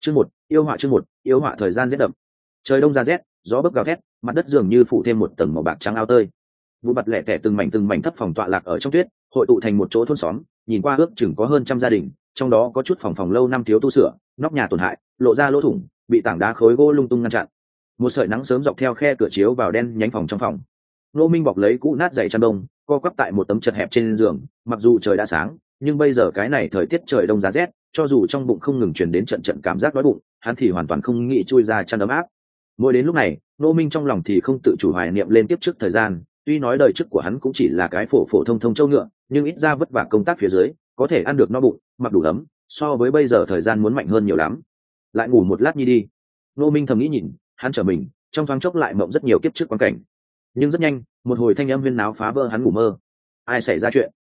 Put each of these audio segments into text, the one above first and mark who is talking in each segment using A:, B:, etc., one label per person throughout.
A: Chương 1, yêu họa thời gian rét đậm. Trời đông ra rét, gió bấc gào thét, mặt đất dường như phủ thêm một tầng màu bạc trắng ao tơi. Vụ bặt lẻ tẻ từng mảnh thấp phòng tọa lạc ở trong tuyết, hội tụ thành một chỗ thôn xóm, nhìn qua ước chừng có hơn trăm gia đình, trong đó có chút phòng lâu năm thiếu tu sửa, nóc nhà tổn hại, lộ ra lỗ thủng, bị tảng đá khối gỗ lung tung ngăn chặn. Một sợi nắng sớm dọc theo khe cửa chiếu vào đen nhánh phòng trong phòng. Nô Minh bọc lấy cũ nát giày chăn đông, co quắp tại một tấm chật hẹp trên giường, mặc dù trời đã sáng, nhưng bây giờ cái này thời tiết trời đông giá rét, cho dù trong bụng không ngừng truyền đến trận trận cảm giác đói bụng, hắn thì hoàn toàn không nghĩ chui ra chăn ấm áp. Mỗi đến lúc này, Nô Minh trong lòng thì không tự chủ hoài niệm lên tiếp trước thời gian, tuy nói đời trước của hắn cũng chỉ là cái phổ thông châu ngựa, nhưng ít ra vất vả công tác phía dưới, có thể ăn được no bụng, mặc đủ ấm, so với bây giờ thời gian muốn mạnh hơn nhiều lắm. Lại ngủ một lát nhi đi. Nô Minh thầm nghĩ nhìn, hắn trở mình, trong thoáng chốc lại mộng rất nhiều kiếp trước quan cảnh. Nhưng rất nhanh, một hồi thanh âm huyên náo phá vỡ hắn ngủ mơ. Ai xảy ra chuyện?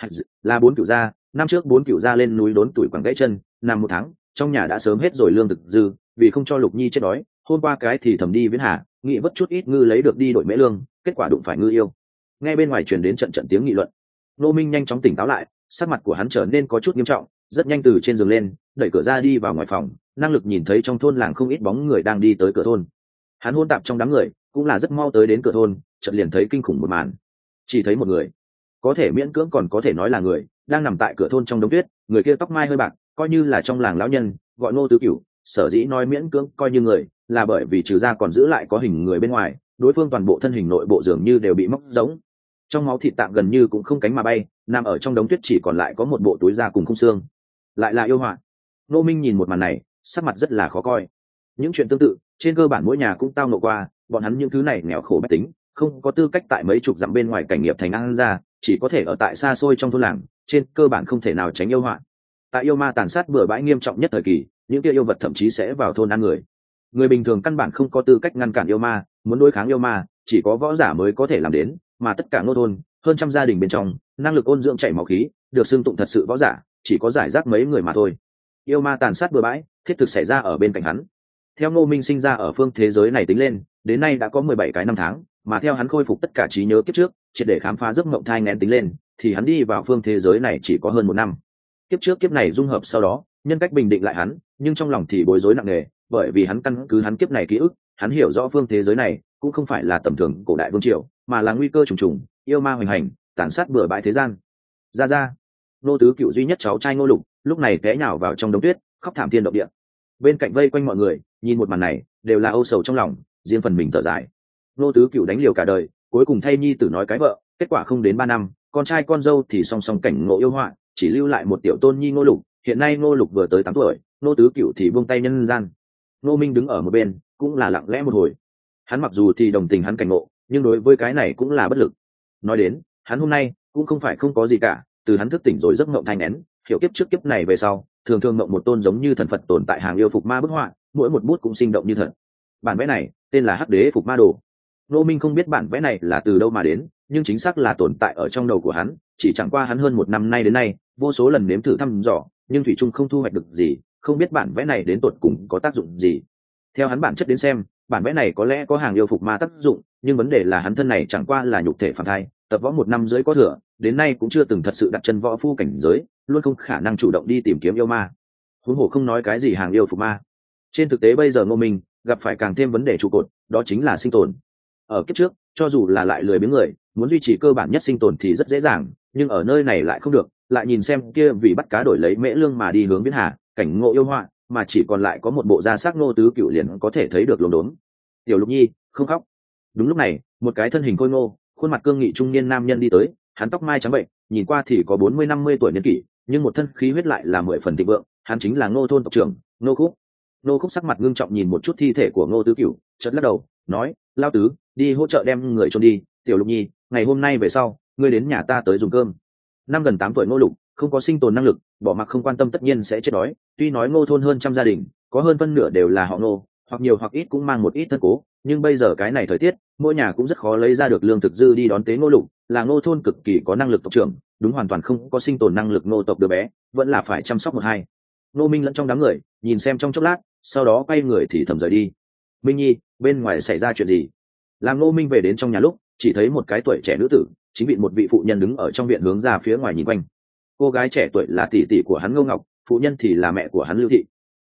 A: Là bốn cửu gia, năm trước bốn cửu gia lên núi đốn tuổi quẳng gãy chân, nằm 1 tháng, trong nhà đã sớm hết rồi lương thực dư, vì không cho Lục Nhi chết đói, hôm qua cái thì thầm đi Viễn Hà, nghĩ vất chút ít ngư lấy được đi đổi mễ lương, kết quả đụng phải ngư yêu. Nghe bên ngoài truyền đến trận tiếng nghị luận. Nô Minh nhanh chóng tỉnh táo lại, sắc mặt của hắn trở nên có chút nghiêm trọng, rất nhanh từ trên giường lên, đẩy cửa ra đi vào ngoài phòng, năng lực nhìn thấy trong thôn làng không ít bóng người đang đi tới cửa thôn. Hắn hôn tạp trong đám người, cũng là rất mau tới đến cửa thôn, chợt liền thấy kinh khủng một màn. Chỉ thấy một người, có thể miễn cưỡng còn có thể nói là người, đang nằm tại cửa thôn trong đống tuyết, người kia tóc mai hơi bạc, coi như là trong làng lão nhân, gọi Ngô Tứ Cửu, sở dĩ nói miễn cưỡng coi như người, là bởi vì trừ ra còn giữ lại có hình người bên ngoài, đối phương toàn bộ thân hình nội bộ dường như đều bị móc giống. Trong máu thịt tạng gần như cũng không cánh mà bay, nằm ở trong đống tuyết chỉ còn lại có một bộ túi da cùng khung xương. Lại là yêu họa. Nô Minh nhìn một màn này, sắc mặt rất là khó coi. Những chuyện tương tự, trên cơ bản mỗi nhà cũng tao ngộ qua, bọn hắn những thứ này nghèo khổ bách tính, không có tư cách tại mấy chục dặm bên ngoài cảnh nghiệp thành an gia, chỉ có thể ở tại xa xôi trong thôn làng, trên cơ bản không thể nào tránh yêu họa. Tại yêu ma tàn sát bừa bãi nghiêm trọng nhất thời kỳ, những kia yêu vật thậm chí sẽ vào thôn ăn người. Người bình thường căn bản không có tư cách ngăn cản yêu ma, muốn đối kháng yêu ma, chỉ có võ giả mới có thể làm đến, mà tất cả nô thôn, hơn trăm gia đình bên trong, năng lực ôn dưỡng chảy máu khí, được xưng tụng thật sự võ giả, chỉ có giải rác mấy người mà thôi. Yêu ma tàn sát bừa bãi, thiết thực xảy ra ở bên cạnh hắn. Theo Ngô Minh sinh ra ở phương thế giới này tính lên, đến nay đã có 17 cái năm tháng, mà theo hắn khôi phục tất cả trí nhớ kiếp trước, triệt để khám phá giấc mộng thai nghén tính lên, thì hắn đi vào phương thế giới này chỉ có hơn 1 năm. Kiếp trước kiếp này dung hợp sau đó, nhân cách bình định lại hắn, nhưng trong lòng thì bối rối nặng nề, bởi vì hắn căn cứ hắn kiếp này ký ức, hắn hiểu rõ phương thế giới này cũng không phải là tầm thường cổ đại vương triều, mà là nguy cơ trùng trùng, yêu ma hoành hành, tàn sát bừa bãi thế gian. Ra, Nô Tứ Cựu duy nhất cháu trai Ngô Lục, lúc này té nhào vào trong đống tuyết, khóc thảm thiên động địa. Bên cạnh vây quanh mọi người, nhìn một màn này, đều là âu sầu trong lòng, riêng phần mình thở dài. Nô Tứ Cựu đánh liều cả đời, cuối cùng thay nhi tử nói cái vợ, kết quả không đến 3 năm, con trai con dâu thì song song cảnh ngộ yêu họa, chỉ lưu lại một tiểu tôn nhi Ngô Lục. Hiện nay Ngô Lục vừa tới 8 tuổi, Nô Tứ Cựu thì buông tay nhân gian. Ngô Minh đứng ở một bên, cũng là lặng lẽ một hồi. Hắn mặc dù thì đồng tình hắn cảnh ngộ, nhưng đối với cái này cũng là bất lực. Nói đến, hắn hôm nay cũng không phải không có gì cả, từ hắn thức tỉnh rồi giấc mộng thanh nén, hiểu kiếp trước kiếp này về sau, thường thường mộng một tôn giống như thần Phật tồn tại hàng yêu phục ma bức họa, mỗi một bút cũng sinh động như thật. Bản vẽ này tên là Hắc Đế Phục Ma Đồ. Ngô Minh không biết bản vẽ này là từ đâu mà đến, nhưng chính xác là tồn tại ở trong đầu của hắn, chỉ chẳng qua hắn hơn 1 năm nay đến nay, vô số lần nếm thử thăm dò, nhưng thủy chung không thu hoạch được gì, không biết bản vẽ này đến tột cùng có tác dụng gì. Theo hắn bản chất đến xem, bản vẽ này có lẽ có hàng yêu phục ma tác dụng, nhưng vấn đề là hắn thân này chẳng qua là nhục thể phàm thai, tập võ 1 năm rưỡi có thừa, đến nay cũng chưa từng thật sự đặt chân võ phu cảnh giới, luôn không khả năng chủ động đi tìm kiếm yêu ma. Huống hồ không nói cái gì hàng yêu phục ma. Trên thực tế bây giờ Ngô Minh gặp phải càng thêm vấn đề trụ cột, đó chính là sinh tồn. Ở kiếp trước, cho dù là lại lười biếng người, muốn duy trì cơ bản nhất sinh tồn thì rất dễ dàng, nhưng ở nơi này lại không được. Lại nhìn xem kia vì bắt cá đổi lấy mễ lương mà đi hướng Viễn Hà, cảnh ngộ yêu họa, mà chỉ còn lại có một bộ da xác Nô Tứ Cựu liền có thể thấy được lồn đốn. Tiểu Lục Nhi, không khóc. Đúng lúc này, một cái thân hình khôi ngô, khuôn mặt cương nghị trung niên nam nhân đi tới, hắn tóc mai trắng bệnh, nhìn qua thì có 40-50 tuổi niên kỷ, nhưng một thân khí huyết lại là 10 phần thịnh vượng, hắn chính là Ngô thôn tộc trưởng, Ngô Khúc. Ngô Khúc sắc mặt ngưng trọng nhìn một chút thi thể của Ngô Tứ Cựu, chợt lắc đầu, nói: "Lao tứ, đi hỗ trợ đem người chôn đi, Tiểu Lục Nhi, ngày hôm nay về sau, ngươi đến nhà ta tới dùng cơm." Năm gần 8 tuổi Ngô Lục, không có sinh tồn năng lực, bỏ mặc không quan tâm tất nhiên sẽ chết đói, tuy nói Ngô thôn hơn trăm gia đình, có hơn phân nửa đều là họ Ngô, hoặc nhiều hoặc ít cũng mang một ít thân cố, nhưng bây giờ cái này thời tiết, mỗi nhà cũng rất khó lấy ra được lương thực dư đi đón tế Ngô Lục, là Ngô thôn cực kỳ có năng lực tộc trưởng, đúng hoàn toàn không có sinh tồn năng lực Ngô tộc đứa bé, vẫn là phải chăm sóc một hai. Ngô Minh lẫn trong đám người, nhìn xem trong chốc lát, sau đó quay người thì thầm rời đi. Minh Nhi, bên ngoài xảy ra chuyện gì? Làm Ngô Minh về đến trong nhà lúc, chỉ thấy một cái tuổi trẻ nữ tử, chính bị một vị phụ nhân đứng ở trong viện hướng ra phía ngoài nhìn quanh. Cô gái trẻ tuổi là tỷ tỷ của hắn Ngô Ngọc, phụ nhân thì là mẹ của hắn Lưu Thị.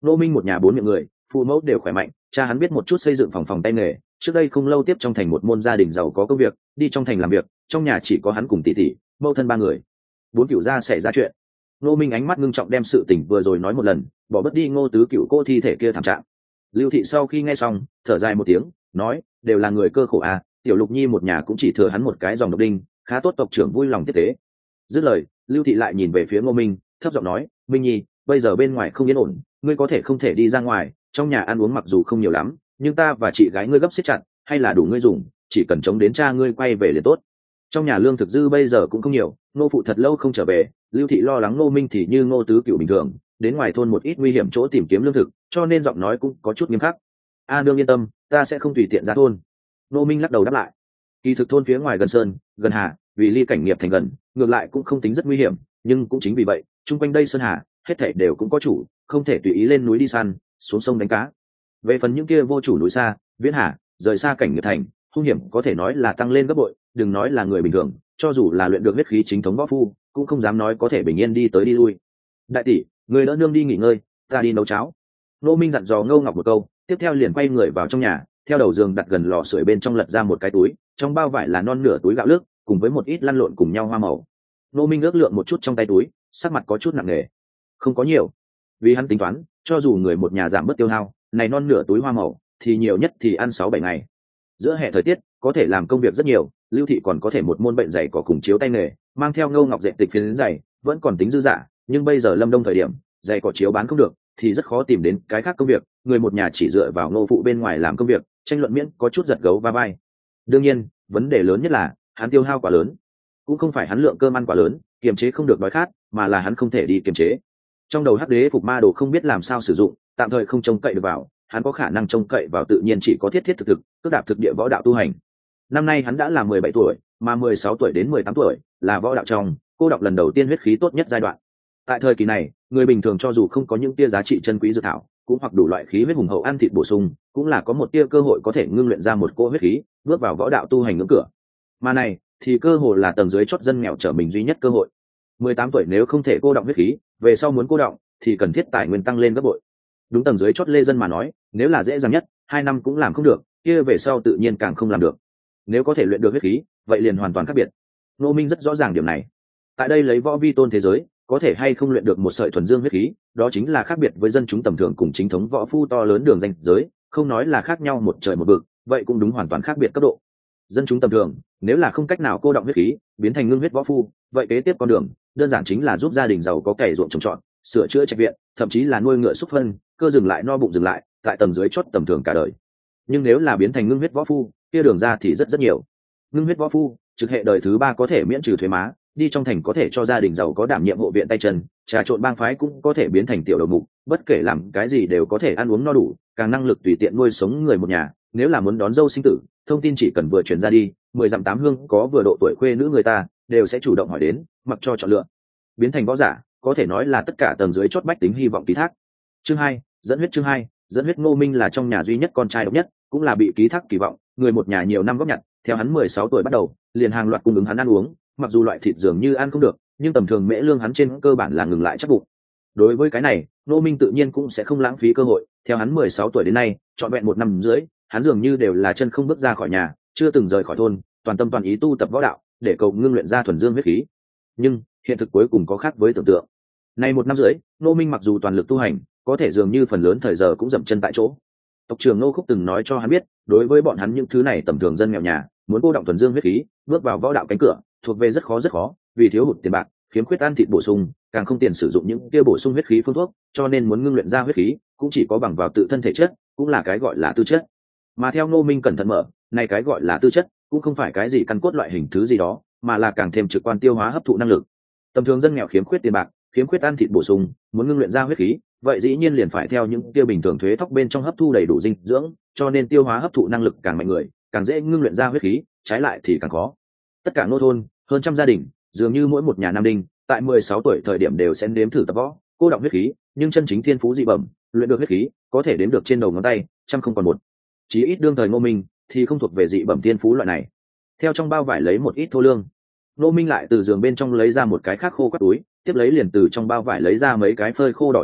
A: Ngô Minh một nhà 4 miệng người, phụ mẫu đều khỏe mạnh, cha hắn biết một chút xây dựng phòng tay nghề, trước đây không lâu tiếp trong thành một môn gia đình giàu có công việc, đi trong thành làm việc, trong nhà chỉ có hắn cùng tỷ tỷ, mẫu thân 3 người. 4 cửu gia xảy ra chuyện. Ngô Minh ánh mắt ngưng trọng đem sự tình vừa rồi nói một lần, bỏ bớt đi Ngô Tứ Cửu cô thi thể kia thảm trạng. Lưu Thị sau khi nghe xong, thở dài một tiếng, nói, đều là người cơ khổ à, tiểu Lục Nhi một nhà cũng chỉ thừa hắn một cái dòng độc đinh, khá tốt tộc trưởng vui lòng tiếp tế. Dứt lời, Lưu Thị lại nhìn về phía Ngô Minh, thấp giọng nói, Minh Nhi, bây giờ bên ngoài không yên ổn, ngươi có thể không thể đi ra ngoài, trong nhà ăn uống mặc dù không nhiều lắm, nhưng ta và chị gái ngươi gấp siết chặt, hay là đủ ngươi dùng, chỉ cần chống đến cha ngươi quay về liền tốt. Trong nhà lương thực dư bây giờ cũng không nhiều, Ngô phụ thật lâu không trở về, Lưu Thị lo lắng Ngô Minh thì như Ngô Tứ Cửu bình thường, đến ngoài thôn một ít nguy hiểm chỗ tìm kiếm lương thực, cho nên giọng nói cũng có chút nghiêm khắc. A nương yên tâm, ta sẽ không tùy tiện ra thôn. Ngô Minh lắc đầu đáp lại. Kỳ thực thôn phía ngoài gần sơn, gần hà, vì ly cảnh nghiệp thành gần, ngược lại cũng không tính rất nguy hiểm, nhưng cũng chính vì vậy, chung quanh đây sơn hà, hết thảy đều cũng có chủ, không thể tùy ý lên núi đi săn, xuống sông đánh cá. Về phần những kia vô chủ núi xa, viễn hà, rời xa cảnh nghiệp thành, hung hiểm có thể nói là tăng lên gấp bội, đừng nói là người bình thường, cho dù là luyện được huyết khí chính thống võ phu, cũng không dám nói có thể bình yên đi tới đi lui. Đại tỷ, người đỡ nương đi nghỉ ngơi, ta đi nấu cháo. Nô Minh dặn dò Ngô Ngọc một câu, tiếp theo liền quay người vào trong nhà, theo đầu giường đặt gần lò sưởi bên trong lật ra một cái túi, trong bao vải là non nửa túi gạo lứt, cùng với một ít lăn lộn cùng nhau hoa màu. Nô Minh ước lượng một chút trong tay túi, sắc mặt có chút nặng nề. Không có nhiều, vì hắn tính toán, cho dù người một nhà giảm bớt tiêu hao, này non nửa túi hoa màu, thì nhiều nhất thì ăn 6-7 ngày. Giữa hè thời tiết, có thể làm công việc rất nhiều, Lưu Thị còn có thể một môn bệnh giày cỏ cùng chiếu tay nghề, mang theo Ngô Ngọc dệt tịch phiến giày, vẫn còn tính dư dả, nhưng bây giờ lâm đông thời điểm, giày cỏ chiếu bán không được, thì rất khó tìm đến cái khác công việc, người một nhà chỉ dựa vào Ngô phụ bên ngoài làm công việc, tranh luận miễn có chút giật gấu va vai. Đương nhiên, vấn đề lớn nhất là hắn tiêu hao quá lớn, cũng không phải hắn lượng cơm ăn quá lớn, kiềm chế không được đói khát, mà là hắn không thể đi kiềm chế. Trong đầu hắc đế phục ma đồ không biết làm sao sử dụng, tạm thời không trông cậy được vào, hắn có khả năng trông cậy vào tự nhiên chỉ có thiết thực, cước đạp thực địa võ đạo tu hành. Năm nay hắn đã là 17 tuổi, mà 16 tuổi đến 18 tuổi là võ đạo trong cô đọc lần đầu tiên huyết khí tốt nhất giai đoạn. Tại thời kỳ này, người bình thường cho dù không có những tia giá trị chân quý dược thảo, cũng hoặc đủ loại khí huyết hùng hậu ăn thịt bổ sung, cũng là có một tia cơ hội có thể ngưng luyện ra một cỗ huyết khí, bước vào võ đạo tu hành ngưỡng cửa. Mà này thì cơ hội là tầng dưới chót dân nghèo trở mình duy nhất cơ hội. 18 tuổi nếu không thể cô động huyết khí, về sau muốn cô động thì cần thiết tài nguyên tăng lên gấp bội. Đúng tầng dưới chót lê dân mà nói, nếu là dễ dàng nhất, 2 năm cũng làm không được, kia về sau tự nhiên càng không làm được. Nếu có thể luyện được huyết khí, vậy liền hoàn toàn khác biệt. Ngô Minh rất rõ ràng điểm này. Tại đây lấy võ vi tôn thế giới, có thể hay không luyện được một sợi thuần dương huyết khí, đó chính là khác biệt với dân chúng tầm thường cùng chính thống võ phu to lớn đường danh giới, không nói là khác nhau một trời một vực, vậy cũng đúng hoàn toàn khác biệt cấp độ. Dân chúng tầm thường, nếu là không cách nào cô động huyết khí, biến thành ngưng huyết võ phu, vậy kế tiếp con đường, đơn giản chính là giúp gia đình giàu có cày ruộng trồng trọt, sửa chữa trạch viện, thậm chí là nuôi ngựa xúc phân, cơ dừng lại no bụng dừng lại, tại tầng dưới chót tầm thường cả đời. Nhưng nếu là biến thành ngưng huyết võ phu, kia đường ra thì rất nhiều. Ngưng huyết võ phu, trực hệ đời thứ 3 có thể miễn trừ thuế má, đi trong thành có thể cho gia đình giàu có đảm nhiệm hộ viện tay chân, trà trộn bang phái cũng có thể biến thành tiểu đầu mục, bất kể làm cái gì đều có thể ăn uống no đủ, càng năng lực tùy tiện nuôi sống người một nhà. Nếu là muốn đón dâu sinh tử, thông tin chỉ cần vừa truyền ra đi, 10 dặm 8 hương có vừa độ tuổi khuê nữ người ta đều sẽ chủ động hỏi đến, mặc cho chọn lựa. Biến thành võ giả, có thể nói là tất cả tầng dưới chót bách tính hy vọng ký thác. Chương 2, dẫn huyết. Chương 2, dẫn huyết. Ngô Minh là trong nhà duy nhất con trai độc nhất, cũng là bị ký thác kỳ vọng, người một nhà nhiều năm góp nhặt, theo hắn 16 tuổi bắt đầu, liền hàng loạt cung ứng hắn ăn uống, mặc dù loại thịt dường như ăn không được, nhưng tầm thường mễ lương hắn trên cơ bản là ngừng lại chắc bụng. Đối với cái này, Ngô Minh tự nhiên cũng sẽ không lãng phí cơ hội, theo hắn 16 tuổi đến nay, trọn vẹn 1 năm rưỡi, hắn dường như đều là chân không bước ra khỏi nhà, chưa từng rời khỏi thôn, toàn tâm toàn ý tu tập võ đạo, để cầu ngưng luyện ra thuần dương huyết khí. Nhưng hiện thực cuối cùng có khác với tưởng tượng. Nay 1 năm rưỡi, Ngô Minh mặc dù toàn lực tu hành, có thể dường như phần lớn thời giờ cũng dậm chân tại chỗ. Tộc trưởng Ngô Khúc từng nói cho hắn biết, đối với bọn hắn những thứ này tầm thường dân nghèo nhà, muốn cô động thuần dương huyết khí, bước vào võ đạo cánh cửa, thuộc về rất khó, vì thiếu hụt tiền bạc, khiếm khuyết ăn thịt bổ sung, càng không tiền sử dụng những kia bổ sung huyết khí phương thuốc, cho nên muốn ngưng luyện ra huyết khí, cũng chỉ có bằng vào tự thân thể chất, cũng là cái gọi là tư chất. Mà theo Ngô Minh cẩn thận mở, này cái gọi là tư chất, cũng không phải cái gì căn cốt loại hình thứ gì đó, mà là càng thêm trực quan tiêu hóa hấp thụ năng lực. Tầm thường dân nghèo khiếm khuyết tiền bạc, khiếm khuyết ăn thịt bổ sung, muốn ngưng luyện ra huyết khí, vậy dĩ nhiên liền phải theo những kia bình thường thuế thóc bên trong hấp thu đầy đủ dinh dưỡng, cho nên tiêu hóa hấp thụ năng lực càng mạnh người, càng dễ ngưng luyện ra huyết khí, trái lại thì càng khó. Tất cả nô thôn, hơn trăm gia đình, dường như mỗi một nhà nam đinh, tại 16 tuổi thời điểm đều sẽ nếm thử tập võ, cô động huyết khí, nhưng chân chính thiên phú dị bẩm, luyện được huyết khí, có thể đếm được trên đầu ngón tay, trăm không còn một. Chí ít đương thời Ngô Minh thì không thuộc về dị bẩm thiên phú loại này. Theo trong bao vải lấy một ít thô lương, Ngô Minh lại từ giường bên trong lấy ra một cái khác khô quắt túi, tiếp lấy liền từ trong bao vải lấy ra mấy cái phơi khô đỏ chót áo,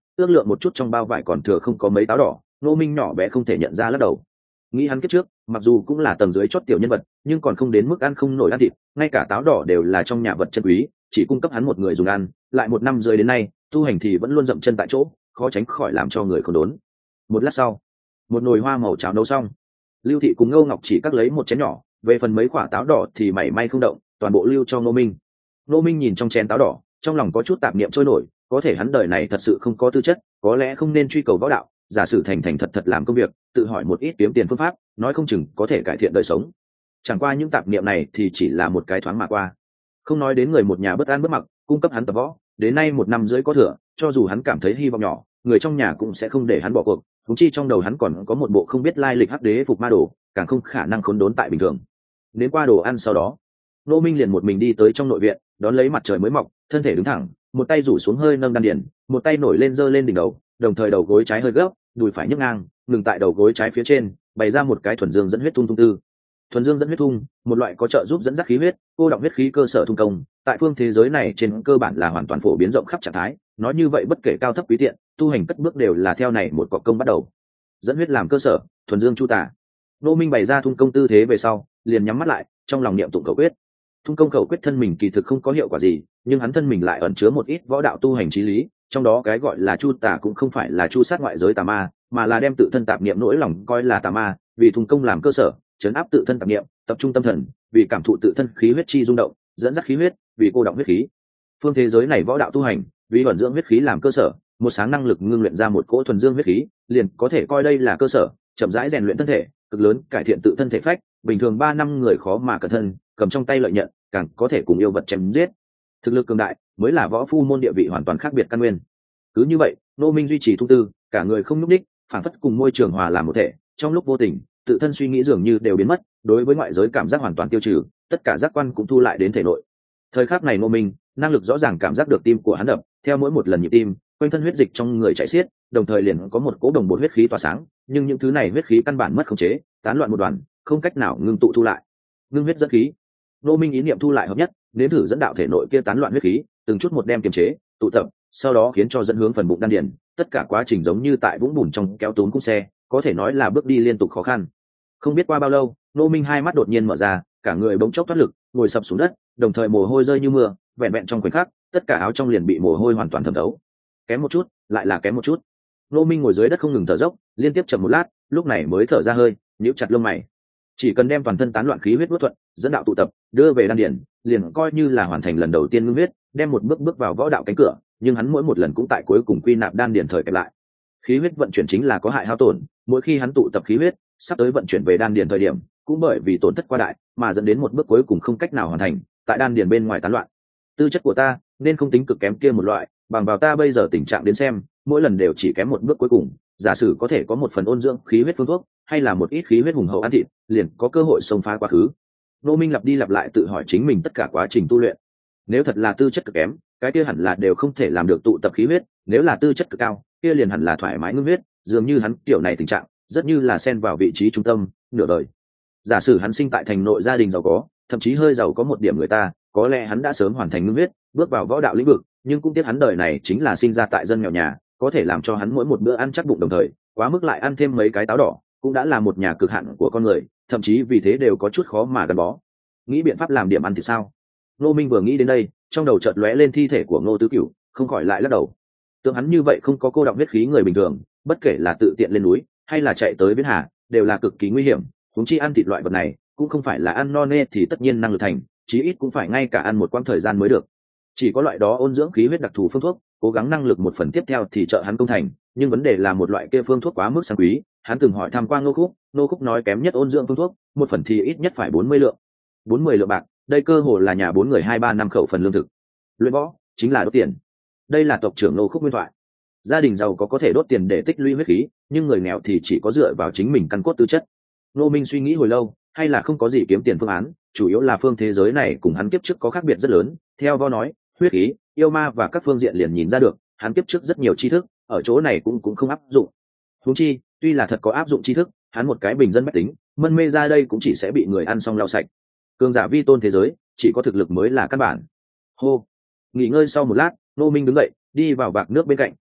A: ước lượng một chút trong bao vải còn thừa không có mấy táo đỏ. Ngô Minh nhỏ bé không thể nhận ra lắc đầu. Nghĩ hắn kiếp trước mặc dù cũng là tầng dưới chót tiểu nhân vật, nhưng còn không đến mức ăn không nổi ăn thịt, ngay cả táo đỏ đều là trong nhà vật chân quý, chỉ cung cấp hắn một người dùng ăn. Lại một năm rưỡi đến nay tu hành thì vẫn luôn dậm chân tại chỗ, khó tránh khỏi làm cho người không đốn. Một lát sau, một nồi hoa màu cháo nấu xong, Lưu Thị cùng Ngô Ngọc chỉ cắt lấy một chén nhỏ, về phần mấy quả táo đỏ thì mảy may không động, toàn bộ lưu cho Ngô Minh. Ngô Minh nhìn trong chén táo đỏ, trong lòng có chút tạp niệm trôi nổi, có thể hắn đời này thật sự không có tư chất, có lẽ không nên truy cầu võ đạo, giả sử thành thành thật thật làm công việc, tự hỏi một ít kiếm tiền phương pháp, nói không chừng có thể cải thiện đời sống. Chẳng qua những tạp niệm này thì chỉ là một cái thoáng mà qua. Không nói đến người một nhà bất an bất mặc, cung cấp hắn tập võ, đến nay một năm rưỡi có thừa, cho dù hắn cảm thấy hy vọng nhỏ, người trong nhà cũng sẽ không để hắn bỏ cuộc. Thúng chi trong đầu hắn còn có một bộ không biết lai lịch hắc đế phục ma đồ, càng không khả năng khốn đốn tại bình thường. Đến qua đồ ăn sau đó, Ngô Minh liền một mình đi tới trong nội viện, đón lấy mặt trời mới mọc, thân thể đứng thẳng, một tay rủ xuống hơi nâng đan điền, một tay nổi lên giơ lên đỉnh đầu, đồng thời đầu gối trái hơi gấp, đùi phải nhấc ngang, ngừng tại đầu gối trái phía trên, bày ra một cái thuần dương dẫn huyết thung tư. Thuần dương dẫn huyết thung, một loại có trợ giúp dẫn dắt khí huyết, cô động huyết khí cơ sở thung công, tại phương thế giới này trên cơ bản là hoàn toàn phổ biến rộng khắp trạng thái, nói như vậy bất kể cao thấp quý tiện, tu hành cất bước đều là theo này một cọc công bắt đầu. Dẫn huyết làm cơ sở, thuần dương chu tả. Ngô Minh bày ra thung công tư thế về sau, liền nhắm mắt lại, trong lòng niệm tụng khẩu quyết. Thung công khẩu quyết thân mình kỳ thực không có hiệu quả gì, nhưng hắn thân mình lại ẩn chứa một ít võ đạo tu hành chí lý, trong đó cái gọi là chu tả cũng không phải là chu sát ngoại giới tà ma, mà là đem tự thân tạp niệm nỗi lòng coi là tà ma, vì thung công làm cơ sở, chấn áp tự thân tạp niệm, tập trung tâm thần, vì cảm thụ tự thân khí huyết chi rung động, dẫn dắt khí huyết, vì cô động huyết khí. Phương thế giới này võ đạo tu hành, vì ẩn dưỡng huyết khí làm cơ sở, một sáng năng lực ngưng luyện ra một cỗ thuần dương huyết khí, liền có thể coi đây là cơ sở, chậm rãi rèn luyện thân thể, cực lớn cải thiện tự thân thể phách, bình thường 3 năm người khó mà cẩn thân, cầm trong tay lợi nhận, càng có thể cùng yêu vật chém giết. Thực lực cường đại mới là võ phu môn địa vị hoàn toàn khác biệt căn nguyên. Cứ như vậy, Ngô Minh duy trì thu tư, cả người không nhúc nhích, phản phất cùng môi trường hòa làm một thể, trong lúc vô tình, tự thân suy nghĩ dường như đều biến mất, đối với ngoại giới cảm giác hoàn toàn tiêu trừ, tất cả giác quan cũng thu lại đến thể nội. Thời khắc này Ngô Minh, năng lực rõ ràng cảm giác được tim của hắn đập, theo mỗi một lần nhịp tim, quanh thân huyết dịch trong người chảy xiết, đồng thời liền có một cỗ đồng bộ huyết khí tỏa sáng, nhưng những thứ này huyết khí căn bản mất khống chế, tán loạn một đoàn, không cách nào ngưng tụ thu lại. Ngưng huyết dẫn khí. Ngô Minh ý niệm thu lại hợp nhất, nếm thử dẫn đạo thể nội kia tán loạn huyết khí, từng chút một đem kiềm chế, tụ tập, sau đó khiến cho dẫn hướng phần bụng đan điền, tất cả quá trình giống như tại vũng bùn trong kéo túm cung xe, có thể nói là bước đi liên tục khó khăn. Không biết qua bao lâu, Ngô Minh hai mắt đột nhiên mở ra, cả người bỗng chốc thoát lực, ngồi sập xuống đất, đồng thời mồ hôi rơi như mưa, vẹn vẹn trong khoảnh khắc, tất cả áo trong liền bị mồ hôi hoàn toàn thấm thấu. Kém một chút, lại là kém một chút. Ngô Minh ngồi dưới đất không ngừng thở dốc, liên tiếp chậm một lát, lúc này mới thở ra hơi, nhíu chặt lông mày. Chỉ cần đem toàn thân tán loạn khí huyết luất thuận, dẫn đạo tụ tập, đưa về đan điền, liền coi như là hoàn thành lần đầu tiên ngưng huyết, đem một bước bước vào võ đạo cánh cửa, nhưng hắn mỗi một lần cũng tại cuối cùng quy nạp đan điền thời kẹp lại. Khí huyết vận chuyển chính là có hại hao tổn, mỗi khi hắn tụ tập khí huyết, sắp tới vận chuyển về đan điền thời điểm, cũng bởi vì tổn thất quá đại, mà dẫn đến một bước cuối cùng không cách nào hoàn thành, tại đan điền bên ngoài tán loạn. Tư chất của ta nên không tính cực kém kia một loại, bằng vào ta bây giờ tình trạng đến xem, mỗi lần đều chỉ kém một bước cuối cùng, giả sử có thể có một phần ôn dưỡng khí huyết phương thuốc, hay là một ít khí huyết hùng hậu ăn thịt, liền có cơ hội xông phá quá khứ. Ngô Minh lặp đi lặp lại tự hỏi chính mình tất cả quá trình tu luyện. Nếu thật là tư chất cực kém, cái kia hẳn là đều không thể làm được tụ tập khí huyết, nếu là tư chất cực cao, kia liền hẳn là thoải mái ngưng huyết, dường như hắn kiểu này tình trạng, rất như là xen vào vị trí trung tâm, nửa đời. Giả sử hắn sinh tại thành nội gia đình giàu có, thậm chí hơi giàu có một điểm người ta, có lẽ hắn đã sớm hoàn thành ngưng huyết, bước vào võ đạo lĩnh vực, nhưng cũng tiếc hắn đời này chính là sinh ra tại dân nghèo nhà, có thể làm cho hắn mỗi một bữa ăn chắc bụng đồng thời, quá mức lại ăn thêm mấy cái táo đỏ, cũng đã là một nhà cực hạn của con người, thậm chí vì thế đều có chút khó mà gắn bó. Nghĩ biện pháp làm điểm ăn thì sao? Ngô Minh vừa nghĩ đến đây, trong đầu chợt lóe lên thi thể của Ngô Tứ Cửu, không khỏi lại lắc đầu. Tưởng hắn như vậy không có cô động huyết khí người bình thường, bất kể là tự tiện lên núi hay là chạy tới viễn hà, đều là cực kỳ nguy hiểm, huống chi ăn thịt loại vật này, cũng không phải là ăn no nê thì tất nhiên năng lực thành, chí ít cũng phải ngay cả ăn một quãng thời gian mới được. Chỉ có loại đó ôn dưỡng khí huyết đặc thù phương thuốc, cố gắng năng lực một phần tiếp theo thì trợ hắn công thành, nhưng vấn đề là một loại kia phương thuốc quá mức sang quý, hắn từng hỏi tham quan Ngô Khúc nói kém nhất ôn dưỡng phương thuốc, một phần thì ít nhất phải 40 lượng. 40 lượng bạc, đây cơ hồ là nhà 4 người 2-3 năm khẩu phần lương thực. Luyện võ chính là đốt tiền. Đây là tộc trưởng Ngô Khúc nguyên thoại. Gia đình giàu có thể đốt tiền để tích lũy huyết khí, nhưng người nghèo thì chỉ có dựa vào chính mình căn cốt tư chất. Ngô Minh suy nghĩ hồi lâu, hay là không có gì kiếm tiền phương án, chủ yếu là phương thế giới này cùng hắn kiếp trước có khác biệt rất lớn. Theo Vo nói, huyết khí, yêu ma và các phương diện liền nhìn ra được, hắn kiếp trước rất nhiều tri thức, ở chỗ này cũng không áp dụng. Huống chi, tuy là thật có áp dụng tri thức, hắn một cái bình dân bách tính, mân mê ra đây cũng chỉ sẽ bị người ăn xong lau sạch. Cường giả vi tôn thế giới, chỉ có thực lực mới là căn bản. Hô, nghỉ ngơi sau một lát, Ngô Minh đứng dậy, đi vào vạc nước bên cạnh,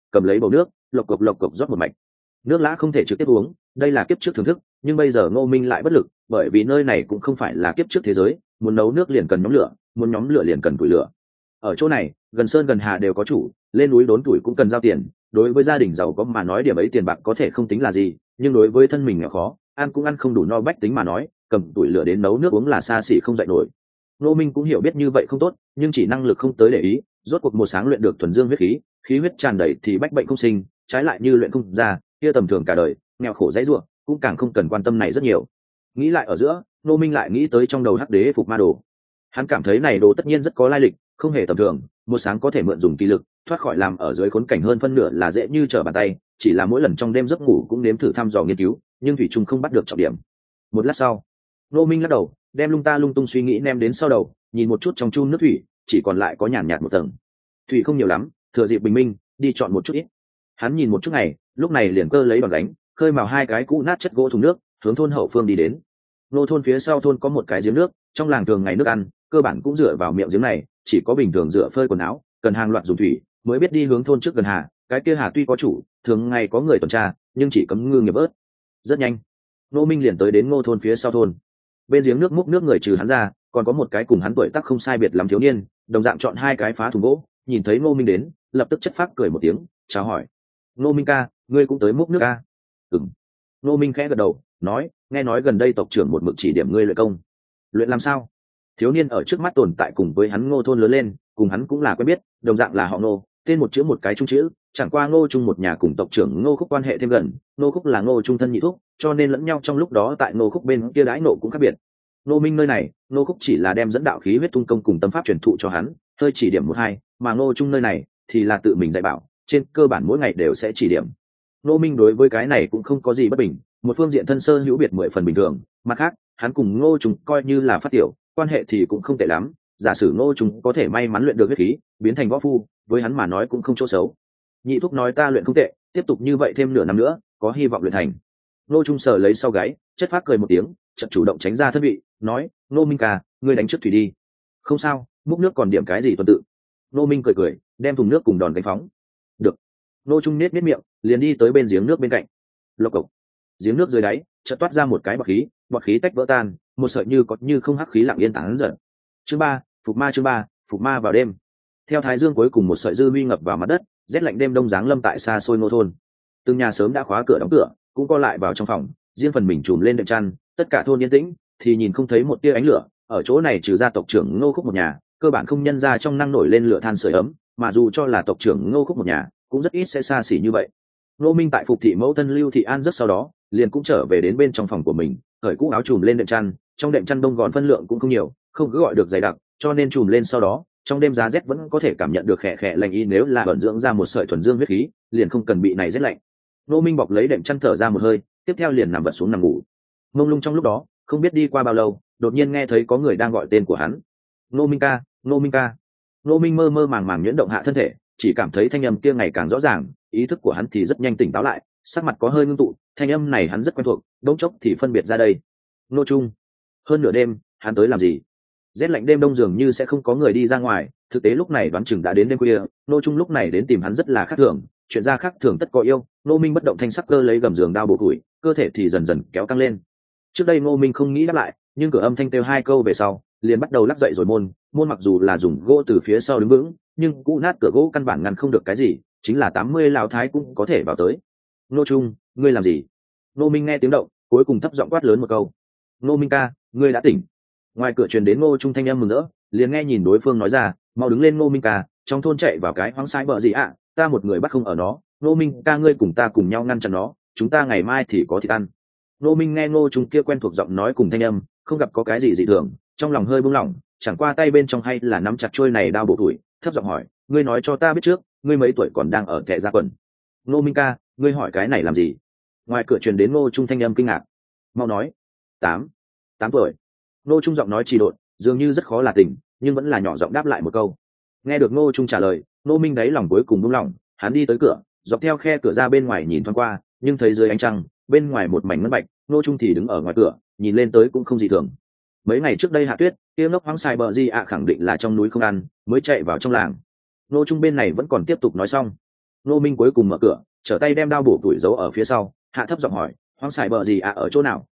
A: cầm lấy bầu nước, lộc cộc rót một mạch. Nước lã không thể trực tiếp uống, đây là kiếp trước thưởng thức, nhưng bây giờ Ngô Minh lại bất lực, bởi vì nơi này cũng không phải là kiếp trước thế giới, muốn nấu nước liền cần nhóm lửa, muốn nhóm lửa liền cần củi lửa. Ở chỗ này, gần sơn gần hà đều có chủ, lên núi đốn tuổi cũng cần giao tiền, đối với gia đình giàu có mà nói điểm ấy tiền bạc có thể không tính là gì, nhưng đối với thân mình nghèo khó, ăn cũng ăn không đủ no bách tính mà nói, cầm tuổi lửa đến nấu nước uống là xa xỉ không dậy nổi. Ngô Minh cũng hiểu biết như vậy không tốt, nhưng chỉ năng lực không tới để ý, rốt cuộc một sáng luyện được thuần dương huyết khí, khí huyết tràn đầy thì bách bệnh không sinh, trái lại như luyện không ra, kia tầm thường cả đời, nghèo khổ dãy rủa, cũng càng không cần quan tâm này rất nhiều. Nghĩ lại ở giữa, Ngô Minh lại nghĩ tới trong đầu Hắc Đế Phục Ma Đồ. Hắn cảm thấy này đồ tất nhiên rất có lai lịch, không hề tầm thường, một sáng có thể mượn dùng kỳ lực, thoát khỏi làm ở dưới khốn cảnh hơn phân nửa là dễ như trở bàn tay, chỉ là mỗi lần trong đêm giấc ngủ cũng nếm thử thăm dò nghiên cứu, nhưng thủy chung không bắt được trọng điểm. Một lát sau, Ngô Minh lắc đầu, đem lung ta lung tung suy nghĩ ném đến sau đầu, nhìn một chút trong chum nước thủy, chỉ còn lại có nhàn nhạt một tầng. Thủy không nhiều lắm, thừa dịp bình minh, đi chọn một chút ít. Hắn nhìn một chút ngày, lúc này liền cơ lấy đòn đánh, khơi mào hai cái cũ nát chất gỗ thùng nước, hướng thôn hậu phương đi đến. Nô thôn phía sau thôn có một cái giếng nước, trong làng thường ngày nước ăn, cơ bản cũng dựa vào miệng giếng này, chỉ có bình thường dựa phơi quần áo, cần hàng loạt dùng thủy, mới biết đi hướng thôn trước gần hà. Cái kia hà tuy có chủ, thường ngày có người tuần tra, nhưng chỉ cấm ngư nghiệp ớt. Rất nhanh, Nô Minh liền tới đến Ngô thôn phía sau thôn. Bên giếng nước múc nước người trừ hắn ra, còn có một cái cùng hắn tuổi tác không sai biệt lắm thiếu niên, đồng dạng chọn hai cái phá thùng gỗ, nhìn thấy Ngô Minh đến, lập tức chất phác cười một tiếng, chào hỏi. Ngô Minh ca, ngươi cũng tới múc nước ca? Ừm. Ngô Minh khẽ gật đầu, nói, nghe nói gần đây tộc trưởng một mực chỉ điểm ngươi luyện công. Luyện làm sao? Thiếu niên ở trước mắt tồn tại cùng với hắn Ngô thôn lớn lên, cùng hắn cũng là quen biết, đồng dạng là họ Ngô, tên một chữ một cái trung chữ, chẳng qua Ngô Trung một nhà cùng tộc trưởng Ngô Khúc quan hệ thêm gần, Ngô Khúc là Ngô Trung thân nhị thúc, cho nên lẫn nhau trong lúc đó tại Ngô Khúc bên kia đãi nộ cũng khác biệt. Ngô Minh nơi này, Ngô Khúc chỉ là đem dẫn đạo khí huyết tung công cùng tâm pháp truyền thụ cho hắn, hơi chỉ điểm một hai, mà Ngô Trung nơi này thì là tự mình dạy bảo, trên cơ bản mỗi ngày đều sẽ chỉ điểm. Ngô Minh đối với cái này cũng không có gì bất bình, một phương diện thân sơ hữu biệt 10 phần bình thường, mặt khác, hắn cùng Ngô Trung coi như là phát tiểu, quan hệ thì cũng không tệ lắm, giả sử Ngô Trung có thể may mắn luyện được huyết khí, biến thành võ phu, với hắn mà nói cũng không chỗ xấu. Nhị thúc nói ta luyện không tệ, tiếp tục như vậy thêm nửa năm nữa, có hy vọng luyện thành. Ngô Trung sờ lấy sau gáy, chất phác cười một tiếng, chợt chủ động tránh ra thân vị, nói, Ngô Minh ca, ngươi đánh trước thủy đi. Không sao, múc nước còn điểm cái gì tuần tự. Ngô Minh cười cười, đem thùng nước cùng đòn đánh phóng. Được. Ngô Trung nết miệng, liền đi tới bên giếng nước bên cạnh. Lộc cộc. Giếng nước dưới đáy, chợt toát ra một cái bọt khí tách vỡ tan, một sợi như có như không hắc khí lặng yên tán dần. Chương 3, chương 3, phục ma vào đêm. Theo thái dương cuối cùng một sợi dư huy ngập vào mặt đất, rét lạnh đêm đông giáng lâm tại xa xôi Ngô thôn. Từng nhà sớm đã khóa cửa đóng cửa, cũng co lại vào trong phòng, riêng phần mình trùm lên đệm chăn, tất cả thôn yên tĩnh, thì nhìn không thấy một tia ánh lửa. Ở chỗ này trừ gia tộc trưởng Ngô Khúc một nhà, cơ bản không nhân ra trong năng nổi lên lửa than sưởi ấm, mà dù cho là tộc trưởng Ngô Khúc một nhà, cũng rất ít sẽ xa xỉ như vậy. Ngô Minh tại phục thị mẫu thân Lưu Thị An rất sau đó, liền cũng trở về đến bên trong phòng của mình, cởi cũ áo trùm lên đệm chăn, trong đệm chăn đông gòn phân lượng cũng không nhiều, không cứ gọi được dày đặc, cho nên trùm lên sau đó, trong đêm giá rét vẫn có thể cảm nhận được khẽ khẽ lạnh y, nếu là vận dưỡng ra một sợi thuần dương huyết khí, liền không cần bị này rét lạnh. Ngô Minh bọc lấy đệm chăn thở ra một hơi, tiếp theo liền nằm vật xuống nằm ngủ. Mông lung trong lúc đó, không biết đi qua bao lâu, đột nhiên nghe thấy có người đang gọi tên của hắn. Ngô Minh ca, Ngô Minh ca. Ngô Minh mơ mơ màng màng nhuyễn động hạ thân thể, chỉ cảm thấy thanh âm kia ngày càng rõ ràng, ý thức của hắn thì rất nhanh tỉnh táo lại, sắc mặt có hơi ngưng tụ, thanh âm này hắn rất quen thuộc, bỗng chốc thì phân biệt ra đây. Ngô Trung. Hơn nửa đêm, hắn tới làm gì? Rét lạnh đêm đông dường như sẽ không có người đi ra ngoài, thực tế lúc này đoán chừng đã đến đêm khuya, Ngô Trung lúc này đến tìm hắn rất là khác thường, chuyện ra khác thường tất có yêu. Ngô Minh bất động thanh sắc cơ lấy gầm giường đao bổ củi, cơ thể thì dần dần kéo căng lên. Trước đây Ngô Minh không nghĩ đáp lại, nhưng cửa âm thanh kêu hai câu về sau, liền bắt đầu lắc dậy rồi môn mặc dù là dùng gỗ từ phía sau đứng vững, nhưng cũ nát cửa gỗ căn bản ngăn không được cái gì, chính là 80 lão thái cũng có thể vào tới. Ngô Trung, ngươi làm gì? Ngô Minh nghe tiếng động, cuối cùng thấp giọng quát lớn một câu. Ngô Minh ca, ngươi đã tỉnh. Ngoài cửa truyền đến Ngô Trung thanh âm mừng rỡ, liền nghe nhìn đối phương nói ra, mau đứng lên Ngô Minh ca, trong thôn chạy vào cái hoang sai bợ gì ạ, ta một người bắt không ở nó, Ngô Minh ca ngươi cùng ta cùng nhau ngăn chặn nó, chúng ta ngày mai thì có thịt ăn. Ngô Minh nghe Ngô Trung kia quen thuộc giọng nói cùng thanh âm, không gặp có cái gì dị thường, trong lòng hơi buông lỏng, chẳng qua tay bên trong hay là nắm chặt trôi này đao bổ tuổi, thấp giọng hỏi, ngươi nói cho ta biết trước, ngươi mấy tuổi còn đang ở kệ gia quần. Ngô Minh ca, ngươi hỏi cái này làm gì? Ngoài cửa truyền đến Ngô Trung thanh âm kinh ngạc. Mau nói. 8 tuổi. Ngô Trung giọng nói trì độn, dường như rất khó là tình, nhưng vẫn là nhỏ giọng đáp lại một câu. Nghe được Ngô Trung trả lời, Ngô Minh đáy lòng cuối cùng buông lỏng, hắn đi tới cửa, dọc theo khe cửa ra bên ngoài nhìn thoáng qua, nhưng thấy dưới ánh trăng, bên ngoài một mảnh ngân bạch, Ngô Trung thì đứng ở ngoài cửa, nhìn lên tới cũng không gì thường. Mấy ngày trước đây hạ tuyết, kia ngốc hoang sai bờ gì ạ khẳng định là trong núi không ăn, mới chạy vào trong làng. Ngô Trung bên này vẫn còn tiếp tục nói xong. Ngô Minh cuối cùng mở cửa, trở tay đem đao bổ tuổi giấu ở phía sau, hạ thấp giọng hỏi, hoang xài bờ gì ở chỗ nào?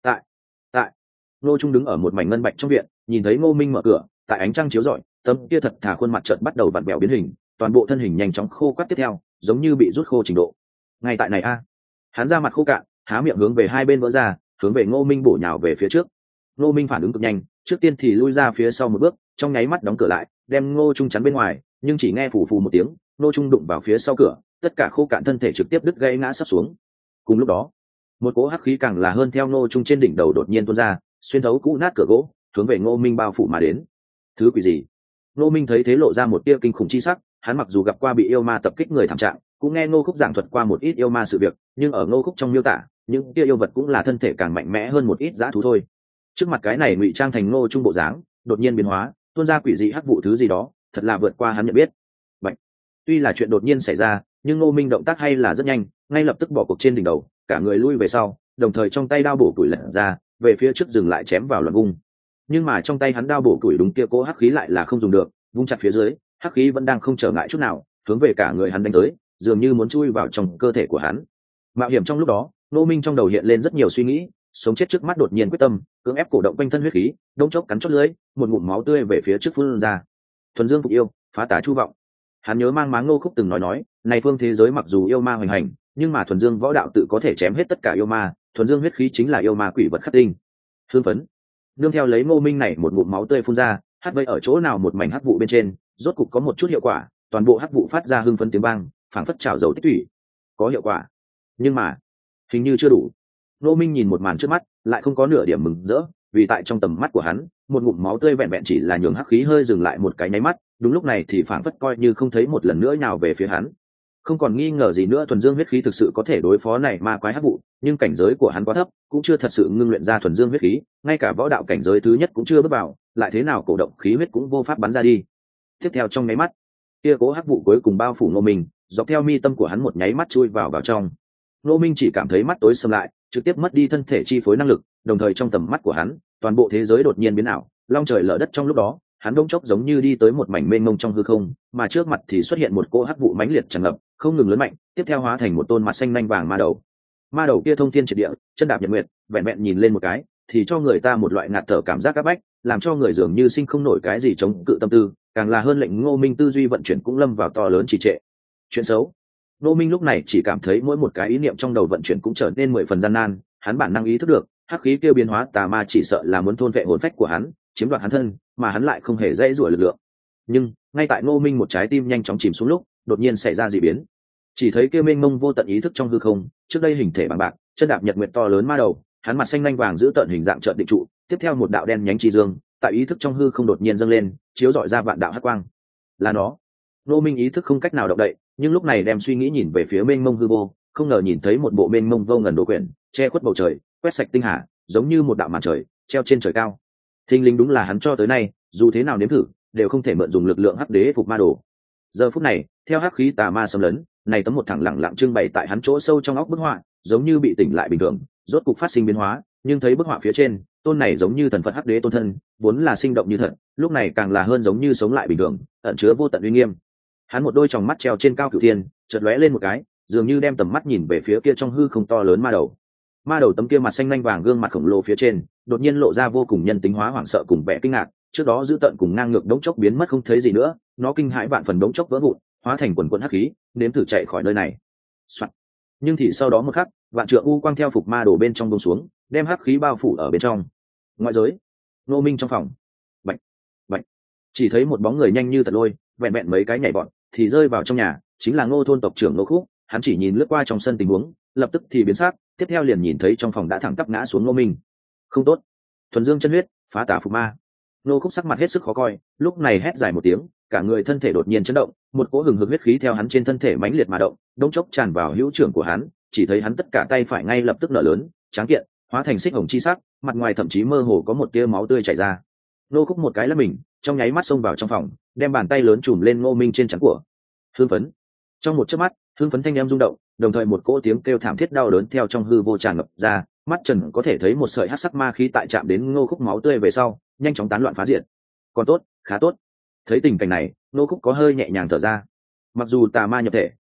A: Tại Ngô Trung đứng ở một mảnh ngân bạch trong viện, nhìn thấy Ngô Minh mở cửa, tại ánh trăng chiếu rọi, tấm kia thật thà khuôn mặt chợt bắt đầu vặn vẹo biến hình, toàn bộ thân hình nhanh chóng khô quắt tiếp theo, giống như bị rút khô trình độ. Ngay tại này hắn ra mặt khô cạn, há miệng hướng về hai bên vỡ ra, hướng về Ngô Minh bổ nhào về phía trước. Ngô Minh phản ứng cực nhanh, trước tiên thì lui ra phía sau một bước, trong nháy mắt đóng cửa lại, đem Ngô Trung chắn bên ngoài, nhưng chỉ nghe phù phù một tiếng, Ngô Trung đụng vào phía sau cửa, tất cả khô cạn thân thể trực tiếp đứt gãy ngã sắp xuống. Cùng lúc đó, một cỗ hắc khí càng là hơn theo Ngô Trung trên đỉnh đầu đột nhiên tuôn ra, xuyên thấu cũ nát cửa gỗ, hướng về Ngô Minh bao phủ mà đến. Thứ quỷ gì? Ngô Minh thấy thế lộ ra một tia kinh khủng chi sắc, hắn mặc dù gặp qua bị yêu ma tập kích người thảm trạng, cũng nghe Ngô Khúc giảng thuật qua một ít yêu ma sự việc, nhưng ở Ngô Khúc trong miêu tả, những tia yêu vật cũng là thân thể càng mạnh mẽ hơn một ít dã thú thôi. Trước mặt cái này ngụy trang thành Ngô Trung bộ dáng, đột nhiên biến hóa, tuôn ra quỷ dị hắc vụ thứ gì đó, thật là vượt qua hắn nhận biết. Vậy, tuy là chuyện đột nhiên xảy ra, nhưng Ngô Minh động tác hay là rất nhanh, ngay lập tức bỏ cuộc trên đỉnh đầu, cả người lui về sau, đồng thời trong tay đao bổ củi lật ra, về phía trước dừng lại chém vào loạn vung. Nhưng mà trong tay hắn đao bổ củi đúng kia cố hắc khí lại là không dùng được, vung chặt phía dưới, hắc khí vẫn đang không trở ngại chút nào, hướng về cả người hắn đánh tới, dường như muốn chui vào trong cơ thể của hắn. Mạo hiểm trong lúc đó, Ngô Minh trong đầu hiện lên rất nhiều suy nghĩ, sống chết trước mắt đột nhiên quyết tâm, cưỡng ép cổ động quanh thân huyết khí, đông chốc cắn chót lưỡi, một ngụm máu tươi về phía trước phun ra. Thuần dương phục yêu, phá tà chu vọng. Hắn nhớ mang máng Ngô Khúc từng nói, này phương thế giới mặc dù yêu ma hoành hành, nhưng mà thuần dương võ đạo tự có thể chém hết tất cả yêu ma, thuần dương huyết khí chính là yêu ma quỷ vật khắc tinh. Hương phấn. Nương theo lấy Ngô Minh này một ngụm máu tươi phun ra, hắt vây ở chỗ nào một mảnh hắc vụ bên trên, rốt cục có một chút hiệu quả, toàn bộ hắc vụ phát ra hưng phấn tiếng vang, phảng phất trào dầu tích thủy. Có hiệu quả, nhưng mà hình như chưa đủ. Ngô Minh nhìn một màn trước mắt, lại không có nửa điểm mừng rỡ, vì tại trong tầm mắt của hắn, một ngụm máu tươi vẹn vẹn chỉ là nhường hắc khí hơi dừng lại một cái nháy mắt, đúng lúc này thì phảng phất coi như không thấy một lần nữa nào về phía hắn. Không còn nghi ngờ gì nữa, thuần dương huyết khí thực sự có thể đối phó này ma quái hắc vụ, nhưng cảnh giới của hắn quá thấp, cũng chưa thật sự ngưng luyện ra thuần dương huyết khí, ngay cả võ đạo cảnh giới thứ nhất cũng chưa bước vào, lại thế nào cổ động khí huyết cũng vô pháp bắn ra đi. Tiếp theo trong nháy mắt, kia cố hắc vụ cuối cùng bao phủ Ngô Minh, dọc theo mi tâm của hắn một nháy mắt chui vào trong. Ngô Minh chỉ cảm thấy mắt tối sầm lại, trực tiếp mất đi thân thể chi phối năng lực, đồng thời trong tầm mắt của hắn, toàn bộ thế giới đột nhiên biến ảo, long trời lở đất trong lúc đó, hắn đống chốc giống như đi tới một mảnh mênh mông trong hư không, mà trước mặt thì xuất hiện một cỗ hắc vụ mãnh liệt tràn ngập, không ngừng lớn mạnh, tiếp theo hóa thành một tôn mặt xanh nanh vàng ma đầu. Ma đầu kia thông thiên triệt địa, chân đạp nhật nguyệt, vẹn vẹn nhìn lên một cái, thì cho người ta một loại ngạt thở cảm giác áp bách, làm cho người dường như sinh không nổi cái gì chống cự tâm tư, càng là hơn lệnh Ngô Minh tư duy vận chuyển cũng lâm vào to lớn trì trệ. Chuyện xấu. Ngô Minh lúc này chỉ cảm thấy mỗi một cái ý niệm trong đầu vận chuyển cũng trở nên 10 phần gian nan, hắn bản năng ý thức được, hắc khí kia biến hóa tà ma chỉ sợ là muốn thôn vệ hồn phách của hắn, chiếm đoạt hắn thân, mà hắn lại không hề dễ dụa lực lượng. Nhưng ngay tại Ngô Minh một trái tim nhanh chóng chìm xuống lúc, đột nhiên xảy ra dị biến. Chỉ thấy kia mênh mông vô tận ý thức trong hư không, trước đây hình thể bằng bạc, chân đạp nhật nguyệt to lớn ma đầu, hắn mặt xanh lanh vàng giữ tận hình dạng trợn định trụ, tiếp theo một đạo đen nhánh chi dương, tại ý thức trong hư không đột nhiên dâng lên, chiếu rọi ra vạn đạo hắc quang. Là nó. Ngô Minh ý thức không cách nào động đậy, nhưng lúc này đem suy nghĩ nhìn về phía mênh mông hư vô, không ngờ nhìn thấy một bộ mênh mông vô ngần đồ quyển, che khuất bầu trời, quét sạch tinh hà, giống như một đạo màn trời treo trên trời cao. Thinh linh đúng là hắn cho tới nay, dù thế nào nếm thử, đều không thể mượn dùng lực lượng hắc đế phục ma đồ. Giờ phút này, theo hắc khí tà ma xâm lấn, này tấm một thẳng lặng lặng trưng bày tại hắn chỗ sâu trong óc bức họa, giống như bị tỉnh lại bình thường, rốt cục phát sinh biến hóa, nhưng thấy bức họa phía trên, tôn này giống như thần Phật hắc đế tôn thân, vốn là sinh động như thật, lúc này càng là hơn giống như sống lại bình thường, ẩn chứa vô tận uy nghiêm. Hắn một đôi tròng mắt treo trên cao cửu thiên, chợt lóe lên một cái, dường như đem tầm mắt nhìn về phía kia trong hư không to lớn ma đầu. Ma đầu tấm kia mặt xanh lanh vàng gương mặt khổng lồ phía trên, đột nhiên lộ ra vô cùng nhân tính hóa hoảng sợ cùng vẻ kinh ngạc, trước đó giữ tận cùng ngang ngược đống chốc biến mất không thấy gì nữa, nó kinh hãi vạn phần đống chốc vỡ vụn, hóa thành quần quần hắc khí, nếm thử chạy khỏi nơi này. Soạn. Nhưng thì sau đó một khắc, vạn trượng u quang theo phục ma đồ bên trong buông xuống, đem hắc khí bao phủ ở bên trong. Ngoại giới, Ngô Minh trong phòng. Bạch, bạch. Chỉ thấy một bóng người nhanh như tật lôi, vẹn vẹn mấy cái nhảy bọn, thì rơi vào trong nhà, chính là Ngô thôn tộc trưởng Ngô Khúc. Hắn chỉ nhìn lướt qua trong sân tình huống, lập tức thì biến sắc, tiếp theo liền nhìn thấy trong phòng đã thẳng tắp ngã xuống Ngô Minh. Không tốt, thuần dương chân huyết, phá tà phục ma. Ngô Khúc sắc mặt hết sức khó coi, lúc này hét dài một tiếng, cả người thân thể đột nhiên chấn động, một cỗ hừng hực huyết khí theo hắn trên thân thể mãnh liệt mà động, đống chốc tràn vào hữu trưởng của hắn, chỉ thấy hắn tất cả tay phải ngay lập tức nở lớn, tráng kiện, hóa thành xích hồng chi sắc, mặt ngoài thậm chí mơ hồ có một tia máu tươi chảy ra. Ngô Khúc một cái lắc mình, trong nháy mắt xông vào trong phòng, đem bàn tay lớn chùm lên Ngô Minh trên trán của. Hưng phấn. Trong một chớp mắt, hưng phấn thanh em rung động, đồng thời một cỗ tiếng kêu thảm thiết đau đớn theo trong hư vô tràn ngập ra, mắt trần có thể thấy một sợi hắc sắc ma khí tại chạm đến Ngô Khúc máu tươi về sau, nhanh chóng tán loạn phá diệt. Còn tốt, khá tốt. Thấy tình cảnh này, Ngô Khúc có hơi nhẹ nhàng thở ra. Mặc dù tà ma nhập thể,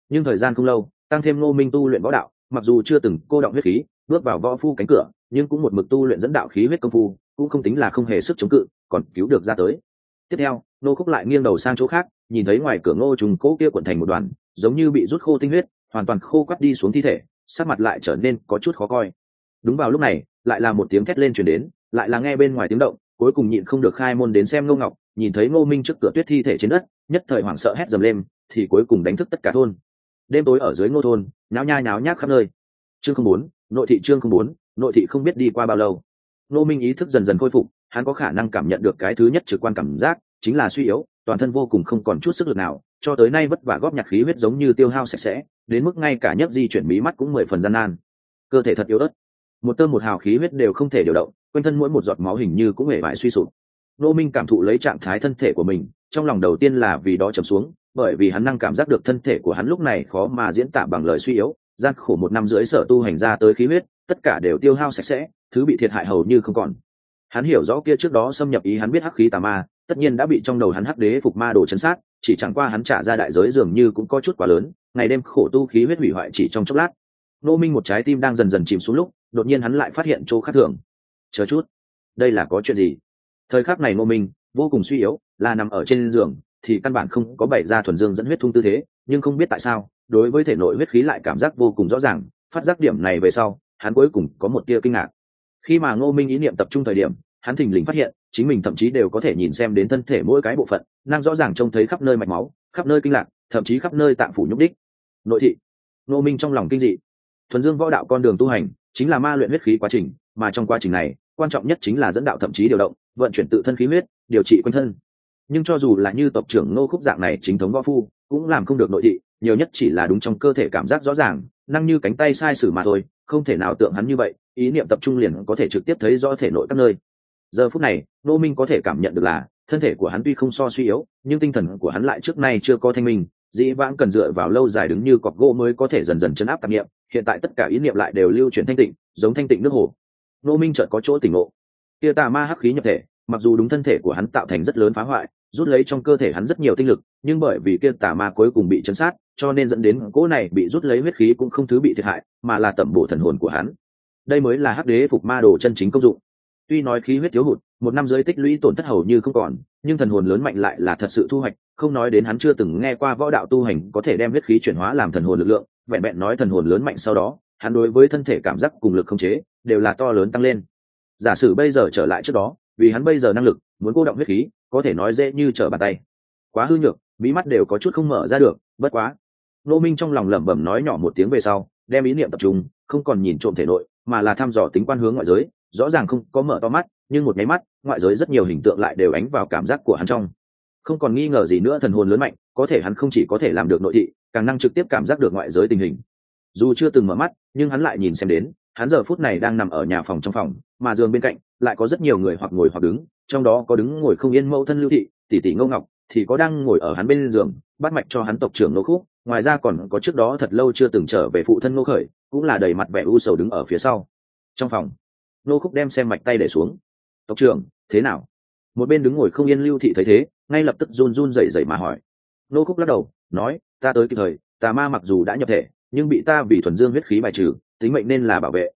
A: nhưng thời gian không lâu, tăng thêm Ngô Minh tu luyện võ đạo, mặc dù chưa từng cô động huyết khí bước vào võ phu cánh cửa, nhưng cũng một mực tu luyện dẫn đạo khí huyết công phu, cũng không tính là không hề sức chống cự, còn cứu được ra tới. Tiếp theo, Nô Khúc lại nghiêng đầu sang chỗ khác, nhìn thấy ngoài cửa Ngô trùng cố kia cuộn thành một đoàn, giống như bị rút khô tinh huyết, hoàn toàn khô quắt đi xuống thi thể, sắc mặt lại trở nên có chút khó coi. Đúng vào lúc này, lại là một tiếng thét lên truyền đến, lại là nghe bên ngoài tiếng động, cuối cùng nhịn không được khai môn đến xem Ngô Ngọc, nhìn thấy Ngô Minh trước cửa tuyết thi thể trên đất, nhất thời hoảng sợ hét dầm lên, thì cuối cùng đánh thức tất cả thôn. Đêm tối ở dưới Ngô thôn, nháo nháo nhác khắp nơi. Chương không bốn, nội thị chương không bốn, nội thị không biết đi qua bao lâu. Ngô Minh ý thức dần dần khôi phục, hắn có khả năng cảm nhận được cái thứ nhất trực quan cảm giác, chính là suy yếu, toàn thân vô cùng không còn chút sức lực nào, cho tới nay vất vả góp nhặt khí huyết giống như tiêu hao sạch sẽ, đến mức ngay cả nhấc di chuyển mí mắt cũng 10 phần gian nan. Cơ thể thật yếu ớt, một tơ một hào khí huyết đều không thể điều động, quanh thân mỗi một giọt máu hình như cũng hề bại suy sụp. Ngô Minh cảm thụ lấy trạng thái thân thể của mình, trong lòng đầu tiên là vì đó trầm xuống, bởi vì hắn năng cảm giác được thân thể của hắn lúc này khó mà diễn tả bằng lời suy yếu, gian khổ 1 năm rưỡi sở tu hành ra tới khí huyết, tất cả đều tiêu hao sạch sẽ, thứ bị thiệt hại hầu như không còn. Hắn hiểu rõ kia trước đó xâm nhập ý hắn biết hắc khí tà ma, tất nhiên đã bị trong đầu hắn hắc đế phục ma đồ chấn sát, chỉ chẳng qua hắn trả ra đại giới dường như cũng có chút quá lớn, ngày đêm khổ tu khí huyết hủy hoại chỉ trong chốc lát. Ngô Minh một trái tim đang dần dần chìm xuống lúc, đột nhiên hắn lại phát hiện chỗ khác thường. Chờ chút, đây là có chuyện gì? Thời khắc này Ngô Minh vô cùng suy yếu, là nằm ở trên giường thì căn bản không có bày ra thuần dương dẫn huyết thung tư thế, nhưng không biết tại sao, đối với thể nội huyết khí lại cảm giác vô cùng rõ ràng. Phát giác điểm này về sau, hắn cuối cùng có một tia kinh ngạc. Khi mà Ngô Minh ý niệm tập trung thời điểm, hắn thình lình phát hiện chính mình thậm chí đều có thể nhìn xem đến thân thể mỗi cái bộ phận, năng rõ ràng trông thấy khắp nơi mạch máu, khắp nơi kinh lạc, thậm chí khắp nơi tạng phủ nhúc đích. Nội thị. Ngô Minh trong lòng kinh dị. Thuần dương võ đạo con đường tu hành chính là ma luyện huyết khí quá trình, mà trong quá trình này quan trọng nhất chính là dẫn đạo thậm chí điều động vận chuyển tự thân khí huyết, điều trị quanh thân. Nhưng cho dù là như tộc trưởng Ngô Khúc dạng này chính thống võ phu cũng làm không được nội thị, nhiều nhất chỉ là đúng trong cơ thể cảm giác rõ ràng, năng như cánh tay sai sử mà thôi, không thể nào tượng hắn như vậy ý niệm tập trung liền có thể trực tiếp thấy rõ thể nội các nơi. Giờ phút này Ngô Minh có thể cảm nhận được là thân thể của hắn tuy không so suy yếu, nhưng tinh thần của hắn lại trước nay chưa có thanh minh, dĩ vãng cần dựa vào lâu dài đứng như cọc gỗ mới có thể dần dần chấn áp tạp niệm, hiện tại tất cả ý niệm lại đều lưu chuyển thanh tịnh, giống thanh tịnh nước hồ. Ngô Minh chợt có chỗ tỉnh ngộ. Kia tà ma hắc khí nhập thể, mặc dù đúng thân thể của hắn tạo thành rất lớn phá hoại, rút lấy trong cơ thể hắn rất nhiều tinh lực, nhưng bởi vì kia tà ma cuối cùng bị chấn sát, cho nên dẫn đến cỗ này bị rút lấy huyết khí cũng không thứ bị thiệt hại, mà là tẩm bổ thần hồn của hắn. Đây mới là hắc đế phục ma đồ chân chính công dụng. Tuy nói khí huyết thiếu hụt, 1 năm rưỡi tích lũy tổn thất hầu như không còn, nhưng thần hồn lớn mạnh lại là thật sự thu hoạch, không nói đến hắn chưa từng nghe qua võ đạo tu hành có thể đem huyết khí chuyển hóa làm thần hồn lực lượng, vẹn vẹn nói thần hồn lớn mạnh sau đó, hắn đối với thân thể cảm giác cùng lực khống chế đều là to lớn tăng lên. Giả sử bây giờ trở lại trước đó, vì hắn bây giờ năng lực muốn cô động huyết khí, có thể nói dễ như trở bàn tay. Quá hư nhược, mí mắt đều có chút không mở ra được, bất quá. Ngô Minh trong lòng lẩm bẩm nói nhỏ một tiếng về sau, đem ý niệm tập trung, không còn nhìn trộm thể nội, mà là thăm dò tính quan hướng ngoại giới, rõ ràng không có mở to mắt, nhưng một nháy mắt, ngoại giới rất nhiều hình tượng lại đều ánh vào cảm giác của hắn trong. Không còn nghi ngờ gì nữa, thần hồn lớn mạnh, có thể hắn không chỉ có thể làm được nội thị, càng năng trực tiếp cảm giác được ngoại giới tình hình. Dù chưa từng mở mắt, nhưng hắn lại nhìn xem đến, hắn giờ phút này đang nằm ở nhà phòng trong phòng, mà giường bên cạnh lại có rất nhiều người hoặc ngồi hoặc đứng, trong đó có đứng ngồi không yên mẫu thân Lưu thị, tỷ tỷ Ngô Ngọc, thì có đang ngồi ở hắn bên giường, bắt mạch cho hắn tộc trưởng Ngô Khúc, ngoài ra còn có trước đó thật lâu chưa từng trở về phụ thân Ngô Khởi, cũng là đầy mặt vẻ u sầu đứng ở phía sau. Trong phòng, Ngô Khúc đem xem mạch tay để xuống. "Tộc trưởng, thế nào?" Một bên đứng ngồi không yên Lưu thị thấy thế, ngay lập tức run run rẩy rẩy mà hỏi. Ngô Khúc lắc đầu, nói, "Ta tới kịp thời, tà ma mặc dù đã nhập thể, nhưng bị ta vì thuần dương huyết khí bài trừ, tính mệnh nên là bảo vệ,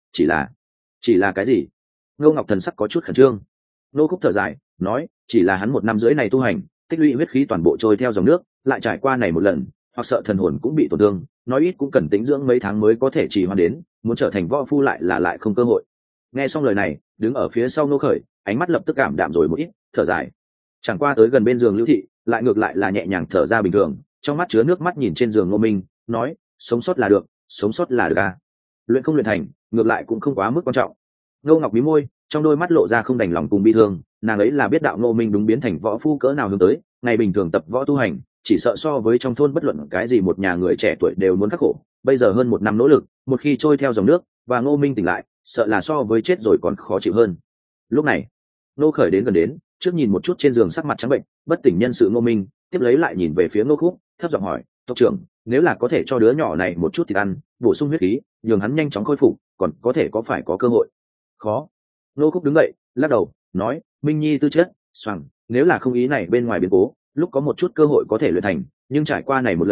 A: chỉ là cái gì?" Ngô Ngọc thần sắc có chút khẩn trương. Ngô Khúc thở dài, nói, "Chỉ là hắn 1 năm rưỡi này tu hành, tích lũy huyết khí toàn bộ trôi theo dòng nước, lại trải qua này một lần, hoặc sợ thần hồn cũng bị tổn thương, nói ít cũng cần tĩnh dưỡng mấy tháng mới có thể trì hoãn đến, muốn trở thành võ phu lại không cơ hội." Nghe xong lời này, đứng ở phía sau Ngô Khởi, ánh mắt lập tức cảm đạm rồi một ít, thở dài. Chẳng qua tới gần bên giường Lưu thị, lại ngược lại là nhẹ nhàng thở ra bình thường, trong mắt chứa nước mắt nhìn trên giường Ngô Minh, nói, "Sống sót là được, sống sót là được à. Luyện không luyện thành, ngược lại cũng không quá mức quan trọng." Ngô Ngọc mí môi, trong đôi mắt lộ ra không đành lòng cùng bi thương, nàng ấy là biết đạo Ngô Minh đúng biến thành võ phu cỡ nào hướng tới, ngày bình thường tập võ tu hành, chỉ sợ so với trong thôn bất luận cái gì một nhà người trẻ tuổi đều muốn khắc khổ, bây giờ hơn 1 năm nỗ lực, một khi trôi theo dòng nước, và Ngô Minh tỉnh lại, sợ là so với chết rồi còn khó chịu hơn. Lúc này, Ngô Khởi đến gần đến, trước nhìn một chút trên giường sắc mặt trắng bệnh, bất tỉnh nhân sự Ngô Minh, tiếp lấy lại nhìn về phía Ngô Khúc, thấp giọng hỏi, "Tộc trưởng, nếu là có thể cho đứa nhỏ này một chút thịt ăn, bổ sung huyết khí, nhường hắn nhanh chóng khôi phục, còn có thể có phải có cơ hội?" "Khó." Ngô Khúc đứng dậy, lắc đầu, nói, "Minh Nhi tư chất, xoằng, nếu là không ý này bên ngoài biến cố, lúc có một chút cơ hội có thể luyện thành, nhưng trải qua này một lần,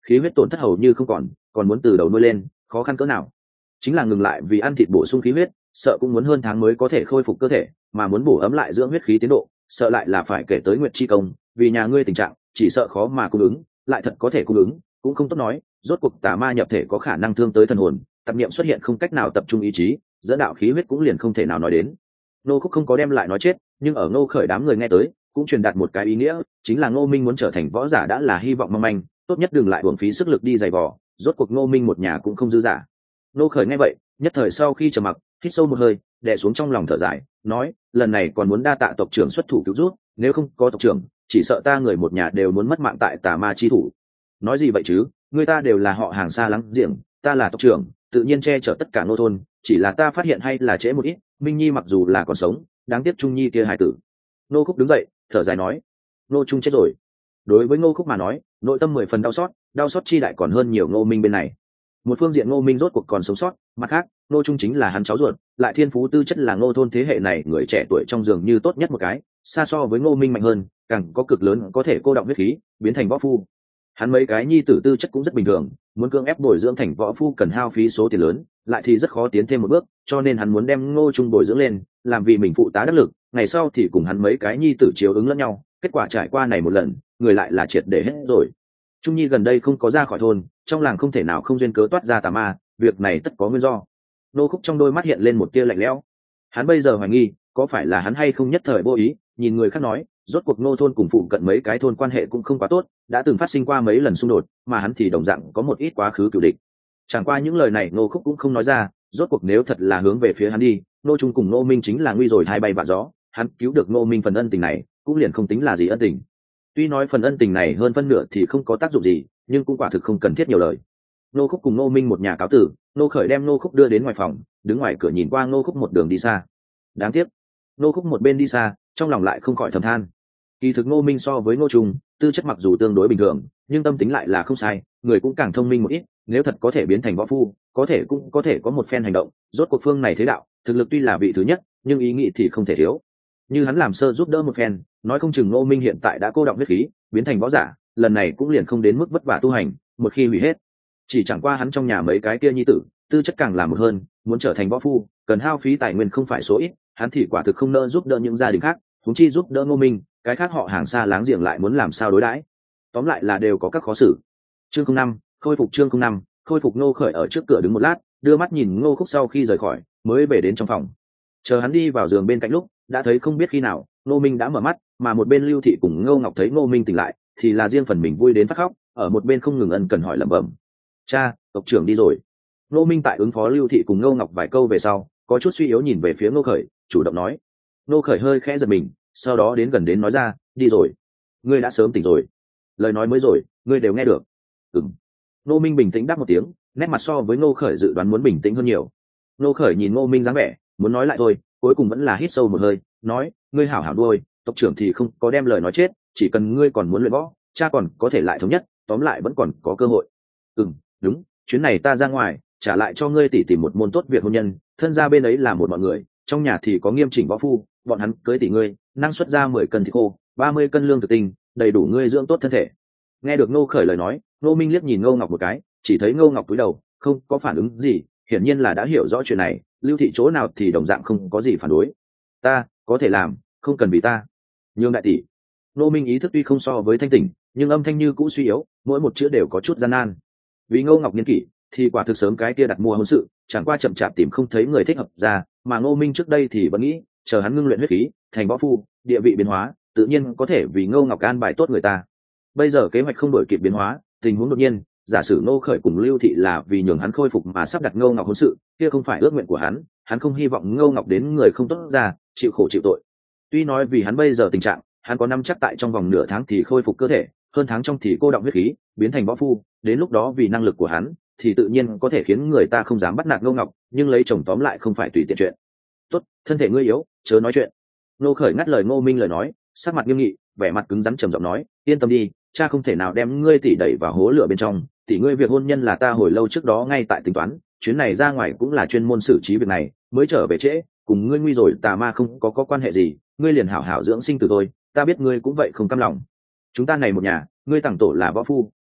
A: khí huyết tổn thất hầu như không còn muốn từ đầu nuôi lên, khó khăn cỡ nào. Chính là ngừng lại vì ăn thịt bổ sung khí huyết, sợ cũng muốn hơn tháng mới có thể khôi phục cơ thể, mà muốn bổ ấm lại dưỡng huyết khí tiến độ, sợ lại là phải kể tới nguyệt chi công, vì nhà ngươi tình trạng chỉ sợ khó mà cung ứng, lại thật có thể cung ứng cũng không tốt nói. Rốt cuộc tà ma nhập thể có khả năng thương tới thần hồn, tập niệm xuất hiện không cách nào tập trung ý chí, dẫn đạo khí huyết cũng liền không thể nào nói đến. Nô Khúc không có đem lại nói chết, nhưng ở Ngô Khởi đám người nghe tới cũng truyền đạt một cái ý nghĩa, chính là Ngô Minh muốn trở thành võ giả đã là hy vọng mong manh, tốt nhất đừng lại uổng phí sức lực đi giày vò, rốt cuộc Ngô Minh một nhà cũng không dư giả. Ngô Khởi nghe vậy, nhất thời sau khi trầm mặc, hít sâu một hơi, đè xuống trong lòng thở dài, nói, lần này còn muốn đa tạ tộc trưởng xuất thủ cứu giúp, nếu không có tộc trưởng, chỉ sợ ta người một nhà đều muốn mất mạng tại tà ma chi thủ. Nói gì vậy chứ, người ta đều là họ hàng xa láng giềng, ta là tộc trưởng, tự nhiên che chở tất cả nô thôn, chỉ là ta phát hiện hay là trễ một ít, Minh Nhi mặc dù là còn sống, đáng tiếc Trung Nhi kia hài tử. Nô Khúc đứng dậy, thở dài nói, Nô Trung chết rồi. Đối với Ngô Khúc mà nói, nội tâm 10 phần đau xót chi đại còn hơn nhiều Ngô Minh bên này. Một phương diện Ngô Minh rốt cuộc còn sống sót, mặt khác Ngô Trung chính là hắn cháu ruột, lại thiên phú tư chất là Ngô thôn thế hệ này người trẻ tuổi trong giường như tốt nhất một cái, xa so với Ngô Minh mạnh hơn, càng có cực lớn có thể cô động huyết khí, biến thành võ phu. Hắn mấy cái nhi tử tư chất cũng rất bình thường, muốn cưỡng ép bồi dưỡng thành võ phu cần hao phí số tiền lớn, lại thì rất khó tiến thêm một bước, cho nên hắn muốn đem Ngô Trung bồi dưỡng lên, làm vì mình phụ tá đắc lực, ngày sau thì cùng hắn mấy cái nhi tử chiếu ứng lẫn nhau. Kết quả trải qua này một lần, người lại là triệt để hết rồi. Trung Nhi gần đây không có ra khỏi thôn, trong làng không thể nào không duyên cớ toát ra tà ma, việc này tất có nguyên do. Nô Khúc trong đôi mắt hiện lên một tia lạnh lẽo. Hắn bây giờ hoài nghi, có phải là hắn hay không nhất thời vô ý, nhìn người khác nói, rốt cuộc Nô thôn cùng phụ cận mấy cái thôn quan hệ cũng không quá tốt, đã từng phát sinh qua mấy lần xung đột, mà hắn thì đồng dạng có một ít quá khứ cựu địch. Chẳng qua những lời này Nô Khúc cũng không nói ra, rốt cuộc nếu thật là hướng về phía hắn đi, Nô Trung cùng Nô Minh chính là nguy rồi hai bay vạ gió, hắn cứu được Nô Minh phần ân tình này, cũng liền không tính là gì ân tình. Tuy nói phần ân tình này hơn phân nửa thì không có tác dụng gì, nhưng cũng quả thực không cần thiết nhiều lời. Nô Khúc cùng Nô Minh một nhà cáo tử, Nô Khởi đem Nô Khúc đưa đến ngoài phòng, đứng ngoài cửa nhìn qua Nô Khúc một đường đi xa. Đáng tiếc, Nô Khúc một bên đi xa, trong lòng lại không khỏi thầm than. Kỳ thực Nô Minh so với Nô Trung, tư chất mặc dù tương đối bình thường, nhưng tâm tính lại là không sai, người cũng càng thông minh một ít, nếu thật có thể biến thành võ phu, có thể cũng có thể có một phen hành động, rốt cuộc phương này thế đạo, thực lực tuy là vị thứ nhất, nhưng ý nghĩ thì không thể thiếu. Như hắn làm sơ giúp đỡ một phen, nói không chừng Nô Minh hiện tại đã cô động huyết khí, biến thành võ giả, lần này cũng liền không đến mức vất vả tu hành, một khi hủy hết. Chỉ chẳng qua hắn trong nhà mấy cái kia nhi tử, tư chất càng là một hơn, muốn trở thành võ phu, cần hao phí tài nguyên không phải số ít, hắn thì quả thực không nỡ giúp đỡ những gia đình khác, huống chi giúp đỡ Ngô Minh, cái khác họ hàng xa láng giềng lại muốn làm sao đối đãi. Tóm lại là đều có các khó xử. Chương 05, khôi phục chương 05, khôi phục. Ngô Khởi ở trước cửa đứng một lát, đưa mắt nhìn Ngô Khúc sau khi rời khỏi, mới về đến trong phòng. Chờ hắn đi vào giường bên cạnh lúc, đã thấy không biết khi nào, Ngô Minh đã mở mắt, mà một bên Lưu Thị cùng Ngô Ngọc thấy Ngô Minh tỉnh lại, thì là riêng phần mình vui đến phát khóc, ở một bên không ngừng ân cần hỏi lẩm bẩm. Cha, tộc trưởng đi rồi. Ngô Minh tại ứng phó Lưu Thị cùng Ngô Ngọc vài câu về sau, có chút suy yếu nhìn về phía Ngô Khởi, chủ động nói. Ngô Khởi hơi khẽ giật mình, sau đó đến gần đến nói ra, đi rồi. Ngươi đã sớm tỉnh rồi. Lời nói mới rồi, ngươi đều nghe được. Ừm. Ngô Minh bình tĩnh đáp một tiếng, nét mặt so với Ngô Khởi dự đoán muốn bình tĩnh hơn nhiều. Ngô Khởi nhìn Ngô Minh dáng vẻ, muốn nói lại thôi, cuối cùng vẫn là hít sâu một hơi, nói, ngươi hảo hảo nuôi, tộc trưởng thì không có đem lời nói chết, chỉ cần ngươi còn muốn luyện võ, cha còn có thể lại thống nhất, tóm lại vẫn còn có cơ hội. Đúng, chuyến này ta ra ngoài, trả lại cho ngươi tỉ tìm một môn tốt việc hôn nhân, thân gia bên ấy là một mọi người, trong nhà thì có nghiêm chỉnh võ phu, bọn hắn cưới tỷ ngươi, năng suất ra 10 cân thịt khô, 30 cân lương thực tinh, đầy đủ ngươi dưỡng tốt thân thể. Nghe được Ngô Khởi lời nói, Ngô Minh liếc nhìn Ngô Ngọc một cái, chỉ thấy Ngô Ngọc cúi đầu, không có phản ứng gì, hiển nhiên là đã hiểu rõ chuyện này, Lưu Thị chỗ nào thì đồng dạng không có gì phản đối. Ta có thể làm, không cần vì ta. Nhường đại tỷ. Ngô Minh ý thức tuy không so với thanh tỉnh, nhưng âm thanh như cũ suy yếu, mỗi một chữ đều có chút gian nan. Vì Ngô Ngọc niên kỷ, thì quả thực sớm cái kia đặt mua hôn sự, chẳng qua chậm chạp tìm không thấy người thích hợp ra, mà Ngô Minh trước đây thì vẫn nghĩ, chờ hắn ngưng luyện huyết khí, thành võ phu, địa vị biến hóa, tự nhiên có thể vì Ngô Ngọc an bài tốt người ta. Bây giờ kế hoạch không đổi kịp biến hóa, tình huống đột nhiên, giả sử Ngô Khởi cùng Lưu Thị là vì nhường hắn khôi phục mà sắp đặt Ngô Ngọc hôn sự, kia không phải ước nguyện của hắn không hy vọng Ngô Ngọc đến người không tốt ra, chịu khổ chịu tội. Tuy nói vì hắn bây giờ tình trạng, hắn có năm chắc tại trong vòng nửa tháng thì khôi phục cơ thể, hơn tháng trong thì cô động huyết khí, biến thành võ phu, đến lúc đó vì năng lực của hắn, thì tự nhiên có thể khiến người ta không dám bắt nạt Ngô Ngọc, nhưng lấy chồng tóm lại không phải tùy tiện chuyện. Tốt, thân thể ngươi yếu, chớ nói chuyện. Ngô Khởi ngắt lời Ngô Minh lời nói, sắc mặt nghiêm nghị, vẻ mặt cứng rắn trầm giọng nói, yên tâm đi, cha không thể nào đem ngươi tỷ đẩy vào hố lửa bên trong, tỷ ngươi việc hôn nhân là ta hồi lâu trước đó ngay tại tính toán, chuyến này ra ngoài cũng là chuyên môn xử trí việc này, mới trở về trễ, cùng ngươi nguy rồi tà ma không có quan hệ gì, ngươi liền hảo hảo dưỡng sinh từ thôi, ta biết ngươi cũng vậy không cam lòng. Chúng ta này một nhà, ngươi tặng tổ là võ phu,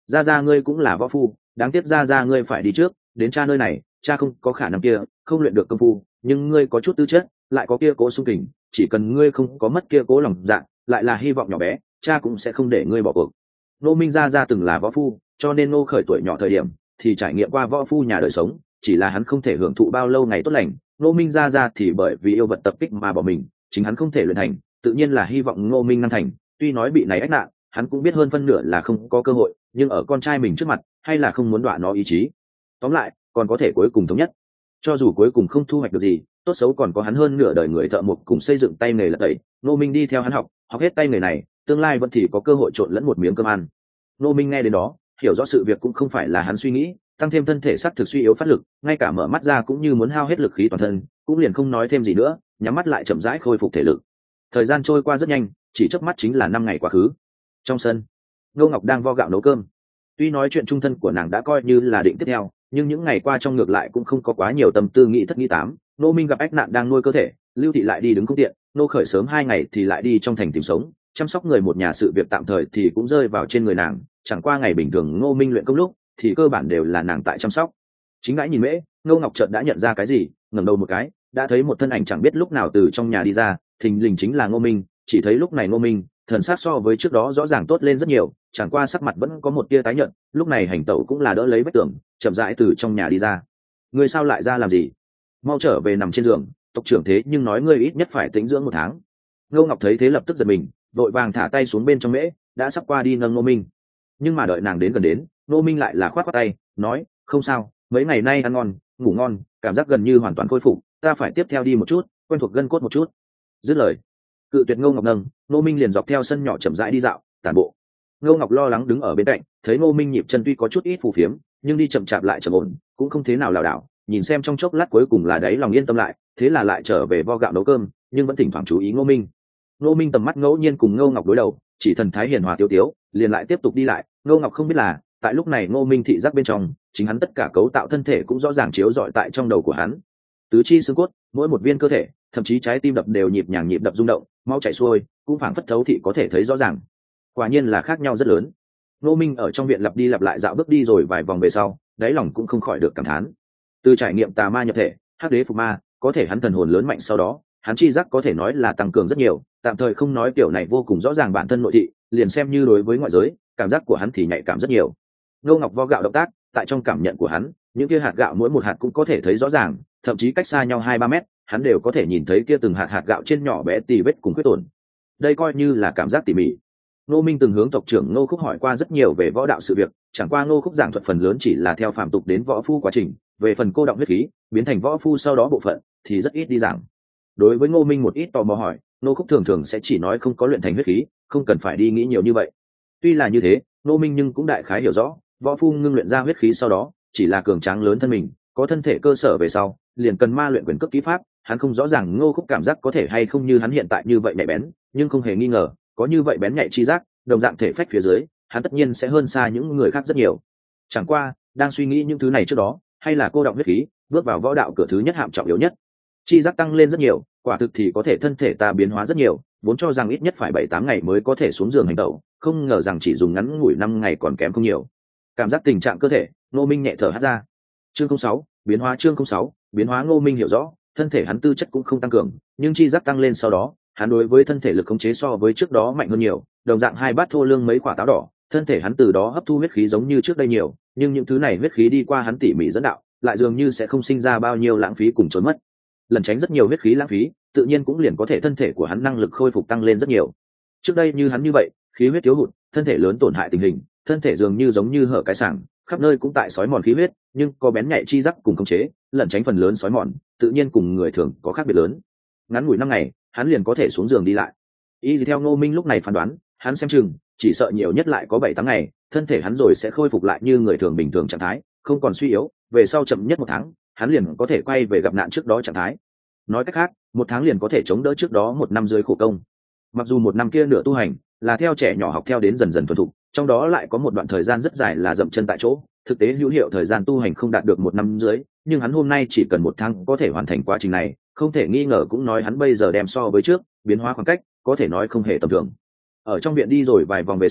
A: Ra ra ngươi cũng là võ phu, đáng tiếc ra ra ngươi phải đi trước, đến cha nơi này, cha không có khả năng kia, không luyện được công phu, nhưng ngươi có chút tư chất, lại có kia cố sung kình, chỉ cần ngươi không có mất kia cố lòng dạ, lại là hy vọng nhỏ bé, cha cũng sẽ không để ngươi bỏ cuộc. Ngô Minh ra ra từng là võ phu, cho nên Ngô Khởi tuổi nhỏ thời điểm thì trải nghiệm qua võ phu nhà đời sống, chỉ là hắn không thể hưởng thụ bao lâu ngày tốt lành. Ngô Minh ra ra thì bởi vì yêu vật tập kích mà bỏ mình, chính hắn không thể luyện thành, tự nhiên là hy vọng Ngô Minh năng thành. Tuy nói bị này ách nạn, hắn cũng biết hơn phân nửa là không có cơ hội, nhưng ở con trai mình trước mặt, hay là không muốn đọa nó ý chí. Tóm lại, còn có thể cuối cùng thống nhất. Cho dù cuối cùng không thu hoạch được gì, tốt xấu còn có hắn hơn nửa đời người thợ mộc cùng xây dựng tay nghề lật đẩy. Ngô Minh đi theo hắn học hết tay nghề này, tương lai vẫn thì có cơ hội trộn lẫn một miếng cơm ăn. Ngô Minh nghe đến đó, hiểu rõ sự việc cũng không phải là hắn suy nghĩ, tăng thêm thân thể sắc thực suy yếu phát lực, ngay cả mở mắt ra cũng như muốn hao hết lực khí toàn thân, cũng liền không nói thêm gì nữa, nhắm mắt lại chậm rãi khôi phục thể lực. Thời gian trôi qua rất nhanh, chỉ chớp mắt chính là 5 ngày quá khứ. Trong sân, Ngô Ngọc đang vo gạo nấu cơm. Tuy nói chuyện trung thân của nàng đã coi như là định tiếp theo, nhưng những ngày qua trong ngược lại cũng không có quá nhiều tâm tư nghĩ thất nghĩ tám. Ngô Minh gặp ách nạn đang nuôi cơ thể, Lưu Thị lại đi đứng không tiện, Ngô Khởi sớm 2 ngày thì lại đi trong thành tìm sống, chăm sóc người một nhà sự việc tạm thời thì cũng rơi vào trên người nàng. Chẳng qua ngày bình thường Ngô Minh luyện công lúc thì cơ bản đều là nàng tại chăm sóc. Chính ngãi nhìn mễ, Ngô Ngọc chợt đã nhận ra cái gì, ngẩng đầu một cái, đã thấy một thân ảnh chẳng biết lúc nào từ trong nhà đi ra, thình lình chính là Ngô Minh. Chỉ thấy lúc này Ngô Minh thần sắc so với trước đó rõ ràng tốt lên rất nhiều, chẳng qua sắc mặt vẫn có một tia tái nhợt, lúc này hành tẩu cũng là đỡ lấy vết tường, chậm rãi từ trong nhà đi ra. Ngươi sao lại ra làm gì? Mau trở về nằm trên giường, tộc trưởng thế nhưng nói ngươi ít nhất phải tĩnh dưỡng 1 tháng. Ngô Ngọc thấy thế lập tức giật mình, vội vàng thả tay xuống bên trong mễ, đã sắp qua đi nâng Ngô Minh. Nhưng mà đợi nàng đến gần đến, Ngô Minh lại là khoát khoát tay, nói, không sao, mấy ngày nay ăn ngon, ngủ ngon, cảm giác gần như hoàn toàn khôi phục, ta phải tiếp theo đi một chút, quen thuộc gân cốt một chút. Dứt lời, cự tuyệt Ngô Ngọc nâng, Ngô Minh liền dọc theo sân nhỏ chậm rãi đi dạo tản bộ. Ngô Ngọc lo lắng đứng ở bên cạnh, thấy Ngô Minh nhịp chân tuy có chút ít phù phiếm, nhưng đi chậm chạp lại chậm ổn, cũng không thế nào lảo đảo, nhìn xem trong chốc lát cuối cùng là đáy lòng yên tâm lại, thế là lại trở về vo gạo nấu cơm, nhưng vẫn thỉnh thoảng chú ý Ngô Minh. Ngô Minh tầm mắt ngẫu nhiên cùng Ngô Ngọc đối đầu, chỉ thần thái hiền hòa tiêu tiếu, liền lại tiếp tục đi lại. Ngô Ngọc không biết là, tại lúc này Ngô Minh thị giác bên trong, chính hắn tất cả cấu tạo thân thể cũng rõ ràng chiếu rọi tại trong đầu của hắn. Tứ chi xương cốt, mỗi một viên cơ thể, thậm chí trái tim đập đều nhịp nhàng nhịp đập rung động, máu chảy xuôi, cũng phảng phất thấu thị có thể thấy rõ ràng. Quả nhiên là khác nhau rất lớn. Ngô Minh ở trong viện lặp đi lặp lại dạo bước đi rồi vài vòng về sau, đáy lòng cũng không khỏi được cảm thán. Từ trải nghiệm tà ma nhập thể, hắc đế phục ma, có thể hắn thần hồn lớn mạnh sau đó, hắn chi giác có thể nói là tăng cường rất nhiều, tạm thời không nói kiểu này vô cùng rõ ràng bản thân nội thị, liền xem như đối với ngoại giới, cảm giác của hắn thì nhạy cảm rất nhiều. Ngô Ngọc vo gạo động tác, tại trong cảm nhận của hắn, những kia hạt gạo mỗi một hạt cũng có thể thấy rõ ràng, thậm chí cách xa nhau 2-3 mét, hắn đều có thể nhìn thấy kia từng hạt gạo trên nhỏ bé tì vết cùng khuyết tổn. Đây coi như là cảm giác tỉ mỉ. Ngô Minh từng hướng tộc trưởng Ngô Khúc hỏi qua rất nhiều về võ đạo sự việc, chẳng qua Ngô Khúc giảng thuật phần lớn chỉ là theo phạm tục đến võ phu quá trình, về phần cô động huyết khí, biến thành võ phu sau đó bộ phận thì rất ít đi giảng. Đối với Ngô Minh một ít tò mò hỏi, Ngô Khúc thường thường sẽ chỉ nói không có luyện thành huyết khí, không cần phải đi nghĩ nhiều như vậy. Tuy là như thế, Ngô Minh nhưng cũng đại khái hiểu rõ, võ phu ngưng luyện ra huyết khí sau đó, chỉ là cường tráng lớn thân mình, có thân thể cơ sở về sau, liền cần ma luyện quyền cước kỹ pháp. Hắn không rõ ràng Ngô Khúc cảm giác có thể hay không như hắn hiện tại như vậy nhạy bén, nhưng không hề nghi ngờ, có như vậy bén nhạy chi giác, đồng dạng thể phách phía dưới, hắn tất nhiên sẽ hơn xa những người khác rất nhiều. Chẳng qua, đang suy nghĩ những thứ này trước đó, hay là cô động huyết khí, bước vào võ đạo cửa thứ nhất hạng trọng yếu nhất. Chi giác tăng lên rất nhiều, quả thực thì có thể thân thể ta biến hóa rất nhiều, vốn cho rằng ít nhất phải 7-8 ngày mới có thể xuống giường hành tẩu, không ngờ rằng chỉ dùng ngắn ngủi 5 ngày còn kém không nhiều. Cảm giác tình trạng cơ thể, Ngô Minh nhẹ thở hắt ra. Chương 06, biến hóa chương 06, biến hóa Ngô Minh hiểu rõ, thân thể hắn tư chất cũng không tăng cường, nhưng chi giác tăng lên sau đó, hắn đối với thân thể lực khống chế so với trước đó mạnh hơn nhiều, đồng dạng 2 bát thô lương mấy quả táo đỏ, thân thể hắn từ đó hấp thu huyết khí giống như trước đây nhiều, nhưng những thứ này huyết khí đi qua hắn tỉ mỉ dẫn đạo, lại dường như sẽ không sinh ra bao nhiêu lãng phí cùng trốn mất. Lần tránh rất nhiều huyết khí lãng phí, tự nhiên cũng liền có thể thân thể của hắn năng lực khôi phục tăng lên rất nhiều. Trước đây như hắn như vậy, khí huyết thiếu hụt, thân thể lớn tổn hại tình hình, thân thể dường như giống như hở cái sảng, khắp nơi cũng tại sói mòn khí huyết, nhưng có bén nhạy chi giác cùng khống chế, lẩn tránh phần lớn sói mòn, tự nhiên cùng người thường có khác biệt lớn. Ngắn ngủi 5 ngày, hắn liền có thể xuống giường đi lại. Ý gì theo Ngô Minh lúc này phán đoán, hắn xem chừng chỉ sợ nhiều nhất lại có 7-8 ngày, thân thể hắn rồi sẽ khôi phục lại như người thường bình thường trạng thái, không còn suy yếu, về sau chậm nhất 1 tháng, hắn liền có thể quay về gặp nạn trước đó trạng thái. Nói cách khác, 1 tháng liền có thể chống đỡ trước đó 1 năm dưới khổ công. Mặc dù 1 năm kia nửa tu hành là theo trẻ nhỏ học theo đến dần dần thuần thục, trong đó lại có một đoạn thời gian rất dài là dậm chân tại chỗ, thực tế hữu hiệu thời gian tu hành không đạt được 1 năm dưới, nhưng hắn hôm nay chỉ cần 1 tháng có thể hoàn thành quá trình này, không thể nghi ngờ cũng nói hắn bây giờ đem so với trước biến hóa khoảng cách có thể nói không hề tầm thường. Ở trong viện đi rồi vài vòng về sau,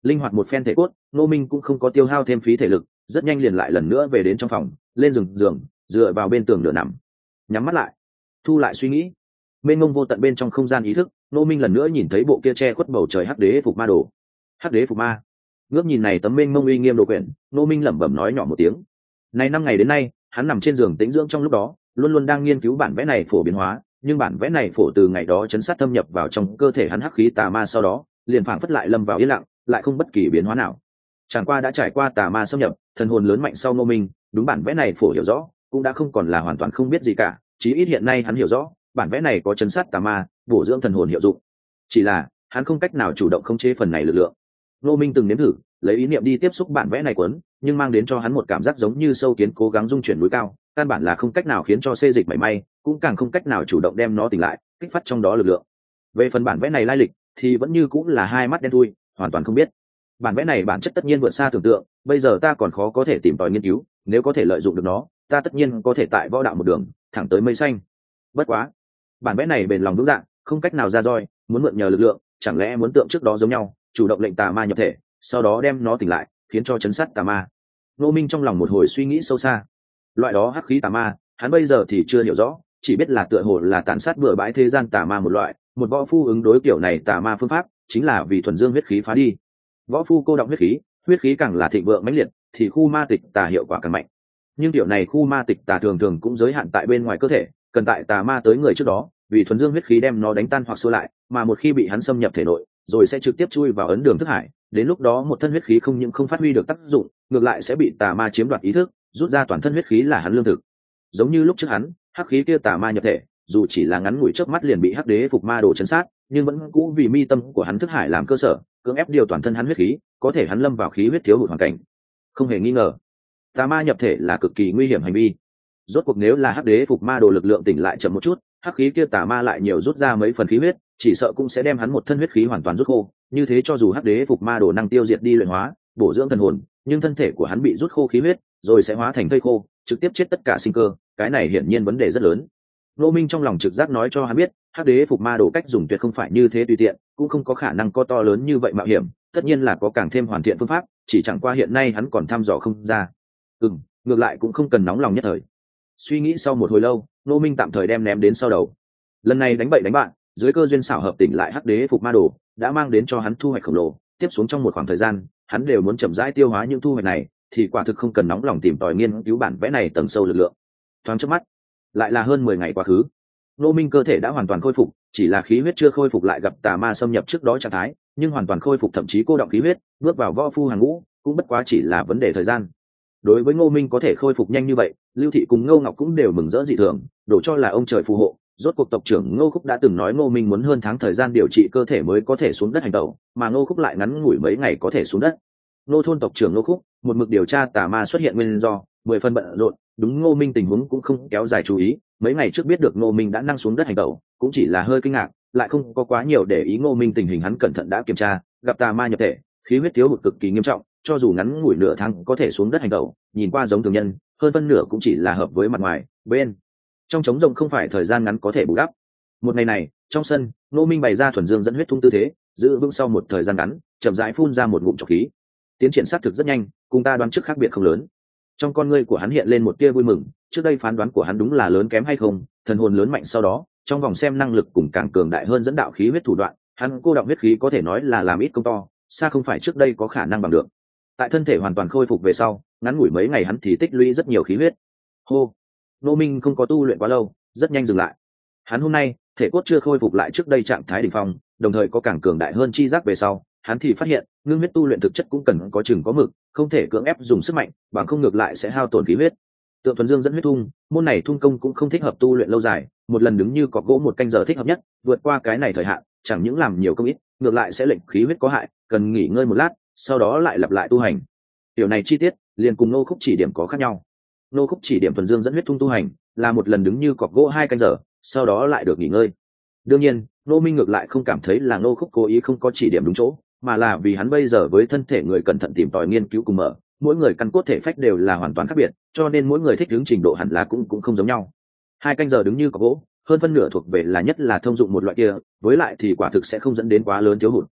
A: Linh hoạt một phen thể cốt, Ngô Minh cũng không có tiêu hao thêm phí thể lực, rất nhanh liền lại lần nữa về đến trong phòng, lên giường dựa vào bên tường nửa nằm, nhắm mắt lại, thu lại suy nghĩ. Mênh mông vô tận bên trong không gian ý thức, Ngô Minh lần nữa nhìn thấy bộ kia che khuất bầu trời hắc đế phục ma đồ. Hắc đế phục ma. Ngước nhìn này tấm mênh mông uy nghiêm đồ quyển, Ngô Minh lẩm bẩm nói nhỏ một tiếng. Này 5 ngày đến nay, hắn nằm trên giường tĩnh dưỡng trong lúc đó, luôn luôn đang nghiên cứu bản vẽ này phổ biến hóa, nhưng bản vẽ này phổ từ ngày đó chấn sát thâm nhập vào trong cơ thể hắn hắc khí tà ma sau đó, liền phảng phất lại lâm vào yên lặng, lại không bất kỳ biến hóa nào. Chẳng qua đã trải qua tà ma xâm nhập, thần hồn lớn mạnh sau Ngô Minh, đúng bản vẽ này phổ hiểu rõ, cũng đã không còn là hoàn toàn không biết gì cả, chí ít hiện nay hắn hiểu rõ, bản vẽ này có chấn sát tà ma, bổ dưỡng thần hồn hiệu dụng. Chỉ là, hắn không cách nào chủ động khống chế phần này lực lượng. Ngô Minh từng nếm thử, lấy ý niệm đi tiếp xúc bản vẽ này cuốn, nhưng mang đến cho hắn một cảm giác giống như sâu kiến cố gắng dung chuyển núi cao, căn bản là không cách nào khiến cho xê dịch mảy may, cũng càng không cách nào chủ động đem nó tỉnh lại, kích phát trong đó lực lượng. Về phần bản vẽ này lai lịch, thì vẫn như cũng là hai mắt đen thui, hoàn toàn không biết. Bản vẽ này bản chất tất nhiên vượt xa tưởng tượng, bây giờ ta còn khó có thể tìm tòi nghiên cứu, nếu có thể lợi dụng được nó, ta tất nhiên có thể tại võ đạo một đường thẳng tới mây xanh. Bất quá, bản vẽ này bền lòng vững dạng, không cách nào ra roi, muốn mượn nhờ lực lượng, chẳng lẽ muốn tượng trước đó giống nhau, chủ động lệnh tà ma nhập thể, sau đó đem nó tỉnh lại, khiến cho chấn sát tà ma. Ngô Minh trong lòng một hồi suy nghĩ sâu xa. Loại đó hắc khí tà ma, hắn bây giờ thì chưa hiểu rõ, chỉ biết là tựa hồ là tàn sát bừa bãi thế gian tà ma một loại, một võ phu ứng đối kiểu này tà ma phương pháp, chính là vì thuần dương huyết khí phá đi. Võ phu cô động huyết khí càng là thịnh vượng mãnh liệt, thì khu ma tịch tà hiệu quả càng mạnh. Nhưng kiểu này khu ma tịch tà thường thường cũng giới hạn tại bên ngoài cơ thể, cần tại tà ma tới người trước đó, vì thuần dương huyết khí đem nó đánh tan hoặc xua lại, mà một khi bị hắn xâm nhập thể nội, rồi sẽ trực tiếp chui vào ấn đường thức hải, đến lúc đó một thân huyết khí không những không phát huy được tác dụng, ngược lại sẽ bị tà ma chiếm đoạt ý thức, rút ra toàn thân huyết khí là hắn lương thực. Giống như lúc trước hắn, hắc khí kia tà ma nhập thể, dù chỉ là ngắn ngủi chớp mắt liền bị hắc đế phục ma đồ chấn sát, nhưng vẫn cũ vì mi tâm của hắn thức hải làm cơ sở, cưỡng ép điều toàn thân hắn huyết khí, có thể hắn lâm vào khí huyết thiếu hụt hoàn cảnh. Không hề nghi ngờ, tà ma nhập thể là cực kỳ nguy hiểm hành vi. Rốt cuộc nếu là hắc đế phục ma đồ lực lượng tỉnh lại chậm một chút, hắc khí kia tà ma lại nhiều rút ra mấy phần khí huyết, chỉ sợ cũng sẽ đem hắn một thân huyết khí hoàn toàn rút khô. Như thế cho dù hắc đế phục ma đồ năng tiêu diệt đi luyện hóa, bổ dưỡng thần hồn, nhưng thân thể của hắn bị rút khô khí huyết, rồi sẽ hóa thành thây khô, trực tiếp chết tất cả sinh cơ. Cái này hiển nhiên vấn đề rất lớn. Ngô Minh trong lòng trực giác nói cho hắn biết, hắc đế phục ma đồ cách dùng tuyệt không phải như thế tùy tiện, cũng không có khả năng có to lớn như vậy mạo hiểm, tất nhiên là có càng thêm hoàn thiện phương pháp, chỉ chẳng qua hiện nay hắn còn thăm dò không ra. Ngược lại cũng không cần nóng lòng nhất thời. Suy nghĩ sau một hồi lâu, Ngô Minh tạm thời đem ném đến sau đầu. Lần này đánh bậy đánh bạn, dưới cơ duyên xảo hợp tỉnh lại hắc đế phục ma đồ, đã mang đến cho hắn thu hoạch khổng lồ, tiếp xuống trong một khoảng thời gian, hắn đều muốn chậm rãi tiêu hóa những thu hoạch này, thì quả thực không cần nóng lòng tìm tòi nghiên cứu bản vẽ này tầng sâu lực lượng. Thoáng chớp mắt, lại là hơn 10 ngày quá khứ. Ngô Minh cơ thể đã hoàn toàn khôi phục, chỉ là khí huyết chưa khôi phục lại gặp tà ma xâm nhập trước đó trạng thái, nhưng hoàn toàn khôi phục thậm chí cô động khí huyết, bước vào võ phu hàng ngũ, cũng bất quá chỉ là vấn đề thời gian. Đối với Ngô Minh có thể khôi phục nhanh như vậy, Lưu Thị cùng Ngô Ngọc cũng đều mừng rỡ dị thường, đổ cho là ông trời phù hộ. Rốt cuộc tộc trưởng Ngô Khúc đã từng nói Ngô Minh muốn hơn tháng thời gian điều trị cơ thể mới có thể xuống đất hành tẩu, mà Ngô Khúc lại ngắn ngủi mấy ngày có thể xuống đất. Ngô thôn tộc trưởng Ngô Khúc một mực điều tra tà ma xuất hiện nguyên do, 10 phần bận rộn, đúng Ngô Minh tình huống cũng không kéo dài chú ý. Mấy ngày trước biết được Ngô Minh đã năng xuống đất hành tẩu, cũng chỉ là hơi kinh ngạc, lại không có quá nhiều để ý Ngô Minh tình hình. Hắn cẩn thận đã kiểm tra, gặp tà ma nhập thể, khí huyết thiếu hụt cực kỳ nghiêm trọng, cho dù ngắn ngủi nửa tháng có thể xuống đất hành tẩu, nhìn qua giống thường nhân, hơn phân nửa cũng chỉ là hợp với mặt ngoài, bên trong trống rỗng không phải thời gian ngắn có thể bù đắp. Một ngày này, trong sân, Ngô Minh bày ra thuần dương dẫn huyết thung tư thế, giữ vững sau một thời gian ngắn, chậm rãi phun ra một ngụm trọc khí. Tiến triển xác thực rất nhanh, cùng ta đoán trước khác biệt không lớn. Trong con ngươi của hắn hiện lên một tia vui mừng, trước đây phán đoán của hắn đúng là lớn kém hay không, thần hồn lớn mạnh sau đó, trong vòng xem năng lực cùng càng cường đại hơn dẫn đạo khí huyết thủ đoạn, hắn cô động huyết khí có thể nói là làm ít công to, xa không phải trước đây có khả năng bằng được. Tại thân thể hoàn toàn khôi phục về sau, ngắn ngủi mấy ngày hắn thì tích lũy rất nhiều khí huyết. Hô, Ngô Minh không có tu luyện quá lâu, rất nhanh dừng lại. Hắn hôm nay thể cốt chưa khôi phục lại trước đây trạng thái đỉnh phong, đồng thời có càng cường đại hơn chi giác về sau, hắn thì phát hiện ngưng huyết tu luyện thực chất cũng cần có chừng có mực, không thể cưỡng ép dùng sức mạnh, bằng không ngược lại sẽ hao tổn khí huyết. Tượng thuần dương dẫn huyết thung, môn này thung công cũng không thích hợp tu luyện lâu dài, một lần đứng như cọc gỗ một canh giờ thích hợp nhất, vượt qua cái này thời hạn, chẳng những làm nhiều công ít, ngược lại sẽ lệnh khí huyết có hại, cần nghỉ ngơi một lát, sau đó lại lặp lại tu hành. Điều này chi tiết liền cùng Ngô Khúc chỉ điểm có khác nhau. Ngô Khúc chỉ điểm thuần dương dẫn huyết thung tu hành là một lần đứng như cọc gỗ 2 canh giờ, sau đó lại được nghỉ ngơi. Đương nhiên, Ngô Minh ngược lại không cảm thấy là Ngô Khúc cố ý không có chỉ điểm đúng chỗ, mà là vì hắn bây giờ với thân thể người cẩn thận tìm tòi nghiên cứu cùng mở, mỗi người căn cốt thể phách đều là hoàn toàn khác biệt, cho nên mỗi người thích ứng trình độ hẳn là cũng không giống nhau. 2 canh giờ đứng như cọc gỗ, hơn phân nửa thuộc về là nhất là thông dụng một loại kia, với lại thì quả thực sẽ không dẫn đến quá lớn thiếu hụt.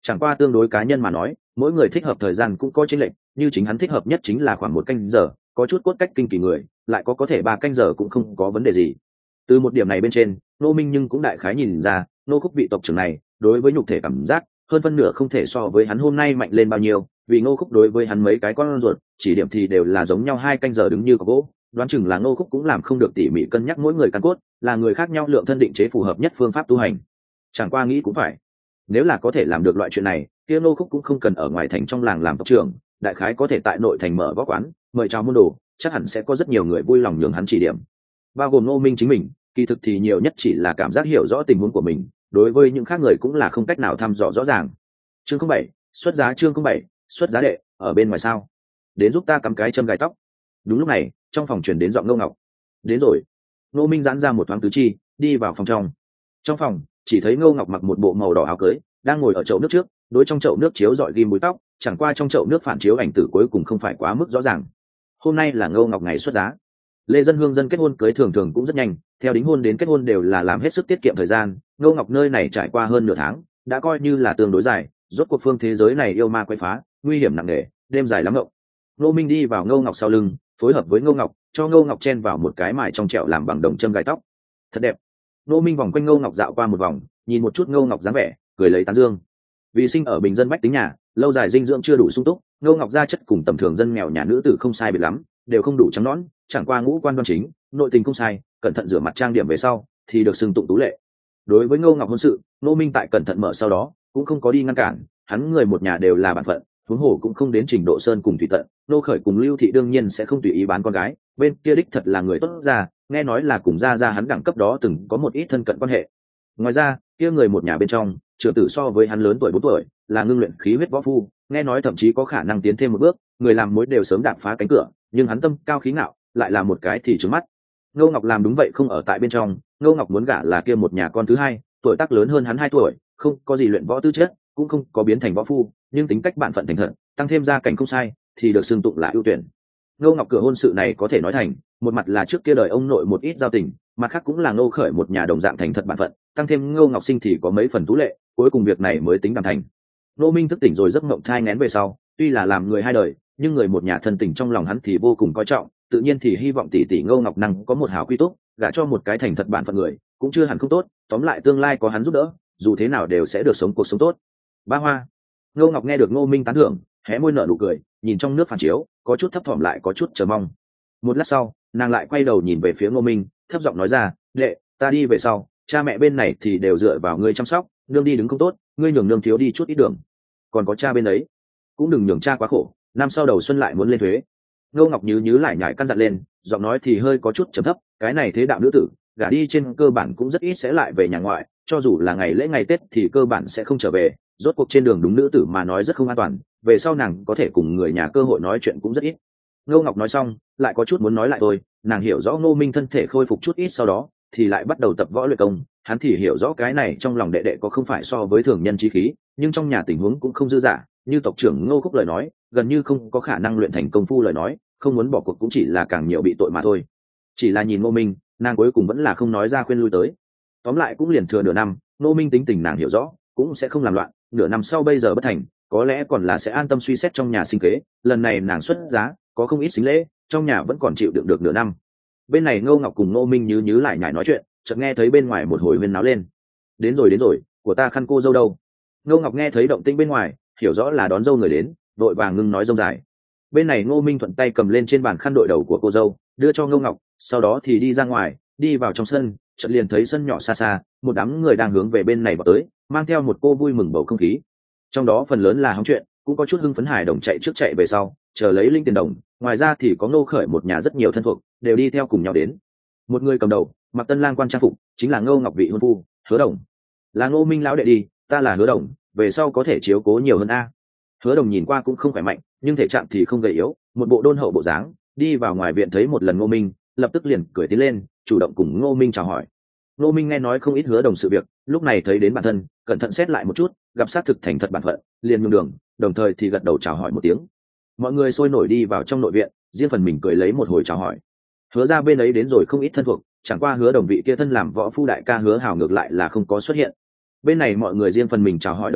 A: Chẳng qua tương đối cá nhân mà nói, mỗi người thích hợp thời gian cũng có chênh lệch, như chính hắn thích hợp nhất chính là khoảng 1 canh giờ, có chút cốt cách kinh kỳ người lại có thể 3 canh giờ cũng không có vấn đề gì. Từ một điểm này bên trên, Ngô Minh nhưng cũng đại khái nhìn ra Ngô Khúc vị tộc trưởng này đối với nhục thể cảm giác hơn phân nửa không thể so với hắn hôm nay mạnh lên bao nhiêu, vì Ngô Khúc đối với hắn mấy cái con ruột chỉ điểm thì đều là giống nhau 2 canh giờ đứng như có gỗ, đoán chừng là Ngô Khúc cũng làm không được tỉ mỉ cân nhắc mỗi người căn cốt, là người khác nhau lượng thân định chế phù hợp nhất phương pháp tu hành. Chẳng qua nghĩ cũng phải, nếu là có thể làm được loại chuyện này, kia Ngô Khúc cũng không cần ở ngoài thành trong làng làm tộc trưởng, đại khái có thể tại nội thành mở võ quán, mời chào môn đồ, chắc hẳn sẽ có rất nhiều người vui lòng nhường hắn chỉ điểm, bao gồm Ngô Minh chính mình. Kỳ thực thì nhiều nhất chỉ là cảm giác hiểu rõ tình huống của mình, đối với những khác người cũng là không cách nào thăm dò rõ ràng. Chương 07, xuất giá. Chương 07, xuất giá đệ, ở bên ngoài sao? Đến giúp ta cắm cái châm gài tóc. Đúng lúc này, trong phòng truyền đến giọng Ngô Ngọc. Đến rồi. Ngô Minh giãn ra một thoáng tứ chi, đi vào phòng trong. Trong phòng, chỉ thấy Ngô Ngọc mặc một bộ màu đỏ áo cưới, đang ngồi ở chậu nước trước, đối trong chậu nước chiếu rọi ghim búi tóc, chẳng qua trong chậu nước phản chiếu ảnh tử cuối cùng không phải quá mức rõ ràng. Hôm nay là Ngô Ngọc ngày xuất giá. Lê dân hương dân kết hôn cưới thường thường cũng rất nhanh, theo đính hôn đến kết hôn đều là làm hết sức tiết kiệm thời gian. Ngô Ngọc nơi này trải qua hơn nửa tháng, đã coi như là tương đối dài. Rốt cuộc phương thế giới này yêu ma quấy phá, nguy hiểm nặng nề, đêm dài lắm ngộng. Ngô Minh đi vào Ngô Ngọc sau lưng, phối hợp với Ngô Ngọc, cho Ngô Ngọc chen vào một cái mài trong trẹo làm bằng đồng châm gai tóc, thật đẹp. Ngô Minh vòng quanh Ngô Ngọc dạo qua một vòng, nhìn một chút Ngô Ngọc dáng vẻ, cười lấy tán dương. Vì sinh ở bình dân bách tính nhà, lâu dài dinh dưỡng chưa đủ sung túc, Ngô Ngọc gia chất cùng tầm thường dân nghèo nhà nữ tử không sai biệt lắm, đều không đủ trắng nõn, chẳng qua ngũ quan đoan chính, nội tình không sai, cẩn thận rửa mặt trang điểm về sau thì được xưng tụng tú lệ. Đối với Ngô Ngọc hôn sự, Ngô Minh tại cẩn thận mở sau đó cũng không có đi ngăn cản, hắn người một nhà đều là bản phận, huống hồ cũng không đến trình độ sơn cùng thủy tận. Nô Khởi cùng Lưu Thị đương nhiên sẽ không tùy ý bán con gái, bên kia đích thật là người tốt ra, nghe nói là cùng gia hắn đẳng cấp đó từng có một ít thân cận quan hệ. Ngoài ra, kia người một nhà bên trong, trưởng tử so với hắn lớn tuổi 4 tuổi, là ngưng luyện khí huyết võ phu, nghe nói thậm chí có khả năng tiến thêm một bước, người làm mối đều sớm đạp phá cánh cửa, nhưng hắn tâm cao khí ngạo, lại là một cái thì trừng mắt. Ngô Ngọc làm đúng vậy không ở tại bên trong, Ngô Ngọc muốn gả là kia một nhà con thứ hai, tuổi tác lớn hơn hắn 2 tuổi, không có gì luyện võ tư chất, cũng không có biến thành võ phu, nhưng tính cách bạn phận thành thật, tăng thêm gia cảnh không sai, thì được xưng tụng là ưu tuyển. Ngô Ngọc cửa hôn sự này có thể nói thành, một mặt là trước kia đời ông nội một ít giao tình, mặt khác cũng là Ngô Khởi một nhà đồng dạng thành thật bạn phận, tăng thêm Ngô Ngọc sinh thì có mấy phần tú lệ, cuối cùng việc này mới tính đàm thành. Ngô Minh thức tỉnh rồi giấc mộng thai nghén về sau, tuy là làm người hai đời, nhưng người một nhà thân tình trong lòng hắn thì vô cùng coi trọng, tự nhiên thì hy vọng tỷ tỷ Ngô Ngọc năng có một hảo quy tốt, gả cho một cái thành thật bạn phận người, cũng chưa hẳn không tốt, tóm lại tương lai có hắn giúp đỡ, dù thế nào đều sẽ được sống cuộc sống tốt. Ba Hoa. Ngô Ngọc nghe được Ngô Minh tán thưởng, hé môi nở nụ cười, nhìn trong nước phản chiếu, có chút thấp thỏm lại có chút chờ mong. Một lát sau, nàng lại quay đầu nhìn về phía Ngô Minh, thấp giọng nói ra, "Đệ, ta đi về sau, cha mẹ bên này thì đều dựa vào ngươi chăm sóc, nương đi đứng không tốt, ngươi nhường nương thiếu đi chút ít đường. Còn có cha bên đấy, cũng đừng nhường cha quá khổ, năm sau đầu xuân lại muốn lên thuế." Ngô Ngọc nhứ lại nhải căn dặn lên, giọng nói thì hơi có chút trầm thấp, cái này thế đạo nữ tử, gả đi trên cơ bản cũng rất ít sẽ lại về nhà ngoại, cho dù là ngày lễ ngày Tết thì cơ bản sẽ không trở về, rốt cuộc trên đường đúng nữ tử mà nói rất không an toàn, về sau nàng có thể cùng người nhà cơ hội nói chuyện cũng rất ít. Ngô Ngọc nói xong, lại có chút muốn nói lại thôi, nàng hiểu rõ Ngô Minh thân thể khôi phục chút ít sau đó, thì lại bắt đầu tập võ luyện công, hắn thì hiểu rõ cái này trong lòng đệ đệ có không phải so với thường nhân chí khí, nhưng trong nhà tình huống cũng không dư dả, như tộc trưởng Ngô Khúc lời nói, gần như không có khả năng luyện thành công phu lời nói, không muốn bỏ cuộc cũng chỉ là càng nhiều bị tội mà thôi. Chỉ là nhìn Ngô Minh, nàng cuối cùng vẫn là không nói ra khuyên lui tới. Tóm lại cũng liền thừa nửa năm, Ngô Minh tính tình nàng hiểu rõ, cũng sẽ không làm loạn, nửa năm sau bây giờ bất thành, có lẽ còn là sẽ an tâm suy xét trong nhà sinh kế, lần này nàng xuất giá, có không ít sính lễ, trong nhà vẫn còn chịu đựng được nửa năm. Bên này Ngô Ngọc cùng Ngô Minh nhứ lại nhải nói chuyện, chợt nghe thấy bên ngoài một hồi huyên náo lên. Đến rồi, của ta khăn cô dâu đâu? Ngô Ngọc nghe thấy động tĩnh bên ngoài, hiểu rõ là đón dâu người đến, đội vàng ngưng nói rông dài. Bên này Ngô Minh thuận tay cầm lên trên bàn khăn đội đầu của cô dâu, đưa cho Ngô Ngọc, sau đó thì đi ra ngoài, đi vào trong sân, chợt liền thấy sân nhỏ xa xa, một đám người đang hướng về bên này vào tới, mang theo một cô vui mừng bầu không khí. Trong đó phần lớn là hóng chuyện, cũng có chút hưng phấn hài đồng chạy trước chạy về sau, chờ lấy linh tiền đồng. Ngoài ra thì có Ngô Khởi một nhà rất nhiều thân thuộc, đều đi theo cùng nhau đến. Một người cầm đầu, mặc tân lang quan trang phục, chính là Ngô Ngọc vị hôn phu, Hứa Đồng. Là Ngô Minh lão đệ đi, ta là Hứa Đồng, về sau có thể chiếu cố nhiều hơn a. Hứa Đồng nhìn qua cũng không khỏe mạnh, nhưng thể trạng thì không gầy yếu, một bộ đôn hậu bộ dáng, đi vào ngoài viện thấy một lần Ngô Minh, lập tức liền cười tiến lên, chủ động cùng Ngô Minh chào hỏi. Ngô Minh nghe nói không ít Hứa Đồng sự việc, lúc này thấy đến bản thân, cẩn thận xét lại một chút, gặp xác thực thành thật bản phận, liền nhường đường, đồng thời thì gật đầu chào hỏi một tiếng. Mọi người sôi nổi đi vào trong nội viện, riêng phần mình cười lấy một hồi chào hỏi. Hứa ra bên ấy đến rồi không ít thân thuộc, chẳng qua Hứa Đồng vị kia thân làm võ phu đại ca Hứa Hào ngược lại là không có xuất hiện. Bên này mọi người riêng phần mình chào hỏi đồng thời,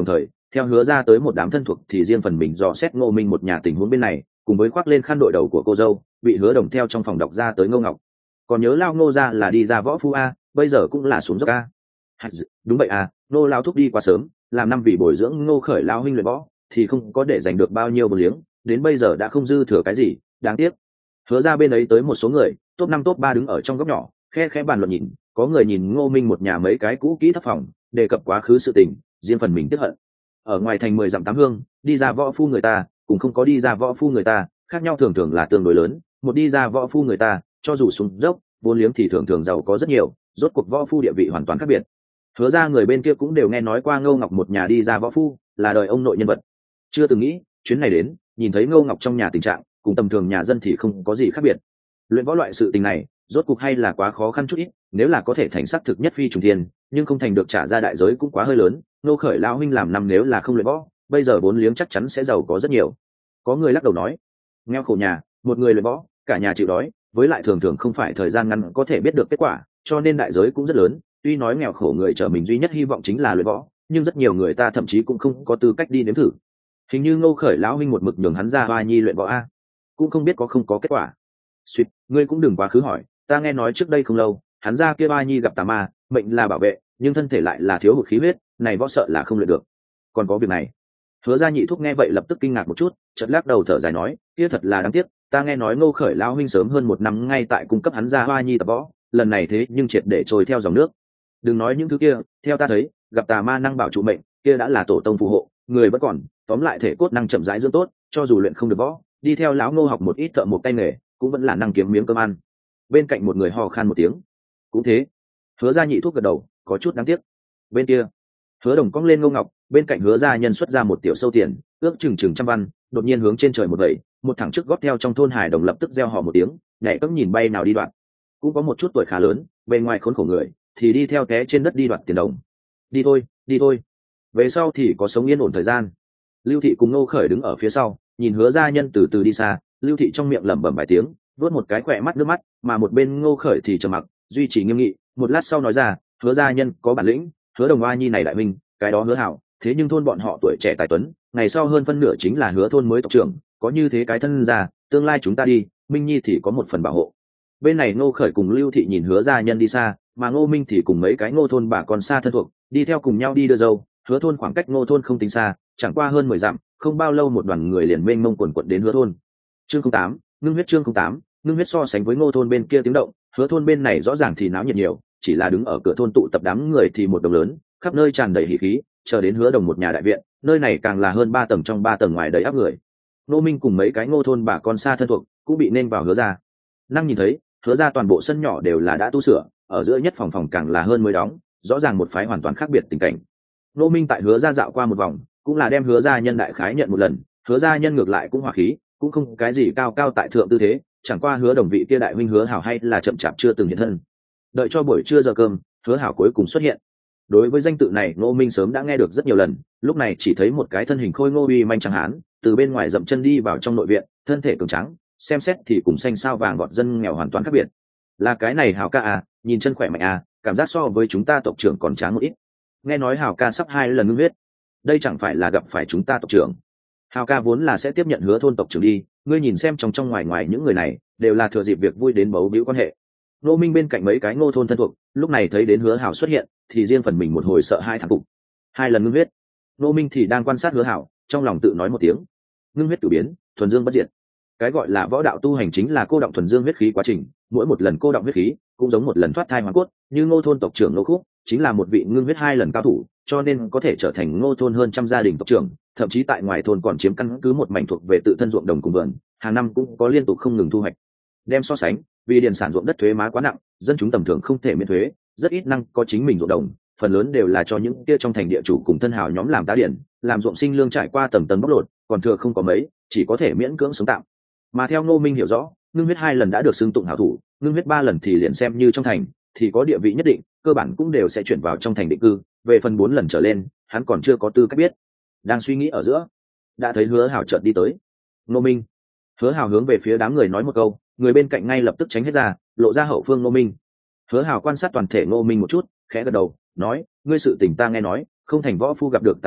A: theo hứa ra tới một đám thân thuộc thì riêng phần mình dò xét Ngô Minh một nhà tình huống bên này, cùng với khoác lên khăn đội đầu của cô dâu bị hứa đồng theo trong phòng đọc ra tới Ngô Ngọc. Còn nhớ lao Ngô ra là đi ra võ phu a, bây giờ cũng là xuống dốc a. Đúng vậy à, Ngô lao thúc đi quá sớm, làm năm vì bồi dưỡng Ngô khởi lao huynh luyện võ thì không có để giành được bao nhiêu bờ liếng, đến bây giờ đã không dư thừa cái gì, đáng tiếc. Hứa ra bên ấy tới một số người, top 5 top 3 đứng ở trong góc nhỏ, khe khẽ bàn luận nhìn, có người nhìn Ngô Minh một nhà mấy cái cũ kỹ thấp phòng, đề cập quá khứ sự tình, riêng phần mình tiếc hận. Ở ngoài thành 10 dặm tám hương, đi ra võ phu người ta, cũng không có đi ra võ phu người ta, khác nhau thường thường là tương đối lớn, một đi ra võ phu người ta, cho dù xuống dốc, vốn liếng thì thường thường giàu có rất nhiều, rốt cuộc võ phu địa vị hoàn toàn khác biệt. Hứa ra người bên kia cũng đều nghe nói qua Ngô Ngọc một nhà đi ra võ phu, là đời ông nội nhân vật. Chưa từng nghĩ, chuyến này đến, nhìn thấy Ngô Ngọc trong nhà tình trạng, cùng tầm thường nhà dân thì không có gì khác biệt. Luyện võ loại sự tình này, rốt cuộc hay là quá khó khăn chút ít, nếu là có thể thành sắc thực nhất phi trùng thiên, nhưng không thành được trả ra đại giới cũng quá hơi lớn. Ngô khởi lão huynh làm năm nếu là không luyện võ, bây giờ vốn liếng chắc chắn sẽ giàu có rất nhiều. Có người lắc đầu nói, nghèo khổ nhà, một người luyện võ, cả nhà chịu đói, với lại thường thường không phải thời gian ngắn có thể biết được kết quả, cho nên đại giới cũng rất lớn. Tuy nói nghèo khổ người trở mình duy nhất hy vọng chính là luyện võ, nhưng rất nhiều người ta thậm chí cũng không có tư cách đi nếm thử. Hình như Ngô khởi lão huynh một mực nhường hắn ra hoa nhi luyện võ a, cũng không biết có không có kết quả. Suýt, ngươi cũng đừng quá khứ hỏi, ta nghe nói trước đây không lâu, hắn ra kia hoa nhi gặp tà ma, mệnh là bảo vệ, nhưng thân thể lại là thiếu hụt khí huyết, này võ sợ là không luyện được. Còn có việc này. Hứa ra nhị thúc nghe vậy lập tức kinh ngạc một chút, chợt lắc đầu thở dài nói, kia thật là đáng tiếc, ta nghe nói Ngô khởi lão huynh sớm hơn một năm ngay tại cung cấp hắn ra hoa nhi tập võ, lần này thế nhưng triệt để trôi theo dòng nước. Đừng nói những thứ kia, theo ta thấy, gặp tà ma năng bảo trụ mệnh, kia đã là tổ tông phù hộ, người vẫn còn, tóm lại thể cốt năng chậm rãi dưỡng tốt, cho dù luyện không được võ, đi theo lão Ngô học một ít thợ một tay nghề, cũng vẫn là năng kiếm miếng cơm ăn. Bên cạnh một người hò khan một tiếng, cũng thế. Hứa ra nhị thuốc gật đầu, có chút đáng tiếc. Bên kia, Hứa đồng cong lên Ngô Ngọc, bên cạnh Hứa gia nhân xuất ra một tiểu sâu tiền, ước chừng trăm văn, đột nhiên hướng trên trời một vẩy, một thằng trước góp theo trong thôn Hải Đồng lập tức reo hò một tiếng, nhảy cẫng nhìn bay nào đi đoạn. Cũng có một chút tuổi khá lớn, bên ngoài khốn khổ người, thì đi theo té trên đất đi đoạt tiền đồng. Đi thôi, đi thôi. Về sau thì có sống yên ổn thời gian. Lưu thị cùng Ngô khởi đứng ở phía sau, nhìn Hứa gia nhân từ từ đi xa, Lưu thị trong miệng lẩm bẩm vài tiếng, vuốt một cái khỏe mắt nước mắt, mà một bên Ngô khởi thì trầm mặc, duy trì nghiêm nghị, một lát sau nói ra, Hứa gia nhân có bản lĩnh, Hứa đồng oa nhi này đại minh, cái đó Hứa hảo, thế nhưng thôn bọn họ tuổi trẻ tài tuấn, ngày sau hơn phân nửa chính là Hứa thôn mới tộc trưởng, có như thế cái thân ra, tương lai chúng ta đi, Minh nhi thì có một phần bảo hộ. Bên này Ngô khởi cùng Lưu thị nhìn Hứa gia nhân đi xa, mà Ngô Minh thì cùng mấy cái Ngô thôn bà con xa thân thuộc, đi theo cùng nhau đi đưa dâu. Hứa thôn khoảng cách Ngô thôn không tính xa, chẳng qua hơn 10 dặm, không bao lâu một đoàn người liền mênh mông quần quật đến Hứa thôn. Chương 08, ngưng huyết chương 08, ngưng huyết so sánh với Ngô thôn bên kia tiếng động, Hứa thôn bên này rõ ràng thì náo nhiệt nhiều, chỉ là đứng ở cửa thôn tụ tập đám người thì một đồng lớn, khắp nơi tràn đầy hỉ khí, chờ đến Hứa đồng một nhà đại viện, nơi này càng là hơn 3 tầng trong 3 tầng ngoài đầy áp người. Ngô Minh cùng mấy cái Ngô thôn bà con xa thân thuộc, cũng bị nên vào Hứa ra. Năng nhìn thấy, Hứa ra toàn bộ sân nhỏ đều là đã tu sửa, ở giữa nhất phòng càng là hơn mới đóng, rõ ràng một phái hoàn toàn khác biệt tình cảnh. Ngô Minh tại Hứa ra dạo qua một vòng, cũng là đem Hứa ra nhân đại khái nhận một lần, Hứa ra nhân ngược lại cũng hòa khí, cũng không cái gì cao cao tại thượng tư thế, chẳng qua Hứa đồng vị kia đại huynh Hứa hảo hay là chậm chạp chưa từng hiện thân. Đợi cho buổi trưa giờ cơm, Hứa hảo cuối cùng xuất hiện. Đối với danh tự này Ngô Minh sớm đã nghe được rất nhiều lần, lúc này chỉ thấy một cái thân hình khôi ngô uy manh trắng hán, từ bên ngoài dậm chân đi vào trong nội viện, thân thể cường trắng, xem xét thì cùng xanh sao vàng gọt dân nghèo hoàn toàn khác biệt. Là cái này Hảo ca à, nhìn chân khỏe mạnh à, cảm giác so với chúng ta tộc trưởng còn tráng một ít. Nghe nói Hảo ca sắp 2 lần ngưng huyết, đây chẳng phải là gặp phải chúng ta tộc trưởng. Hảo ca vốn là sẽ tiếp nhận Hứa thôn tộc trưởng đi, ngươi nhìn xem trong ngoài ngoài những người này đều là thừa dịp việc vui đến bấu víu quan hệ. Ngô Minh bên cạnh mấy cái Ngô thôn thân thuộc, lúc này thấy đến Hứa hảo xuất hiện thì riêng phần mình một hồi sợ hai thằng cục. 2 lần ngưng huyết. Ngô Minh thì đang quan sát Hứa hảo, trong lòng tự nói một tiếng, ngưng huyết cử biến, thuần dương bất diệt. Cái gọi là võ đạo tu hành chính là cô động thuần dương huyết khí quá trình, mỗi một lần cô động huyết khí cũng giống một lần thoát thai hoàn cốt, như Ngô thôn tộc trưởng Ngô Khúc chính là một vị ngưng huyết 2 lần cao thủ, cho nên có thể trở thành Ngô thôn hơn trăm gia đình tộc trưởng, thậm chí tại ngoài thôn còn chiếm căn cứ một mảnh thuộc về tự thân ruộng đồng cùng vườn, hàng năm cũng có liên tục không ngừng thu hoạch. Đem so sánh, vì điền sản ruộng đất thuế má quá nặng, dân chúng tầm thường không thể miễn thuế, rất ít năng có chính mình ruộng đồng, phần lớn đều là cho những kia trong thành địa chủ cùng thân hào nhóm làm tá điển, làm ruộng sinh lương trải qua tầng tầng bóc lột, còn thừa không có mấy, chỉ có thể miễn cưỡng sống tạm. Mà theo Ngô Minh hiểu rõ, ngưng huyết 2 lần đã được xưng tụng hảo thủ, ngưng huyết 3 lần thì liền xem như trong thành thì có địa vị nhất định, cơ bản cũng đều sẽ chuyển vào trong thành định cư, về phần 4 lần trở lên hắn còn chưa có tư cách biết. Đang suy nghĩ ở giữa, đã thấy Hứa hảo chợt đi tới. Ngô Minh. Hứa hảo hướng về phía đám người nói một câu, người bên cạnh ngay lập tức tránh hết ra, lộ ra hậu phương Ngô Minh. Hứa hảo quan sát toàn thể Ngô Minh một chút, khẽ gật đầu nói, ngươi sự tình ta nghe nói, không thành võ phu gặp được tà ma,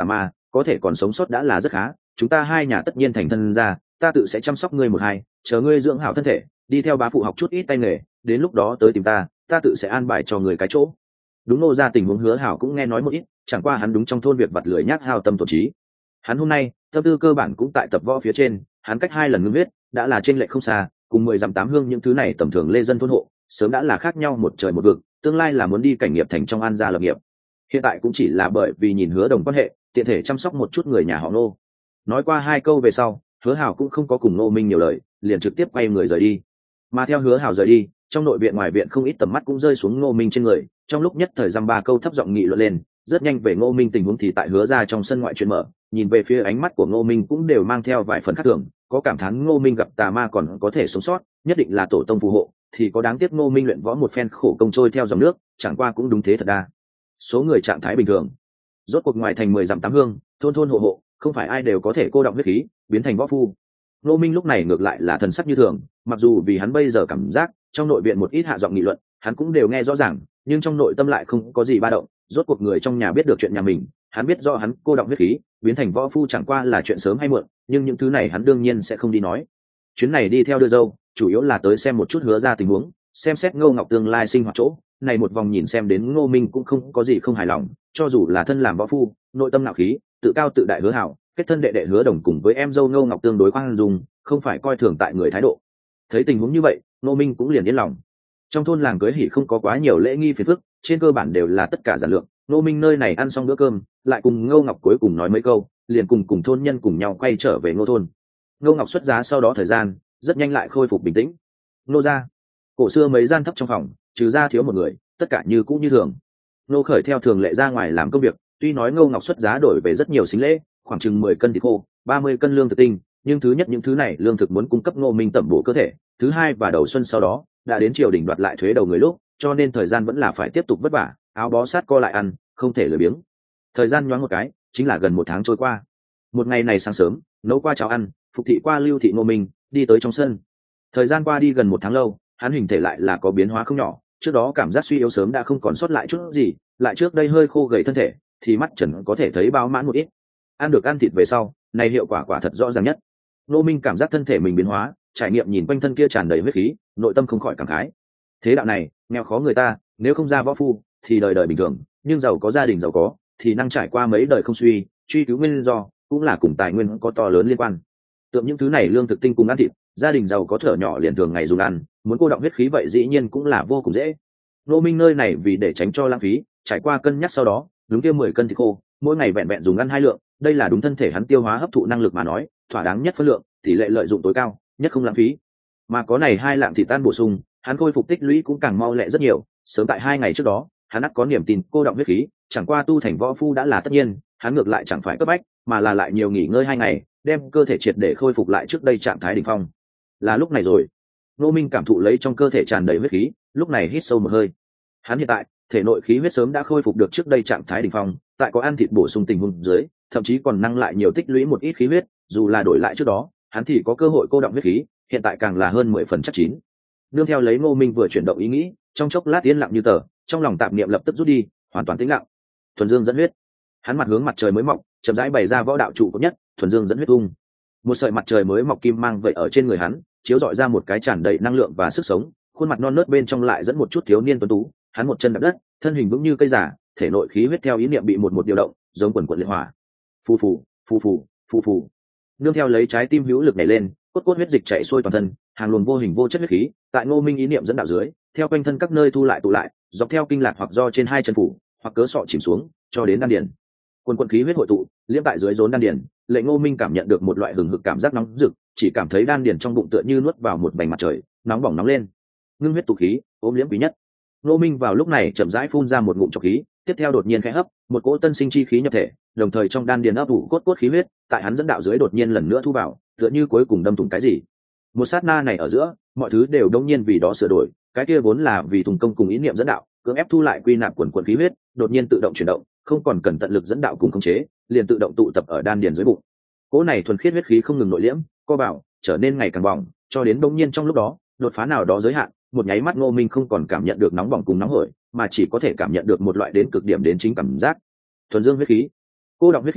A: có thể còn sống sót đã là rất khá, chúng ta hai nhà tất nhiên thành thân ra, ta tự sẽ chăm sóc ngươi một hai, chờ ngươi dưỡng hảo thân thể, đi theo bá phụ học chút ít tay nghề, đến lúc đó tới tìm ta tự sẽ an bài cho người cái chỗ. Đúng nô ra tình huống Hứa Hảo cũng nghe nói một ít, chẳng qua hắn đúng trong thôn việc vặt lười nhác hao tâm tổn trí. Hắn hôm nay tâm tư cơ bản cũng tại tập võ phía trên, hắn cách 2 lần ngưng huyết đã là trên lệch không xa, cùng 10 dặm 8 hương những thứ này tầm thường lê dân thôn hộ sớm đã là khác nhau một trời một vực, tương lai là muốn đi cảnh nghiệp thành trong An gia lập nghiệp. Hiện tại cũng chỉ là bởi vì nhìn Hứa Đồng quan hệ, tiện thể chăm sóc một chút người nhà họ Nô. Nói qua 2 câu về sau, Hứa Hảo cũng không có cùng Nô Minh nhiều lời, liền trực tiếp quay người rời đi. Mà theo Hứa Hảo rời đi, trong nội viện ngoài viện không ít tầm mắt cũng rơi xuống Ngô Minh trên người, trong lúc nhất thời dăm ba câu thấp giọng nghị luận lên, rất nhanh về Ngô Minh tình huống thì tại Hứa ra trong sân ngoại chuyện mở, nhìn về phía ánh mắt của Ngô Minh cũng đều mang theo vài phần khác thường, có cảm thán Ngô Minh gặp tà ma còn có thể sống sót, nhất định là tổ tông phù hộ, thì có đáng tiếc Ngô Minh luyện võ một phen khổ công trôi theo dòng nước, chẳng qua cũng đúng thế thật đa. Số người trạng thái bình thường. Rốt cuộc ngoài thành 10 dặm 8 hương, thôn thôn hộ hộ, không phải ai đều có thể cô động huyết khí, biến thành võ phu. Ngô Minh lúc này ngược lại là thần sắc như thường, mặc dù vì hắn bây giờ cảm giác trong nội viện một ít hạ giọng nghị luận, hắn cũng đều nghe rõ ràng, nhưng trong nội tâm lại không có gì ba động. Rốt cuộc người trong nhà biết được chuyện nhà mình, hắn biết rõ hắn cô động huyết khí, biến thành võ phu chẳng qua là chuyện sớm hay muộn, nhưng những thứ này hắn đương nhiên sẽ không đi nói. Chuyến này đi theo đưa dâu, chủ yếu là tới xem một chút Hứa ra tình huống, xem xét Ngô Ngọc tương lai sinh hoạt chỗ. Này một vòng nhìn xem đến Ngô Minh cũng không có gì không hài lòng, cho dù là thân làm võ phu, nội tâm nạo khí, tự cao tự đại Hứa Hảo, kết thân đệ đệ Hứa Đồng cùng với em dâu Ngô Ngọc tương đối khoan dung, không phải coi thường tại người thái độ. Thấy tình huống như vậy, Ngô Minh cũng liền yên lòng. Trong thôn làng cưới hỉ không có quá nhiều lễ nghi phiền phức, trên cơ bản đều là tất cả giản lược. Ngô Minh nơi này ăn xong bữa cơm, lại cùng Ngô Ngọc cuối cùng nói mấy câu, liền cùng thôn nhân cùng nhau quay trở về Ngô thôn. Ngô Ngọc xuất giá sau đó thời gian rất nhanh lại khôi phục bình tĩnh. Ngô ra, cổ xưa mấy gian thấp trong phòng, trừ ra thiếu một người, tất cả như cũ như thường. Ngô Khởi theo thường lệ ra ngoài làm công việc, tuy nói Ngô Ngọc xuất giá đổi về rất nhiều xính lễ, khoảng chừng 10 cân thịt khô, 30 cân lương thực tinh, nhưng thứ nhất những thứ này lương thực muốn cung cấp Ngô Minh tẩm bổ cơ thể, thứ hai và đầu xuân sau đó đã đến triều đình đoạt lại thuế đầu người lúc, cho nên thời gian vẫn là phải tiếp tục vất vả, áo bó sát co lại ăn, không thể lười biếng. Thời gian nhoáng một cái, chính là gần 1 tháng trôi qua. Một ngày này sáng sớm, nấu qua cháo ăn, phục thị qua Lưu thị Ngô Minh, đi tới trong sân. Thời gian qua đi gần 1 tháng lâu, hắn hình thể lại là có biến hóa không nhỏ, trước đó cảm giác suy yếu sớm đã không còn sót lại chút gì, lại trước đây hơi khô gầy thân thể, thì mắt trần có thể thấy bao mãn một ít. Ăn được ăn thịt về sau, này hiệu quả quả thật rõ ràng nhất. Ngô Minh cảm giác thân thể mình biến hóa, trải nghiệm nhìn quanh thân kia tràn đầy huyết khí, nội tâm không khỏi cảm khái. Thế đạo này, nghèo khó người ta, nếu không ra võ phu, thì đời đời bình thường, nhưng giàu có gia đình giàu có, thì năng trải qua mấy đời không suy, truy cứu nguyên do, cũng là cùng tài nguyên có to lớn liên quan. Tượng những thứ này lương thực tinh cùng ăn thịt, gia đình giàu có thở nhỏ liền thường ngày dùng ăn, muốn cô động huyết khí vậy dĩ nhiên cũng là vô cùng dễ. Ngô Minh nơi này vì để tránh cho lãng phí, trải qua cân nhắc sau đó, đúng kia 10 cân thịt khô, mỗi ngày vẹn vẹn dùng ăn 2 lượng, đây là đúng thân thể hắn tiêu hóa hấp thụ năng lực mà nói, thỏa đáng nhất phân lượng, tỷ lệ lợi dụng tối cao, nhất không lãng phí. Mà có này 2 lạng thịt tan bổ sung, hắn khôi phục tích lũy cũng càng mau lẹ rất nhiều, sớm tại 2 ngày trước đó, hắn đã có niềm tin cô động huyết khí, chẳng qua tu thành võ phu đã là tất nhiên, hắn ngược lại chẳng phải cấp bách, mà là lại nhiều nghỉ ngơi 2 ngày, đem cơ thể triệt để khôi phục lại trước đây trạng thái đỉnh phong. Là lúc này rồi. Ngô Minh cảm thụ lấy trong cơ thể tràn đầy huyết khí, lúc này hít sâu một hơi. Hắn hiện tại, thể nội khí huyết sớm đã khôi phục được trước đây trạng thái đỉnh phong, tại có ăn thịt bổ sung tình huống dưới, thậm chí còn năng lại nhiều tích lũy một ít khí huyết, dù là đổi lại trước đó, hắn thì có cơ hội cô động huyết khí, hiện tại càng là hơn 10 phần chắc chín. Nương theo lấy Ngô Minh vừa chuyển động ý nghĩ, trong chốc lát yên lặng như tờ, trong lòng tạp niệm lập tức rút đi, hoàn toàn tĩnh lặng. Thuần dương dẫn huyết. Hắn mặt hướng mặt trời mới mọc, chậm rãi bày ra võ đạo trụ cấp nhất, thuần dương dẫn huyết tung. Một sợi mặt trời mới mọc kim mang vậy ở trên người hắn, chiếu rọi ra một cái tràn đầy năng lượng và sức sống, khuôn mặt non nớt bên trong lại dẫn một chút thiếu niên tuấn tú. Hắn một chân đạp đất, thân hình vững như cây giả, thể nội khí huyết theo ý niệm bị một điều động, giống quần quần liệt hỏa. Phù phù, phù phù, phù phù. Nương theo lấy trái tim hữu lực nhảy lên, cốt huyết dịch chạy xuôi toàn thân, hàng luồng vô hình vô chất huyết khí, tại Ngô Minh ý niệm dẫn đạo dưới, theo quanh thân các nơi thu lại tụ lại, dọc theo kinh lạc hoặc do trên 2 chân phủ, hoặc cớ sọ chìm xuống, cho đến đan điền. Quần quần khí huyết hội tụ, liễm tại dưới rốn đan điền, lệnh Ngô Minh cảm nhận được một loại hừng hực cảm giác nóng rực, chỉ cảm thấy đan điền trong bụng tựa như nuốt vào một bành mặt trời, nóng bỏng nóng lên. Ngưng huyết tụ khí, ôm liễm quý nhất. Ngô Minh vào lúc này chậm rãi phun ra một ngụm trọc khí, tiếp theo đột nhiên khẽ hấp, một cỗ tân sinh chi khí nhập thể, đồng thời trong đan điền ấp ủ cốt khí huyết, tại hắn dẫn đạo dưới đột nhiên lần nữa thu vào, tựa như cuối cùng đâm thủng cái gì. Một sát na này ở giữa, mọi thứ đều đông nhiên vì đó sửa đổi, cái kia vốn là vì thùng công cùng ý niệm dẫn đạo, cưỡng ép thu lại quy nạp quần khí huyết, đột nhiên tự động chuyển động, không còn cần tận lực dẫn đạo cùng khống chế, liền tự động tụ tập ở đan điền dưới bụng. Cỗ này thuần khiết huyết khí không ngừng nội liễm, co bảo, trở nên ngày càng bỏng, cho đến đông nhiên trong lúc đó, đột phá nào đó giới hạn, một nháy mắt Ngô Minh không còn cảm nhận được nóng bỏng cùng nóng hổi, mà chỉ có thể cảm nhận được một loại đến cực điểm đến chính cảm giác. Thuần dương huyết khí, cô động huyết khí,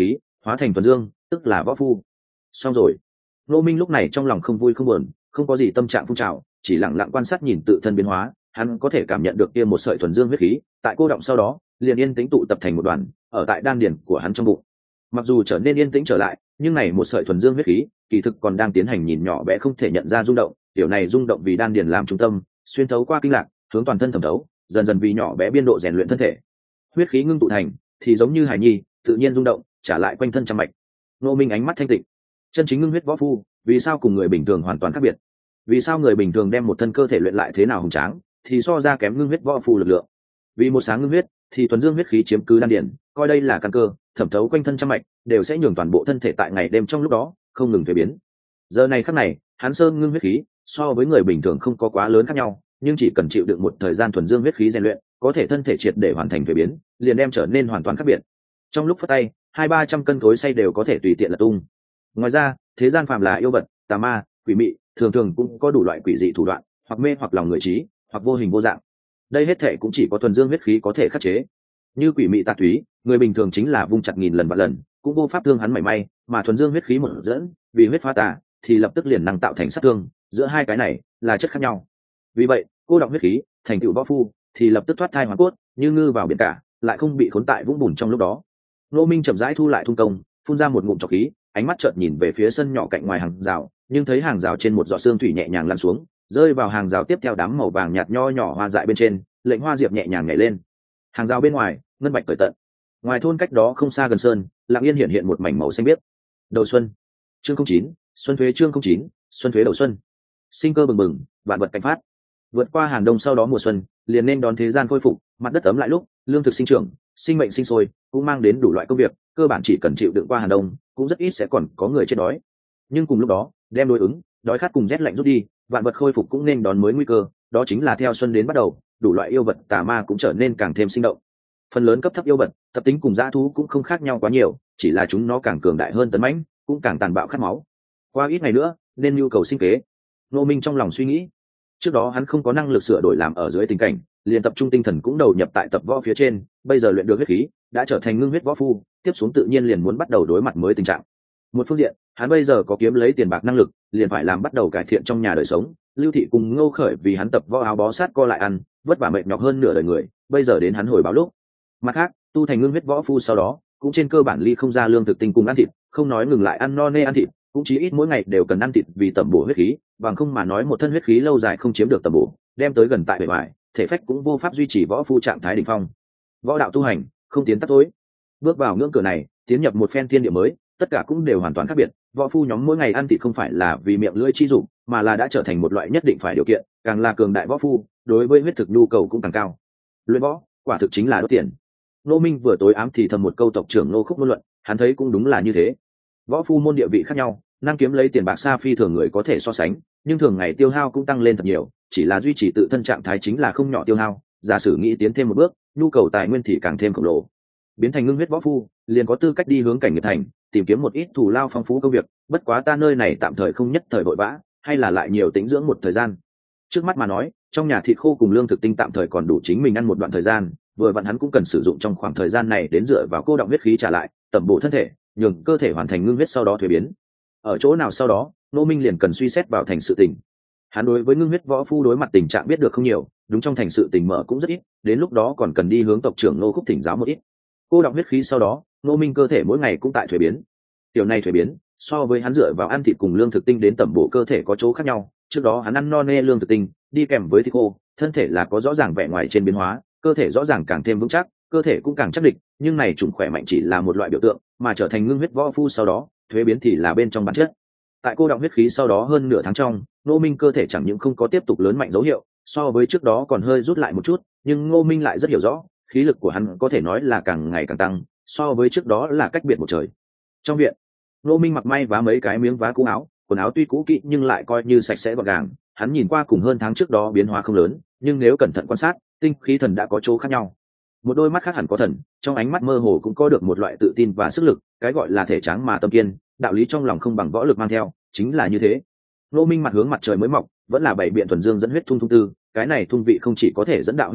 A: hóa thành thuần dương tức là võ phu. Xong rồi. Ngô Minh lúc này trong lòng không vui không buồn, không có gì tâm trạng phun trào, chỉ lặng lặng quan sát nhìn tự thân biến hóa. Hắn có thể cảm nhận được kia một sợi thuần dương huyết khí tại cô động sau đó liền yên tĩnh tụ tập thành một đoàn ở tại đan điền của hắn trong bụng. Mặc dù trở nên yên tĩnh trở lại, nhưng này một sợi thuần dương huyết khí kỳ thực còn đang tiến hành nhìn nhỏ bé không thể nhận ra rung động. Điều này rung động vì đan điền làm trung tâm, xuyên thấu qua kinh lạc hướng toàn thân thẩm thấu, dần dần vì nhỏ bé biên độ rèn luyện thân thể. Huyết khí ngưng tụ thành thì giống như hải nhi tự nhiên rung động trả lại quanh thân trăm mạch. Ngô Minh ánh mắt thanh tịnh. Chân chính ngưng huyết võ phu vì sao cùng người bình thường hoàn toàn khác biệt? Vì sao người bình thường đem một thân cơ thể luyện lại thế nào hùng tráng thì so ra kém ngưng huyết võ phu lực lượng? Vì một sáng ngưng huyết thì thuần dương huyết khí chiếm cứ đan điền, coi đây là căn cơ, thẩm thấu quanh thân trăm mạch đều sẽ nhường toàn bộ thân thể tại ngày đêm trong lúc đó không ngừng thay biến. Giờ này khắc này hắn sơn ngưng huyết khí so với người bình thường không có quá lớn khác nhau, nhưng chỉ cần chịu đựng một thời gian thuần dương huyết khí rèn luyện, có thể thân thể triệt để hoàn thành thay biến, liền đem trở nên hoàn toàn khác biệt. Trong lúc phất tay 200-300 cân thối xay đều có thể tùy tiện lật tung. Ngoài ra thế gian phàm là yêu vật, tà ma, quỷ mị thường thường cũng có đủ loại quỷ dị thủ đoạn, hoặc mê hoặc lòng người trí, hoặc vô hình vô dạng. Đây hết thể cũng chỉ có thuần dương huyết khí có thể khắc chế. Như quỷ mị tà túy, người bình thường chính là vung chặt nghìn lần vạn lần cũng vô pháp thương hắn mảy may, mà thuần dương huyết khí một dẫn vì huyết phá tà thì lập tức liền năng tạo thành sát thương. Giữa hai cái này là chất khác nhau. Vì vậy cô động huyết khí thành tựu võ phu thì lập tức thoát thai hóa cốt, như ngư vào biển cả, lại không bị khốn tại vũng bùn trong lúc đó. Ngô Minh chậm rãi thu lại thung công, phun ra một ngụm trọc khí, ánh mắt chợt nhìn về phía sân nhỏ cạnh ngoài hàng rào, nhưng thấy hàng rào trên một giọt sương thủy nhẹ nhàng lăn xuống, rơi vào hàng rào tiếp theo đám màu vàng nhạt nho nhỏ hoa dại bên trên, lệnh hoa diệp nhẹ nhàng nhảy lên. Hàng rào bên ngoài ngân bạch cởi tận, ngoài thôn cách đó không xa gần sơn, lặng yên hiện một mảnh màu xanh biếc. Đầu xuân, chương 09, xuân thuế chương 09, xuân thuế đầu xuân, sinh cơ bừng bừng, vạn vật cánh phát. Vượt qua hàn đông sau đó mùa xuân liền nên đón thế gian khôi phục, mặt đất ấm lại lúc, lương thực sinh trưởng, sinh mệnh sinh sôi, cũng mang đến đủ loại công việc, cơ bản chỉ cần chịu đựng qua hàn đông cũng rất ít sẽ còn có người chết đói. Nhưng cùng lúc đó đem đối ứng đói khát cùng rét lạnh rút đi, vạn vật khôi phục cũng nên đón mới nguy cơ, đó chính là theo xuân đến bắt đầu đủ loại yêu vật tà ma cũng trở nên càng thêm sinh động. Phần lớn cấp thấp yêu vật tập tính cùng dã thú cũng không khác nhau quá nhiều, chỉ là chúng nó càng cường đại hơn tấn mãnh, cũng càng tàn bạo khát máu. Qua ít ngày nữa nên nhu cầu sinh kế. Ngô Minh trong lòng suy nghĩ. Trước đó hắn không có năng lực sửa đổi làm ở dưới tình cảnh, liền tập trung tinh thần cũng đầu nhập tại tập võ phía trên, bây giờ luyện được huyết khí đã trở thành ngưng huyết võ phu, tiếp xuống tự nhiên liền muốn bắt đầu đối mặt mới tình trạng. Một phương diện hắn bây giờ có kiếm lấy tiền bạc năng lực, liền phải làm bắt đầu cải thiện trong nhà đời sống. Lưu Thị cùng Ngô Khởi vì hắn tập võ áo bó sát co lại ăn, vất vả mệt nhọc hơn nửa đời người, bây giờ đến hắn hồi báo lúc. Mặt khác tu thành ngưng huyết võ phu sau đó cũng trên cơ bản ly không ra lương thực tinh cùng ăn thịt, không nói ngừng lại ăn no nê ăn thịt, cũng chí ít mỗi ngày đều cần ăn thịt vì tẩm bổ huyết khí, bằng không mà nói một thân huyết khí lâu dài không chiếm được tẩm bổ, đem tới gần tại bề ngoài thể phách cũng vô pháp duy trì võ phu trạng thái đỉnh phong. Võ đạo tu hành không tiến tắt tối, bước vào ngưỡng cửa này tiến nhập một phen thiên địa mới, tất cả cũng đều hoàn toàn khác biệt. Võ phu nhóm mỗi ngày ăn thịt không phải là vì miệng lưỡi chi dụng, mà là đã trở thành một loại nhất định phải điều kiện, càng là cường đại võ phu đối với huyết thực nhu cầu cũng càng cao. Luyện võ quả thực chính là đốt tiền. Ngô Minh vừa tối ám thì thầm một câu tộc trưởng Ngô Khúc ngôn luận, hắn thấy cũng đúng là như thế. Võ phu môn địa vị khác nhau, năng kiếm lấy tiền bạc xa phi thường người có thể so sánh, nhưng thường ngày tiêu hao cũng tăng lên thật nhiều, chỉ là duy trì tự thân trạng thái chính là không nhỏ tiêu hao. Giả sử nghĩ tiến thêm một bước, nhu cầu tài nguyên thì càng thêm khổng lồ. Biến thành ngưng huyết võ phu liền có tư cách đi hướng cảnh nghiệp thành, tìm kiếm một ít thù lao phong phú công việc, bất quá ta nơi này tạm thời không nhất thời vội vã, hay là lại nhiều tĩnh dưỡng một thời gian. Trước mắt mà nói, trong nhà thịt khô cùng lương thực tinh tạm thời còn đủ chính mình ăn một đoạn thời gian, vừa vặn hắn cũng cần sử dụng trong khoảng thời gian này đến dựa vào cô động huyết khí trả lại, tẩm bổ thân thể, nhường cơ thể hoàn thành ngưng huyết sau đó thuế biến. Ở chỗ nào sau đó, Ngô Minh liền cần suy xét vào thành sự tình. Hắn đối với ngưng huyết võ phu đối mặt tình trạng biết được không nhiều, đúng trong thành sự tình mở cũng rất ít, đến lúc đó còn cần đi hướng tộc trưởng Ngô Khúc thỉnh giáo một ít. Cô động huyết khí sau đó, Ngô Minh cơ thể mỗi ngày cũng tại thuế biến. Điều này thuế biến so với hắn dựa vào ăn thịt cùng lương thực tinh đến tẩm bổ cơ thể có chỗ khác nhau. Trước đó hắn ăn no nê lương thực tinh đi kèm với thịt khô, thân thể là có rõ ràng vẻ ngoài trên biến hóa, cơ thể rõ ràng càng thêm vững chắc, cơ thể cũng càng chắc địch, nhưng này chủng khỏe mạnh chỉ là một loại biểu tượng, mà trở thành ngưng huyết võ phu sau đó thuế biến thì là bên trong bản chất. Tại cô động huyết khí sau đó hơn nửa tháng trong, Ngô Minh cơ thể chẳng những không có tiếp tục lớn mạnh dấu hiệu, so với trước đó còn hơi rút lại một chút, nhưng Ngô Minh lại rất hiểu rõ, khí lực của hắn có thể nói là càng ngày càng tăng, so với trước đó là cách biệt một trời. Trong viện, Ngô Minh mặc may vá mấy cái miếng vá cũ áo, quần áo tuy cũ kỹ nhưng lại coi như sạch sẽ gọn gàng, hắn nhìn qua cùng hơn tháng trước đó biến hóa không lớn, nhưng nếu cẩn thận quan sát, tinh khí thần đã có chỗ khác nhau. Một đôi mắt khác hẳn có thần, trong ánh mắt mơ hồ cũng có được một loại tự tin và sức lực, cái gọi là thể trắng mà tâm kiên, đạo lý trong lòng không bằng võ lực mang theo, chính là như thế. Ngô Minh mặt hướng mặt trời mới mọc, vẫn là bảy biện thuần dương dẫn huyết thung thung tư, cái này thung vị không chỉ có thể dẫn đạo huyết khí,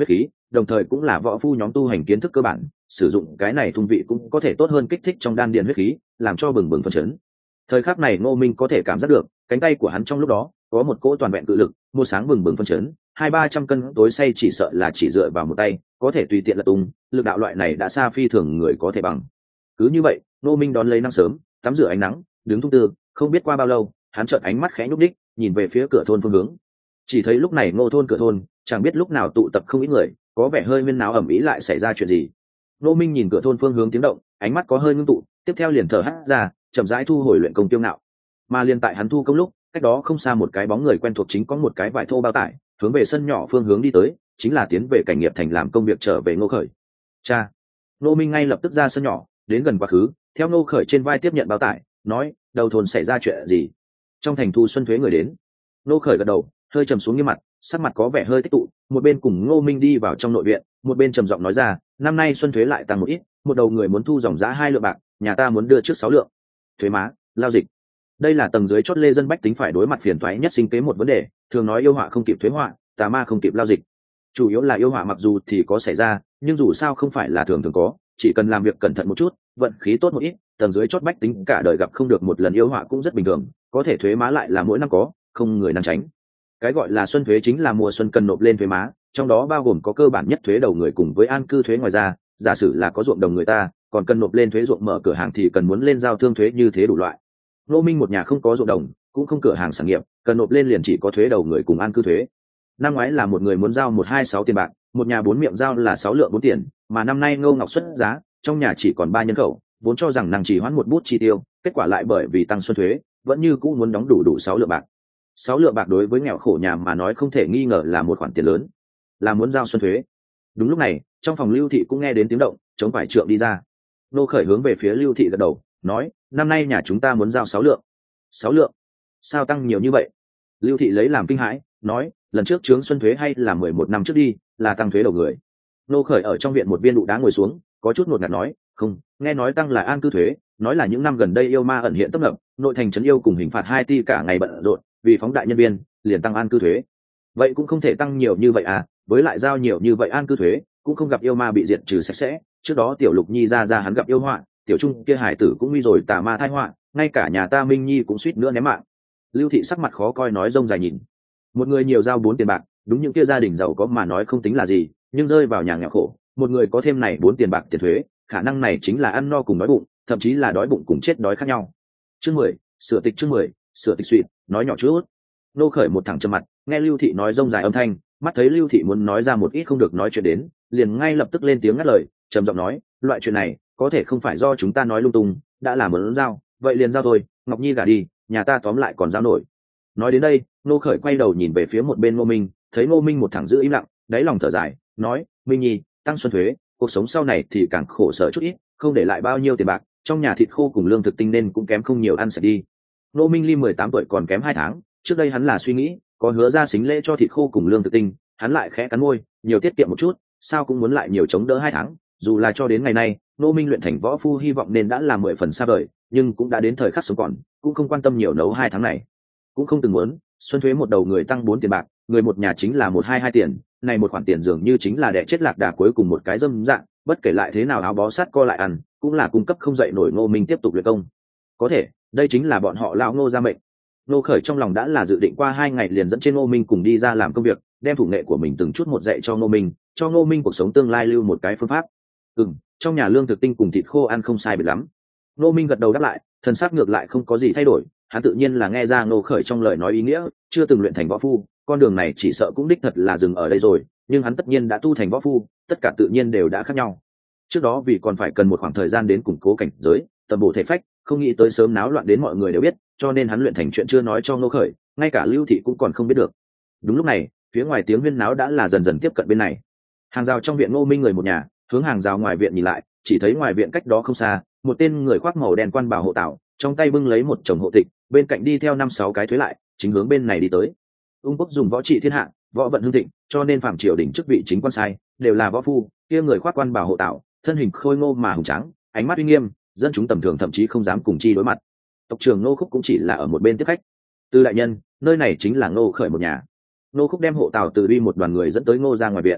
A: đồng thời cũng là võ phu nhóm tu hành kiến thức cơ bản, sử dụng cái này thung vị cũng có thể tốt hơn kích thích trong đan điền huyết khí, làm cho bừng bừng phấn chấn. Thời khắc này Ngô Minh có thể cảm giác được cánh tay của hắn trong lúc đó có một cỗ toàn vẹn cự lực, một sáng bừng bừng phấn chấn, 200-300 cân tối say chỉ sợ là chỉ dựa vào một tay có thể tùy tiện lật tung, lực đạo loại này đã xa phi thường người có thể bằng. Cứ như vậy Ngô Minh đón lấy nắng sớm, tắm rửa ánh nắng, đứng thung tư, không biết qua bao lâu hắn chợt ánh mắt khẽ nhúc đích nhìn về phía cửa thôn phương hướng. Chỉ thấy lúc này Ngô thôn cửa thôn chẳng biết lúc nào tụ tập không ít người, có vẻ hơi huyên náo ầm ĩ, lại xảy ra chuyện gì. Ngô Minh nhìn cửa thôn phương hướng tiếng động, ánh mắt có hơi ngưng tụ, tiếp theo liền thở hắt ra, chậm rãi thu hồi luyện công tiêu ngạo. Mà liền tại hắn thu công lúc, cách đó không xa một cái bóng người quen thuộc chính có một cái vải thô bao tải, hướng về sân nhỏ phương hướng đi tới, chính là tiến về cảnh nghiệp thành làm công việc trở về Ngô Khởi. Cha. Ngô Minh ngay lập tức ra sân nhỏ, đến gần quá khứ, theo Ngô Khởi trên vai tiếp nhận bao tải, nói: đầu thôn xảy ra chuyện gì? Trong thành thu xuân thuế người đến. Ngô Khởi gật đầu, hơi trầm xuống nghiêm mặt, sắc mặt có vẻ hơi tích tụ, một bên cùng Ngô Minh đi vào trong nội viện, một bên trầm giọng nói ra: năm nay xuân thuế lại tăng một ít, một đầu người muốn thu dòng giá 2 lượng bạc, nhà ta muốn đưa trước 6 lượng. Thuế má, lao dịch. Đây là tầng dưới chót lê dân bách tính phải đối mặt phiền toái nhất sinh kế một vấn đề, thường nói yêu họa không kịp thuế họa, tà ma không kịp lao dịch. Chủ yếu là yêu họa mặc dù thì có xảy ra, nhưng dù sao không phải là thường thường có, chỉ cần làm việc cẩn thận một chút, vận khí tốt một ít, tầng dưới chót bách tính cả đời gặp không được một lần yêu họa cũng rất bình thường, có thể thuế má lại là mỗi năm có, không người năng tránh. Cái gọi là xuân thuế chính là mùa xuân cần nộp lên thuế má, trong đó bao gồm có cơ bản nhất thuế đầu người cùng với an cư thuế, ngoài ra giả sử là có ruộng đồng người ta còn cần nộp lên thuế ruộng, mở cửa hàng thì cần muốn lên giao thương thuế, như thế đủ loại. Ngô Minh một nhà không có ruộng đồng cũng không cửa hàng sản nghiệp, cần nộp lên liền chỉ có thuế đầu người cùng an cư thuế. Năm ngoái là một người muốn giao 126 tiền bạc, một nhà 4 miệng giao là 6 lượng 4 tiền, mà năm nay Ngô Ngọc xuất giá, trong nhà chỉ còn 3 nhân khẩu, vốn cho rằng nàng chỉ hoãn một bút chi tiêu, kết quả lại bởi vì tăng xuân thuế vẫn như cũ muốn đóng đủ 6 lượng bạc. 6 lượng bạc đối với nghèo khổ nhà mà nói không thể nghi ngờ là một khoản tiền lớn, là muốn giao xuân thuế. Đúng lúc này trong phòng Lưu Thị cũng nghe đến tiếng động, chống phải trượng đi ra. Nô Khởi hướng về phía Lưu Thị gật đầu, nói: năm nay nhà chúng ta muốn giao 6 lượng. 6 lượng? Sao tăng nhiều như vậy? Lưu Thị lấy làm kinh hãi, nói: lần trước chướng xuân thuế hay là 11 năm trước đi, là tăng thuế đầu người. Nô Khởi ở trong viện một viên đụ đá ngồi xuống, có chút ngột ngạt nói: không, nghe nói tăng là an cư thuế, nói là những năm gần đây yêu ma ẩn hiện tấp nập, nội thành trấn yêu cùng hình phạt 2 ti cả ngày bận rộn, vì phóng đại nhân viên liền tăng an cư thuế. Vậy cũng không thể tăng nhiều như vậy à, với lại giao nhiều như vậy an cư thuế cũng không gặp yêu ma bị diệt trừ sạch sẽ. Trước đó Tiểu Lục Nhi ra hắn gặp yêu họa, Tiểu Trung kia hải tử cũng nguy rồi tà ma thai họa, ngay cả nhà ta Minh Nhi cũng suýt nữa ném mạng. Lưu Thị sắc mặt khó coi nói rông dài nhìn. Một người nhiều giao 4 tiền bạc, đúng những kia gia đình giàu có mà nói không tính là gì, nhưng rơi vào nhà nghèo khổ, một người có thêm này 4 tiền bạc tiền thuế, khả năng này chính là ăn no cùng đói bụng, thậm chí là đói bụng cùng chết đói khác nhau. Chương 10, sửa tịch. Chương 10, sửa tịch suy, nói nhỏ chút. Nô Khởi một thẳng trầm mặt, nghe Lưu Thị nói rông dài âm thanh, mắt thấy Lưu Thị muốn nói ra một ít không được nói chuyện đến, liền ngay lập tức lên tiếng ngắt lời, trầm giọng nói: loại chuyện này có thể không phải do chúng ta nói lung tung, đã là muốn giao, vậy liền giao thôi, Ngọc Nhi gả đi, nhà ta tóm lại còn giao nổi. Nói đến đây, Nô Khởi quay đầu nhìn về phía một bên Ngô Minh, thấy Ngô Minh một thẳng giữ im lặng, đáy lòng thở dài, nói: Minh Nhi, tăng xuân thuế, cuộc sống sau này thì càng khổ sở chút ít, không để lại bao nhiêu tiền bạc, trong nhà thịt khô cùng lương thực tinh nên cũng kém không nhiều, ăn sạch đi. Ngô Minh ly 18 tuổi còn kém 2 tháng, trước đây hắn là suy nghĩ có hứa ra xính lễ cho thịt khô cùng lương thực tinh, hắn lại khẽ cắn môi, nhiều tiết kiệm một chút, sao cũng muốn lại nhiều chống đỡ 2 tháng. Dù là cho đến ngày nay Ngô Minh luyện thành võ phu hy vọng nên đã là 10 phần xa vời, nhưng cũng đã đến thời khắc sống còn, cũng không quan tâm nhiều nấu 2 tháng này. Cũng không từng muốn xuân thuế một đầu người tăng 4 tiền bạc, người một nhà chính là 122 tiền, này một khoản tiền dường như chính là đẻ chết lạc đà cuối cùng một cái dâm dạng, bất kể lại thế nào áo bó sát co lại ăn, cũng là cung cấp không dậy nổi Ngô Minh tiếp tục luyện công. Có thể đây chính là bọn họ lão Ngô gia mệnh. Ngô Khởi trong lòng đã là dự định qua 2 ngày liền dẫn trên Ngô Minh cùng đi ra làm công việc, đem thủ nghệ của mình từng chút một dạy cho Ngô Minh, cho Ngô Minh cuộc sống tương lai lưu một cái phương pháp. Trong nhà lương thực tinh cùng thịt khô ăn không sai biệt lắm. Ngô Minh gật đầu đáp lại, thần sắc ngược lại không có gì thay đổi, hắn tự nhiên là nghe ra Ngô Khởi trong lời nói ý nghĩa, chưa từng luyện thành võ phu, con đường này chỉ sợ cũng đích thật là dừng ở đây rồi, nhưng hắn tất nhiên đã tu thành võ phu, tất cả tự nhiên đều đã khác nhau. Trước đó vì còn phải cần một khoảng thời gian đến củng cố cảnh giới, tầm bổ thể phách, không nghĩ tới sớm náo loạn đến mọi người đều biết, cho nên hắn luyện thành chuyện chưa nói cho Ngô Khởi, ngay cả Lưu Thị cũng còn không biết được. Đúng lúc này, phía ngoài tiếng huyên náo đã là dần dần tiếp cận bên này. Hàng rào trong viện Ngô Minh người một nhà, hướng hàng rào ngoài viện nhìn lại, chỉ thấy ngoài viện cách đó không xa, một tên người khoác màu đen quan bảo hộ tảo, trong tay bưng lấy một chồng hộ tịch, bên cạnh đi theo 5-6 cái thuế lại, chính hướng bên này đi tới. Ung Quốc dùng võ trị thiên hạ, võ vận hưng thịnh, cho nên phàm triều đỉnh chức vị chính quan sai đều là võ phu. Kia người khoác quan bảo hộ tảo, thân hình khôi ngô mà hùng tráng, ánh mắt uy nghiêm, dân chúng tầm thường thậm chí không dám cùng chi đối mặt. Tộc trưởng Ngô Khúc cũng chỉ là ở một bên tiếp khách. Từ đại nhân, nơi này chính là Ngô Khởi một nhà. Ngô Khúc đem hộ tảo từ đi một đoàn người dẫn tới Ngô ra ngoài viện.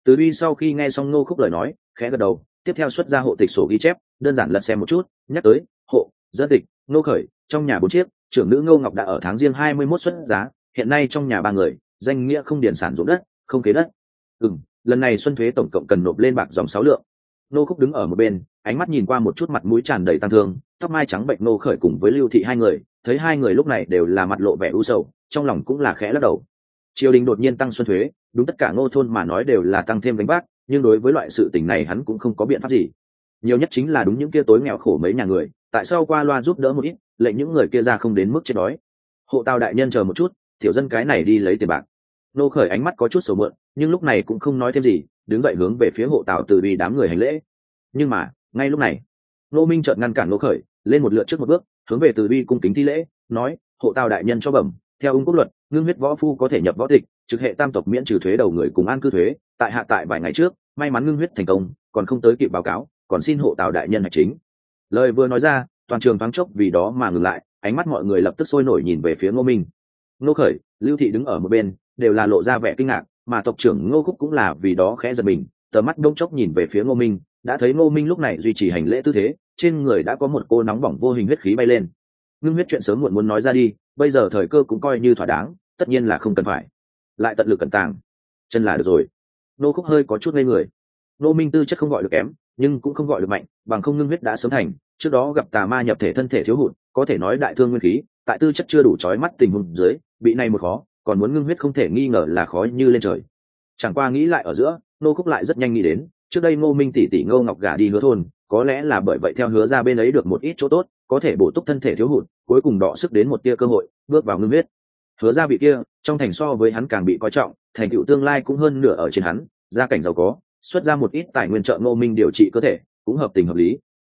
A: Từ Uy sau khi nghe xong Ngô Khúc lời nói, khẽ gật đầu, tiếp theo xuất ra hộ tịch sổ ghi chép, đơn giản lật xem một chút, nhắc tới, hộ, dân tịch, Ngô Khởi, trong nhà 4 chiếc, trưởng nữ Ngô Ngọc đã ở tháng riêng 21 xuất giá, hiện nay trong nhà 3 người, danh nghĩa không điền sản ruộng đất, không kế đất. Lần này xuân thuế tổng cộng cần nộp lên bạc dòng 6 lượng. Ngô Khúc đứng ở một bên, ánh mắt nhìn qua một chút mặt mũi tràn đầy tang thương, tóc mai trắng bệnh Ngô Khởi cùng với Lưu Thị hai người, thấy hai người lúc này đều là mặt lộ vẻ u sầu, trong lòng cũng là khẽ lắc đầu. Triều đình đột nhiên tăng xuân thuế, đúng tất cả Ngô thôn mà nói đều là tăng thêm gánh vác, nhưng đối với loại sự tình này hắn cũng không có biện pháp gì. Nhiều nhất chính là đúng những kia tối nghèo khổ mấy nhà người, tại sao qua loa giúp đỡ một ít, lệnh những người kia ra không đến mức chết đói. Hộ Tào đại nhân chờ một chút, tiểu dân cái này đi lấy tiền bạc. Ngô Khởi ánh mắt có chút sầu mượn, nhưng lúc này cũng không nói thêm gì, đứng dậy hướng về phía Hộ Tào Từ Uy đám người hành lễ. Nhưng mà ngay lúc này, Ngô Minh chợt ngăn cản Ngô Khởi, lên một lượt trước một bước, hướng về Từ Uy cung kính thi lễ, nói: Hộ Tào đại nhân cho bẩm, theo ung quốc luật, ngưng huyết võ phu có thể nhập võ tịch, trực hệ tam tộc miễn trừ thuế đầu người cùng an cư thuế. Tại hạ tại vài ngày trước, may mắn ngưng huyết thành công, còn không tới kịp báo cáo, còn xin Hộ Tào đại nhân hành chính. Lời vừa nói ra, toàn trường thoáng chốc vì đó mà ngừng lại, ánh mắt mọi người lập tức sôi nổi nhìn về phía Ngô Minh. Ngô Khởi, Lưu Thị đứng ở một bên, đều là lộ ra vẻ kinh ngạc, mà tộc trưởng Ngô Khúc cũng là vì đó khẽ giật mình, tầm mắt đông chốc nhìn về phía Ngô Minh, đã thấy Ngô Minh lúc này duy trì hành lễ tư thế, trên người đã có một cô nóng bỏng vô hình huyết khí bay lên. Ngưng huyết chuyện sớm muộn muốn nói ra đi, bây giờ thời cơ cũng coi như thỏa đáng, tất nhiên là không cần phải lại tận lực cẩn tàng, chân là được rồi. Ngô Khúc hơi có chút ngây người. Ngô Minh tư chất không gọi được kém, nhưng cũng không gọi được mạnh, bằng không ngưng huyết đã sớm thành, trước đó gặp tà ma nhập thể thân thể thiếu hụt, có thể nói đại thương nguyên khí, tại tư chất chưa đủ chói mắt tình huống dưới, bị này một khó, còn muốn ngưng huyết không thể nghi ngờ là khó như lên trời. Chẳng qua nghĩ lại ở giữa, Ngô Khúc lại rất nhanh nghĩ đến, trước đây Ngô Minh tỷ tỷ Ngô Ngọc gả đi Hứa thôn, có lẽ là bởi vậy theo Hứa ra bên ấy được một ít chỗ tốt, có thể bổ túc thân thể thiếu hụt, cuối cùng đọ sức đến một tia cơ hội, bước vào ngưng huyết. Hứa ra vị kia, trong thành so với hắn càng bị coi trọng, thành tựu tương lai cũng hơn nửa ở trên hắn, gia cảnh giàu có, xuất ra một ít tài nguyên trợ Ngô Minh điều trị cơ thể, cũng hợp tình hợp lý.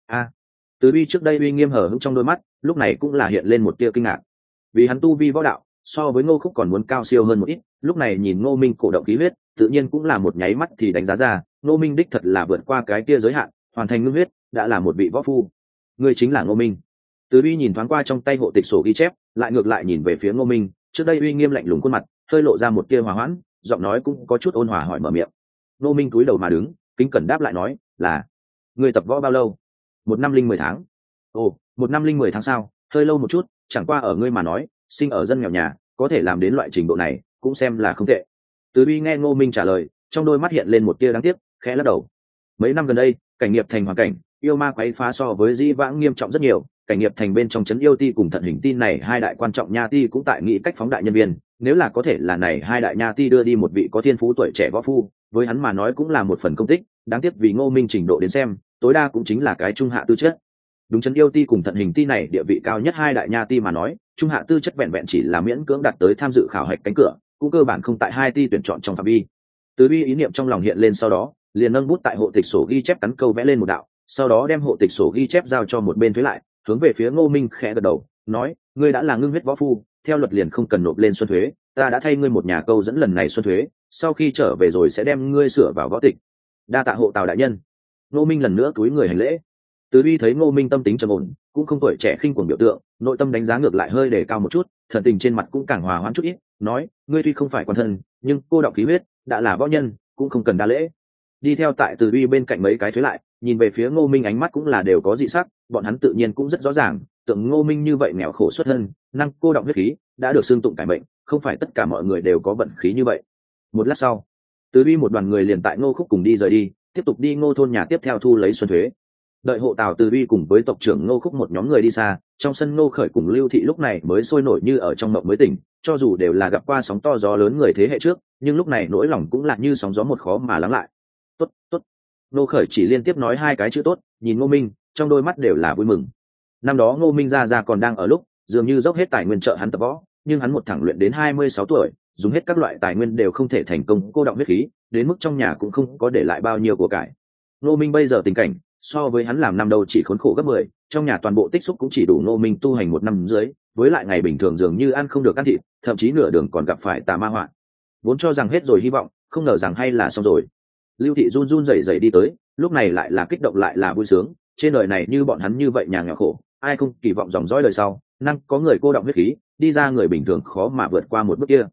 A: Từ Uy trước đây uy nghiêm hở hững trong đôi mắt, lúc này cũng là hiện lên một tia kinh ngạc, vì hắn tu vi võ đạo so với Ngô Khúc còn muốn cao siêu hơn một ít, lúc này nhìn Ngô Minh cổ động khí huyết, tự nhiên cũng là một nháy mắt thì đánh giá ra, Ngô Minh đích thật là vượt qua cái kia giới hạn, hoàn thành ngưng huyết, đã là một vị võ phu. Người chính là Ngô Minh. Từ Uy nhìn thoáng qua trong tay hộ tịch sổ ghi chép, lại ngược lại nhìn về phía Ngô Minh, trước đây uy nghiêm lạnh lùng khuôn mặt, hơi lộ ra một tia hòa hoãn, giọng nói cũng có chút ôn hòa hỏi mở miệng. Ngô Minh cúi đầu mà đứng, kính cẩn đáp lại nói, là người tập võ bao lâu? 1 năm linh 10 tháng. Ồ, 1 năm linh 10 tháng sao? Hơi lâu một chút, chẳng qua ở ngươi mà nói, sinh ở dân nghèo nhà, có thể làm đến loại trình độ này, cũng xem là không tệ. Từ Uy nghe Ngô Minh trả lời, trong đôi mắt hiện lên một tia đáng tiếc, khẽ lắc đầu. Mấy năm gần đây, cảnh nghiệp thành hoàn cảnh, yêu ma quấy phá so với dĩ vãng nghiêm trọng rất nhiều, cảnh nghiệp thành bên trong trấn yêu ti cùng thận hình tin này hai đại quan trọng nha ti cũng tại nghĩ cách phóng đại nhân viên, nếu là có thể là này hai đại nha ti đưa đi một vị có thiên phú tuổi trẻ võ phu, với hắn mà nói cũng là một phần công tích, đáng tiếc vì Ngô Minh trình độ đến xem, tối đa cũng chính là cái trung hạ tư chất. Đúng, trấn yêu ti cùng thận hình ti này địa vị cao nhất hai đại nha ti mà nói, trung hạ tư chất vẹn vẹn chỉ là miễn cưỡng đạt tới tham dự khảo hạch cánh cửa, cũng cơ bản không tại hai ti tuyển chọn trong phạm vi. Từ Uy ý niệm trong lòng hiện lên, sau đó liền nâng bút tại hộ tịch sổ ghi chép cắn câu vẽ lên một đạo, sau đó đem hộ tịch sổ ghi chép giao cho một bên thuế lại, hướng về phía Ngô Minh khẽ gật đầu, nói: ngươi đã là ngưng huyết võ phu, theo luật liền không cần nộp lên xuân thuế, ta đã thay ngươi một nhà câu dẫn lần này xuân thuế, sau khi trở về rồi sẽ đem ngươi sửa vào võ tịch. Đa tạ Hộ Tào đại nhân. Ngô Minh lần nữa cúi người hành lễ. Từ Uy thấy Ngô Minh tâm tính trầm ổn, cũng không tuổi trẻ khinh cuồng biểu tượng, nội tâm đánh giá ngược lại hơi đề cao một chút, thần tình trên mặt cũng càng hòa hoãn chút ít, nói: ngươi tuy không phải quan thân, nhưng cô đọng khí huyết, đã là võ nhân, cũng không cần đa lễ. Đi theo tại Từ Uy bên cạnh mấy cái thuế lại, nhìn về phía Ngô Minh ánh mắt cũng là đều có dị sắc, bọn hắn tự nhiên cũng rất rõ ràng, tượng Ngô Minh như vậy nghèo khổ xuất thân, năng cô đọng huyết khí, đã được xưng tụng cải mệnh, không phải tất cả mọi người đều có vận khí như vậy. Một lát sau, Từ Uy một đoàn người liền tại Ngô Khúc cùng đi rời đi, tiếp tục đi Ngô thôn nhà tiếp theo thu lấy xuân thuế. Đợi Hộ Tào Từ Uy cùng với tộc trưởng Ngô Khúc một nhóm người đi xa, trong sân Ngô Khởi cùng Lưu Thị lúc này mới sôi nổi như ở trong mộng mới tỉnh, cho dù đều là gặp qua sóng to gió lớn người thế hệ trước, nhưng lúc này nỗi lòng cũng là như sóng gió một khó mà lắng lại. Tốt, tốt. Ngô Khởi chỉ liên tiếp nói hai cái chữ tốt, nhìn Ngô Minh, trong đôi mắt đều là vui mừng. Năm đó Ngô Minh ra còn đang ở lúc, dường như dốc hết tài nguyên trợ hắn tập võ, nhưng hắn một thẳng luyện đến 26 tuổi, dùng hết các loại tài nguyên đều không thể thành công cô đọng huyết khí, đến mức trong nhà cũng không có để lại bao nhiêu của cải. Ngô Minh bây giờ tình cảnh, so với hắn làm năm đầu chỉ khốn khổ gấp 10, trong nhà toàn bộ tích xúc cũng chỉ đủ Ngô Minh tu hành 1 năm dưới, với lại ngày bình thường dường như ăn không được ăn thịt, thậm chí nửa đường còn gặp phải tà ma họa. Vốn cho rằng hết rồi hy vọng, không ngờ rằng hay là xong rồi. Lưu Thị run run rẩy rẩy đi tới, lúc này lại là kích động lại là vui sướng, trên đời này như bọn hắn như vậy nhà nghèo khổ, ai không kỳ vọng dòng dõi đời sau, năng có người cô đọng huyết khí, đi ra người bình thường khó mà vượt qua một bước kia.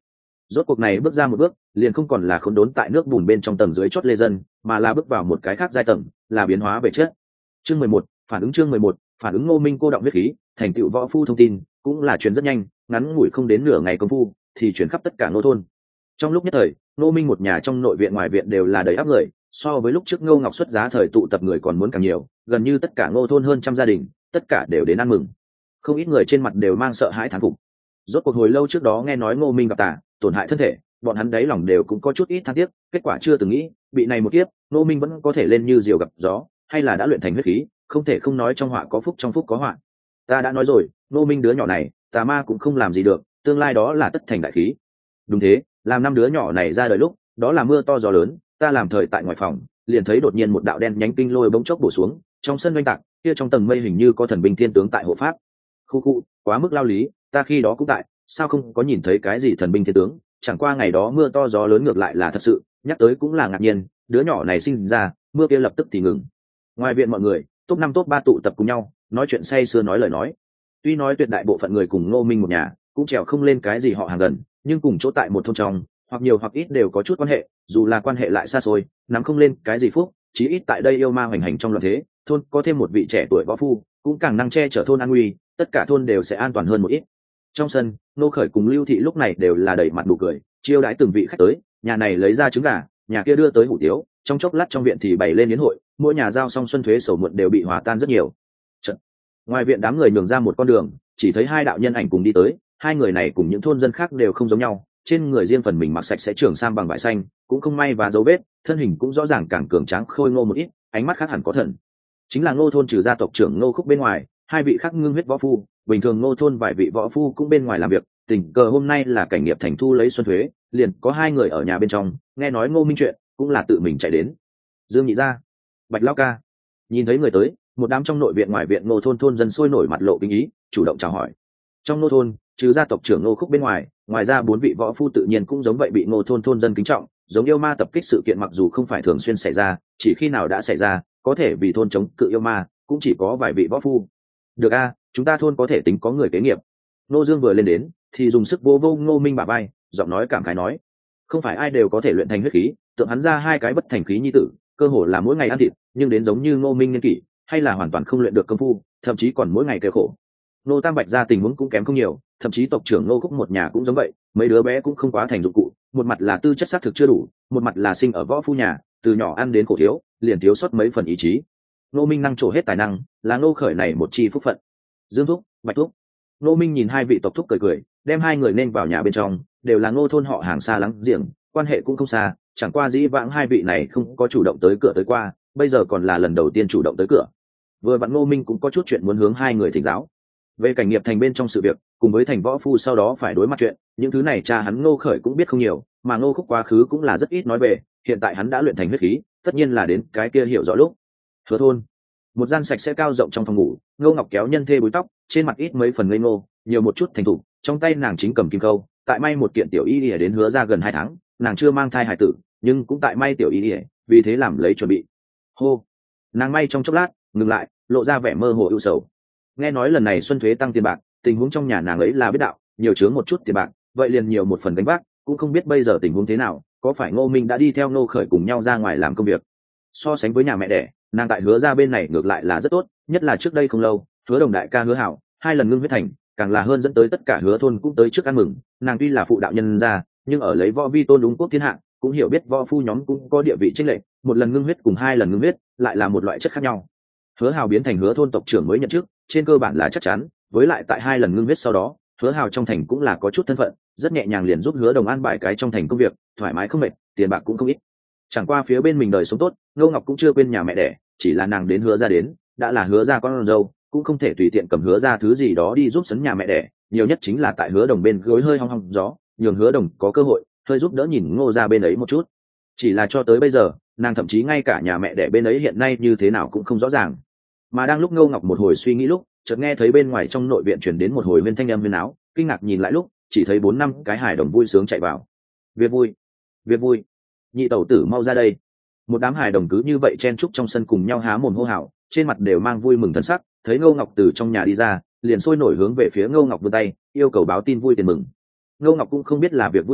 A: Rốt cuộc này bước ra một bước liền không còn là khốn đốn tại nước bùn bên trong tầng dưới chót lê dân, mà là bước vào một cái khác giai tầng, là biến hóa về chất. Chương 11, phản ứng. Chương 11, phản ứng. Ngô Minh cô động huyết khí, thành tựu võ phu thông tin cũng là truyền rất nhanh, ngắn ngủi không đến nửa ngày công phu thì truyền khắp tất cả Ngô thôn. Trong lúc nhất thời, Ngô Minh một nhà trong nội viện ngoài viện đều là đầy ắp người, so với lúc trước Ngô Ngọc xuất giá thời tụ tập người còn muốn càng nhiều, gần như tất cả Ngô thôn hơn trăm gia đình, tất cả đều đến ăn mừng. Không ít người trên mặt đều mang sợ hãi thán phục. Rốt cuộc hồi lâu trước đó nghe nói Ngô Minh gặp tà, tổn hại thân thể, bọn hắn đáy lòng đều cũng có chút ít than tiếc, kết quả chưa từng nghĩ, bị này một kiếp, Ngô Minh vẫn có thể lên như diều gặp gió, hay là đã luyện thành huyết khí, không thể không nói trong họa có phúc trong phúc có họa. Ta đã nói rồi, Ngô Minh đứa nhỏ này, tà ma cũng không làm gì được, tương lai đó là tất thành đại khí. Đúng thế, làm năm đứa nhỏ này ra đời lúc, đó là mưa to gió lớn, ta làm thời tại ngoài phòng, liền thấy đột nhiên một đạo đen nhánh kinh lôi bỗng chốc bổ xuống, trong sân doanh tạc, kia trong tầng mây hình như có thần binh thiên tướng tại hộ pháp. Khu khu, quá mức lao lý, ta khi đó cũng tại, sao không có nhìn thấy cái gì thần binh thiên tướng, chẳng qua ngày đó mưa to gió lớn ngược lại là thật sự, nhắc tới cũng là ngạc nhiên, đứa nhỏ này sinh ra, mưa kia lập tức thì ngừng. Ngoài viện mọi người, top 5 top 3 tụ tập cùng nhau, nói chuyện say sưa nói lời nói. Tuy nói tuyệt đại bộ phận người cùng Ngô Minh một nhà, cũng trèo không lên cái gì họ hàng gần, nhưng cùng chỗ tại một thôn trong, hoặc nhiều hoặc ít đều có chút quan hệ, dù là quan hệ lại xa xôi, nắm không lên cái gì phúc, chí ít tại đây yêu ma hoành hành trong loạn thế, thôn có thêm một vị trẻ tuổi võ phu, cũng càng năng che chở thôn an nguy, tất cả thôn đều sẽ an toàn hơn một ít. Trong sân, Nô Khởi cùng Lưu Thị lúc này đều là đẩy mặt đủ cười, chiêu đãi từng vị khách tới, nhà này lấy ra trứng gà, nhà kia đưa tới hủ tiếu, trong chốc lát trong viện thì bày lên yến hội, mỗi nhà giao xong xuân thuế sầu muộn đều bị hòa tan rất nhiều. Chật. Ngoài viện đám người nhường ra một con đường, chỉ thấy hai đạo nhân ảnh cùng đi tới, hai người này cùng những thôn dân khác đều không giống nhau, trên người riêng phần mình mặc sạch sẽ trường sam bằng vải xanh, cũng không may và dấu vết, thân hình cũng rõ ràng càng cường tráng khôi ngô một ít, ánh mắt khác hẳn có thần. Chính là Ngô thôn trừ gia tộc trưởng Ngô Khúc bên ngoài, hai vị khác ngưng huyết võ phu, bình thường Ngô thôn vài vị võ phu cũng bên ngoài làm việc, tình cờ hôm nay là cảnh nghiệp thành thu lấy xuân thuế, liền có hai người ở nhà bên trong, nghe nói Ngô Minh chuyện, cũng là tự mình chạy đến. Dương Nhị gia, Bạch Lão ca, nhìn thấy người tới, một đám trong nội viện ngoài viện Ngô thôn thôn dân sôi nổi mặt lộ kinh ý, chủ động chào hỏi. Trong Ngô thôn, trừ gia tộc trưởng Ngô Khúc bên ngoài ra bốn vị võ phu tự nhiên cũng giống vậy bị Ngô thôn thôn dân kính trọng, giống yêu ma tập kích sự kiện mặc dù không phải thường xuyên xảy ra, chỉ khi nào đã xảy ra, có thể vì thôn chống cự yêu ma, cũng chỉ có vài vị võ phu. Được a, chúng ta thôn có thể tính có người kế nghiệp. Ngô Dương vừa lên đến, thì dùng sức vô vô Ngô Minh bả vai, giọng nói cảm khái nói: không phải ai đều có thể luyện thành huyết khí, tượng hắn ra hai cái bất thành khí nhi tử, cơ hồ là mỗi ngày ăn thịt, nhưng đến giống như Ngô Minh niên kỷ, hay là hoàn toàn không luyện được công phu, thậm chí còn mỗi ngày kêu khổ. Ngô Tam Bạch ra tình huống cũng kém không nhiều, thậm chí tộc trưởng Ngô Khúc một nhà cũng giống vậy, mấy đứa bé cũng không quá thành dụng cụ, một mặt là tư chất xác thực chưa đủ, một mặt là sinh ở võ phu nhà, từ nhỏ ăn đến khổ thiếu, liền thiếu sót mấy phần ý chí. Ngô Minh năng trổ hết tài năng, là Ngô Khởi này một chi phúc phận. Dương thúc, Bạch thúc. Ngô Minh nhìn hai vị tộc thúc cười cười, đem hai người nên vào nhà bên trong, đều là Ngô thôn họ hàng xa lắng giềng, quan hệ cũng không xa, chẳng qua dĩ vãng hai vị này không có chủ động tới cửa tới qua, bây giờ còn là lần đầu tiên chủ động tới cửa. Vừa vặn Ngô Minh cũng có chút chuyện muốn hướng hai người thỉnh giáo. Về cảnh nghiệp thành bên trong sự việc, cùng với thành võ phu sau đó phải đối mặt chuyện, những thứ này cha hắn Ngô Khởi cũng biết không nhiều, mà Ngô Khúc quá khứ cũng là rất ít nói về, hiện tại hắn đã luyện thành huyết khí, tất nhiên là đến cái kia hiểu rõ lúc. Hứa thôn, một gian sạch sẽ cao rộng trong phòng ngủ, Ngô Ngọc kéo nhân thê búi tóc, trên mặt ít mấy phần ngây ngô, nhiều một chút thành thục, trong tay nàng chính cầm kim câu, tại may một kiện tiểu y y đến Hứa ra gần 2 tháng, nàng chưa mang thai hài tử, nhưng cũng tại may tiểu y y, vì thế làm lấy chuẩn bị. Hô, nàng may trong chốc lát, ngừng lại, lộ ra vẻ mơ hồ ưu sầu. Nghe nói lần này xuân thuế tăng tiền bạc, tình huống trong nhà nàng ấy là biết đạo, nhiều chướng một chút tiền bạc, vậy liền nhiều một phần gánh vác, cũng không biết bây giờ tình huống thế nào, có phải Ngô Minh đã đi theo Ngô Khởi cùng nhau ra ngoài làm công việc. So sánh với nhà mẹ đẻ, nàng tại Hứa ra bên này ngược lại là rất tốt, nhất là trước đây không lâu, Hứa Đồng đại ca Hứa Hảo, 2 lần ngưng huyết thành, càng là hơn dẫn tới tất cả Hứa thôn cũng tới trước ăn mừng. Nàng tuy là phụ đạo nhân gia, nhưng ở lấy võ vi tôn đúng quốc thiên hạ, cũng hiểu biết võ phu nhóm cũng có địa vị chênh lệch, 1 lần ngưng huyết cùng 2 lần ngưng huyết, lại là một loại chất khác nhau. Hứa Hào biến thành Hứa thôn tộc trưởng mới nhận chức, trên cơ bản là chắc chắn, với lại tại 2 lần ngưng huyết sau đó, Hứa Hào trong thành cũng là có chút thân phận, rất nhẹ nhàng liền giúp Hứa Đồng an bài cái trong thành công việc, thoải mái không mệt, tiền bạc cũng không ít. Chẳng qua phía bên mình đời sống tốt, Ngô Ngọc cũng chưa quên nhà mẹ đẻ, chỉ là nàng đến Hứa ra đến, đã là Hứa ra con dâu, cũng không thể tùy tiện cầm Hứa ra thứ gì đó đi giúp sấn nhà mẹ đẻ, nhiều nhất chính là tại Hứa Đồng bên gối hơi hong hong gió, nhường Hứa Đồng có cơ hội hơi giúp đỡ nhìn Ngô ra bên ấy một chút. Chỉ là cho tới bây giờ, nàng thậm chí ngay cả nhà mẹ đẻ bên ấy hiện nay như thế nào cũng không rõ ràng. Mà đang lúc Ngô Ngọc một hồi suy nghĩ lúc, chợt nghe thấy bên ngoài trong nội viện truyền đến một hồi huyên thanh âm huyên áo, kinh ngạc nhìn lại lúc, chỉ thấy 4-5 cái hài đồng vui sướng chạy vào. Việc vui, việc vui, nhị tẩu tử mau ra đây. Một đám hài đồng cứ như vậy chen chúc trong sân cùng nhau há mồm hô hào, trên mặt đều mang vui mừng thần sắc, thấy Ngô Ngọc từ trong nhà đi ra, liền sôi nổi hướng về phía Ngô Ngọc vươn tay, yêu cầu báo tin vui tiền mừng. Ngô Ngọc cũng không biết là việc vui gì,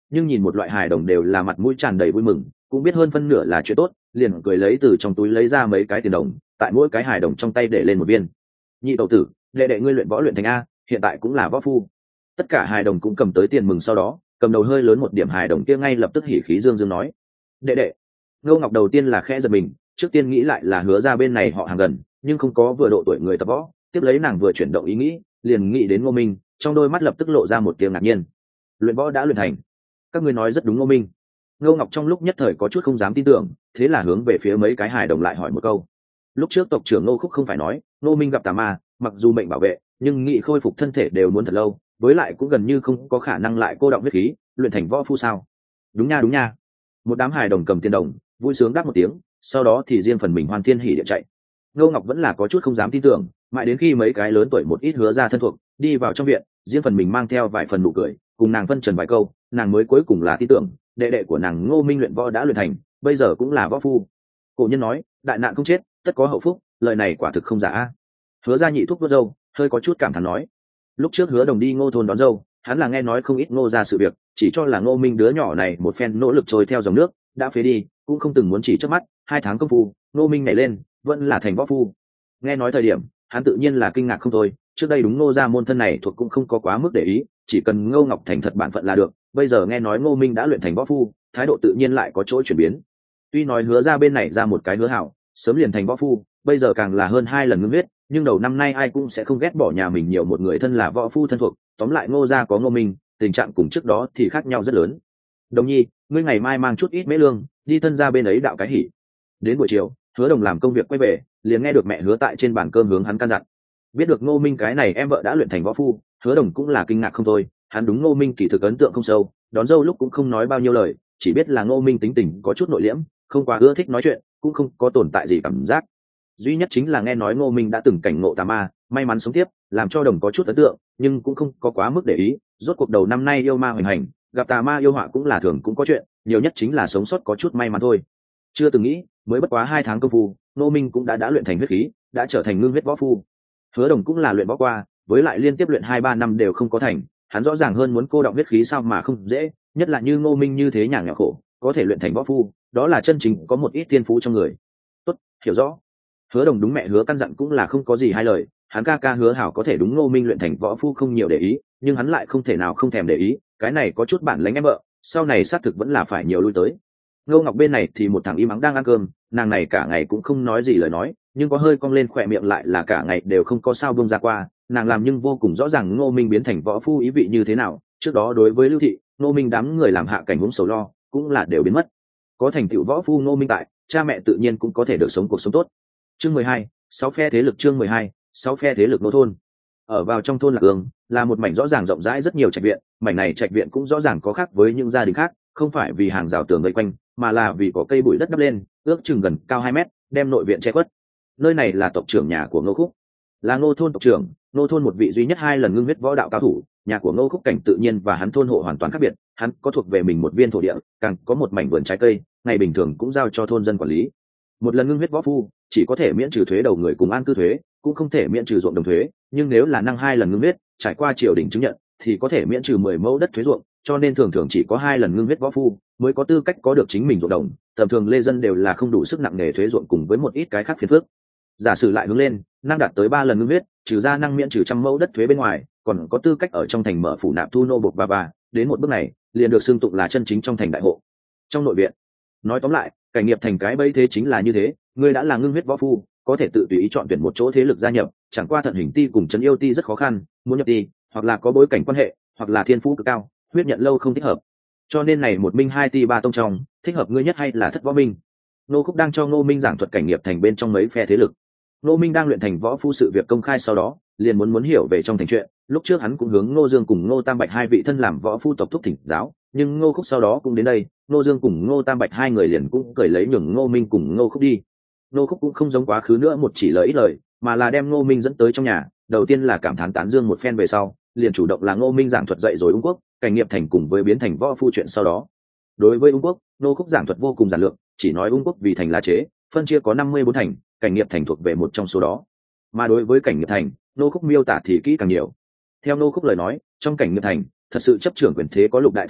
A: nhưng nhìn một loại hài đồng đều là mặt mũi tràn đầy vui mừng, cũng biết hơn phân nửa là chuyện tốt, liền cười lấy từ trong túi lấy ra mấy cái tiền đồng, tại mỗi cái hài đồng trong tay để lên một viên. Nhị đầu tử, đệ đệ ngươi luyện võ luyện thành a, hiện tại cũng là võ phu. Tất cả hài đồng cũng cầm tới tiền mừng, sau đó cầm đầu hơi lớn một điểm hài đồng kia ngay lập tức hỉ khí dương dương nói: đệ đệ. Ngô Ngọc đầu tiên là khẽ giật mình, trước tiên nghĩ lại là Hứa ra bên này họ hàng gần, nhưng không có vừa độ tuổi người tập võ. Tiếp lấy nàng vừa chuyển động ý nghĩ, liền nghĩ đến Ngô Minh, trong đôi mắt lập tức lộ ra một tia ngạc nhiên. Luyện võ đã luyện thành? Các ngươi nói rất đúng. Ngô Minh. Ngô Ngọc trong lúc nhất thời có chút không dám tin tưởng, thế là hướng về phía mấy cái hài đồng lại hỏi một câu. Lúc trước tộc trưởng Ngô Khúc không phải nói Ngô Minh gặp tà ma, mặc dù mệnh bảo vệ nhưng nghị khôi phục thân thể đều muốn thật lâu, với lại cũng gần như không có khả năng lại cô động huyết khí luyện thành võ phu sao? Đúng nha, đúng nha. Một đám hài đồng cầm tiền đồng vui sướng đáp một tiếng, sau đó thì riêng phần mình hoan thiên hỉ địa chạy. Ngô Ngọc vẫn là có chút không dám tin tưởng, mãi đến khi mấy cái lớn tuổi một ít Hứa ra thân thuộc đi vào trong viện, riêng phần mình mang theo vài phần nụ cười cùng nàng phân trần vài câu, nàng mới cuối cùng là tin tưởng đệ đệ của nàng Ngô Minh luyện võ đã luyện thành, bây giờ cũng là võ phu. Cổ nhân nói đại nạn không chết tất có hậu phúc, lời này quả thực không giả. Hứa ra nhị thúc vuốt râu hơi có chút cảm thán nói: lúc trước Hứa Đồng đi Ngô thôn đón dâu, hắn là nghe nói không ít Ngô ra sự việc, chỉ cho là Ngô Minh đứa nhỏ này một phen nỗ lực trôi theo dòng nước đã phế đi, cũng không từng muốn chỉ trước mắt 2 tháng công phu Ngô Minh nhảy lên vẫn là thành võ phu. Nghe nói thời điểm hắn tự nhiên là kinh ngạc không thôi, trước đây đúng Ngô ra môn thân này thuộc cũng không có quá mức để ý, chỉ cần Ngô Ngọc thành thật bản phận là được. Bây giờ nghe nói Ngô Minh đã luyện thành võ phu, thái độ tự nhiên lại có chỗ chuyển biến. Tuy nói Hứa ra bên này ra một cái Hứa Hảo sớm liền thành võ phu, bây giờ càng là hơn 2 lần ngưng huyết, nhưng đầu năm nay ai cũng sẽ không ghét bỏ nhà mình nhiều một người thân là võ phu thân thuộc. Tóm lại Ngô gia có Ngô Minh, tình trạng cùng trước đó thì khác nhau rất lớn. Đồng nhi, ngươi ngày mai mang chút ít mễ lương đi thân ra bên ấy đạo cái hỉ. Đến buổi chiều Hứa Đồng làm công việc quay về, liền nghe được mẹ Hứa tại trên bàn cơm hướng hắn căn dặn. Biết được Ngô Minh cái này em vợ đã luyện thành võ phu, Hứa Đồng cũng là kinh ngạc không thôi. Hắn đúng Ngô Minh kỳ thực ấn tượng không sâu, đón dâu lúc cũng không nói bao nhiêu lời, chỉ biết là Ngô Minh tính tình có chút nội liễm, không quá ưa thích nói chuyện, cũng không có tồn tại gì cảm giác. Duy nhất chính là nghe nói Ngô Minh đã từng cảnh ngộ tà ma, may mắn sống tiếp, làm cho Đồng có chút ấn tượng, nhưng cũng không có quá mức để ý. Rốt cuộc đầu năm nay yêu ma hoành hành, gặp tà ma yêu họa cũng là thường cũng có chuyện, nhiều nhất chính là sống sót có chút may mắn thôi. Chưa từng nghĩ mới bất quá 2 tháng công phu, Ngô Minh cũng đã luyện thành huyết khí, đã trở thành ngưng huyết võ phu. Hứa Đồng cũng là luyện võ qua, với lại liên tiếp luyện 2-3 năm đều không có thành, hắn rõ ràng hơn muốn cô động huyết khí sao mà không dễ, nhất là như Ngô Minh như thế nhàng nhẽo khổ, có thể luyện thành võ phu, đó là chân chính có một ít thiên phú trong người. Tốt, hiểu rõ. Hứa Đồng đúng mẹ Hứa căn dặn cũng là không có gì hai lời, hắn ca ca Hứa Hảo có thể đúng Ngô Minh luyện thành võ phu không nhiều để ý, nhưng hắn lại không thể nào không thèm để ý, cái này có chút bản lĩnh em vợ, sau này xác thực vẫn là phải nhiều lui tới. Ngô Ngọc bên này thì một thằng im ắng đang ăn cơm, nàng này cả ngày cũng không nói gì lời nói, nhưng có hơi cong lên khỏe miệng lại là cả ngày đều không có sao buông ra qua. Nàng làm nhưng vô cùng rõ ràng Ngô Minh biến thành võ phu ý vị như thế nào. Trước đó đối với Lưu Thị, Ngô Minh đám người làm hạ cảnh huống sầu lo cũng là đều biến mất. Có thành tựu võ phu Ngô Minh tại, cha mẹ tự nhiên cũng có thể được sống cuộc sống tốt. Chương 12, 6 phe thế lực. Chương 12, 6 phe thế lực nô thôn. Ở vào trong thôn Lạc Ương là một mảnh rõ ràng rộng rãi rất nhiều trạch viện, mảnh này trạch viện cũng rõ ràng có khác với những gia đình khác, không phải vì hàng rào tường vây quanh, mà là vì có cây bụi đất đắp lên, ước chừng gần cao 2 mét, đem nội viện che khuất. Nơi này là tộc trưởng nhà của Ngô Khúc, là Ngô thôn tộc trưởng. Ngô thôn một vị duy nhất 2 lần ngưng huyết võ đạo cao thủ, nhà của Ngô Khúc cảnh tự nhiên và hắn thôn hộ hoàn toàn khác biệt. Hắn có thuộc về mình một viên thổ địa, càng có một mảnh vườn trái cây, ngày bình thường cũng giao cho thôn dân quản lý. Một lần ngưng huyết võ phu chỉ có thể miễn trừ thuế đầu người cùng an cư thuế, cũng không thể miễn trừ ruộng đồng thuế, nhưng nếu là năng 2 lần ngưng huyết, trải qua triều đình chứng nhận thì có thể miễn trừ 10 mẫu đất thuế ruộng, cho nên thường thường chỉ có 2 lần ngưng huyết võ phu mới có tư cách có được chính mình ruộng đồng, tầm thường lê dân đều là không đủ sức nặng nghề thuế ruộng cùng với một ít cái khác phiền phức. Giả sử lại hướng lên, năng đạt tới 3 lần ngưng huyết, trừ ra năng miễn trừ 100 mẫu đất thuế bên ngoài, còn có tư cách ở trong thành mở phủ nạp thu nô bộc và đến một bước này liền được xưng tụng là chân chính trong thành đại hộ. Trong nội viện, nói tóm lại, cảnh nghiệp thành cái bẫy thế chính là như thế, ngươi đã là ngưng huyết võ phu, có thể tự tùy ý chọn tuyển một chỗ thế lực gia nhập, chẳng qua thận hình ti cùng trấn yêu ti rất khó khăn, muốn nhập ti hoặc là có bối cảnh quan hệ, hoặc là thiên phú cực cao, huyết nhận lâu không thích hợp. Cho nên này một minh 2 ti 3 tông trong, thích hợp ngươi nhất hay là Thất Võ Minh. Ngô Khúc đang cho Ngô Minh giảng thuật cảnh nghiệp thành bên trong mấy phe thế lực. Ngô Minh đang luyện thành võ phu sự việc công khai sau đó, liền muốn hiểu về trong thành chuyện. Lúc trước hắn cũng hướng Ngô Dương cùng Ngô Tam Bạch 2 vị thân làm võ phu tộc thúc thỉnh giáo, nhưng Ngô Khúc sau đó cũng đến đây, Ngô Dương cùng Ngô Tam Bạch 2 người liền cũng cởi lấy nhường Ngô Minh cùng Ngô Khúc đi. Ngô Khúc cũng không giống quá khứ nữa một chỉ lời ít lời, mà là đem Ngô Minh dẫn tới trong nhà, đầu tiên là cảm thán tán dương một phen về sau, liền chủ động là Ngô Minh giảng thuật dạy rồi Ung Quốc, cảnh nghiệp thành cùng với biến thành võ phu chuyện sau đó. Đối với Ung Quốc, Ngô Khúc giảng thuật vô cùng giản lược, chỉ nói Ung Quốc vì thành là chế, phân chia có 54 thành, cảnh nghiệp thành thuộc về một trong số đó. Mà đối với cảnh nghiệp thành, Ngô Khúc miêu tả thì kỹ càng nhiều. Theo Ngô Khúc lời nói, trong cảnh nghiệp thành, thật sự chấp trưởng quyền thế có lục đại thế lực,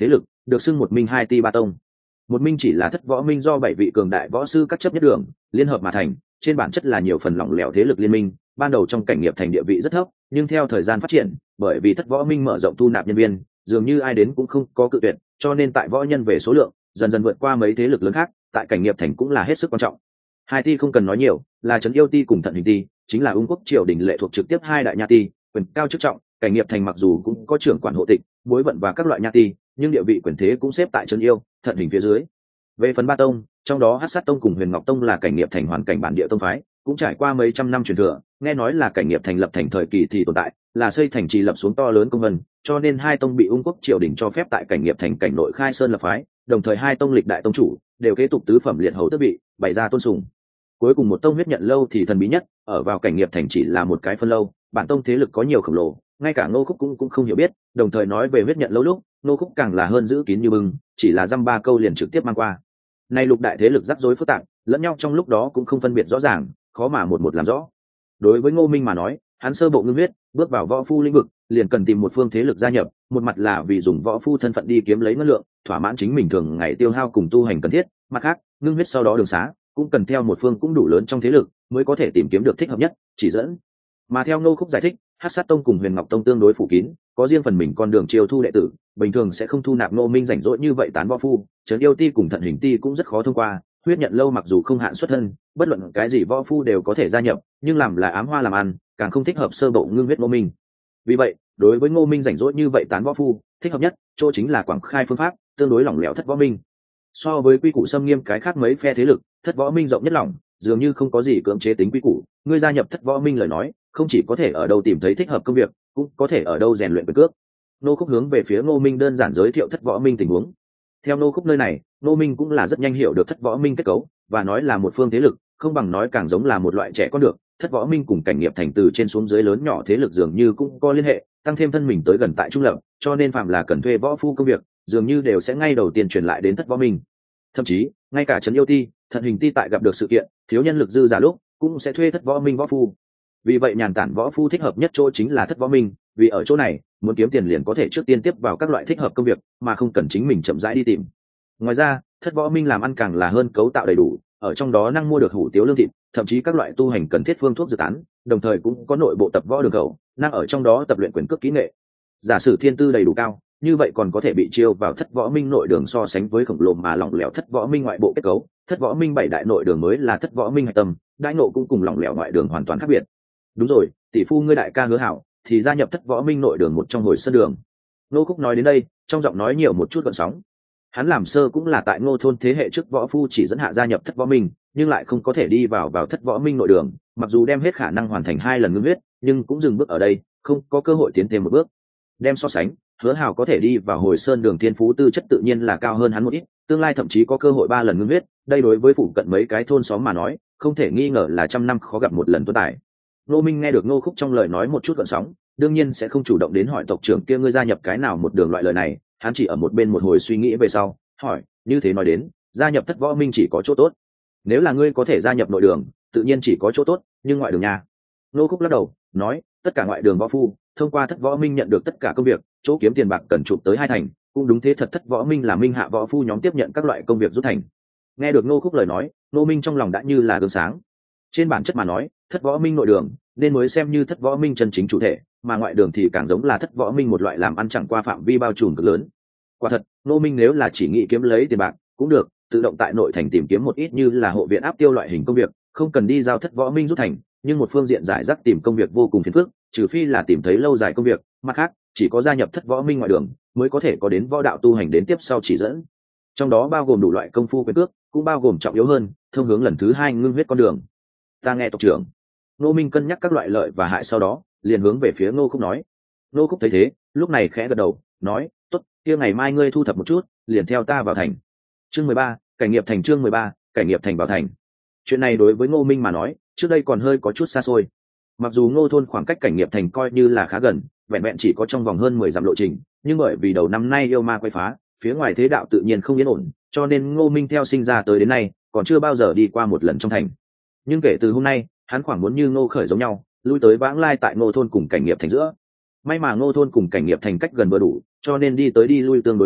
A: được xưng một minh hai ti ba tông. Một minh chỉ là thất võ minh do 7 vị cường đại võ sư các chấp nhất đường liên hợp mà thành, trên bản chất là nhiều phần lỏng lẻo thế lực liên minh, ban đầu trong cảnh nghiệp thành địa vị rất thấp, nhưng theo thời gian phát triển, bởi vì thất võ minh mở rộng thu nạp nhân viên, dường như ai đến cũng không có cự tuyệt, cho nên tại võ nhân về số lượng dần dần vượt qua mấy thế lực lớn khác, tại cảnh nghiệp thành cũng là hết sức quan trọng. Hai ti không cần nói nhiều, là trấn yêu ti cùng thận hình ti, chính là ung quốc triều đình lệ thuộc trực tiếp hai đại nha ti, quyền cao chức trọng. Cảnh nghiệp thành mặc dù cũng có trưởng quản hộ tịch, bối vận và các loại nha ti, nhưng địa vị quyền thế cũng xếp tại trấn yêu, thận hình phía dưới. Về phần ba tông, trong đó Hắc Sát tông cùng Huyền Ngọc tông là cảnh nghiệp thành hoàn cảnh bản địa tông phái, cũng trải qua mấy trăm năm truyền thừa, nghe nói là cảnh nghiệp thành lập thành thời kỳ thì tồn tại, là xây thành trì lập xuống to lớn công vân, cho nên hai tông bị ung quốc triều đình cho phép tại cảnh nghiệp thành cảnh nội khai sơn lập phái, đồng thời hai tông lịch đại tông chủ đều kế tục tứ phẩm liệt hầu tước vị, bày ra tôn sùng. Cuối cùng một tông huyết nhận lâu thì thần bí nhất, ở vào cảnh nghiệp thành chỉ là một cái phân lâu, bản tông thế lực có nhiều khổng lồ, ngay cả Ngô Khúc cũng không hiểu biết, đồng thời nói về huyết nhận lâu lúc, Ngô Khúc càng là hơn giữ kín như bưng, chỉ là dăm ba câu liền trực tiếp mang qua. Nay lục đại thế lực rắc rối phức tạp, lẫn nhau trong lúc đó cũng không phân biệt rõ ràng, khó mà một một làm rõ. Đối với Ngô Minh mà nói, hắn sơ bộ ngưng huyết, bước vào võ phu lĩnh vực, liền cần tìm một phương thế lực gia nhập, một mặt là vì dùng võ phu thân phận đi kiếm lấy ngân lượng, thỏa mãn chính mình thường ngày tiêu hao cùng tu hành cần thiết, mặt khác, ngưng huyết sau đó đường xá, cũng cần theo một phương cũng đủ lớn trong thế lực, mới có thể tìm kiếm được thích hợp nhất, chỉ dẫn. Mà theo Ngô Khúc giải thích, Hắc Sát tông cùng Huyền Ngọc tông tương đối phủ kín, có riêng phần mình con đường chiêu thu đệ tử, bình thường sẽ không thu nạp Ngô Minh rảnh rỗi như vậy tán võ phu, trấn yêu ti cùng thận hình ti cũng rất khó thông qua. Huyết nhận lâu mặc dù không hạn xuất thân, bất luận cái gì võ phu đều có thể gia nhập, nhưng làm là ám hoa làm ăn, càng không thích hợp sơ bộ ngưng huyết Ngô Minh. Vì vậy, đối với Ngô Minh rảnh rỗi như vậy tán võ phu, thích hợp nhất chỗ chính là quảng khai phương pháp, tương đối lỏng lẻo thất võ minh. So với quy củ xâm nghiêm cái khác mấy phe thế lực, thất võ minh rộng nhất lỏng, dường như không có gì cưỡng chế tính quy củ. Ngươi gia nhập thất võ minh lời nói, không chỉ có thể ở đâu tìm thấy thích hợp công việc, cũng có thể ở đâu rèn luyện quyền cước. Nô Khúc hướng về phía Ngô Minh đơn giản giới thiệu thất võ minh tình huống. Theo Nô Khúc nơi này, Ngô Minh cũng là rất nhanh hiểu được thất võ minh kết cấu, và nói là một phương thế lực, không bằng nói càng giống là một loại trẻ con được. Thất võ minh cùng cảnh nghiệp thành từ trên xuống dưới lớn nhỏ thế lực dường như cũng có liên hệ, tăng thêm thân mình tới gần tại trung lập, cho nên phạm là cần thuê võ phu công việc, dường như đều sẽ ngay đầu tiên truyền lại đến thất võ minh. Thậm chí, ngay cả trấn yêu ti, thận hình ti tại gặp được sự kiện thiếu nhân lực dư giả lúc, cũng sẽ thuê thất võ minh võ phu. Vì vậy nhàn tản võ phu thích hợp nhất chỗ chính là thất võ minh, vì ở chỗ này muốn kiếm tiền liền có thể trước tiên tiếp vào các loại thích hợp công việc, mà không cần chính mình chậm rãi đi tìm. Ngoài ra, thất võ minh làm ăn càng là hơn cấu tạo đầy đủ, ở trong đó năng mua được hủ tiếu lương thịt, thậm chí các loại tu hành cần thiết phương thuốc dự án, đồng thời cũng có nội bộ tập võ đường khẩu, năng ở trong đó tập luyện quyền cước kỹ nghệ. Giả sử thiên tư đầy đủ cao, như vậy còn có thể bị chiêu vào thất võ minh nội đường so sánh với khổng lồ mà lỏng lẻo thất võ minh ngoại bộ kết cấu. Thất võ minh 7 đại nội đường mới là thất võ minh hạch tâm, đại nộ cũng cùng lỏng lẻo ngoại đường hoàn toàn khác biệt. Đúng rồi, tỷ phu ngươi đại ca Hứa Hảo thì gia nhập thất võ minh nội đường một trong hồi sơn đường. Nô Khúc nói đến đây, trong giọng nói nhiều một chút gợn sóng. Hắn làm sơ cũng là tại Ngô thôn thế hệ trước võ phu chỉ dẫn hạ gia nhập thất võ minh, nhưng lại không có thể đi vào thất võ minh nội đường, mặc dù đem hết khả năng hoàn thành 2 lần ngưng huyết, nhưng cũng dừng bước ở đây, không có cơ hội tiến thêm một bước. Đem so sánh, Hứa Hảo có thể đi vào hồi sơn đường thiên phú tư chất tự nhiên là cao hơn hắn một ít, tương lai thậm chí có cơ hội 3 lần ngưng huyết, đây đối với phụ cận mấy cái thôn xóm mà nói, không thể nghi ngờ là trăm năm khó gặp một lần tuấn tài. Ngô Minh nghe được Ngô Khúc trong lời nói một chút gợn sóng, đương nhiên sẽ không chủ động đến hỏi tộc trưởng kia ngươi gia nhập cái nào một đường loại lời này, hắn chỉ ở một bên một hồi suy nghĩ về sau, hỏi, như thế nói đến, gia nhập thất võ minh chỉ có chỗ tốt. Nếu là ngươi có thể gia nhập nội đường, tự nhiên chỉ có chỗ tốt, nhưng ngoại đường nha. Ngô Khúc lắc đầu, nói, tất cả ngoại đường võ phu, thông qua thất võ minh nhận được tất cả công việc, chỗ kiếm tiền bạc cần chụp tới 2 thành, cũng đúng thế thật thất võ minh là minh hạ võ phu nhóm tiếp nhận các loại công việc rút thành. Nghe được Ngô Khúc lời nói, Ngô Minh trong lòng đã như là gương sáng. Trên bản chất mà nói, thất võ minh nội đường nên mới xem như thất võ minh chân chính chủ thể, mà ngoại đường thì càng giống là thất võ minh một loại làm ăn chẳng qua phạm vi bao trùm cực lớn. Quả thật, Ngô Minh nếu là chỉ nghĩ kiếm lấy tiền bạc cũng được, tự động tại nội thành tìm kiếm một ít như là hộ viện áp tiêu loại hình công việc, không cần đi giao thất võ minh rút thành, nhưng một phương diện giải rác tìm công việc vô cùng phiền phức, trừ phi là tìm thấy lâu dài công việc, mặt khác, chỉ có gia nhập thất võ minh ngoại đường mới có thể có đến võ đạo tu hành đến tiếp sau chỉ dẫn. Trong đó bao gồm đủ loại công phu quyền cước, cũng bao gồm trọng yếu hơn, thông hướng lần thứ 2 ngưng huyết con đường. Ta nghe tộc trưởng. Ngô Minh cân nhắc các loại lợi và hại sau đó, liền hướng về phía Ngô Khúc nói. Ngô Khúc thấy thế, lúc này khẽ gật đầu, nói, tốt, kia ngày mai ngươi thu thập một chút, liền theo ta vào thành. Chương 13, cảnh nghiệp thành. Chương 13, cảnh nghiệp thành vào thành. Chuyện này đối với Ngô Minh mà nói, trước đây còn hơi có chút xa xôi. Mặc dù Ngô thôn khoảng cách cảnh nghiệp thành coi như là khá gần, vẹn vẹn chỉ có trong vòng hơn 10 dặm lộ trình, nhưng bởi vì đầu năm nay yêu ma quay phá, phía ngoài thế đạo tự nhiên không yên ổn, cho nên Ngô Minh theo sinh ra tới đến nay, còn chưa bao giờ đi qua một lần trong thành. Nhưng kể từ hôm nay, hắn khoảng muốn như Ngô Khởi giống nhau, lui tới vãng lai tại Ngô thôn cùng cảnh nghiệp thành giữa. May mà Ngô thôn cùng cảnh nghiệp thành cách gần vừa đủ, cho nên đi tới đi lui tương đối dễ.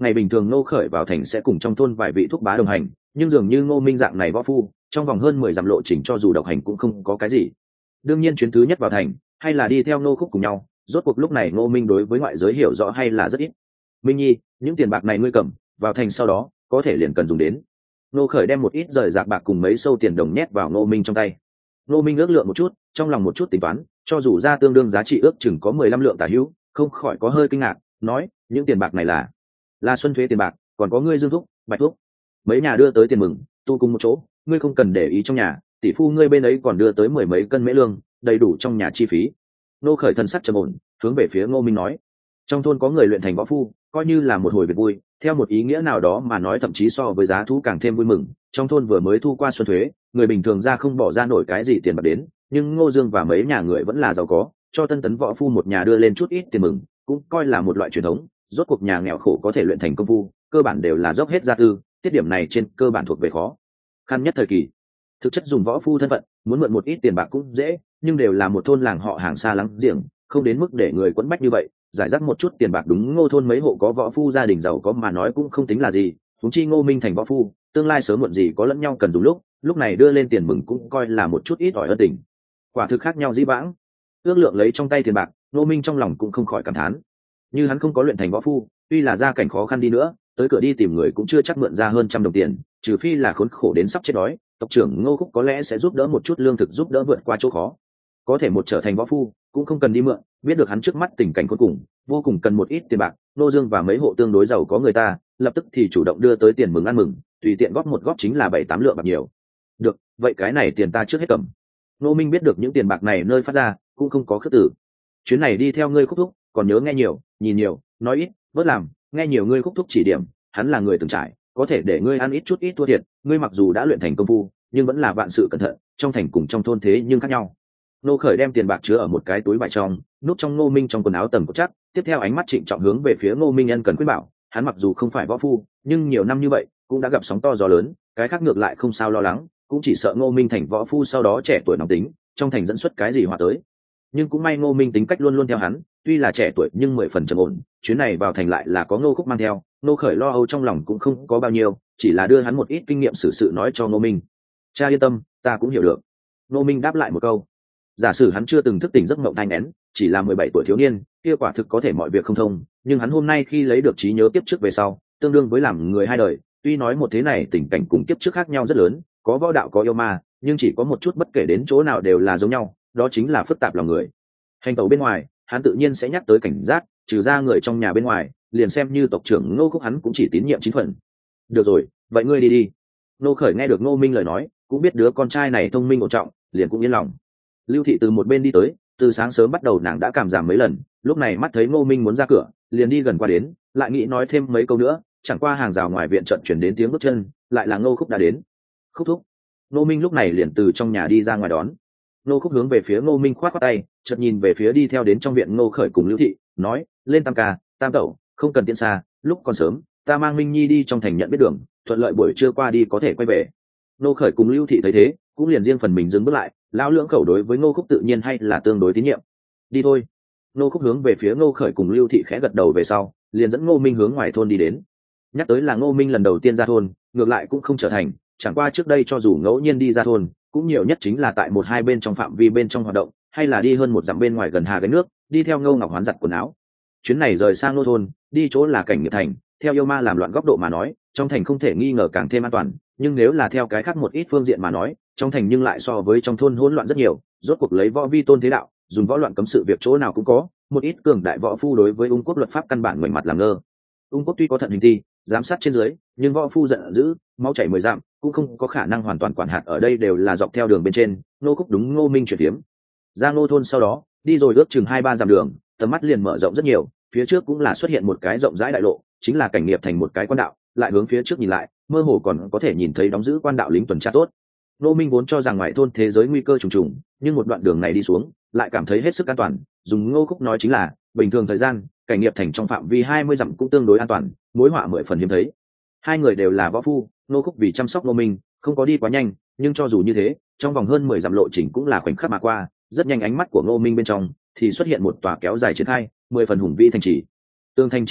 A: ngày bình thường Ngô Khởi vào thành sẽ cùng trong thôn vài vị thúc bá đồng hành, nhưng dường như Ngô Minh dạng này võ phu trong vòng hơn 10 dặm lộ trình cho dù độc hành cũng không có cái gì. Đương nhiên chuyến thứ nhất vào thành hay là đi theo Ngô Khúc cùng nhau, rốt cuộc lúc này Ngô Minh đối với ngoại giới hiểu rõ hay là rất ít. Minh Nhi, những tiền bạc này ngươi cầm vào thành sau đó có thể liền cần dùng đến. Ngô Khởi đem một ít rời rạc bạc cùng mấy sâu tiền đồng nhét vào Ngô Minh trong tay. Ngô Minh ước lượng một chút, trong lòng một chút tính toán, cho dù ra tương đương giá trị ước chừng có 15 lượng tả hữu, không khỏi có hơi kinh ngạc, nói, những tiền bạc này là xuân thuế tiền bạc, còn có ngươi Dương Thúc, Bạch Thúc, mấy nhà đưa tới tiền mừng, tu cùng một chỗ, ngươi không cần để ý trong nhà, tỷ phu ngươi bên ấy còn đưa tới 10 mấy cân mễ lương, đầy đủ trong nhà chi phí. Ngô Khởi thần sắc trầm ổn, hướng về phía Ngô Minh nói, trong thôn có người luyện thành võ phu, coi như là một hồi việc vui, theo một ý nghĩa nào đó mà nói thậm chí so với giá thú càng thêm vui mừng. Trong thôn vừa mới thu qua xuân thuế, người bình thường ra không bỏ ra nổi cái gì tiền bạc đến, nhưng Ngô Dương và mấy nhà người vẫn là giàu có, cho tân tấn võ phu một nhà đưa lên chút ít tiền mừng, cũng coi là một loại truyền thống. Rốt cuộc nhà nghèo khổ có thể luyện thành công phu, cơ bản đều là dốc hết gia tư, tiết điểm này trên cơ bản thuộc về khó khăn nhất thời kỳ. Thực chất dùng võ phu thân phận muốn mượn một ít tiền bạc cũng dễ, nhưng đều là một thôn làng họ hàng xa lắng giềng, không đến mức để người quẫn bách như vậy. Giải rác một chút tiền bạc đúng Ngô thôn mấy hộ có võ phu gia đình giàu có mà nói cũng không tính là gì, huống chi Ngô Minh thành võ phu, tương lai sớm muộn gì có lẫn nhau cần dùng lúc này đưa lên tiền mừng cũng coi là một chút ít ỏi ân tình. Quả thực khác nhau dĩ vãng. Ước lượng lấy trong tay tiền bạc, Ngô Minh trong lòng cũng không khỏi cảm thán. Như hắn không có luyện thành võ phu, tuy là gia cảnh khó khăn đi nữa, tới cửa đi tìm người cũng chưa chắc mượn ra hơn 100 đồng tiền, trừ phi là khốn khổ đến sắp chết đói, tộc trưởng Ngô Khúc có lẽ sẽ giúp đỡ một chút lương thực giúp đỡ vượt qua chỗ khó. Có thể một trở thành võ phu cũng không cần đi mượn, biết được hắn trước mắt tình cảnh cuối cùng vô cùng cần một ít tiền bạc, Ngô Dương và mấy hộ tương đối giàu có người ta lập tức thì chủ động đưa tới tiền mừng ăn mừng, tùy tiện góp một góp chính là 7-8 lượng bạc nhiều. Được, vậy cái này tiền ta trước hết cầm. Ngô Minh biết được những tiền bạc này nơi phát ra cũng không có khước tử. Chuyến này đi theo ngươi Khúc thúc, còn nhớ nghe nhiều, nhìn nhiều, nói ít, bớt làm, nghe nhiều ngươi Khúc thúc chỉ điểm, hắn là người từng trải, có thể để ngươi ăn ít chút ít thua thiệt, ngươi mặc dù đã luyện thành công phu, nhưng vẫn là vạn sự cẩn thận, trong thành cùng trong thôn thế nhưng khác nhau. Ngô Khởi đem tiền bạc chứa ở một cái túi vải trong, núp trong Ngô Minh trong quần áo tầng cột chắc, tiếp theo ánh mắt trịnh trọng hướng về phía Ngô Minh ân cần khuyên bảo, hắn mặc dù không phải võ phu, nhưng nhiều năm như vậy cũng đã gặp sóng to gió lớn, cái khác ngược lại không sao lo lắng, cũng chỉ sợ Ngô Minh thành võ phu sau đó trẻ tuổi nóng tính, trong thành dẫn xuất cái gì họa tới. Nhưng cũng may Ngô Minh tính cách luôn luôn theo hắn, tuy là trẻ tuổi nhưng 10 phần trầm ổn, chuyến này vào thành lại là có Ngô Khúc mang theo, Ngô Khởi lo âu trong lòng cũng không có bao nhiêu, chỉ là đưa hắn một ít kinh nghiệm xử sự nói cho Ngô Minh. Cha yên tâm, ta cũng hiểu được. Ngô Minh đáp lại một câu. Giả sử hắn chưa từng thức tỉnh giấc mộng thai nghén, chỉ là 17 tuổi thiếu niên, kia quả thực có thể mọi việc không thông, nhưng hắn hôm nay khi lấy được trí nhớ kiếp trước về sau, tương đương với làm người hai đời, tuy nói một thế này tình cảnh cùng kiếp trước khác nhau rất lớn, có võ đạo có yêu ma, nhưng chỉ có một chút bất kể đến chỗ nào đều là giống nhau, đó chính là phức tạp lòng người. Hành tẩu bên ngoài, hắn tự nhiên sẽ nhắc tới cảnh giác, trừ ra người trong nhà bên ngoài, liền xem như tộc trưởng Ngô Khúc hắn cũng chỉ tín nhiệm 9 phần. Được rồi, vậy ngươi đi đi. Ngô Khởi nghe được Ngô Minh lời nói, cũng biết đứa con trai này thông minh ổn trọng, liền cũng yên lòng. Lưu Thị từ một bên đi tới, từ sáng sớm bắt đầu nàng đã cảm giảm mấy lần, lúc này mắt thấy Ngô Minh muốn ra cửa, liền đi gần qua đến, lại nghĩ nói thêm mấy câu nữa, chẳng qua hàng rào ngoài viện trận chuyển đến tiếng bước chân, lại là Ngô Khúc đã đến. Khúc thúc. Ngô Minh lúc này liền từ trong nhà đi ra ngoài đón. Ngô Khúc hướng về phía Ngô Minh khoát khoát tay, chợt nhìn về phía đi theo đến trong viện Ngô Khởi cùng Lưu Thị, nói, lên Tam ca, Tam tẩu, không cần tiễn xa, lúc còn sớm, ta mang Minh Nhi đi trong thành nhận biết đường, thuận lợi buổi trưa qua đi có thể quay về. Ngô Khởi cùng Lưu Thị thấy thế, cũng liền riêng phần mình dừng bước lại, lão lưỡng khẩu đối với Ngô Khúc tự nhiên hay là tương đối tín nhiệm. Đi thôi. Ngô Khúc hướng về phía Ngô Khởi cùng Lưu Thị khẽ gật đầu về sau, liền dẫn Ngô Minh hướng ngoài thôn đi đến. Nhắc tới là Ngô Minh lần đầu tiên ra thôn, ngược lại cũng không trở thành, chẳng qua trước đây cho dù ngẫu nhiên đi ra thôn, cũng nhiều nhất chính là tại một hai bên trong phạm vi bên trong hoạt động, hay là đi hơn một dặm bên ngoài gần hà gánh nước, đi theo Ngô Ngọc Hoán giặt quần áo. Chuyến này rời sang nô thôn, đi chỗ là cảnh nghiệp thành, theo yêu ma làm loạn góc độ mà nói, trong thành không thể nghi ngờ càng thêm an toàn, nhưng nếu là theo cái khác một ít phương diện mà nói, trong thành nhưng lại so với trong thôn hỗn loạn rất nhiều. Rốt cuộc lấy võ vi tôn thế đạo, dùng võ loạn cấm sự việc chỗ nào cũng có, một ít cường đại võ phu đối với ung quốc luật pháp căn bản ngoảnh mặt làm ngơ. Ung quốc tuy có thận hình ti giám sát trên dưới, nhưng võ phu giận dữ, máu chảy 10 dặm, cũng không có khả năng hoàn toàn quản hạt ở đây đều là dọc theo đường bên trên. Ngô Khúc đúng Ngô Minh chuyển tiếm ra Ngô thôn, sau đó đi rồi ước chừng 2-3 dặm đường, tầm mắt liền mở rộng rất nhiều, phía trước cũng là xuất hiện một cái rộng rãi đại lộ, chính là cảnh nghiệp thành một cái quan đạo, lại hướng phía trước nhìn lại, mơ hồ còn có thể nhìn thấy đóng giữ quan đạo lính tuần tra tốt. Ngô Minh vốn cho rằng ngoài thôn thế giới nguy cơ trùng trùng, nhưng một đoạn đường này đi xuống, lại cảm thấy hết sức an toàn, dùng Ngô Khúc nói chính là, bình thường thời gian, cảnh nghiệp thành trong phạm vi 20 dặm cũng tương đối an toàn, mối họa 10 phần hiếm thấy. Hai người đều là võ phu, Ngô Khúc vì chăm sóc Ngô Minh, không có đi quá nhanh, nhưng cho dù như thế, trong vòng hơn 10 dặm lộ trình cũng là khoảnh khắc mà qua, rất nhanh ánh mắt của Ngô Minh bên trong thì xuất hiện một tòa kéo dài triển khai, 10 phần hùng vĩ thành trì. Tường thành chi cao,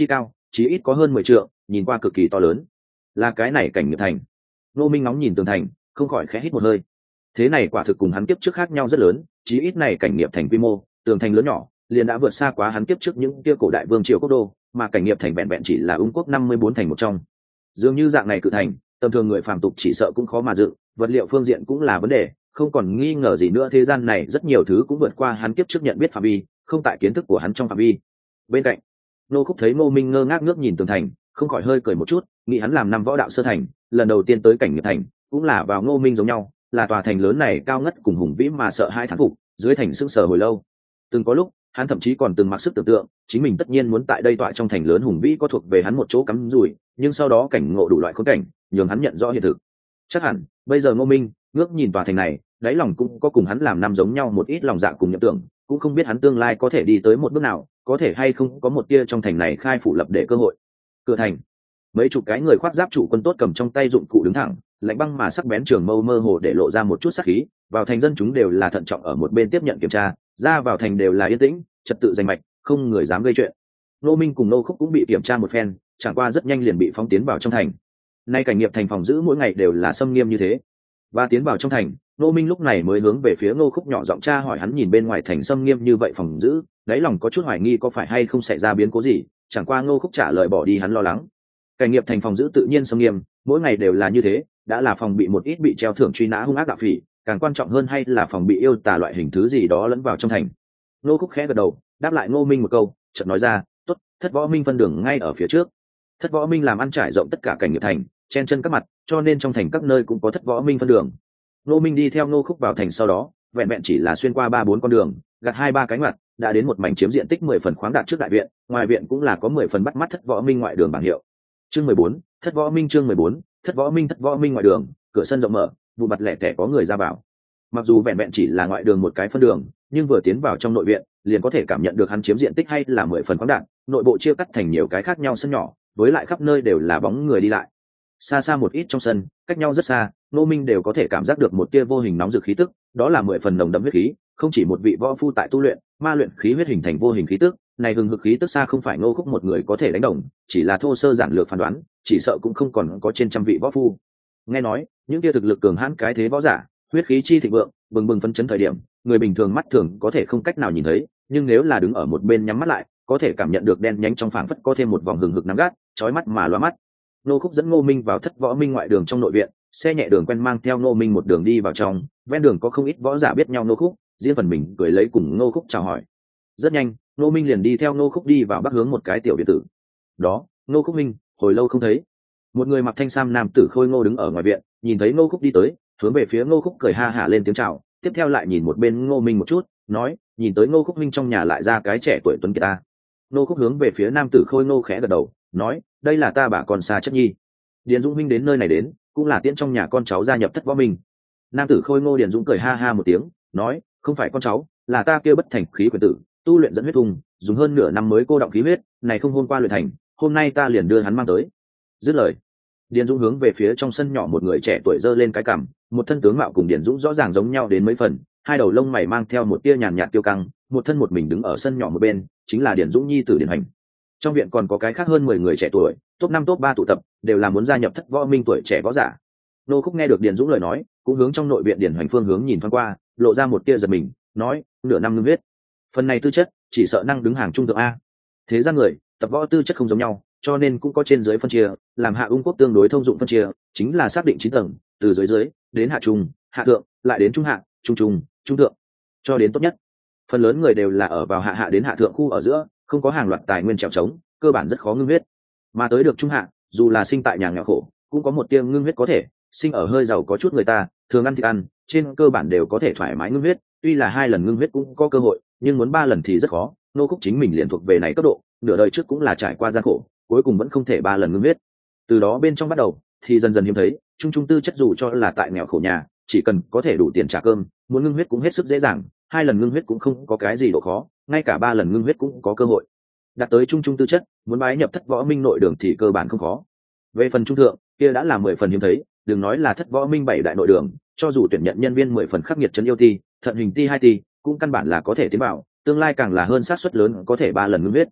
A: chí ít có hơn 10 trượng, nhìn qua cực kỳ to lớn. Là cái này cảnh nghiệp thành. Ngô Minh ngóng nhìn tường thành, không khỏi khẽ hít một hơi. Thế này quả thực cùng hắn kiếp trước khác nhau rất lớn, chí ít này cảnh nghiệp thành quy mô, tường thành lớn nhỏ, liền đã vượt xa quá hắn kiếp trước những kia cổ đại vương triều quốc đô, mà cảnh nghiệp thành vẹn vẹn chỉ là Ung quốc 54 thành một trong. Dường như dạng này cự thành, tầm thường người phàm tục chỉ sợ cũng khó mà dựng, vật liệu phương diện cũng là vấn đề, không còn nghi ngờ gì nữa thế gian này rất nhiều thứ cũng vượt qua hắn kiếp trước nhận biết phạm vi, không tại kiến thức của hắn trong phạm vi. Bên cạnh, Nô Khúc thấy Ngô Minh ngơ ngác ngước nhìn tường thành, không khỏi hơi cười một chút, nghĩ hắn làm năm võ đạo sơ thành, lần đầu tiên tới cảnh nghiệp thành, cũng là vào Ngô Minh giống nhau, là tòa thành lớn này cao ngất cùng hùng vĩ mà sợ hai thán phục, dưới thành sững sờ hồi lâu. Từng có lúc, hắn thậm chí còn từng mặc sức tưởng tượng, chính mình tất nhiên muốn tại đây tọa trong thành lớn hùng vĩ có thuộc về hắn một chỗ cắm rủi, nhưng sau đó cảnh ngộ đủ loại khốn cảnh, nhường hắn nhận rõ hiện thực. Chắc hẳn, bây giờ Ngô Minh ngước nhìn tòa thành này, đáy lòng cũng có cùng hắn làm năm giống nhau một ít lòng dạ cùng nhập tưởng, cũng không biết hắn tương lai có thể đi tới một bước nào, có thể hay không có một tia trong thành này khai phủ lập để cơ hội. Cửa thành, mấy chục cái người khoác giáp chủ quân tốt cầm trong tay dụng cụ đứng thẳng, lạnh băng mà sắc bén trường mâu mơ hồ để lộ ra một chút sát khí. Vào thành dân chúng đều là thận trọng ở một bên tiếp nhận kiểm tra, ra vào thành đều là yên tĩnh, trật tự rành mạch, không người dám gây chuyện. Ngô Minh cùng Nô Khúc cũng bị kiểm tra một phen, chẳng qua rất nhanh liền bị phóng tiến vào trong thành. Nay cảnh nghiệp thành phòng giữ mỗi ngày đều là xâm nghiêm như thế. Và tiến vào trong thành, Ngô Minh lúc này mới hướng về phía Ngô Khúc nhỏ giọng tra hỏi hắn nhìn bên ngoài thành xâm nghiêm như vậy phòng giữ, đáy lòng có chút hoài nghi có phải hay không xảy ra biến cố gì, chẳng qua Ngô Khúc trả lời bỏ đi hắn lo lắng. Cảnh nghiệp thành phòng giữ tự nhiên xâm nghiêm, mỗi ngày đều là như thế, đã là phòng bị một ít bị treo thưởng truy nã hung ác đạo phỉ, càng quan trọng hơn hay là phòng bị yêu tà loại hình thứ gì đó lẫn vào trong thành. Ngô Khúc khẽ gật đầu, đáp lại Ngô Minh một câu, chợt nói ra, "Tốt, Thất Võ Minh phân đường ngay ở phía trước." Thất Võ Minh làm ăn trải rộng tất cả cảnh nghiệp thành, chen chân các mặt, cho nên trong thành các nơi cũng có Thất Võ Minh phân đường. Ngô Minh đi theo Ngô Khúc vào thành sau đó, vẹn vẹn chỉ là xuyên qua 3-4 con đường, gặt 2-3 cái ngoặt, đã đến một mảnh chiếm diện tích 10 phần khoáng đạt trước đại viện, ngoài viện cũng là có 10 phần bắt mắt Thất Võ Minh ngoại đường bảng hiệu. Chương 14, Thất Võ Minh chương 14, Thất Võ Minh ngoại đường, cửa sân rộng mở, vụ mặt lẻ tẻ có người ra vào. Mặc dù vẹn vẹn chỉ là ngoại đường một cái phân đường, nhưng vừa tiến vào trong nội viện, liền có thể cảm nhận được hắn chiếm diện tích hay là 10 phần khoáng đạt, nội bộ chia cắt thành nhiều cái khác nhau sân nhỏ, với lại khắp nơi đều là bóng người đi lại. Xa xa một ít trong sân, cách nhau rất xa, Ngô Minh đều có thể cảm giác được một tia vô hình nóng rực khí tức, đó là 10 phần nồng đậm huyết khí, không chỉ một vị võ phu tại tu luyện, ma luyện khí huyết hình thành vô hình khí tức, này hừng hực khí tức xa không phải Ngô Khúc một người có thể đánh đồng, chỉ là thô sơ giản lược phán đoán, chỉ sợ cũng không còn có trên trăm vị võ phu. Nghe nói, những tia thực lực cường hãn cái thế võ giả, huyết khí chi thịnh vượng, bừng bừng phấn chấn thời điểm, người bình thường mắt thường có thể không cách nào nhìn thấy, nhưng nếu là đứng ở một bên nhắm mắt lại, có thể cảm nhận được đen nhánh trong phảng phất có thêm một vòng hừng hực nắng gắt, chói mắt mà lóa mắt. Ngô Khúc dẫn Ngô Minh vào Thất Võ Minh ngoại đường trong nội viện, xe nhẹ đường quen mang theo Ngô Minh một đường đi vào trong, ven đường có không ít võ giả biết nhau Ngô Khúc, riêng phần mình cười lấy cùng Ngô Khúc chào hỏi. Rất nhanh, Ngô Minh liền đi theo Ngô Khúc đi vào bắc hướng một cái tiểu viện tử. Đó, Ngô Khúc Minh, hồi lâu không thấy. Một người mặc thanh sam nam tử khôi ngô đứng ở ngoài viện, nhìn thấy Ngô Khúc đi tới, hướng về phía Ngô Khúc cười ha hả lên tiếng chào, tiếp theo lại nhìn một bên Ngô Minh một chút, nói, nhìn tới Ngô Khúc Minh trong nhà lại ra cái trẻ tuổi tuấn kiệt ta. Ngô Khúc hướng về phía nam tử khôi ngô khẽ gật đầu, nói, đây là ta bà con xa chất nhi. Điền Dũng Minh đến nơi này đến, cũng là tiễn trong nhà con cháu gia nhập Thất Võ Minh. Nam tử khôi ngô Điền Dũng cười ha ha một tiếng, nói, không phải con cháu, là ta kêu bất thành khí quyền tử, tu luyện dẫn huyết thùng, dùng hơn nửa năm mới cô động khí huyết, này không hôm qua luyện thành, hôm nay ta liền đưa hắn mang tới. Dứt lời, Điền Dũng hướng về phía trong sân nhỏ một người trẻ tuổi giơ lên cái cằm, một thân tướng mạo cùng Điền Dũng rõ ràng giống nhau đến mấy phần, hai đầu lông mày mang theo một tia nhàn nhạt tiêu căng, một thân một mình đứng ở sân nhỏ một bên, chính là Điền Dũng nhi tử Điền Hành. Trong viện còn có cái khác hơn 10 người trẻ tuổi, top 5 top 3 tụ tập, đều là muốn gia nhập Thất Võ Minh tuổi trẻ võ giả. Nô Khúc nghe được Điền Dũng lời nói, cũng hướng trong nội viện Điền Hoành phương hướng nhìn thoáng qua, lộ ra một tia giật mình, nói, nửa năm ngưng huyết. Phần này tư chất, chỉ sợ năng đứng hàng trung thượng a. Thế ra người, tập võ tư chất không giống nhau, cho nên cũng có trên dưới phân chia, làm Hạ Ung quốc tương đối thông dụng phân chia, chính là xác định 9 tầng, từ dưới dưới đến hạ trung, hạ thượng, lại đến trung hạ, trung trung, trung thượng, cho đến tốt nhất. Phần lớn người đều là ở vào hạ hạ đến hạ thượng khu ở giữa, không có hàng loạt tài nguyên trèo trống, cơ bản rất khó ngưng huyết. Mà tới được trung hạ, dù là sinh tại nhà nghèo khổ, cũng có một tia ngưng huyết có thể, sinh ở hơi giàu có chút người ta, thường ăn thịt ăn, trên cơ bản đều có thể thoải mái ngưng huyết, tuy là 2 lần ngưng huyết cũng có cơ hội, nhưng muốn 3 lần thì rất khó. Nô Khúc chính mình liền thuộc về này cấp độ, nửa đời trước cũng là trải qua gian khổ, cuối cùng vẫn không thể 3 lần ngưng huyết. Từ đó bên trong bắt đầu, thì dần dần hiếm thấy, trung trung tư chất dù cho là tại nghèo khổ nhà, chỉ cần có thể đủ tiền trả cơm, muốn ngưng huyết cũng hết sức dễ dàng, 2 lần ngưng huyết cũng không có cái gì độ khó, ngay cả 3 lần ngưng huyết cũng có cơ hội. Đạt tới trung trung tư chất, muốn bái nhập Thất Võ Minh nội đường thì cơ bản không khó. Về phần trung thượng, kia đã là 10 phần hiếm thấy, đừng nói là Thất Võ Minh 7 đại nội đường, cho dù tuyển nhận nhân viên 10 phần khắc nghiệt trấn yêu ti, thận hình ti 2 ti, cũng căn bản là có thể tiến vào, tương lai càng là hơn xác suất lớn có thể 3 lần ngưng huyết.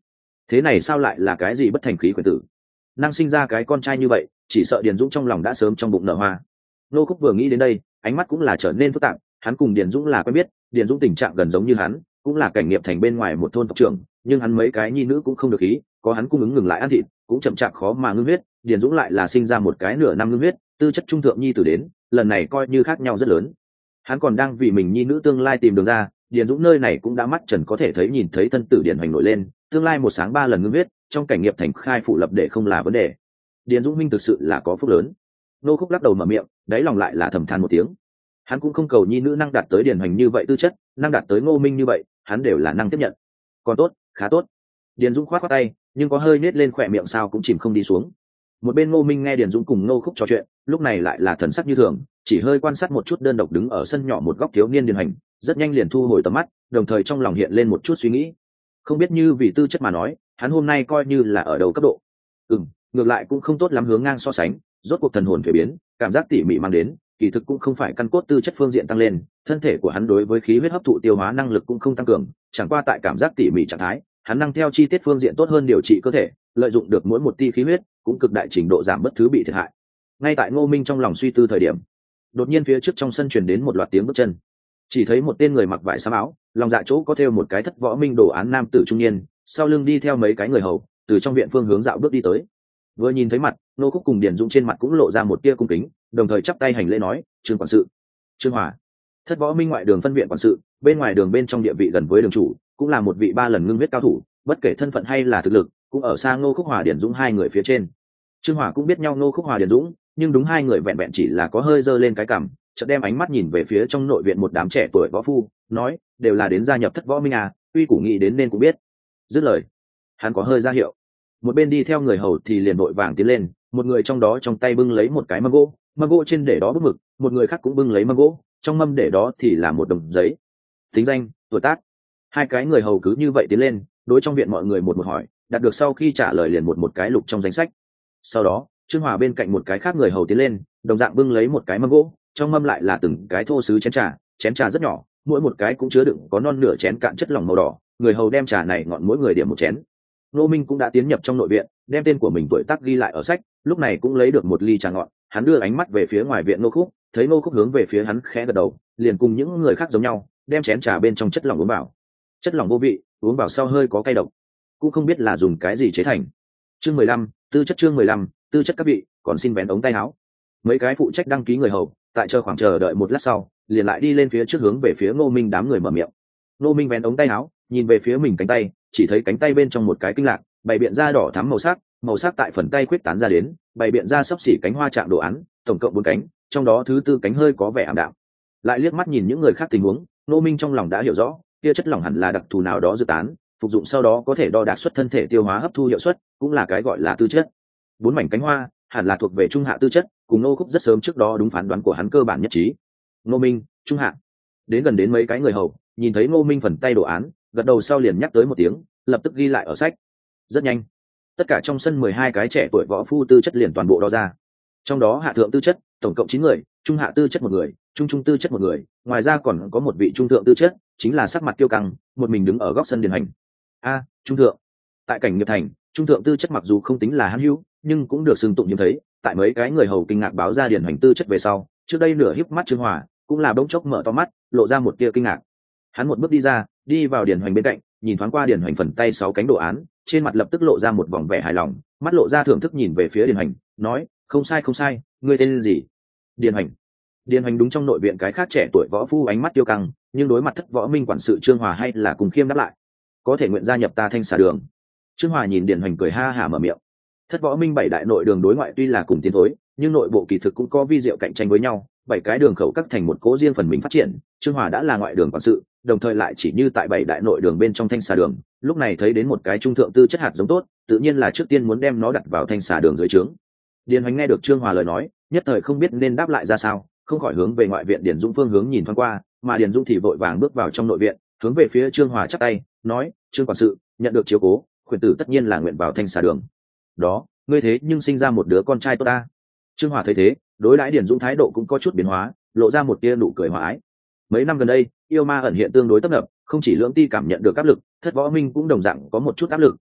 A: thế này sao lại là cái gì bất thành khí khuyển tử, năng sinh ra cái con trai như vậy, chỉ sợ Điền Dũng trong lòng đã sớm trong bụng nở hoa. Nô Khúc vừa nghĩ đến đây, ánh mắt cũng là trở nên phức tạp. Hắn cùng Điền Dũng là quen biết, Điền Dũng tình trạng gần giống như hắn, cũng là cảnh nghiệp thành bên ngoài một thôn tộc trưởng, nhưng hắn mấy cái nhi nữ cũng không được ý, có hắn cung ứng ngừng lại ăn thịt, cũng chậm chạp khó mà ngưng huyết. Điền Dũng lại là sinh ra một cái nửa năm ngưng huyết, tư chất trung thượng nhi tử đến, lần này coi như khác nhau rất lớn. Hắn còn đang vì mình nhi nữ tương lai tìm đường ra, Điền Dũng nơi này cũng đã mắt trần có thể thấy nhìn thấy thân tử Điền Hoành nổi lên, tương lai một sáng 3 lần ngưng huyết, trong cảnh nghiệp thành khai phủ lập để không là vấn đề. Điền Dũng minh thực sự là có phúc lớn. Nô Khúc lắc đầu mở miệng, đáy lòng lại là thầm than một tiếng. Hắn cũng không cầu nhi nữ năng đạt tới Điền Hoành như vậy tư chất, năng đạt tới Ngô Minh như vậy, hắn đều là năng tiếp nhận. Còn tốt, khá tốt. Điền Dũng khoát khoát tay, nhưng có hơi nết lên khỏe miệng sao cũng chìm không đi xuống. Một bên Ngô Minh nghe Điền Dũng cùng Nô Khúc trò chuyện, lúc này lại là thần sắc như thường, chỉ hơi quan sát một chút đơn độc đứng ở sân nhỏ một góc thiếu niên Điền Hoành, rất nhanh liền thu hồi tầm mắt, đồng thời trong lòng hiện lên một chút suy nghĩ. Không biết như vì tư chất mà nói, hắn hôm nay coi như là ở đầu cấp độ. Ngược lại cũng không tốt lắm hướng ngang so sánh, rốt cuộc thần hồn thuế biến, cảm giác tỉ mỉ mang đến, kỳ thực cũng không phải căn cốt tư chất phương diện tăng lên, thân thể của hắn đối với khí huyết hấp thụ tiêu hóa năng lực cũng không tăng cường, chẳng qua tại cảm giác tỉ mỉ trạng thái, hắn năng theo chi tiết phương diện tốt hơn điều trị cơ thể, lợi dụng được mỗi một tia khí huyết, cũng cực đại trình độ giảm bất thứ bị thiệt hại. Ngay tại Ngô Minh trong lòng suy tư thời điểm, đột nhiên phía trước trong sân truyền đến một loạt tiếng bước chân. Chỉ thấy một tên người mặc vải xám áo, lòng dạ chỗ có thêu một cái thất võ minh đồ án nam tử trung niên, sau lưng đi theo mấy cái người hầu, từ trong viện phương hướng dạo bước đi tới. Vừa nhìn thấy mặt, Nô Khúc cùng Điền Dũng trên mặt cũng lộ ra một tia cung kính, đồng thời chắp tay hành lễ nói: "Trương quản sự." Trương Hòa, thất võ minh ngoại đường phân viện quản sự, bên ngoài đường bên trong địa vị gần với đường chủ, cũng là một vị 3 lần ngưng huyết cao thủ, bất kể thân phận hay là thực lực, cũng ở xa Nô Khúc Hòa Điền Dũng hai người phía trên. Trương Hòa cũng biết nhau Nô Khúc Hòa Điền Dũng, nhưng đúng hai người vẹn vẹn chỉ là có hơi dơ lên cái cằm, chợt đem ánh mắt nhìn về phía trong nội viện một đám trẻ tuổi võ phu, nói: "Đều là đến gia nhập thất võ minh à, uy củ nghĩ đến nên cũng biết." Dứt lời, hắn có hơi ra hiệu, một bên đi theo người hầu thì liền vội vàng tiến lên, một người trong đó trong tay bưng lấy một cái mâm gỗ trên để đó bút mực, một người khác cũng bưng lấy mâm gỗ, trong mâm để đó thì là một đồng giấy, tính danh, tuổi tác. Hai cái người hầu cứ như vậy tiến lên, đối trong viện mọi người một một hỏi, đạt được sau khi trả lời liền một cái lục trong danh sách. Sau đó Trương Hòa bên cạnh một cái khác người hầu tiến lên, đồng dạng bưng lấy một cái mâm gỗ, trong mâm lại là từng cái thô sứ chén trà rất nhỏ, mỗi một cái cũng chứa đựng có non nửa chén cạn chất lỏng màu đỏ. Người hầu đem trà này ngọn mỗi người điểm một chén. Nô Minh cũng đã tiến nhập trong nội viện, đem tên của mình tuổi tác ghi lại ở sách, lúc này cũng lấy được một ly trà ngọn. Hắn đưa ánh mắt về phía ngoài viện Nô Khúc, thấy Nô Khúc hướng về phía hắn khẽ gật đầu, liền cùng những người khác giống nhau, đem chén trà bên trong chất lỏng uống vào. Chất lỏng vô vị, uống vào sau hơi có cay độc, cũng không biết là dùng cái gì chế thành. Chương 15, tư chất. Chương 15, tư chất các vị, còn xin vén ống tay áo. Mấy cái phụ trách đăng ký người hầu, tại chờ đợi một lát sau, liền lại đi lên phía trước hướng về phía Ngô Minh đám người mở miệng. Ngô Minh vén ống tay áo, nhìn về phía mình cánh tay, chỉ thấy cánh tay bên trong một cái kinh lạc, bày biện ra đỏ thắm màu sắc tại phần tay khuyết tán ra đến, bày biện ra sấp xỉ cánh hoa trạng đồ án, tổng cộng 4 cánh, trong đó thứ tư cánh hơi có vẻ ảm đạm. Lại liếc mắt nhìn những người khác tình huống, Ngô Minh trong lòng đã hiểu rõ, kia chất lỏng hẳn là đặc thù nào đó dự tán, phục dụng sau đó có thể đo đạc xuất thân thể tiêu hóa hấp thu hiệu suất, cũng là cái gọi là tư chất. 4 mảnh cánh hoa hẳn là thuộc về trung hạ tư chất, cùng Ngô Khúc rất sớm trước đó đúng phán đoán của hắn cơ bản nhất trí. Ngô Minh, trung hạ. Đến gần đến mấy cái người hầu, nhìn thấy Ngô Minh phần tay đồ án, gật đầu sau liền nhắc tới một tiếng, lập tức ghi lại ở sách. Rất nhanh, tất cả trong sân 12 cái trẻ tuổi võ phu tư chất liền toàn bộ đo ra. Trong đó hạ thượng tư chất tổng cộng 9 người, trung hạ tư chất 1 người, trung tư chất 1 người, ngoài ra còn có một vị trung thượng tư chất, chính là sắc mặt kiêu căng, một mình đứng ở góc sân Điền Hành. Trung thượng. Tại cảnh nghiệp thành, trung thượng tư chất mặc dù không tính là hữu hữu, nhưng cũng được xưng tụng hiếm thấy. Tại mấy cái người hầu kinh ngạc báo ra Điền Hành tư chất về sau, trước đây nửa híp mắt Trương Hòa cũng là bỗng chốc mở to mắt, lộ ra một tia kinh ngạc. Hắn một bước đi ra, đi vào Điền Hành bên cạnh, nhìn thoáng qua Điền Hành phần tay 6 cánh đồ án, trên mặt lập tức lộ ra một vòng vẻ hài lòng, mắt lộ ra thưởng thức nhìn về phía Điền Hành, nói: không sai, ngươi tên gì? Điền Hành đúng trong nội viện cái khác trẻ tuổi võ phu ánh mắt tiêu căng, nhưng đối mặt thất võ minh quản sự Trương Hòa hay là cùng khiêm đáp lại: có thể nguyện gia nhập ta Thanh Xà Đường. Trương Hòa nhìn Điền Hành cười ha hả mở miệng. Thất võ minh 7 đại nội đường đối ngoại tuy là cùng tiến thối, nhưng nội bộ kỳ thực cũng có vi diệu cạnh tranh với nhau, 7 cái đường khẩu các thành một cố riêng phần mình phát triển. Trương Hòa đã là ngoại đường quản sự, đồng thời lại chỉ như tại 7 đại nội đường bên trong Thanh Xà Đường, lúc này thấy đến một cái trung thượng tư chất hạt giống tốt, tự nhiên là trước tiên muốn đem nó đặt vào Thanh Xà Đường dưới trướng. Điền Hành nghe được Trương Hòa lời nói, nhất thời không biết nên đáp lại ra sao, không khỏi hướng về ngoại viện Điền Dũng phương hướng nhìn thoáng qua, mà Điền Dũng thì vội vàng bước vào trong nội viện, hướng về phía Trương Hòa chắp tay, nói: Trương quản sự, nhận được chiếu cố, khuyển tử tất nhiên là nguyện vào Thanh Xà Đường. Đó, ngươi thế nhưng sinh ra một đứa con trai tốt ta. Trương Hòa thấy thế, đối đãi Điền Dũng thái độ cũng có chút biến hóa, lộ ra một tia nụ cười hòa ái. Mấy năm gần đây, yêu ma ẩn hiện tương đối tấp nập, không chỉ Lưỡng Ti cảm nhận được áp lực, thất võ minh cũng đồng dạng có một chút áp lực,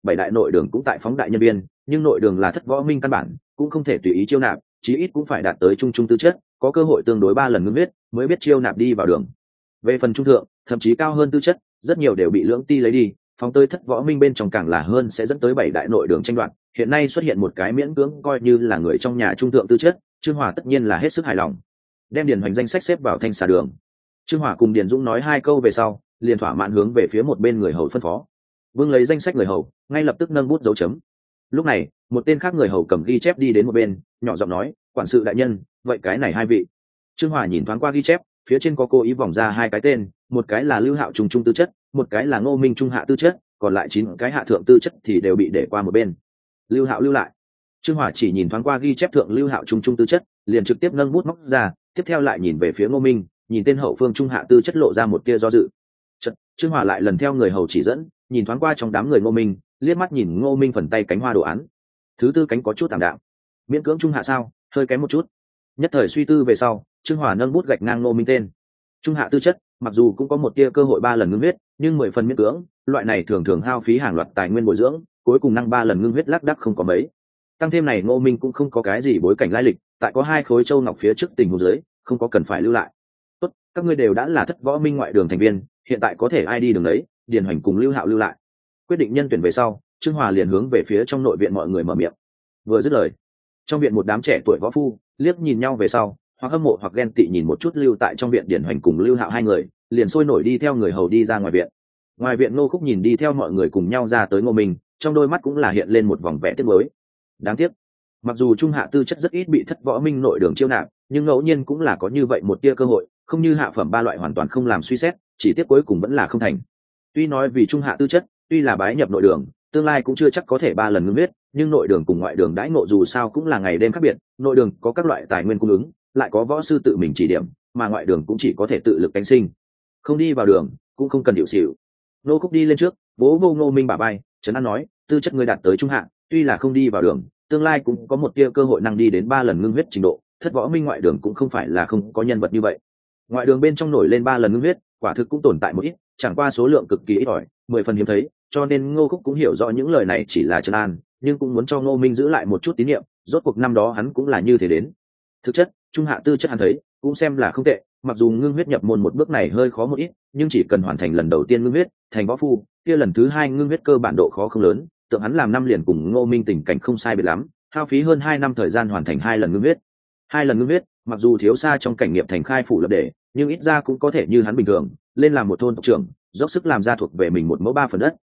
A: bảy đại nội đường cũng tại phóng đại nhân viên, nhưng nội đường là thất võ minh căn bản, cũng không thể tùy ý chiêu nạp, chí ít cũng phải đạt tới trung trung tư chất, có cơ hội tương đối 3 lần ngưng huyết mới biết chiêu nạp đi vào đường. Về phần trung thượng, thậm chí cao hơn tư chất, rất nhiều đều bị lưỡng ti lấy đi, phóng tới thất võ minh bên trong càng là hơn sẽ dẫn tới bảy đại nội đường tranh đoạt. Hiện nay xuất hiện một cái miễn cưỡng coi như là người trong nhà trung thượng tư chất, Trương Hòa tất nhiên là hết sức hài lòng. Đem Điền Hoành danh sách xếp vào thanh xà đường. Trương Hòa cùng Điền Dũng nói 2 câu về sau, liền thỏa mãn hướng về phía một bên người hầu phân phó. Vương lấy danh sách người hầu, ngay lập tức nâng bút dấu chấm. Lúc này, một tên khác người hầu cầm ghi chép đi đến một bên, nhỏ giọng nói, quản sự đại nhân, vậy cái này 2 vị. Trương Hòa nhìn thoáng qua ghi chép, phía trên có cố ý vòng ra 2 cái tên, một cái là Lưu Hạo trung trung tư chất, một cái là Ngô Minh trung hạ tư chất, còn lại 9 cái hạ thượng tư chất thì đều bị để qua một bên. Lưu Hạo lưu lại. Trương Hòa chỉ nhìn thoáng qua ghi chép thượng Lưu Hạo trung trung tư chất, liền trực tiếp nâng bút móc ra, tiếp theo lại nhìn về phía Ngô Minh, nhìn tên hậu phương trung hạ tư chất lộ ra một tia do dự. Trương Hòa lại lần theo người hầu chỉ dẫn, nhìn thoáng qua trong đám người Ngô Minh, liếc mắt nhìn Ngô Minh phần tay cánh hoa đồ án. Thứ tư cánh có chút tạm đạm, miễn cưỡng trung hạ sao, hơi kém một chút. Nhất thời suy tư về sau, Trương Hòa nâng bút gạch ngang Ngô Minh tên. Trung hạ tư chất, mặc dù cũng có một tia cơ hội 3 lần ngưng huyết, nhưng 10 phần miễn cưỡng, loại này thường thường hao phí hàng loạt tài nguyên bồi dưỡng, cuối cùng năng 3 lần ngưng huyết lác đác không có mấy. Tăng thêm này Ngô Minh cũng không có cái gì bối cảnh lai lịch, tại có 2 khối châu ngọc phía trước tình huống dưới, không có cần phải lưu lại. Tốt, các ngươi đều đã là thất võ minh ngoại đường thành viên, hiện tại có thể ai đi đường đấy, Điền Hoành cùng Lưu Hạo lưu lại. Quyết định nhân tuyển về sau, Trương Hòa liền hướng về phía trong nội viện mọi người mở miệng. Vừa dứt lời, trong viện một đám trẻ tuổi võ phu liếc nhìn nhau về sau, hoặc hâm mộ hoặc ghen tị nhìn một chút lưu tại trong viện Điền Hoành cùng Lưu Hạo 2 người, liền sôi nổi đi theo người hầu đi ra ngoài viện. Ngoài viện Ngô Khúc nhìn đi theo mọi người cùng nhau ra tới Ngô Minh, trong đôi mắt cũng là hiện lên một vòng vẻ tiếc nuối. Đáng tiếc, mặc dù trung hạ tư chất rất ít bị thất võ minh nội đường chiêu nạp, nhưng ngẫu nhiên cũng là có như vậy một tia cơ hội, không như hạ phẩm 3 loại hoàn toàn không làm suy xét, chỉ tiếc cuối cùng vẫn là không thành. Tuy nói vì trung hạ tư chất, tuy là bái nhập nội đường, tương lai cũng chưa chắc có thể 3 lần ngưng huyết, nhưng nội đường cùng ngoại đường đãi ngộ dù sao cũng là ngày đêm khác biệt, nội đường có các loại tài nguyên cung ứng, lại có võ sư tự mình chỉ điểm, mà ngoại đường cũng chỉ có thể tự lực cánh sinh. Không đi vào đường, cũng không cần điệu xỉu. Nô Khúc đi lên trước, vỗ vô Ngô Minh bả vai, trấn an nói, tư chất ngươi đạt tới trung hạ, tuy là không đi vào đường, tương lai cũng có một tia cơ hội năng đi đến 3 lần ngưng huyết trình độ, thất võ minh ngoại đường cũng không phải là không có nhân vật như vậy. Ngoại đường bên trong nổi lên 3 lần ngưng huyết, quả thực cũng tồn tại một ít, chẳng qua số lượng cực kỳ ít ỏi, 10 phần hiếm thấy, cho nên Ngô Khúc cũng hiểu rõ những lời này chỉ là trấn an, nhưng cũng muốn cho Ngô Minh giữ lại một chút tín nhiệm, rốt cuộc năm đó hắn cũng là như thế đến. Thực chất, trung hạ tư chất hắn thấy, cũng xem là không tệ, mặc dù ngưng huyết nhập môn một bước này hơi khó một ít, nhưng chỉ cần hoàn thành lần đầu tiên ngưng huyết, thành võ phu, kia lần thứ 2 ngưng huyết cơ bản độ khó không lớn, tượng hắn làm 5 liền cùng Ngô Minh tình cảnh không sai biệt lắm, hao phí hơn 2 năm thời gian hoàn thành 2 lần ngưng huyết. 2 lần ngưng huyết, mặc dù thiếu xa trong cảnh nghiệp thành khai phủ lập đề, nhưng ít ra cũng có thể như hắn bình thường, lên làm một thôn tộc trưởng, dốc sức làm ra thuộc về mình một mẫu 3 phần đất.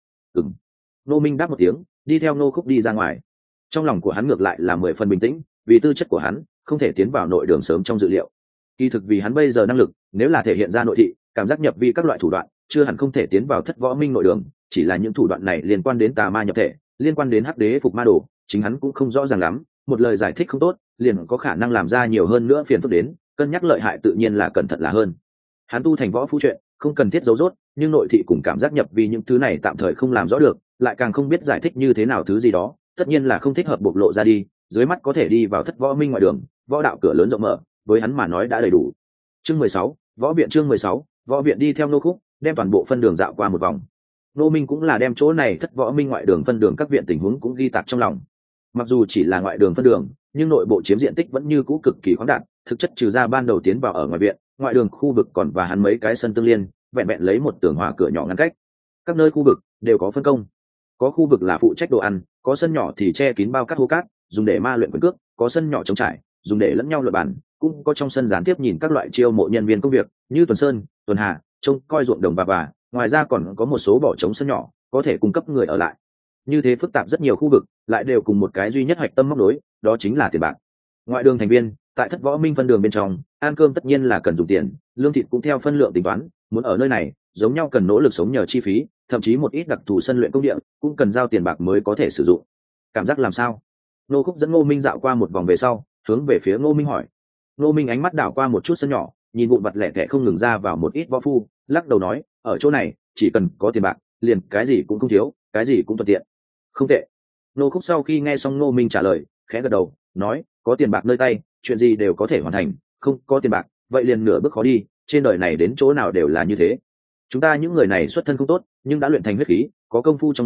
A: Ngô Minh đáp một tiếng, đi theo Ngô Khúc đi ra ngoài. Trong lòng của hắn ngược lại là 10 phần bình tĩnh, vì tư chất của hắn không thể tiến vào nội đường sớm trong dự liệu. Kỳ thực vì hắn bây giờ năng lực, nếu là thể hiện ra nội thị, cảm giác nhập vi các loại thủ đoạn, chưa hẳn không thể tiến vào thất võ minh nội đường, chỉ là những thủ đoạn này liên quan đến tà ma nhập thể, liên quan đến hắc đế phục ma đồ, chính hắn cũng không rõ ràng lắm, một lời giải thích không tốt, liền có khả năng làm ra nhiều hơn nữa phiền phức đến, cân nhắc lợi hại tự nhiên là cẩn thận là hơn. Hắn tu thành võ phu chuyện, không cần thiết giấu rốt, nhưng nội thị cùng cảm giác nhập vì những thứ này tạm thời không làm rõ được, lại càng không biết giải thích như thế nào thứ gì đó, tất nhiên là không thích hợp bộc lộ ra đi, dưới mắt có thể đi vào thất võ minh ngoại đường, võ đạo cửa lớn rộng mở, với hắn mà nói đã đầy đủ. Chương 16, võ viện. Chương 16, võ viện đi theo Nô Khúc, đem toàn bộ phân đường dạo qua một vòng. Nô Minh cũng là đem chỗ này thất võ minh ngoại đường phân đường các viện tình huống cũng ghi tạc trong lòng. Mặc dù chỉ là ngoại đường phân đường, nhưng nội bộ chiếm diện tích vẫn như cũ cực kỳ khoáng đạt, thực chất trừ ra ban đầu tiến vào ở ngoài viện, ngoại đường khu vực còn và hắn mấy cái sân tương liên, vẹn vẹn lấy một tường hòa cửa nhỏ ngăn cách. Các nơi khu vực đều có phân công, có khu vực là phụ trách đồ ăn, có sân nhỏ thì che kín bao cát hô cát, dùng để ma luyện quyền cước, có sân nhỏ trống trải, dùng để lẫn nhau luận bàn, cũng có trong sân gián tiếp nhìn các loại chiêu mộ nhân viên công việc, như tuần sơn, tuần hà, trông coi ruộng đồng và ngoài ra còn có một số bỏ trống sân nhỏ, có thể cung cấp người ở lại. Như thế phức tạp rất nhiều khu vực, lại đều cùng một cái duy nhất hạch tâm móc nối, đó chính là tiền bạc. Ngoại đường thành viên, tại thất võ minh phân đường bên trong, ăn cơm tất nhiên là cần dùng tiền, lương thịt cũng theo phân lượng tính toán, muốn ở nơi này, giống nhau cần nỗ lực sống nhờ chi phí, thậm chí một ít đặc thù sân luyện công địa, cũng cần giao tiền bạc mới có thể sử dụng. Cảm giác làm sao? Nô Khúc dẫn Ngô Minh dạo qua một vòng về sau, hướng về phía Ngô Minh hỏi. Ngô Minh ánh mắt đảo qua một chút sân nhỏ, nhìn vụn vặt lẻ tẻ không ngừng ra vào một ít võ phu, lắc đầu nói, ở chỗ này, chỉ cần có tiền bạc, liền cái gì cũng không thiếu, cái gì cũng thuận tiện. Không tệ. Nô Khúc sau khi nghe xong Ngô Minh trả lời, khẽ gật đầu, nói, có tiền bạc nơi tay, chuyện gì đều có thể hoàn thành, không có tiền bạc, vậy liền nửa bước khó đi, trên đời này đến chỗ nào đều là như thế. Chúng ta những người này xuất thân không tốt, nhưng đã luyện thành huyết khí, có công phu trong người,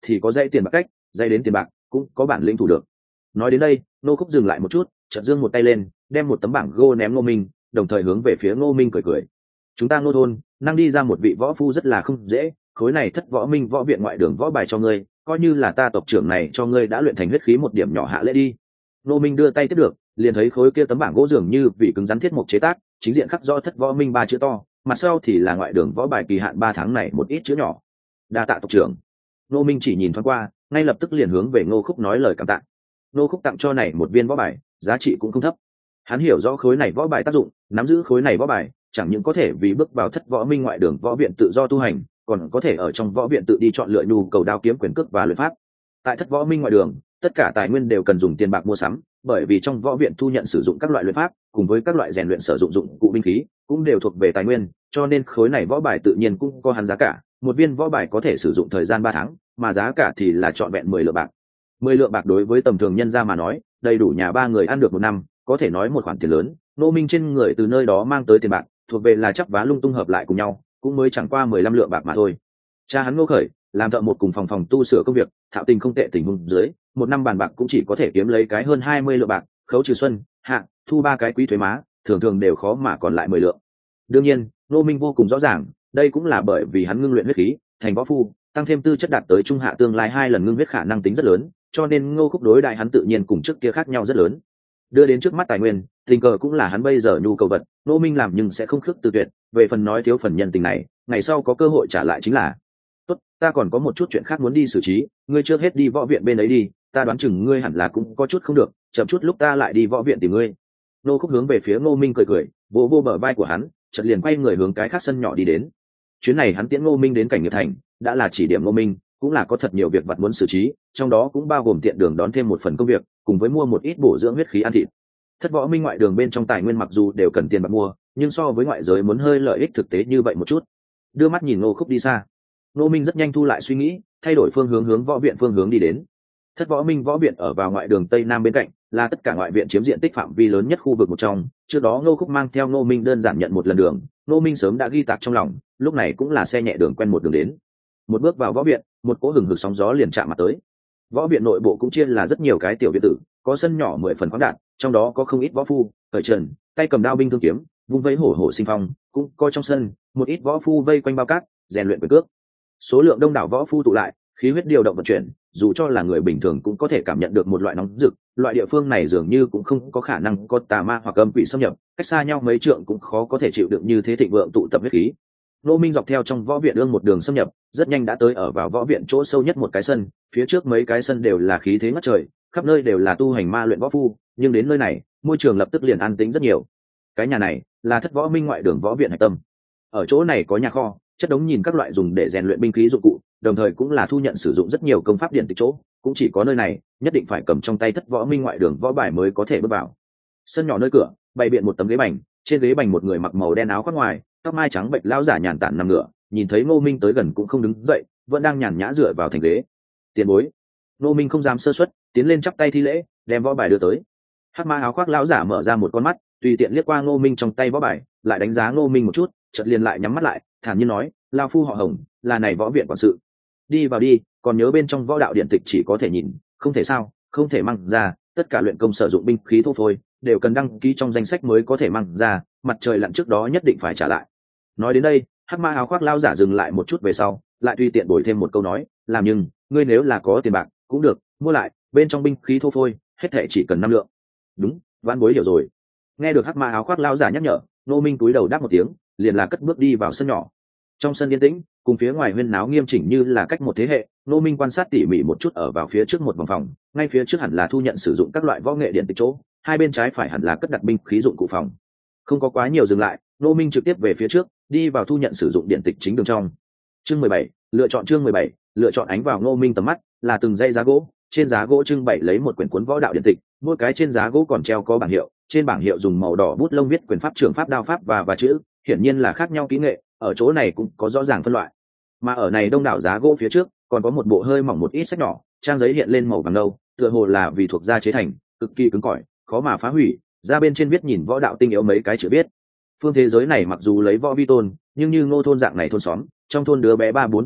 A: thì có dây tiền bạc cách, dây đến tiền bạc cũng có bản lĩnh thủ được. Nói đến đây, Ngô Khúc dừng lại một chút, chợt giương một tay lên, đem một tấm bảng gô ném Ngô Minh, đồng thời hướng về phía Ngô Minh cười cười. Chúng ta Ngô thôn năng đi ra một vị võ phu rất là không dễ, khối này Thất Võ Minh võ viện ngoại đường võ bài cho ngươi, coi như là ta tộc trưởng này cho ngươi đã luyện thành huyết khí một điểm nhỏ hạ lễ đi. Ngô Minh đưa tay tiếp được, liền thấy khối kia tấm bảng gỗ dường như vì cứng rắn thiết mục chế tác, chính diện khắc rõ Thất Võ Minh 3 chữ to, mặt sau thì là ngoại đường võ bài kỳ hạn 3 tháng này một ít chữ nhỏ. Đa tạ tộc trưởng. Ngô Minh chỉ nhìn thoáng qua, ngay lập tức liền hướng về Ngô Khúc nói lời cảm tạ. Ngô Khúc tặng cho này một viên võ bài, giá trị cũng không thấp. Hắn hiểu rõ khối này võ bài tác dụng, nắm giữ khối này võ bài, chẳng những có thể vì bước vào Thất Võ Minh ngoại đường võ viện tự do tu hành, còn có thể ở trong võ viện tự đi chọn lựa nhu cầu đao kiếm quyền cước và luyện pháp. Tại Thất Võ Minh ngoại đường, tất cả tài nguyên đều cần dùng tiền bạc mua sắm, bởi vì trong võ viện thu nhận sử dụng các loại luyện pháp, cùng với các loại rèn luyện sử dụng dụng cụ binh khí, cũng đều thuộc về tài nguyên, cho nên khối này võ bài tự nhiên cũng có hắn giá cả. Một viên võ bài có thể sử dụng thời gian 3 tháng, mà giá cả thì là trọn vẹn 10 lượng bạc. 10 lượng bạc đối với tầm thường nhân gia mà nói, đầy đủ nhà 3 người ăn được 1 năm, có thể nói một khoản tiền lớn. Ngô Minh trên người từ nơi đó mang tới tiền bạc, thuộc về là chắp vá lung tung hợp lại cùng nhau, cũng mới chẳng qua 15 lượng bạc mà thôi. Cha hắn Ngô Khởi làm thợ một cùng phòng tu sửa công việc, thạo tình không tệ tình huống dưới, 1 năm bàn bạc cũng chỉ có thể kiếm lấy cái hơn 20 lượng bạc, khấu trừ xuân, hạ, thu 3 cái quý thuế má, thường thường đều khó mà còn lại 10 lượng. Đương nhiên, Ngô Minh vô cùng rõ ràng, đây cũng là bởi vì hắn ngưng luyện huyết khí, thành võ phu, tăng thêm tư chất đạt tới trung hạ tương lai 2 lần ngưng huyết khả năng tính rất lớn, cho nên Ngô Khúc đối đại hắn tự nhiên cùng trước kia khác nhau rất lớn. Đưa đến trước mắt tài nguyên, tình cờ cũng là hắn bây giờ nhu cầu vật, Ngô Minh làm nhưng sẽ không khước từ tuyệt, về phần nói thiếu phần nhân tình này, ngày sau có cơ hội trả lại chính là. Tốt, ta còn có một chút chuyện khác muốn đi xử trí, ngươi trước hết đi võ viện bên ấy đi, ta đoán chừng ngươi hẳn là cũng có chút không được, chậm chút lúc ta lại đi võ viện tìm ngươi. Ngô Khúc hướng về phía Ngô Minh cười cười, vỗ vô bờ vai của hắn, chợt liền quay người hướng cái khác sân nhỏ đi đến. Chuyến này hắn tiễn Ngô Minh đến cảnh nghiệp thành, đã là chỉ điểm Ngô Minh, cũng là có thật nhiều việc vặt muốn xử trí, trong đó cũng bao gồm tiện đường đón thêm một phần công việc, cùng với mua một ít bổ dưỡng huyết khí ăn thịt. Thất Võ Minh ngoại đường bên trong tài nguyên mặc dù đều cần tiền bạc mua, nhưng so với ngoại giới muốn hơi lợi ích thực tế như vậy một chút. Đưa mắt nhìn Ngô Khúc đi xa, Ngô Minh rất nhanh thu lại suy nghĩ, thay đổi phương hướng hướng võ viện phương hướng đi đến. Thất Võ Minh võ viện ở vào ngoại đường tây nam bên cạnh, là tất cả ngoại viện chiếm diện tích phạm vi lớn nhất khu vực một trong. Trước đó Ngô Khúc mang theo Ngô Minh đơn giản nhận một lần đường, Ngô Minh sớm đã ghi tạc trong lòng, lúc này cũng là xe nhẹ đường quen một đường đến. Một bước vào võ viện, một cỗ hừng hực sóng gió liền chạm mặt tới. Võ viện nội bộ cũng chia là rất nhiều cái tiểu viện tử, có sân nhỏ 10 phần khoáng đạt, trong đó có không ít võ phu, cởi trần, tay cầm đao binh thương kiếm, vung vẫy hổ hổ sinh phong, cũng coi trong sân, một ít võ phu vây quanh bao cát, rèn luyện quyền cước. Số lượng đông đảo võ phu tụ lại, khí huyết điều động vận chuyển, dù cho là người bình thường cũng có thể cảm nhận được một loại nóng rực, loại địa phương này dường như cũng không có khả năng có tà ma hoặc âm quỷ xâm nhập, cách xa nhau mấy trượng cũng khó có thể chịu đựng như thế thịnh vượng tụ tập huyết khí. Ngô Minh dọc theo trong võ viện ương một đường xâm nhập, rất nhanh đã tới ở vào võ viện chỗ sâu nhất một cái sân, phía trước mấy cái sân đều là khí thế ngất trời, khắp nơi đều là tu hành ma luyện võ phu, nhưng đến nơi này, môi trường lập tức liền an tĩnh rất nhiều. Cái nhà này là Thất Võ Minh ngoại đường võ viện hạch tâm. Ở chỗ này có nhà kho, chất đống nhìn các loại dùng để rèn luyện binh khí dụng cụ, đồng thời cũng là thu nhận sử dụng rất nhiều công pháp điện tịch chỗ, cũng chỉ có nơi này, nhất định phải cầm trong tay Thất Võ Minh ngoại đường võ bài mới có thể bước vào. Sân nhỏ nơi cửa, bày biện một tấm ghế bành, trên ghế bành một người mặc màu đen áo khoác ngoài, tóc mai trắng bệnh lão giả nhàn tản nằm ngửa, nhìn thấy Ngô Minh tới gần cũng không đứng dậy, vẫn đang nhàn nhã dựa vào thành ghế. Tiền bối. Ngô Minh không dám sơ suất, tiến lên chắp tay thi lễ, đem võ bài đưa tới. Hắc ma áo khoác lão giả mở ra một con mắt, tùy tiện liếc qua Ngô Minh trong tay võ bài, lại đánh giá Ngô Minh một chút, chợt liền lại nhắm mắt lại, thản nhiên nói, lão phu họ Hồng, là này võ viện quản sự. Đi vào đi, còn nhớ bên trong võ đạo điện tịch chỉ có thể nhìn, không thể sao, không thể mang ra, tất cả luyện công sử dụng binh khí thô phôi đều cần đăng ký trong danh sách mới có thể mang ra, mặt trời lặn trước đó nhất định phải trả lại. Nói đến đây, hắc ma áo khoác lão giả dừng lại một chút về sau, lại tùy tiện bồi thêm một câu nói, làm nhưng ngươi nếu là có tiền bạc cũng được, mua lại, bên trong binh khí thô phôi hết thệ chỉ cần 5 lượng. Đúng, vãn bối hiểu rồi. Nghe được hắc ma áo khoác lão giả nhắc nhở, Ngô Minh cúi đầu đáp một tiếng, liền là cất bước đi vào sân nhỏ. Trong sân yên tĩnh, cùng phía ngoài huyên náo nghiêm chỉnh như là cách một thế hệ, Ngô Minh quan sát tỉ mỉ một chút ở vào phía trước một vòng phòng, ngay phía trước hẳn là thu nhận sử dụng các loại võ nghệ điện tịch chỗ, hai bên trái phải hẳn là cất đặt binh khí dụng cụ phòng. Không có quá nhiều dừng lại, Ngô Minh trực tiếp về phía trước, đi vào thu nhận sử dụng điện tịch chính đường trong. Chương 17, lựa chọn chương 17, lựa chọn ánh vào Ngô Minh tầm mắt, là từng dãy giá gỗ, trên giá gỗ trưng bày lấy một quyển cuốn võ đạo điện tịch, mỗi cái trên giá gỗ còn treo có bảng hiệu, trên bảng hiệu dùng màu đỏ bút lông viết quyền pháp trường pháp đao pháp và chữ, hiển nhiên là khác nhau kỹ nghệ, ở chỗ này cũng có rõ ràng phân loại. Mà ở này đông đảo giá gỗ phía trước, còn có một bộ hơi mỏng một ít sách nhỏ, trang giấy hiện lên màu vàng nâu, tựa hồ là vì thuộc da chế thành, cực kỳ cứng cỏi, khó mà phá hủy, ra bên trên viết nhìn võ đạo tinh yếu mấy cái chữ viết. Phương thế giới này mặc dù lấy võ vi tôn, nhưng như Ngô thôn dạng này thôn xóm, trong thôn đứa bé 3-4 tuổi lúc,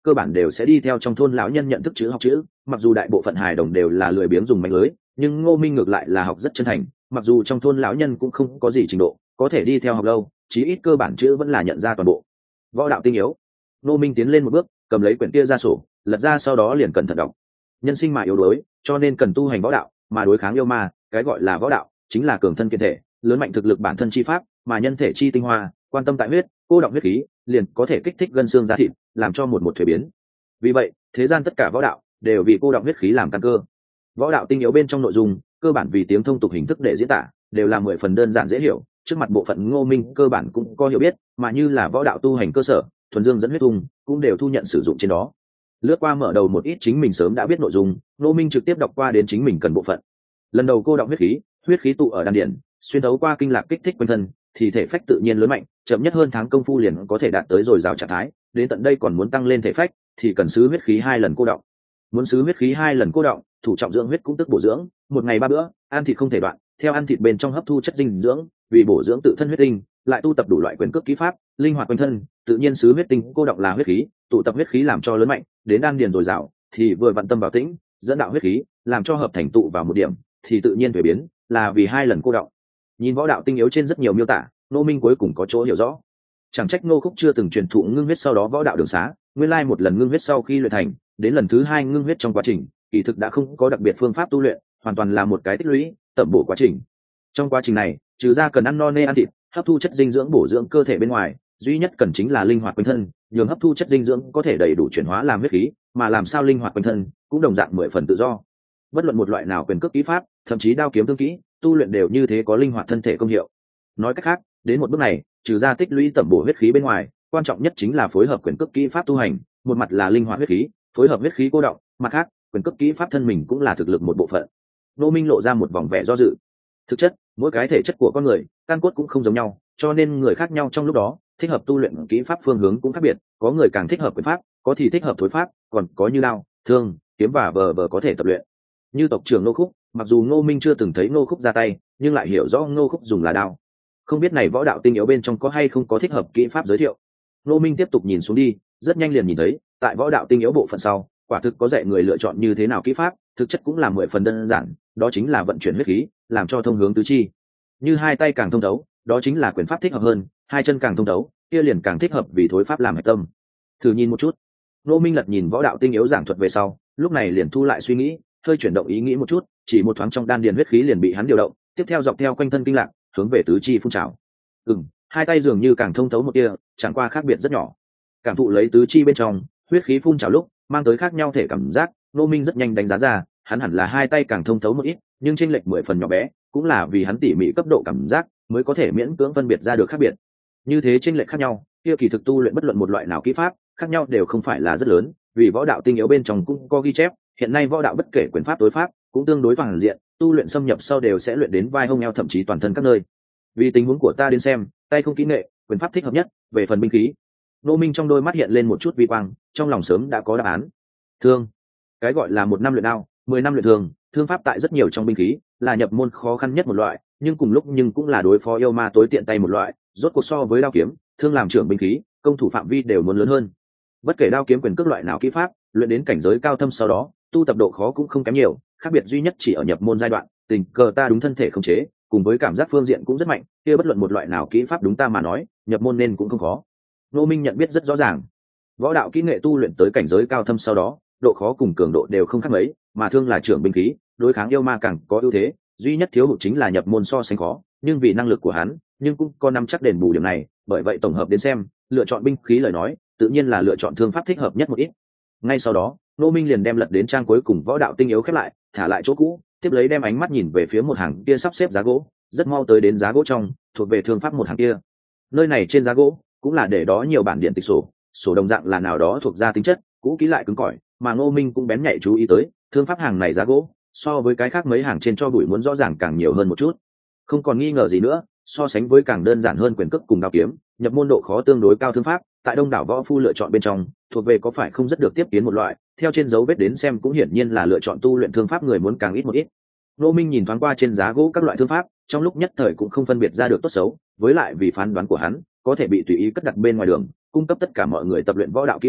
A: cơ bản đều sẽ đi theo trong thôn lão nhân nhận thức chữ học chữ, mặc dù đại bộ phận hài đồng đều là lười biếng dùng mánh lưới, nhưng Ngô Minh ngược lại là học rất chân thành, mặc dù trong thôn lão nhân cũng không có gì trình độ, có thể đi theo học lâu, chí ít cơ bản chữ vẫn là nhận ra toàn bộ. Võ đạo tinh yếu. Ngô Minh tiến lên một bước, cầm lấy quyển kia ra sổ, lật ra sau đó liền cẩn thận đọc. Nhân sinh mà yếu đuối, cho nên cần tu hành võ đạo, mà đối kháng yêu ma, cái gọi là võ đạo, chính là cường thân kiên thể, lớn mạnh thực lực bản thân chi pháp, mà nhân thể chi tinh hoa, quan tâm tại huyết, cô động huyết khí, liền có thể kích thích gân xương da thịt, làm cho một thuế biến. Vì vậy, thế gian tất cả võ đạo đều vì cô động huyết khí làm căn cơ. Võ đạo tinh yếu bên trong nội dung, cơ bản vì tiếng thông tục hình thức để diễn tả, đều là 10 phần đơn giản dễ hiểu, trước mặt bộ phận Ngô Minh cơ bản cũng có hiểu biết, mà như là võ đạo tu hành cơ sở, thuần dương dẫn huyết tung, cũng đều thu nhận sử dụng trên đó. Lướt qua mở đầu một ít chính mình sớm đã biết nội dung, Ngô Minh trực tiếp đọc qua đến chính mình cần bộ phận. Lần đầu cô động huyết khí tụ ở đan điển, xuyên thấu qua kinh lạc kích thích quanh thân, thì thể phách tự nhiên lớn mạnh, chậm nhất hơn tháng công phu liền có thể đạt tới dồi dào trạng thái, đến tận đây còn muốn tăng lên thể phách thì cần xứ huyết khí 2 lần cô động. Muốn xứ huyết khí 2 lần cô động, thủ trọng dưỡng huyết cũng tức bổ dưỡng, một ngày 3 bữa, ăn thịt không thể đoạn, theo ăn thịt bên trong hấp thu chất dinh dưỡng, vì bổ dưỡng tự thân huyết tinh, lại tu tập đủ loại quyền cước kỹ pháp, linh hoạt quanh thân, tự nhiên xứ huyết tinh cô động là huyết khí, tụ tập huyết khí làm cho lớn mạnh, đến đan điền dồi dào thì vừa vận tâm vào tĩnh, dẫn đạo huyết khí, làm cho hợp thành tụ vào một điểm, thì tự nhiên thuế biến, là vì 2 lần cô động. Nhìn võ đạo tinh yếu trên rất nhiều miêu tả, Ngô Minh cuối cùng có chỗ hiểu rõ. Chẳng trách Ngô Khúc chưa từng truyền thụ ngưng huyết sau đó võ đạo đường xá, nguyên lai một lần ngưng huyết sau khi luyện thành, đến lần thứ 2 ngưng huyết trong quá trình, kỳ thực đã không có đặc biệt phương pháp tu luyện, hoàn toàn là một cái tích lũy, tẩm bổ quá trình. Trong quá trình này, trừ ra cần ăn no nê ăn thịt, hấp thu chất dinh dưỡng bổ dưỡng cơ thể bên ngoài, duy nhất cần chính là linh hoạt quanh thân, nhường hấp thu chất dinh dưỡng có thể đầy đủ chuyển hóa làm huyết khí, mà làm sao linh hoạt quanh thân, cũng đồng dạng 10 phần tự do. Bất luận một loại nào quyền cước kỹ pháp, thậm chí đao kiếm thương kỹ, tu luyện đều như thế có linh hoạt thân thể công hiệu. Nói cách khác, đến một bước này, trừ ra tích lũy tẩm bổ huyết khí bên ngoài, quan trọng nhất chính là phối hợp quyền cước kỹ pháp tu hành, một mặt là linh hoạt huyết khí, phối hợp huyết khí cô động, mặt khác, quyền cước kỹ pháp thân mình cũng là thực lực một bộ phận. Ngô Minh lộ ra một vòng vẻ do dự. Thực chất, mỗi cái thể chất của con người, căn cốt cũng không giống nhau, cho nên người khác nhau trong lúc đó, thích hợp tu luyện kỹ pháp phương hướng cũng khác biệt, có người càng thích hợp quyền pháp, có thì thích hợp thối pháp, còn có như đao, thương, kiếm và vờ có thể tập luyện. Như tộc trưởng Ngô Khúc, mặc dù Ngô Minh chưa từng thấy Ngô Khúc ra tay, nhưng lại hiểu rõ Ngô Khúc dùng là đao. Không biết này võ đạo tinh yếu bên trong có hay không có thích hợp kỹ pháp giới thiệu. Ngô Minh tiếp tục nhìn xuống đi, rất nhanh liền nhìn thấy, tại võ đạo tinh yếu bộ phận sau, quả thực có dạy người lựa chọn như thế nào kỹ pháp, thực chất cũng là 10 phần đơn giản, đó chính là vận chuyển huyết khí, làm cho thông hướng tứ chi. Như hai tay càng thông thấu, đó chính là quyền pháp thích hợp hơn, hai chân càng thông thấu, kia liền càng thích hợp vì thối pháp làm hạch tâm. Thử nhìn một chút. Ngô Minh lật nhìn võ đạo tinh yếu giảng thuật về sau, lúc này liền thu lại suy nghĩ, hơi chuyển động ý nghĩ một chút, chỉ một thoáng trong đan điền huyết khí liền bị hắn điều động, tiếp theo dọc theo quanh thân kinh lạc, hướng về tứ chi phun trào. Hai tay dường như càng thông thấu một tia, chẳng qua khác biệt rất nhỏ. Cảm thụ lấy tứ chi bên trong, huyết khí phun trào lúc, mang tới khác nhau thể cảm giác, Ngô Minh rất nhanh đánh giá ra, hắn hẳn là hai tay càng thông thấu một ít, nhưng chênh lệch 10 phần nhỏ bé, cũng là vì hắn tỉ mỉ cấp độ cảm giác, mới có thể miễn cưỡng phân biệt ra được khác biệt. Như thế chênh lệch khác nhau, kia kỳ thực tu luyện bất luận một loại nào kỹ pháp, khác nhau đều không phải là rất lớn, vì võ đạo tinh yếu bên trong cũng có ghi chép, hiện nay võ đạo bất kể quyền pháp đối pháp, cũng tương đối toàn diện, tu luyện xâm nhập sau đều sẽ luyện đến vai hông eo thậm chí toàn thân các nơi. Vì tình huống của ta đến xem, tay không kỹ nghệ, quyền pháp thích hợp nhất, về phần binh khí. Ngô Minh trong đôi mắt hiện lên một chút vi quang, trong lòng sớm đã có đáp án. Thương, cái gọi là 1 năm luyện đao, 10 năm luyện thương, thương pháp tại rất nhiều trong binh khí, là nhập môn khó khăn nhất một loại, nhưng cùng lúc cũng là đối phó yêu ma tối tiện tay một loại, rốt cuộc so với đao kiếm, thương làm trưởng binh khí, công thủ phạm vi đều muốn lớn hơn. Bất kể đao kiếm quyền cước loại nào kỹ pháp, luyện đến cảnh giới cao thâm sau đó, tu tập độ khó cũng không kém nhiều, khác biệt duy nhất chỉ ở nhập môn giai đoạn, tình cờ ta đúng thân thể khống chế, cùng với cảm giác phương diện cũng rất mạnh, kia bất luận một loại nào kỹ pháp đúng ta mà nói, nhập môn nên cũng không khó. Ngô Minh nhận biết rất rõ ràng, võ đạo kỹ nghệ tu luyện tới cảnh giới cao thâm sau đó, độ khó cùng cường độ đều không khác mấy, mà thương là trưởng binh khí, đối kháng yêu ma càng có ưu thế, duy nhất thiếu hụt chính là nhập môn so sánh khó, nhưng vì năng lực của hắn, nhưng cũng có nắm chắc đền bù điểm này, bởi vậy tổng hợp đến xem, lựa chọn binh khí lời nói, tự nhiên là lựa chọn thương pháp thích hợp nhất một ít. Ngay sau đó, Ngô Minh liền đem lật đến trang cuối cùng võ đạo tinh yếu khép lại, thả lại chỗ cũ, tiếp lấy đem ánh mắt nhìn về phía một hàng kia sắp xếp giá gỗ, rất mau tới đến giá gỗ trong, thuộc về thương pháp một hàng kia. Nơi này trên giá gỗ, cũng là để đó nhiều bản điện tịch sổ đồng dạng là nào đó thuộc ra tính chất, cũ kỹ lại cứng cỏi, mà Ngô Minh cũng bén nhạy chú ý tới, thương pháp hàng này giá gỗ, so với cái khác mấy hàng trên cho bụi muốn rõ ràng càng nhiều hơn một chút. Không còn nghi ngờ gì nữa, so sánh với càng đơn giản hơn quyền cước cùng đao kiếm, nhập môn độ khó tương đối cao thương pháp, tại đông đảo võ phu lựa chọn bên trong, thuộc về có phải không rất được tiếp kiến một loại, theo trên dấu vết đến xem cũng hiển nhiên là lựa chọn tu luyện thương pháp người muốn càng ít một ít. Ngô Minh nhìn thoáng qua trên giá gỗ các loại thương pháp, trong lúc nhất thời cũng không phân biệt ra được tốt xấu, với lại vì phán đoán của hắn, có thể bị tùy ý cất đặt bên ngoài đường, cung cấp tất cả mọi người tập luyện võ đạo kỹ pháp,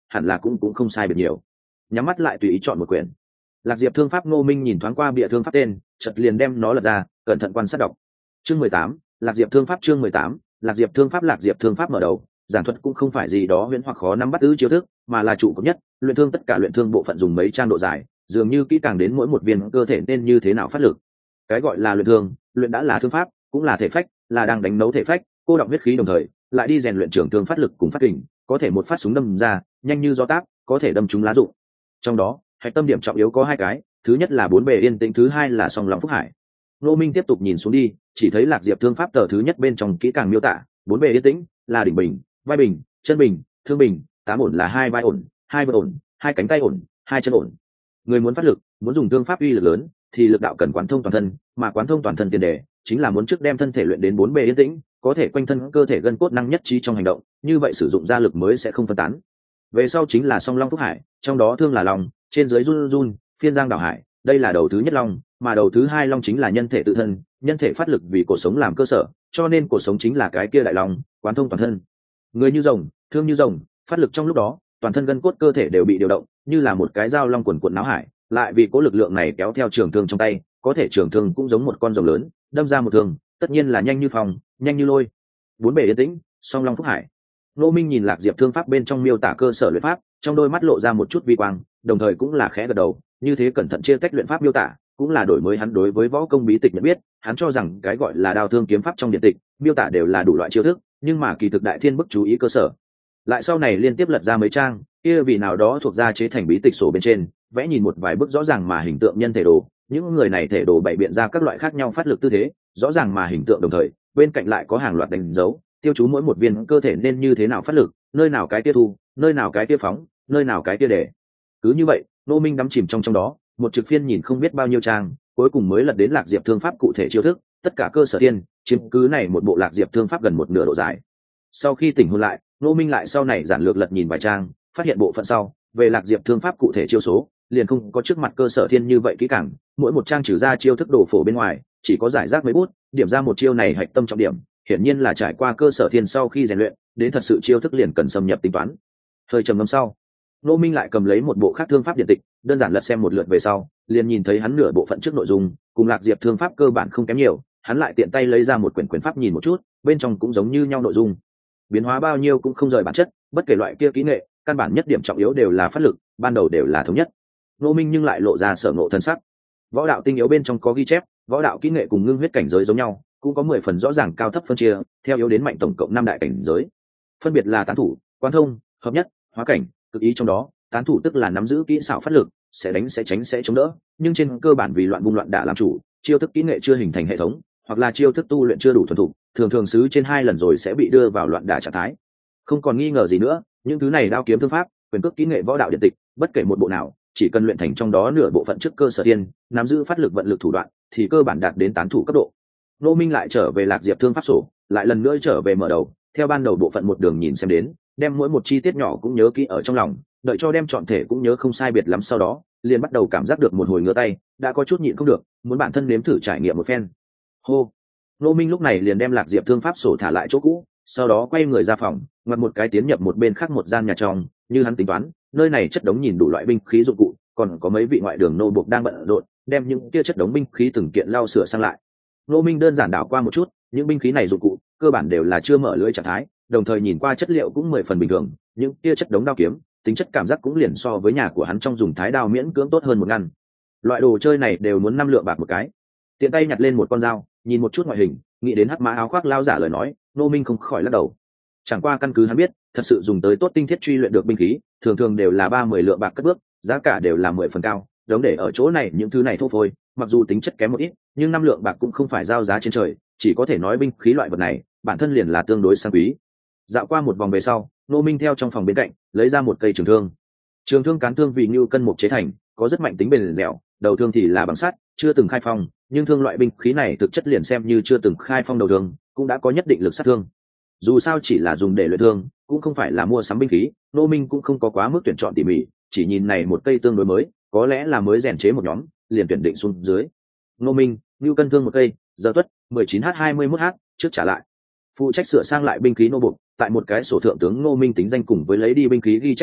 A: hẳn là cũng không sai biệt nhiều. Nhắm mắt lại tùy ý chọn một quyển. Lạc Diệp Thương Pháp. Ngô Minh nhìn thoáng qua bìa thương pháp tên, chợt liền đem nó lật ra, cẩn thận quan sát đọc. Chương 18, Lạc Diệp Thương Pháp. Chương 18, Lạc Diệp Thương Pháp. Lạc Diệp Thương Pháp mở đầu, giảng thuật cũng không phải gì đó huyễn hoặc khó nắm bắt giữ chiêu thức, mà là chủ cột nhất, luyện thương tất cả luyện thương bộ phận dùng mấy trang độ dài, dường như kỹ càng đến mỗi một viên cơ thể nên như thế nào phát lực. Cái gọi là luyện thương, luyện đã là thương pháp, cũng là thể phách, là đang đánh nấu thể phách, cô đọng huyết khí đồng thời, lại đi rèn luyện trưởng thương phát lực cùng phát kình, có thể một phát súng đâm ra, nhanh như gió táp, có thể đâm trúng lá rụng. Trong đó, hạch tâm điểm trọng yếu có hai cái, thứ nhất là bốn bề yên tĩnh, thứ hai là song long phúc hải. Ngô Minh tiếp tục nhìn xuống đi, chỉ thấy Lạc Diệp Thương Pháp tờ thứ nhất bên trong kỹ càng miêu tả, bốn bề yên tĩnh là đỉnh bình, vai bình, chân bình, thương bình, tám ổn là hai vai ổn, hai vai ổn, hai cánh tay ổn, hai chân ổn. Người muốn phát lực, muốn dùng thương pháp uy lực lớn, thì lực đạo cần quán thông toàn thân, mà quán thông toàn thân tiền đề chính là muốn trước đem thân thể luyện đến bốn bề yên tĩnh, có thể quanh thân cơ thể gân cốt năng nhất trí trong hành động, như vậy sử dụng ra lực mới sẽ không phân tán. Về sau chính là song long phúc hải, trong đó thương là long, trên dưới run run, phiên giang đảo hải, đây là đầu thứ nhất long, mà đầu thứ hai long chính là nhân thể tự thân, nhân thể phát lực vì cuộc sống làm cơ sở, cho nên cuộc sống chính là cái kia đại long, quán thông toàn thân. Người như rồng, thương như rồng, phát lực trong lúc đó, toàn thân gân cốt cơ thể đều bị điều động, như là một cái dao long quần quần náo hải, lại vì cố lực lượng này kéo theo trường thương trong tay, có thể trường thương cũng giống một con rồng lớn, đâm ra một thương, tất nhiên là nhanh như phòng, nhanh như lôi. Bốn bề yên tĩnh, song long phúc hải. Ngô Minh nhìn Lạc Diệp Thương Pháp bên trong miêu tả cơ sở luyện pháp, trong đôi mắt lộ ra một chút vi quang, đồng thời cũng là khẽ gật đầu, như thế cẩn thận chia tách luyện pháp miêu tả, cũng là đổi mới hắn đối với võ công bí tịch nhận biết, hắn cho rằng cái gọi là đao thương kiếm pháp trong điện tịch, miêu tả đều là đủ loại chiêu thức, nhưng mà kỳ thực đại thiên bức chú ý cơ sở. Lại sau này liên tiếp lật ra mấy trang, kia vì nào đó thuộc ra chế thành bí tịch sổ bên trên, vẽ nhìn một vài bức rõ ràng mà hình tượng nhân thể đồ, những người này thể đồ bày biện ra các loại khác nhau phát lực tư thế, rõ ràng mà hình tượng đồng thời, bên cạnh lại có hàng loạt đánh dấu, tiêu chú mỗi một viên cơ thể nên như thế nào phát lực, nơi nào cái kia thu, nơi nào cái kia phóng, nơi nào cái kia để. Cứ như vậy, Ngô Minh đắm chìm trong đó, một trực phiên nhìn không biết bao nhiêu trang, cuối cùng mới lật đến Lạc Diệp Thương Pháp cụ thể chiêu thức, tất cả cơ sở tiên, chiếm cứ này một bộ Lạc Diệp Thương Pháp gần một nửa độ dài. Sau khi tỉnh hồn lại, Ngô Minh lại sau này giản lược lật nhìn vài trang, phát hiện bộ phận sau, về Lạc Diệp Thương Pháp cụ thể chiêu số, liền không có trước mặt cơ sở thiên như vậy kỹ càng, mỗi một trang trừ ra chiêu thức đồ phổ bên ngoài, chỉ có giải rác mấy bút, điểm ra một chiêu này hạch tâm trọng điểm, hiển nhiên là trải qua cơ sở thiên sau khi rèn luyện, đến thật sự chiêu thức liền cần xâm nhập tính toán. Hơi trầm ngâm sau, Ngô Minh lại cầm lấy một bộ khác thương pháp điện tịch, đơn giản lật xem một lượt về sau, liền nhìn thấy hắn nửa bộ phận trước nội dung, cùng Lạc Diệp Thương Pháp cơ bản không kém nhiều, hắn lại tiện tay lấy ra một quyển pháp nhìn một chút, bên trong cũng giống như nhau nội dung. Biến hóa bao nhiêu cũng không rời bản chất, bất kể loại kia kỹ nghệ, căn bản nhất điểm trọng yếu đều là phát lực, ban đầu đều là thống nhất. Ngô Minh nhưng lại lộ ra sở ngộ thân sắc. Võ đạo tinh yếu bên trong có ghi chép, võ đạo kỹ nghệ cùng ngưng huyết cảnh giới giống nhau, cũng có 10 phần rõ ràng cao thấp phân chia, theo yếu đến mạnh tổng cộng 5 đại cảnh giới. Phân biệt là tán thủ, quán thông, hợp nhất, hóa cảnh, cực ý trong đó, tán thủ tức là nắm giữ kỹ xảo phát lực, sẽ đánh sẽ tránh sẽ chống đỡ, nhưng trên cơ bản vì loạn vung loạn đả làm chủ, chiêu thức kỹ nghệ chưa hình thành hệ thống, hoặc là chiêu thức tu luyện chưa đủ thuần thục, thường thường xứ trên 2 lần rồi sẽ bị đưa vào loạn đả trạng thái. Không còn nghi ngờ gì nữa, những thứ này đao kiếm thương pháp, quyền cước kỹ nghệ võ đạo điện tịch, bất kể một bộ nào, chỉ cần luyện thành trong đó nửa bộ phận trước cơ sở tiên, nắm giữ phát lực vận lực thủ đoạn, thì cơ bản đạt đến tán thủ cấp độ. Ngô Minh lại trở về Lạc Diệp Thương Pháp sổ, lại lần nữa trở về mở đầu, theo ban đầu bộ phận một đường nhìn xem đến, đem mỗi một chi tiết nhỏ cũng nhớ kỹ ở trong lòng, đợi cho đem trọn thể cũng nhớ không sai biệt lắm, sau đó liền bắt đầu cảm giác được một hồi ngứa tay, đã có chút nhịn không được, muốn bản thân nếm thử trải nghiệm một phen. Hô. Ngô Minh lúc này liền đem Lạc Diệp Thương Pháp sổ thả lại chỗ cũ, sau đó quay người ra phòng, ngoặt một cái tiến nhập một bên khác một gian nhà trong, như hắn tính toán, nơi này chất đống nhìn đủ loại binh khí dụng cụ, còn có mấy vị ngoại đường nô buộc đang bận rộn, đem những kia chất đống binh khí từng kiện lau sửa sang lại. Ngô Minh đơn giản đảo qua một chút, những binh khí này dụng cụ cơ bản đều là chưa mở lưỡi trạng thái, đồng thời nhìn qua chất liệu cũng 10 phần bình thường, những kia chất đống đao kiếm, tính chất cảm giác cũng liền so với nhà của hắn trong dùng thái đao miễn cưỡng tốt hơn một ngăn. Loại đồ chơi này đều muốn 5 lượng bạc một cái. Tiện tay nhặt lên một con dao, nhìn một chút ngoại hình, nghĩ đến hắc mã áo khoác lao giả lời nói, Ngô Minh không khỏi lắc đầu. Chẳng qua căn cứ hắn biết, thật sự dùng tới tốt tinh thiết truy luyện được binh khí, thường thường đều là 30 lượng bạc cất bước, giá cả đều là 10 phần cao, đống để ở chỗ này những thứ này thô phôi, mặc dù tính chất kém một ít, nhưng 5 lượng bạc cũng không phải giao giá trên trời, chỉ có thể nói binh khí loại vật này, bản thân liền là tương đối sang quý. Dạo qua một vòng về sau, Ngô Minh theo trong phòng bên cạnh, lấy ra một cây trường thương. Trường thương cán thương vì như cân mục chế thành, có rất mạnh tính bền dẻo, đầu thương thì là bằng sắt, chưa từng khai phong, nhưng thương loại binh khí này thực chất liền xem như chưa từng khai phong đầu thương, cũng đã có nhất định lực sát thương. Dù sao chỉ là dùng để luyện thương, cũng không phải là mua sắm binh khí, Ngô Minh cũng không có quá mức tuyển chọn tỉ mỉ, chỉ nhìn này một cây tương đối mới, có lẽ là mới rèn chế một nhóm, liền tuyển định xuống dưới. Ngô Minh, như cân thương một cây, giờ tuất 19h-21h, trước trả lại. Phụ trách sửa sang lại binh khí nô buộc, tại một cái sổ thượng tướng Ngô Minh tính danh cùng với lấy đi binh khí ghi chép lại,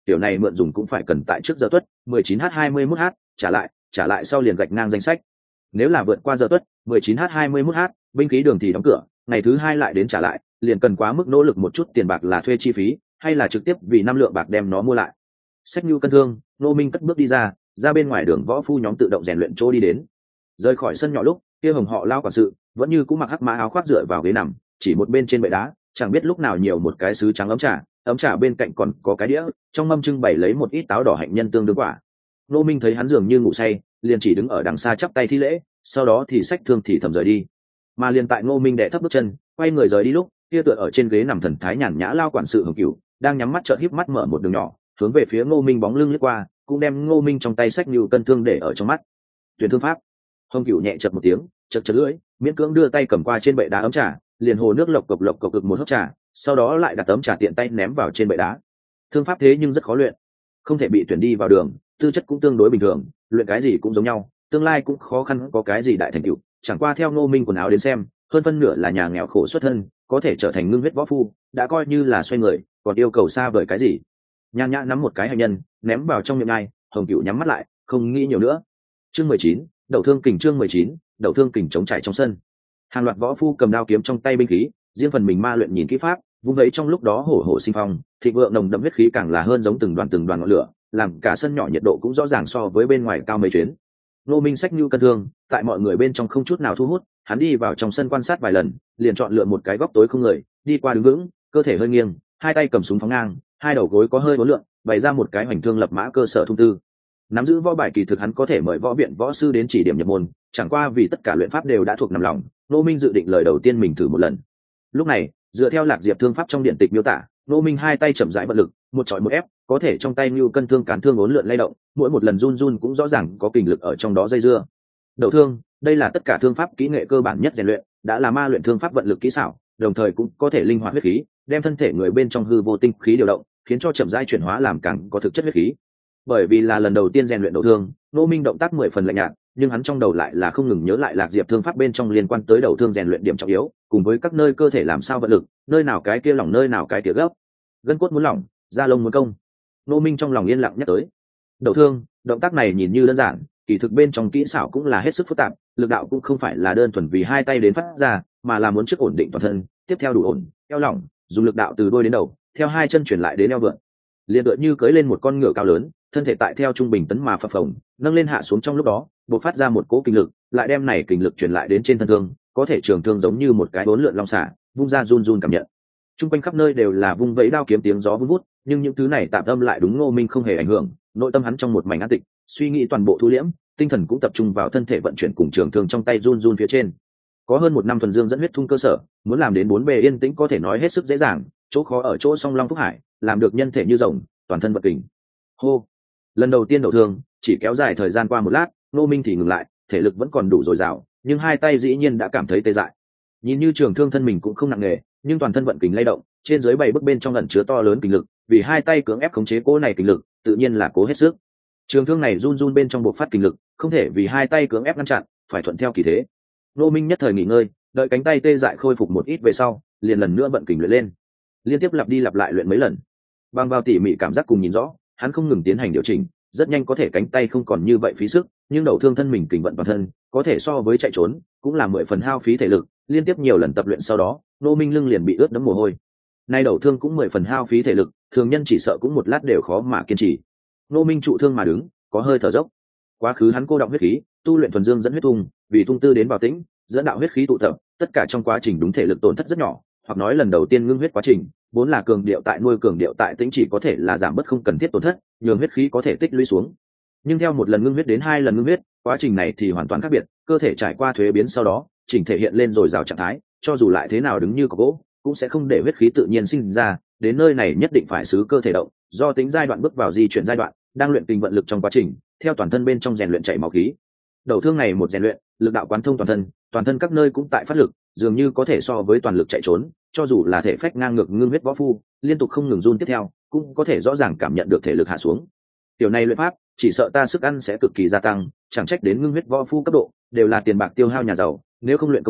A: Tiểu này mượn dùng cũng phải cần tại trước giờ tuất 19h21h, trả lại sau liền gạch ngang danh sách. Nếu là vượt qua giờ tuất 19h21h, binh khí đường thì đóng cửa, ngày thứ hai lại đến trả lại, liền cần quá mức nỗ lực một chút tiền bạc là thuê chi phí, hay là trực tiếp vì 5 lượng bạc đem nó mua lại. Sách nhu cân thương, Ngô Minh cất bước đi ra bên ngoài đường võ phu nhóm tự động rèn luyện chỗ đi đến. Rời khỏi sân nhỏ lúc, kia Hồng họ lao quản sự vẫn như cũ mặc hắc mã áo khoác dựa vào ghế nằm, chỉ một bên trên bệ đá, chẳng biết lúc nào nhiều một cái sứ trắng ấm trà bên cạnh còn có cái đĩa, trong mâm trưng bày lấy một ít táo đỏ hạnh nhân tương đương quả. Ngô Minh thấy hắn dường như ngủ say, liền chỉ đứng ở đằng xa chắp tay thi lễ, sau đó thì xách thương thì thầm rời đi. Mà liền tại Ngô Minh đệ thấp bước chân, quay người rời đi lúc, kia tựa ở trên ghế nằm thần thái nhàn nhã lao quản sự Hồng Cửu đang nhắm mắt trợn híp mắt mở một đường nhỏ, hướng về phía Ngô Minh bóng lưng lướt qua, cũng đem Ngô Minh trong tay xách như cân thương để ở trong mắt. Tuyển thương pháp. Hồng Cửu nhẹ chật một tiếng, chật lưỡi, miễn cưỡng đưa tay cầm qua trên bệ đá ấm trà, liền hồ nước lộc cộc cực một hớp trà, sau đó lại đặt ấm trà tiện tay ném vào trên bệ đá. Thương pháp thế nhưng rất khó luyện, không thể bị tuyển đi vào đường, tư chất cũng tương đối bình thường, luyện cái gì cũng giống nhau, tương lai cũng khó khăn có cái gì đại thành tựu. Chẳng qua theo Ngô Minh quần áo đến xem, hơn phân nửa là nhà nghèo khổ xuất thân, có thể trở thành ngưng huyết võ phu, đã coi như là xoay người, còn yêu cầu xa vời cái gì. Nhan nhã nắm một cái hành nhân, ném vào trong miệng ai, Hồng Cửu nhắm mắt lại, không nghĩ nhiều nữa. Chương 19, Đậu Thương Kình. Chương 19, Đậu Thương Kình chống trải trong sân. Hàng loạt võ phu cầm đao kiếm trong tay binh khí, riêng phần mình ma luyện nhìn kỹ pháp, vung vẩy trong lúc đó hổ hổ sinh phong, thịnh vượng nồng đậm huyết khí càng là hơn giống từng đoàn ngọn lửa, làm cả sân nhỏ nhiệt độ cũng rõ ràng so với bên ngoài cao mấy chuyến. Ngô Minh xách nhu cân thương, tại mọi người bên trong không chút nào thu hút, hắn đi vào trong sân quan sát vài lần, liền chọn lựa một cái góc tối không người, đi qua đứng vững, cơ thể hơi nghiêng, hai tay cầm súng phóng ngang, hai đầu gối có hơi uốn lượn, bày ra một cái hoành thương lập mã cơ sở thông tư. Nắm giữ võ bài kỳ thực hắn có thể mời võ viện võ sư đến chỉ điểm nhập môn, chẳng qua vì tất cả luyện pháp đều đã thuộc nằm lòng, Ngô Minh dự định lời đầu tiên mình thử một lần. Lúc này, dựa theo Lạc Diệp thương pháp trong điện tịch miêu tả, Ngô Minh hai tay chậm rãi vận lực, một chọi một ép, có thể trong tay nhu cân thương cán thương uốn lượn lay động, mỗi một lần run cũng rõ ràng có kình lực ở trong đó dây dưa. Đậu thương, đây là tất cả thương pháp kỹ nghệ cơ bản nhất rèn luyện, đã là ma luyện thương pháp vận lực kỹ xảo, đồng thời cũng có thể linh hoạt huyết khí, đem thân thể người bên trong hư vô tinh khí điều động, khiến cho chậm rãi chuyển hóa làm càng có thực chất huyết khí. Bởi vì là lần đầu tiên rèn luyện đậu thương, Ngô Minh động tác 10 phần lạnh nhạt, nhưng hắn trong đầu lại là không ngừng nhớ lại Lạc Diệp thương pháp bên trong liên quan tới đậu thương rèn luyện điểm trọng yếu, cùng với các nơi cơ thể làm sao vận lực, nơi nào cái kia lỏng nơi nào cái kia gấp, gân cốt muốn lỏng, da lông muốn công. Ngô Minh trong lòng yên lặng nhắc tới. Đậu thương, động tác này nhìn như đơn giản, kỳ thực bên trong kỹ xảo cũng là hết sức phức tạp, lực đạo cũng không phải là đơn thuần vì hai tay đến phát ra, mà là muốn trước ổn định toàn thân, tiếp theo đủ ổn, eo lỏng, dùng lực đạo từ đuôi đến đầu, theo hai chân chuyển lại đến eo vượn. Liên tựa như cưỡi lên một con ngựa cao lớn, thân thể tại theo trung bình tấn mà phập phồng, nâng lên hạ xuống trong lúc đó, bộc phát ra một cỗ kinh lực, lại đem này kinh lực truyền lại đến trên thân thương, có thể trường thương giống như một cái bốn lượn long xả, vung ra run cảm nhận. Trung quanh khắp nơi đều là vung vẫy đao kiếm tiếng gió vun vút, nhưng những thứ này tạm âm lại đúng Ngô Minh không hề ảnh hưởng, nội tâm hắn trong một mảnh an tĩnh, suy nghĩ toàn bộ thu liễm, tinh thần cũng tập trung vào thân thể vận chuyển cùng trường thương trong tay run phía trên. Có hơn một năm thuần dương dẫn huyết thung cơ sở, muốn làm đến bốn bề yên tĩnh có thể nói hết sức dễ dàng, chỗ khó ở chỗ song long phúc hải, làm được nhân thể như rồng, toàn thân vận kình. Hô, lần đầu tiên đậu thương, chỉ kéo dài thời gian qua một lát, Ngô Minh thì ngừng lại, thể lực vẫn còn đủ dồi dào, nhưng hai tay dĩ nhiên đã cảm thấy tê dại. Nhìn như trường thương thân mình cũng không nặng nề, nhưng toàn thân vận kình lay động, trên dưới bảy bước bên trong ẩn chứa to lớn kình lực, vì hai tay cưỡng ép khống chế cỗ này kình lực, tự nhiên là cố hết sức. Trường thương này run bên trong bộc phát kình lực, không thể vì hai tay cưỡng ép ngăn chặn, phải thuận theo kỳ thế. Ngô Minh nhất thời nghỉ ngơi, đợi cánh tay tê dại khôi phục một ít về sau, liền lần nữa vận kình luyện lên, liên tiếp lặp đi lặp lại luyện mấy lần. Bằng vào tỉ mỉ cảm giác cùng nhìn rõ, hắn không ngừng tiến hành điều chỉnh, rất nhanh có thể cánh tay không còn như vậy phí sức, nhưng đậu thương thân mình kình vận toàn thân, có thể so với chạy trốn, cũng là 10 phần hao phí thể lực. Liên tiếp nhiều lần tập luyện sau đó, Ngô Minh lưng liền bị ướt đẫm mồ hôi. Nay đậu thương cũng 10 phần hao phí thể lực, thường nhân chỉ sợ cũng một lát đều khó mà kiên trì. Ngô Minh trụ thương mà đứng, có hơi thở dốc. Quá khứ hắn cô động huyết khí, tu luyện thuần dương dẫn huyết tung, vì tung tư đến bảo tĩnh, dẫn đạo huyết khí tụ tập, tất cả trong quá trình đúng thể lực tổn thất rất nhỏ, hoặc nói lần đầu tiên ngưng huyết quá trình, vốn là cường điệu tại nuôi cường điệu tại tĩnh chỉ có thể là giảm bớt không cần thiết tổn thất, nhường huyết khí có thể tích lũy xuống. Nhưng theo một lần ngưng huyết đến hai lần ngưng huyết, quá trình này thì hoàn toàn khác biệt, cơ thể trải qua thuế biến sau đó, chỉnh thể hiện lên rồi rào trạng thái, cho dù lại thế nào đứng như cọc gỗ, cũng sẽ không để huyết khí tự nhiên sinh ra, đến nơi này nhất định phải xứ cơ thể động, do tính giai đoạn bước vào di chuyển giai đoạn, đang luyện kinh vận lực trong quá trình, theo toàn thân bên trong rèn luyện chảy máu khí. Đầu thương này một rèn luyện, lực đạo quán thông toàn thân các nơi cũng tại phát lực, dường như có thể so với toàn lực chạy trốn, cho dù là thể phách ngang ngược ngưng huyết võ phu, liên tục không ngừng run tiếp theo, cũng có thể rõ ràng cảm nhận được thể lực hạ xuống. Tiểu này luyện pháp, chỉ sợ ta sức ăn sẽ cực kỳ gia tăng, chẳng trách đến ngưng huyết võ phu cấp độ, đều là tiền bạc tiêu hao nhà giàu, nếu không luyện công phu,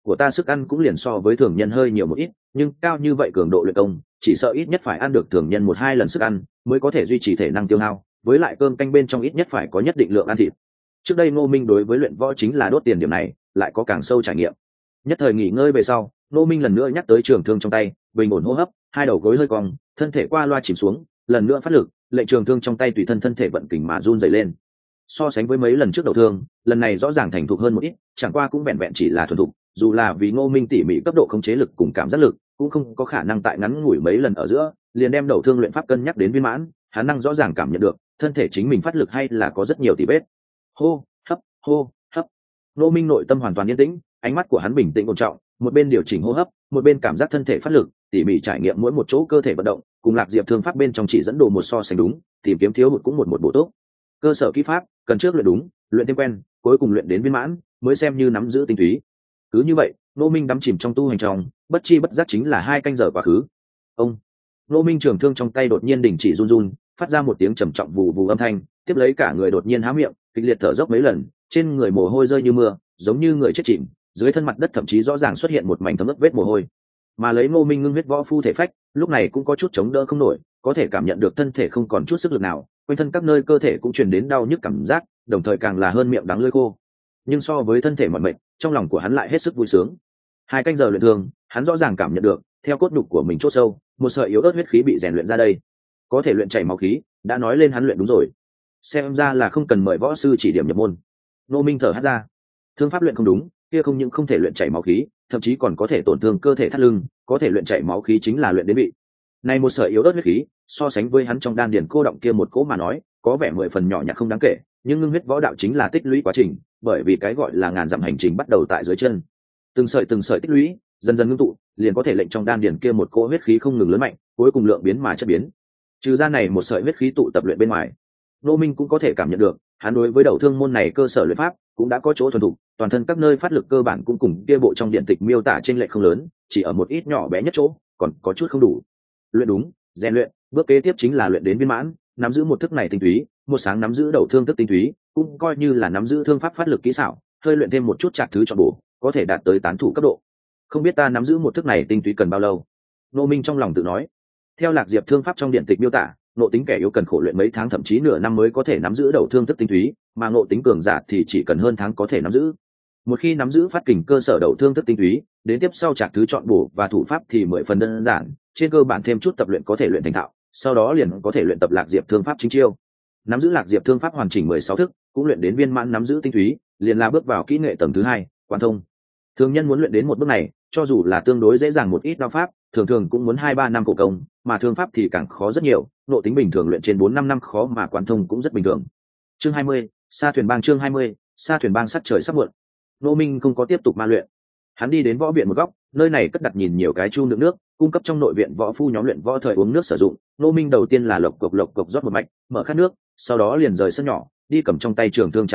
A: của ta sức ăn cũng liền so với thường nhân hơi nhiều một ít, nhưng cao như vậy cường độ luyện công chỉ sợ ít nhất phải ăn được thường nhân 1-2 lần sức ăn mới có thể duy trì thể năng tiêu hao, với lại cơm canh bên trong ít nhất phải có nhất định lượng ăn thịt. Trước đây Ngô Minh đối với luyện võ chính là đốt tiền điểm này lại có càng sâu trải nghiệm. Nhất thời nghỉ ngơi về sau, Ngô Minh lần nữa nhắc tới trường thương trong tay, bình ổn hô hấp, hai đầu gối hơi cong, thân thể qua loa chìm xuống, lần nữa phát lực, lệnh trường thương trong tay tùy thân thể vận kình mà run rẩy lên. So sánh với mấy lần trước đầu thương, lần này rõ ràng thành thục hơn một ít, chẳng qua cũng vẹn vẹn chỉ là thuần thục, dù là vì Ngô Minh tỉ mỉ cấp độ khống chế lực cùng cảm giác lực, cũng không có khả năng tại ngắn ngủi mấy lần ở giữa liền đem đầu thương luyện pháp cân nhắc đến viên mãn. Hắn năng rõ ràng cảm nhận được thân thể chính mình phát lực hay là có rất nhiều tỉ vết. Hô hấp, hô hấp. Ngô Minh nội tâm hoàn toàn yên tĩnh, ánh mắt của hắn bình tĩnh ổn trọng, một bên điều chỉnh hô hấp, một bên cảm giác thân thể phát lực, tỉ mỉ trải nghiệm mỗi một chỗ cơ thể vận động, cùng Lạc Diệp thương pháp bên trong chỉ dẫn đồ một so sánh đúng, tìm kiếm thiếu hụt cũng một bổ túc. Cơ sở kỹ pháp cần trước luyện đúng, luyện thêm quen, cuối cùng luyện đến viên mãn mới xem như nắm giữ tinh túy. Cứ như vậy, Ngô Minh đắm chìm trong tu hành trong, bất chi bất giác chính là 2 canh giờ quá khứ. Ông Ngô Minh trường thương trong tay đột nhiên đình chỉ run run, phát ra một tiếng trầm trọng vù vù âm thanh, tiếp lấy cả người đột nhiên há miệng, kịch liệt thở dốc mấy lần, trên người mồ hôi rơi như mưa, giống như người chết chìm, dưới thân mặt đất thậm chí rõ ràng xuất hiện một mảnh thấm ướt vết mồ hôi. Mà lấy Ngô Minh ngưng huyết võ phu thể phách, lúc này cũng có chút chống đỡ không nổi, có thể cảm nhận được thân thể không còn chút sức lực nào, quanh thân các nơi cơ thể cũng truyền đến đau nhức cảm giác, đồng thời càng là hơn miệng đắng lưỡi khô. Nhưng so với thân thể mỏi mệt, trong lòng của hắn lại hết sức vui sướng. 2 canh giờ luyện thương, hắn rõ ràng cảm nhận được, theo cốt nhục của mình chốt sâu, một sợi yếu ớt huyết khí bị rèn luyện ra đây. Có thể luyện chảy máu khí, đã nói lên hắn luyện đúng rồi. Xem ra là không cần mời võ sư chỉ điểm nhập môn. Ngô Minh thở hắt ra. Thương pháp luyện không đúng, kia không những không thể luyện chảy máu khí, thậm chí còn có thể tổn thương cơ thể thắt lưng, có thể luyện chảy máu khí chính là luyện đến bị. Này một sợi yếu ớt huyết khí, so sánh với hắn trong đan điền cô động kia một cỗ mà nói, có vẻ 10 phần nhỏ nhặt không đáng kể, nhưng ngưng huyết võ đạo chính là tích lũy quá trình, bởi vì cái gọi là ngàn dặm hành trình bắt đầu tại dưới chân. Từng sợi tích lũy, dần dần ngưng tụ, liền có thể lệnh trong đan điền kia một cỗ huyết khí không ngừng lớn mạnh, cuối cùng lượng biến mà chất biến. Trừ ra này một sợi huyết khí tụ tập luyện bên ngoài, Ngô Minh cũng có thể cảm nhận được, hắn đối với đầu thương môn này cơ sở luyện pháp cũng đã có chỗ thuần thục, toàn thân các nơi phát lực cơ bản cũng cùng kia bộ trong điện tịch miêu tả trên lệch không lớn, chỉ ở một ít nhỏ bé nhất chỗ, còn có chút không đủ. Luyện đúng, rèn luyện, bước kế tiếp chính là luyện đến viên mãn, nắm giữ một thức này tinh túy, một sáng nắm giữ đầu thương thức tinh túy, cũng coi như là nắm giữ thương pháp phát lực kỹ xảo, hơi luyện thêm một chút trạc thứ chọn bổ, có thể đạt tới tán thủ cấp độ. Không biết ta nắm giữ một thức này tinh túy cần bao lâu? Ngô Minh trong lòng tự nói. Theo Lạc Diệp thương pháp trong điện tịch miêu tả, ngộ tính kẻ yếu cần khổ luyện mấy tháng thậm chí nửa năm mới có thể nắm giữ đầu thương thức tinh túy, mà ngộ tính cường giả thì chỉ cần hơn tháng có thể nắm giữ. Một khi nắm giữ phát kình cơ sở đầu thương thức tinh túy, đến tiếp sau trạc thứ chọn bổ và thủ pháp thì 10 phần đơn giản, trên cơ bản thêm chút tập luyện có thể luyện thành thạo, sau đó liền có thể luyện tập Lạc Diệp thương pháp chính chiêu. Nắm giữ Lạc Diệp thương pháp hoàn chỉnh 16 thức, cũng luyện đến viên mãn nắm giữ tinh túy, liền là bước vào kỹ nghệ tầng thứ 2, quán thông. Thường nhân muốn luyện đến một bước này, cho dù là tương đối dễ dàng một ít đao pháp, thường cũng muốn 2-3 năm khổ công, mà thương pháp thì càng khó rất nhiều, nộ tính bình thường luyện trên 4-5 năm khó mà quán thông cũng rất bình thường. Chương 20, Sa thuyền bang chương 20, Sa thuyền bang sắp trời sắp muộn. Ngô Minh không có tiếp tục ma luyện. Hắn đi đến võ viện một góc, nơi này cất đặt nhìn nhiều cái chu đựng nước, cung cấp trong nội viện võ phu nhóm luyện võ thời uống nước sử dụng. Ngô Minh đầu tiên là lộc cộc rót một mạch, mở khát nước, sau đó liền rời sân nhỏ, đi cầm trong tay trường thương trả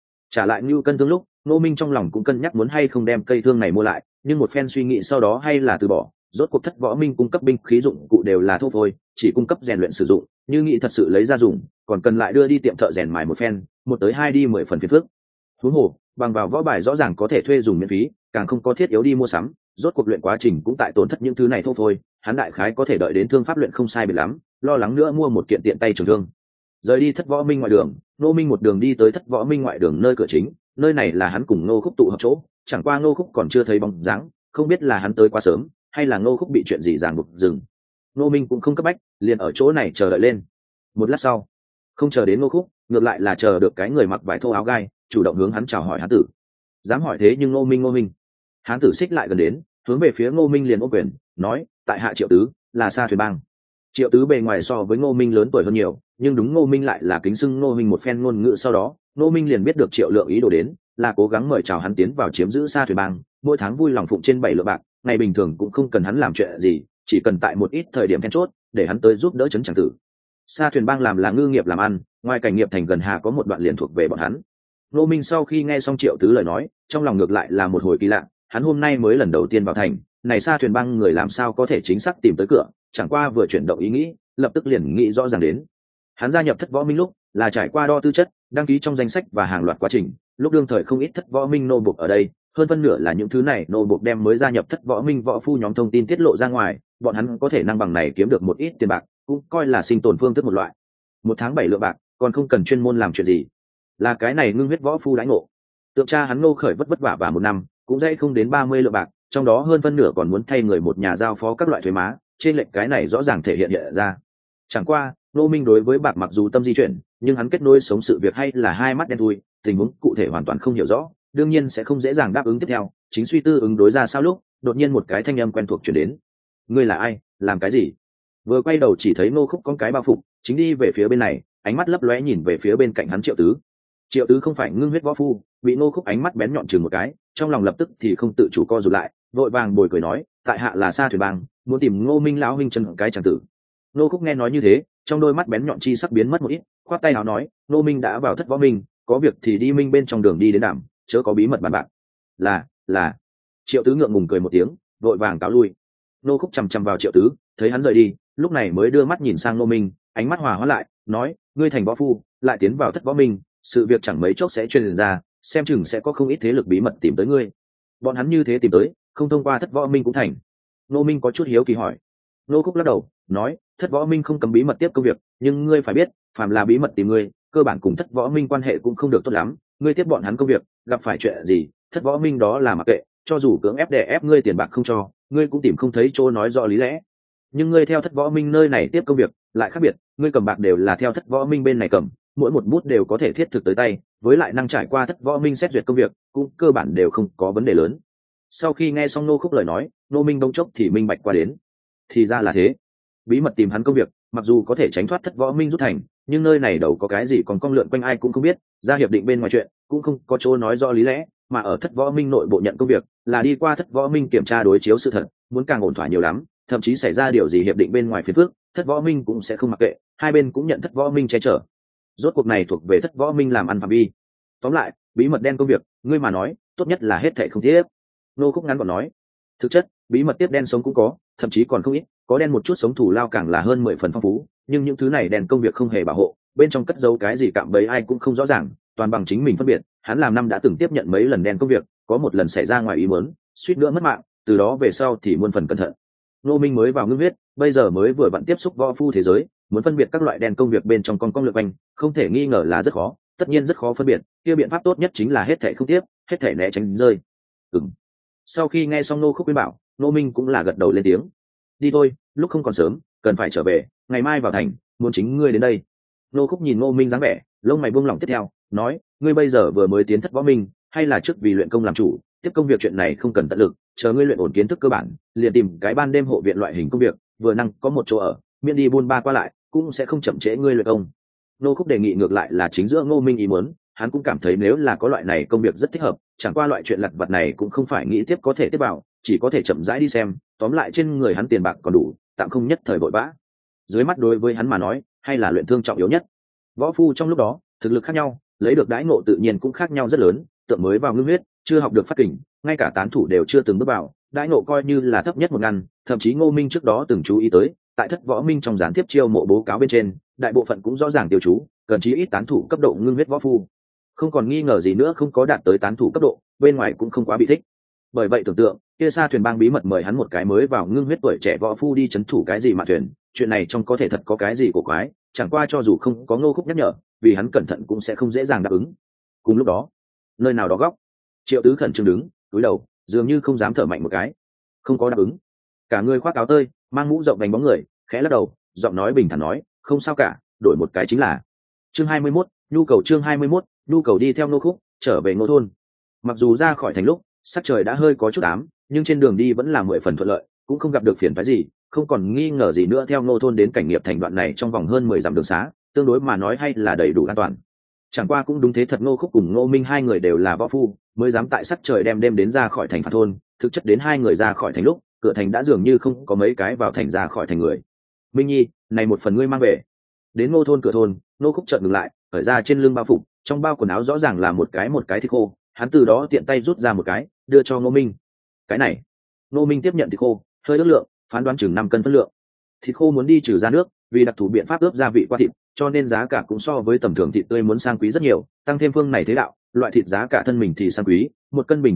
A: lại như cân thương lúc, Ngô Minh trong lòng cũng cân nhắc muốn hay không đem cây thương này mua lại, nhưng một phen suy nghĩ sau đó hay là từ bỏ. Rốt cuộc Thất Võ Minh cung cấp binh khí dụng cụ đều là thô phôi, chỉ cung cấp rèn luyện sử dụng, như nghĩ thật sự lấy ra dùng, còn cần lại đưa đi tiệm thợ rèn mài một phen, 1 tới 2 đi 10 phần phiền phức. Huống hồ, bằng vào võ bài rõ ràng có thể thuê dùng miễn phí, càng không có thiết yếu đi mua sắm, rốt cuộc luyện quá trình cũng tại tổn thất những thứ này thô phôi, hắn đại khái có thể đợi đến thương pháp luyện không sai biệt lắm, lo lắng nữa mua một kiện tiện tay trường thương. Rời đi Thất Võ Minh ngoại đường, Ngô Minh một đường đi tới Thất Võ Minh ngoại đường nơi cửa chính, nơi này là hắn cùng Ngô Khúc tụ hợp chỗ, chẳng qua Ngô Khúc còn chưa thấy bóng dáng, không biết là hắn tới quá sớm, hay là Ngô Khúc bị chuyện gì ràng buộc dừng. Ngô Minh cũng không cấp bách, liền ở chỗ này chờ đợi lên. Một lát sau, không chờ đến Ngô Khúc, ngược lại là chờ được cái người mặc vải thô áo gai, chủ động hướng hắn chào hỏi hán tử. Dám hỏi thế nhưng Ngô Minh. Hán tử xích lại gần đến, hướng về phía Ngô Minh liền ôm quyền, nói: tại hạ Triệu Tứ, là Sa thuyền bang. Triệu Tứ bề ngoài so với Ngô Minh lớn tuổi hơn nhiều, nhưng đúng Ngô Minh lại là kính xưng Ngô Minh một phen ngôn ngữ, sau đó Ngô Minh liền biết được Triệu Lượng ý đồ đến, là cố gắng mời chào hắn tiến vào chiếm giữ Sa thuyền bang, mỗi tháng vui lòng phụng trên 7 lượng bạc, ngày bình thường cũng không cần hắn làm chuyện gì, chỉ cần tại một ít thời điểm then chốt để hắn tới giúp đỡ trấn tràng tử. Sa thuyền bang làm là ngư nghiệp làm ăn, ngoài cảnh nghiệp thành gần hà có một đoạn liền thuộc về bọn hắn. Ngô Minh sau khi nghe xong Triệu Tứ lời nói, trong lòng ngược lại là một hồi kỳ lạ, hắn hôm nay mới lần đầu tiên vào thành, này Sa thuyền bang người làm sao có thể chính xác tìm tới cửa, chẳng qua vừa chuyển động ý nghĩ, lập tức liền nghĩ rõ ràng đến. Hắn gia nhập Thất Võ Minh lúc là trải qua đo tư chất, đăng ký trong danh sách và hàng loạt quá trình, lúc đương thời không ít Thất Võ Minh nô buộc ở đây, hơn phân nửa là những thứ này nô buộc đem mới gia nhập thất võ minh võ phu nhóm thông tin tiết lộ ra ngoài, bọn hắn có thể năng bằng này kiếm được một ít tiền bạc, cũng coi là sinh tồn phương thức một loại. 1 tháng 7 lượng bạc, còn không cần chuyên môn làm chuyện gì, là cái này ngưng huyết võ phu đãi ngộ. Tượng cha hắn Ngô Khởi vất vả 1 năm, cũng dễ không đến 30 lượng bạc, trong đó hơn phân nửa còn muốn thay người một nhà giao phó các loại thuế má, trên lệnh cái này rõ ràng thể hiện ra. Chẳng qua, Ngô Minh đối với bạc mặc dù tâm di chuyển, nhưng hắn kết nối sống sự việc hay là hai mắt đen thui, tình huống cụ thể hoàn toàn không hiểu rõ, đương nhiên sẽ không dễ dàng đáp ứng tiếp theo. Chính suy tư ứng đối ra sao lúc, đột nhiên một cái thanh âm quen thuộc truyền đến. Ngươi là ai, làm cái gì? Vừa quay đầu chỉ thấy Ngô Khúc con cái bao phục, chính đi về phía bên này, ánh mắt lấp lóe nhìn về phía bên cạnh hắn Triệu Tứ. Triệu Tứ không phải ngưng huyết võ phu, bị Ngô Khúc ánh mắt bén nhọn chừng một cái, trong lòng lập tức thì không tự chủ co rụt lại, vội vàng bồi cười nói, tại hạ là Sa Thuyền Bang, muốn tìm Ngô Minh lão huynh chân cái chẳng tử. Ngô Khúc nghe nói như thế, trong đôi mắt bén nhọn chi sắc biến mất một ít, khoát tay áo nói, Ngô Minh đã vào thất võ minh, có việc thì đi minh bên trong đường đi đến đàm, chớ có bí mật bàn bạc. Là. Triệu Tứ ngượng ngùng cười một tiếng, vội vàng cáo lui. Ngô Khúc chằm chằm vào Triệu Tứ, thấy hắn rời đi, lúc này mới đưa mắt nhìn sang Ngô Minh, ánh mắt hòa hóa lại, nói, ngươi thành võ phu, lại tiến vào thất võ minh, sự việc chẳng mấy chốc sẽ truyền ra, xem chừng sẽ có không ít thế lực bí mật tìm tới ngươi. Bọn hắn như thế tìm tới, không thông qua thất võ minh cũng thành. Ngô Minh có chút hiếu kỳ hỏi. Ngô Khúc lắc đầu, nói, thất võ minh không cấm bí mật tiếp công việc, nhưng ngươi phải biết, phàm là bí mật tìm ngươi, cơ bản cùng thất võ minh quan hệ cũng không được tốt lắm. Ngươi tiếp bọn hắn công việc, gặp phải chuyện gì, thất võ minh đó là mặc kệ, cho dù cưỡng ép đè ép ngươi tiền bạc không cho, ngươi cũng tìm không thấy chỗ nói rõ lý lẽ. Nhưng ngươi theo thất võ minh nơi này tiếp công việc lại khác biệt, ngươi cầm bạc đều là theo thất võ minh bên này cầm, mỗi một bút đều có thể thiết thực tới tay, với lại năng trải qua thất võ minh xét duyệt công việc, cũng cơ bản đều không có vấn đề lớn. Sau khi nghe xong Ngô Khúc lời nói, Ngô Minh đông chốc thì minh bạch qua đến. Thì ra là thế, bí mật tìm hắn công việc, mặc dù có thể tránh thoát thất võ minh rút thành, nhưng nơi này đâu có cái gì còn cong lượn quanh ai cũng không biết, ra hiệp định bên ngoài chuyện cũng không có chỗ nói rõ lý lẽ, mà ở thất võ minh nội bộ nhận công việc là đi qua thất võ minh kiểm tra đối chiếu sự thật, muốn càng ổn thỏa nhiều lắm, thậm chí xảy ra điều gì hiệp định bên ngoài phiền phức, thất võ minh cũng sẽ không mặc kệ, hai bên cũng nhận thất võ minh che chở. Rốt cuộc này thuộc về thất võ minh làm ăn phạm vi. Tóm lại, bí mật đen công việc, ngươi mà nói, tốt nhất là hết thảy không tiếp. Nô Khúc ngắn gọn nói, thực chất, bí mật tiếp đen sống cũng có, thậm chí còn không ít, có đen một chút sống thủ lao càng là hơn 10 phần phong phú, nhưng những thứ này đen công việc không hề bảo hộ, bên trong cất giấu cái gì cạm bẫy ai cũng không rõ ràng, toàn bằng chính mình phân biệt. Hắn làm năm đã từng tiếp nhận mấy lần đen công việc, có một lần xảy ra ngoài ý muốn, suýt nữa mất mạng, từ đó về sau thì muôn phần cẩn thận. Ngô Minh mới vào ngưng huyết, bây giờ mới vừa vặn tiếp xúc võ phu thế giới, muốn phân biệt các loại đen công việc bên trong con lượt quanh, không thể nghi ngờ là rất khó, tất nhiên rất khó phân biệt, kia biện pháp tốt nhất chính là hết thảy không tiếp, hết thảy né tránh rơi. Sau khi nghe xong Ngô Khúc khuyên bảo, Ngô Minh cũng là gật đầu lên tiếng. Đi thôi, lúc không còn sớm, cần phải trở về, ngày mai vào thành, muốn chính ngươi đến đây. Ngô Khúc nhìn Ngô Minh dáng vẻ, lông mày buông lỏng tiếp theo, nói, ngươi bây giờ vừa mới tiến thất võ minh, hay là trước vì luyện công làm chủ, tiếp công việc chuyện này không cần tận lực, chờ ngươi luyện ổn kiến thức cơ bản, liền tìm cái ban đêm hộ viện loại hình công việc, vừa năng có một chỗ ở, miễn đi buôn ba qua lại, cũng sẽ không chậm trễ ngươi luyện công. Ngô Khúc đề nghị ngược lại là chính giữa Ngô Minh ý muốn, hắn cũng cảm thấy nếu là có loại này công việc rất thích hợp, chẳng qua loại chuyện lặt vặt này cũng không phải nghĩ tiếp có thể tiếp vào, chỉ có thể chậm rãi đi xem, tóm lại trên người hắn tiền bạc còn đủ, tạm không nhất thời vội vã. Dưới mắt đối với hắn mà nói, hay là luyện thương trọng yếu nhất. Võ phu trong lúc đó, thực lực khác nhau, lấy được đãi ngộ tự nhiên cũng khác nhau rất lớn, tượng mới vào ngưng huyết, chưa học được phát kình, ngay cả tán thủ đều chưa từng bước vào, đãi ngộ coi như là thấp nhất một ngăn, thậm chí Ngô Minh trước đó từng chú ý tới, tại thất võ minh trong gián tiếp chiêu mộ bố cáo bên trên, đại bộ phận cũng rõ ràng tiêu chú, cần chí ít tán thủ cấp độ ngưng huyết võ phu. Không còn nghi ngờ gì nữa, không có đạt tới tán thủ cấp độ, bên ngoài cũng không quá bị thích. Bởi vậy tưởng tượng, kia Sa Thuyền Bang bí mật mời hắn một cái mới vào ngưng huyết tuổi trẻ võ phu đi chấn thủ cái gì mà thuyền, chuyện này trong có thể thật có cái gì cổ quái, chẳng qua cho dù không có Ngô Khúc nhắc nhở, vì hắn cẩn thận cũng sẽ không dễ dàng đáp ứng. Cùng lúc đó, nơi nào đó góc, Triệu Tứ khẩn trương đứng, cúi đầu, dường như không dám thở mạnh một cái. Không có đáp ứng. Cả người khoác áo tơi, mang mũ rộng đánh bóng người, khẽ lắc đầu, giọng nói bình thản nói, không sao cả, đổi một cái chính là. Chương 21, nhu cầu chương 21, nhu cầu đi theo Ngô Khúc, trở về Ngô thôn. Mặc dù ra khỏi thành lúc, sắc trời đã hơi có chút ám, nhưng trên đường đi vẫn là 10 phần thuận lợi, cũng không gặp được phiền phức gì, không còn nghi ngờ gì nữa. Theo Ngô thôn đến Cảnh Nghiệp thành đoạn này trong vòng hơn 10 dặm đường xá, tương đối mà nói hay là đầy đủ an toàn. Chẳng qua cũng đúng thế thật, Ngô Khúc cùng Ngô Minh hai người đều là võ phu, mới dám tại sắc trời đem đêm đến ra khỏi thành phạt thôn. Thực chất đến hai người ra khỏi thành lúc, cửa thành đã dường như không có mấy cái vào thành ra khỏi thành người. Minh Nhi, này một phần ngươi mang về. Đến Ngô thôn cửa thôn, Ngô Khúc chợt ngừng lại, khởi ra trên lưng bao phục, trong bao quần áo rõ ràng là một cái thịt khô, hắn từ đó tiện tay rút ra một cái, đưa cho Ngô Minh. Cái này. Ngô Minh tiếp nhận thịt khô, hơi ước lượng, phán đoán chừng 5 cân phân lượng. Thịt khô muốn đi trừ ra nước, vì đặc thù biện pháp ướp gia vị qua thịt, cho nên giá cả cũng so với tầm thường thịt tươi muốn sang quý rất nhiều, tăng thêm phương này thế đạo, loại thịt giá cả thân mình thì sang quý, 1 cân bình thường nhất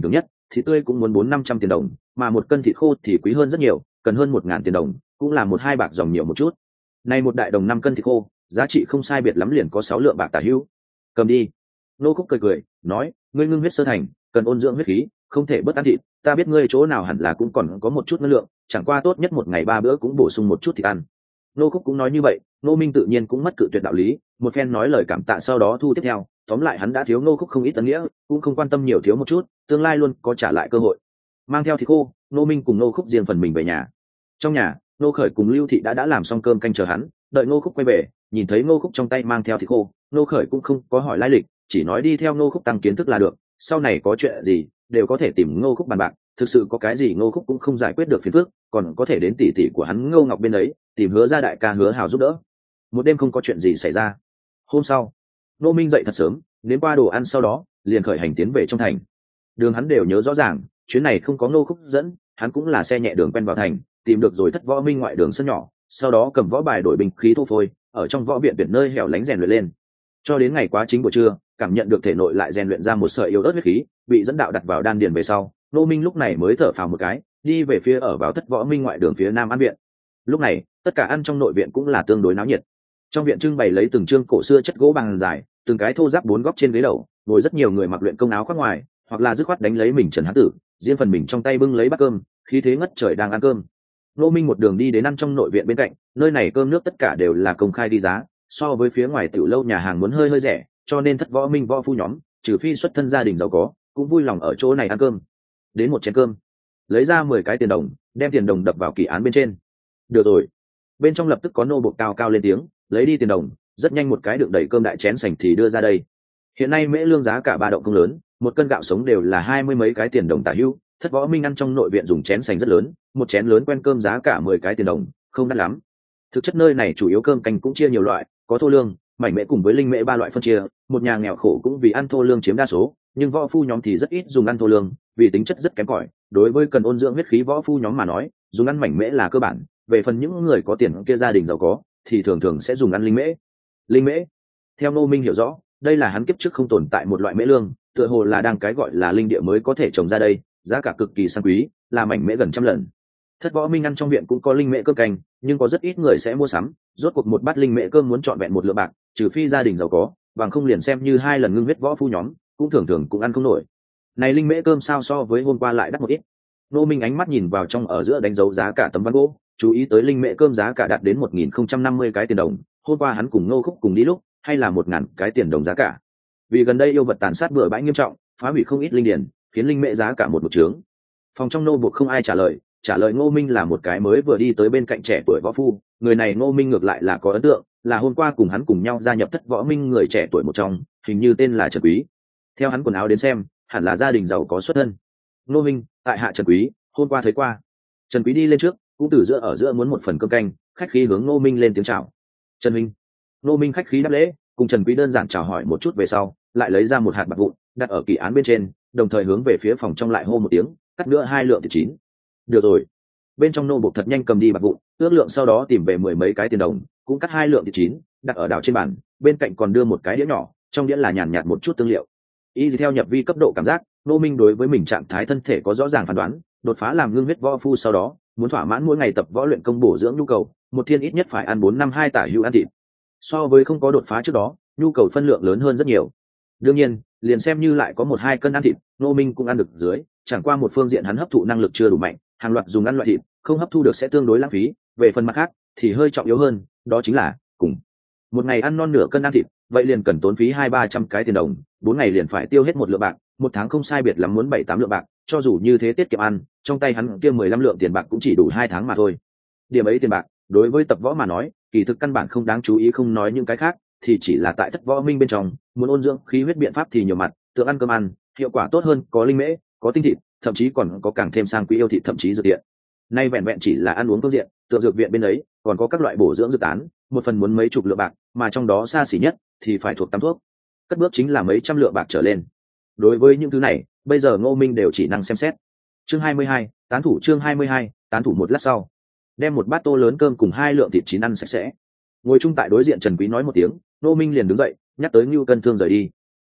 A: thịt tươi cũng muốn 400-500 tiền đồng, mà một cân thịt khô thì quý hơn rất nhiều, cần hơn 1.000 tiền đồng, cũng là 1-2 bạc dòng nhiều một chút. Này một đại đồng 5 cân thịt khô, giá trị không sai biệt lắm liền có 6 lượng bạc tả hữu. Cầm đi. Nô Khúc cười cười, nói, ngươi ngưng huyết sơ thành, cần ôn dưỡng huyết khí, không thể bớt ăn thịt, ta biết ngươi chỗ nào hẳn là cũng còn có một chút năng lượng, chẳng qua tốt nhất một ngày 3 bữa cũng bổ sung một chút thịt ăn. Nô Khúc cũng nói như vậy, Nô Minh tự nhiên cũng mất cự tuyệt đạo lý, một phen nói lời cảm tạ sau đó thu tiếp theo, tóm lại hắn đã thiếu Nô Khúc không ít ân nghĩa, cũng không quan tâm nhiều thiếu một chút, tương lai luôn có trả lại cơ hội. Mang theo thịt khô, Nô Minh cùng Nô Khúc riêng phần mình về nhà. Trong nhà, Nô Khởi cùng Lưu Thị đã làm xong cơm canh chờ hắn, đợi Nô Khúc quay về, nhìn thấy Nô Khúc trong tay mang theo thịt khô, Nô Khởi cũng không có hỏi lai lịch, chỉ nói đi theo Nô Khúc tăng kiến thức là được, sau này có chuyện gì đều có thể tìm Nô Khúc bàn bạc, thực sự có cái gì Nô Khúc cũng không giải quyết được phiền phức, còn có thể đến tỷ tỷ của hắn Ngô Ngọc bên ấy, tìm Hứa gia đại ca Hứa Hào giúp đỡ. Một đêm không có chuyện gì xảy ra. Hôm sau, Nô Minh dậy thật sớm, đến qua đồ ăn sau đó, liền khởi hành tiến về trong thành. Đường hắn đều nhớ rõ ràng, chuyến này không có Nô Khúc dẫn, hắn cũng là xe nhẹ đường quen vào thành, tìm được rồi Thất Võ Minh ngoại đường sân nhỏ, sau đó cầm võ bài đổi binh khí thô phôi, ở trong võ viện tuyển nơi hẻo lánh rèn luyện lên. Cho đến ngày quá chính buổi trưa, cảm nhận được thể nội lại rèn luyện ra một sợi yếu ớt huyết khí, bị dẫn đạo đặt vào đan điền về sau, Nô Minh lúc này mới thở phào một cái, đi về phía ở vào Thất Võ Minh ngoại đường phía nam ăn viện. Lúc này, tất cả ăn trong nội viện cũng là tương đối náo nhiệt. Trong viện trưng bày lấy từng trương cổ xưa chất gỗ bằng dài, từng cái thô ráp 4 góc trên ghế đầu, ngồi rất nhiều người mặc luyện công áo khoác ngoài, hoặc là dứt khoát đánh lấy mình trần hán tử, riêng phần mình trong tay bưng lấy bát cơm, khí thế ngất trời đang ăn cơm. Nô Minh một đường đi đến ăn trong nội viện bên cạnh, nơi này cơm nước tất cả đều là công khai đi giá, so với phía ngoài tiểu lâu nhà hàng muốn hơi rẻ, cho nên Thất Võ Minh võ phu nhóm, trừ phi xuất thân gia đình giàu có, cũng vui lòng ở chỗ này ăn cơm. Đến một chén cơm, lấy ra 10 cái tiền đồng, đem tiền đồng đập vào kỳ án bên trên. Được rồi. Bên trong lập tức có nô buộc cao cao lên tiếng, lấy đi tiền đồng, rất nhanh một cái đựng đầy cơm đại chén sành thì đưa ra đây. Hiện nay mễ lương giá cả 3 động công lớn, một cân gạo sống đều là 20 mấy cái tiền đồng tả hữu. Thất Võ Minh ăn trong nội viện dùng chén sành rất lớn, một chén lớn quen cơm giá cả 10 cái tiền đồng, không đắt lắm. Thực chất nơi này chủ yếu cơm canh cũng chia nhiều loại, có thô lương, mảnh mễ cùng với linh mễ 3 loại phân chia, một nhà nghèo khổ cũng vì ăn thô lương chiếm đa số, nhưng võ phu nhóm thì rất ít dùng ăn thô lương, vì tính chất rất kém cỏi. Đối với cần ôn dưỡng huyết khí võ phu nhóm mà nói, dùng ăn mảnh mễ là cơ bản, về phần những người có tiền kia gia đình giàu có, thì thường thường sẽ dùng ăn linh mễ. Linh mễ, theo Nô Minh hiểu rõ, đây là hắn kiếp trước không tồn tại một loại mễ lương, tựa hồ là đang cái gọi là linh địa mới có thể trồng ra đây, giá cả cực kỳ sang quý, là mảnh mễ gần trăm lần. Thất Võ Minh ăn trong viện cũng có linh mễ cơm canh, nhưng có rất ít người sẽ mua sắm, rốt cuộc một bát linh mễ cơm muốn trọn vẹn một lượng bạc, trừ phi gia đình giàu có, bằng không liền xem như 2 lần ngưng huyết võ phu nhóm, cũng thường thường cũng ăn không nổi. Này linh mễ cơm sao so với hôm qua lại đắt một ít. Nô Minh ánh mắt nhìn vào trong ở giữa đánh dấu giá cả tấm ván gỗ, chú ý tới linh mễ cơm giá cả đạt đến 1050 cái tiền đồng, hôm qua hắn cùng Nô Khúc cùng đi lúc, hay là 1000 cái tiền đồng giá cả. Vì gần đây yêu vật tàn sát bừa bãi nghiêm trọng, phá hủy không ít linh điển, khiến linh mễ giá cả một trướng. Phòng trong nô buộc không ai trả lời Ngô Minh là một cái mới vừa đi tới bên cạnh trẻ tuổi võ phu, người này Ngô Minh ngược lại là có ấn tượng, là hôm qua cùng hắn cùng nhau gia nhập Thất Võ Minh người trẻ tuổi một trong, hình như tên là Trần Quý. Theo hắn quần áo đến xem, hẳn là gia đình giàu có xuất thân. Ngô Minh, tại hạ Trần Quý, hôm qua thấy qua. Trần Quý đi lên trước, cũng từ giữa ở giữa muốn một phần cơm canh, khách khí hướng Ngô Minh lên tiếng chào. Trần Minh. Ngô Minh khách khí đáp lễ, cùng Trần Quý đơn giản chào hỏi một chút về sau, lại lấy ra một hạt bạc vụn, đặt ở kỳ án bên trên, đồng thời hướng về phía phòng trong lại hô một tiếng, cắt nữa 2 lượng thịt chín. Được rồi. Bên trong nô buộc thật nhanh cầm đi bạc vụn, ước lượng sau đó tìm về 10 mấy cái tiền đồng, cũng cắt 2 lượng thịt chín, đặt ở đảo trên bàn, bên cạnh còn đưa một cái đĩa nhỏ, trong đĩa là nhàn nhạt một chút tương liệu. Y theo nhập vi cấp độ cảm giác, Nô Minh đối với mình trạng thái thân thể có rõ ràng phán đoán, đột phá làm ngưng huyết võ phu sau đó, muốn thỏa mãn mỗi ngày tập võ luyện công bổ dưỡng nhu cầu, một thiên ít nhất phải ăn 4-5-2 tả hữu ăn thịt. So với không có đột phá trước đó, nhu cầu phân lượng lớn hơn rất nhiều. Đương nhiên, liền xem như lại có 1-2 cân ăn thịt, Nô Minh cũng ăn được dưới, chẳng qua một phương diện hắn hấp thụ năng lực chưa đủ mạnh, hàng loạt dùng ăn loại thịt, không hấp thu được sẽ tương đối lãng phí, về phần mặt khác thì hơi trọng yếu hơn, đó chính là cùng một ngày ăn non nửa cân ăn thịt, vậy liền cần tốn phí 200-300 cái tiền đồng, 4 ngày liền phải tiêu hết 1 lượng bạc, 1 tháng không sai biệt lắm muốn 7-8 lượng bạc, cho dù như thế tiết kiệm ăn, trong tay hắn kia 15 lượng tiền bạc cũng chỉ đủ 2 tháng mà thôi. Điểm ấy tiền bạc, đối với tập võ mà nói, kỳ thực căn bản không đáng chú ý, không nói những cái khác, thì chỉ là tại Thất Võ Minh bên trong, muốn ôn dưỡng khí huyết biện pháp thì nhiều mặt, tượng ăn cơm ăn, hiệu quả tốt hơn, có linh mễ, có tinh thịt, thậm chí còn có càng thêm sang quý yêu thịt, thậm chí dược tiện. Nay vẹn vẹn chỉ là ăn uống phương diện, tượng dược viện bên ấy còn có các loại bổ dưỡng dược tán, một phần muốn mấy chục lượng bạc, mà trong đó xa xỉ nhất thì phải thuộc 8 thuốc, cất bước chính là mấy trăm lượng bạc trở lên. Đối với những thứ này, bây giờ Ngô Minh đều chỉ năng xem xét. Chương 22, tán thủ. Chương 22, tán thủ. Một lát sau, đem một bát tô lớn cơm cùng 2 lượng thịt chín ăn sạch sẽ. Ngồi chung tại đối diện Trần Quý nói một tiếng, Ngô Minh liền đứng dậy, nhắc tới Ngưu Cân Thương rời đi.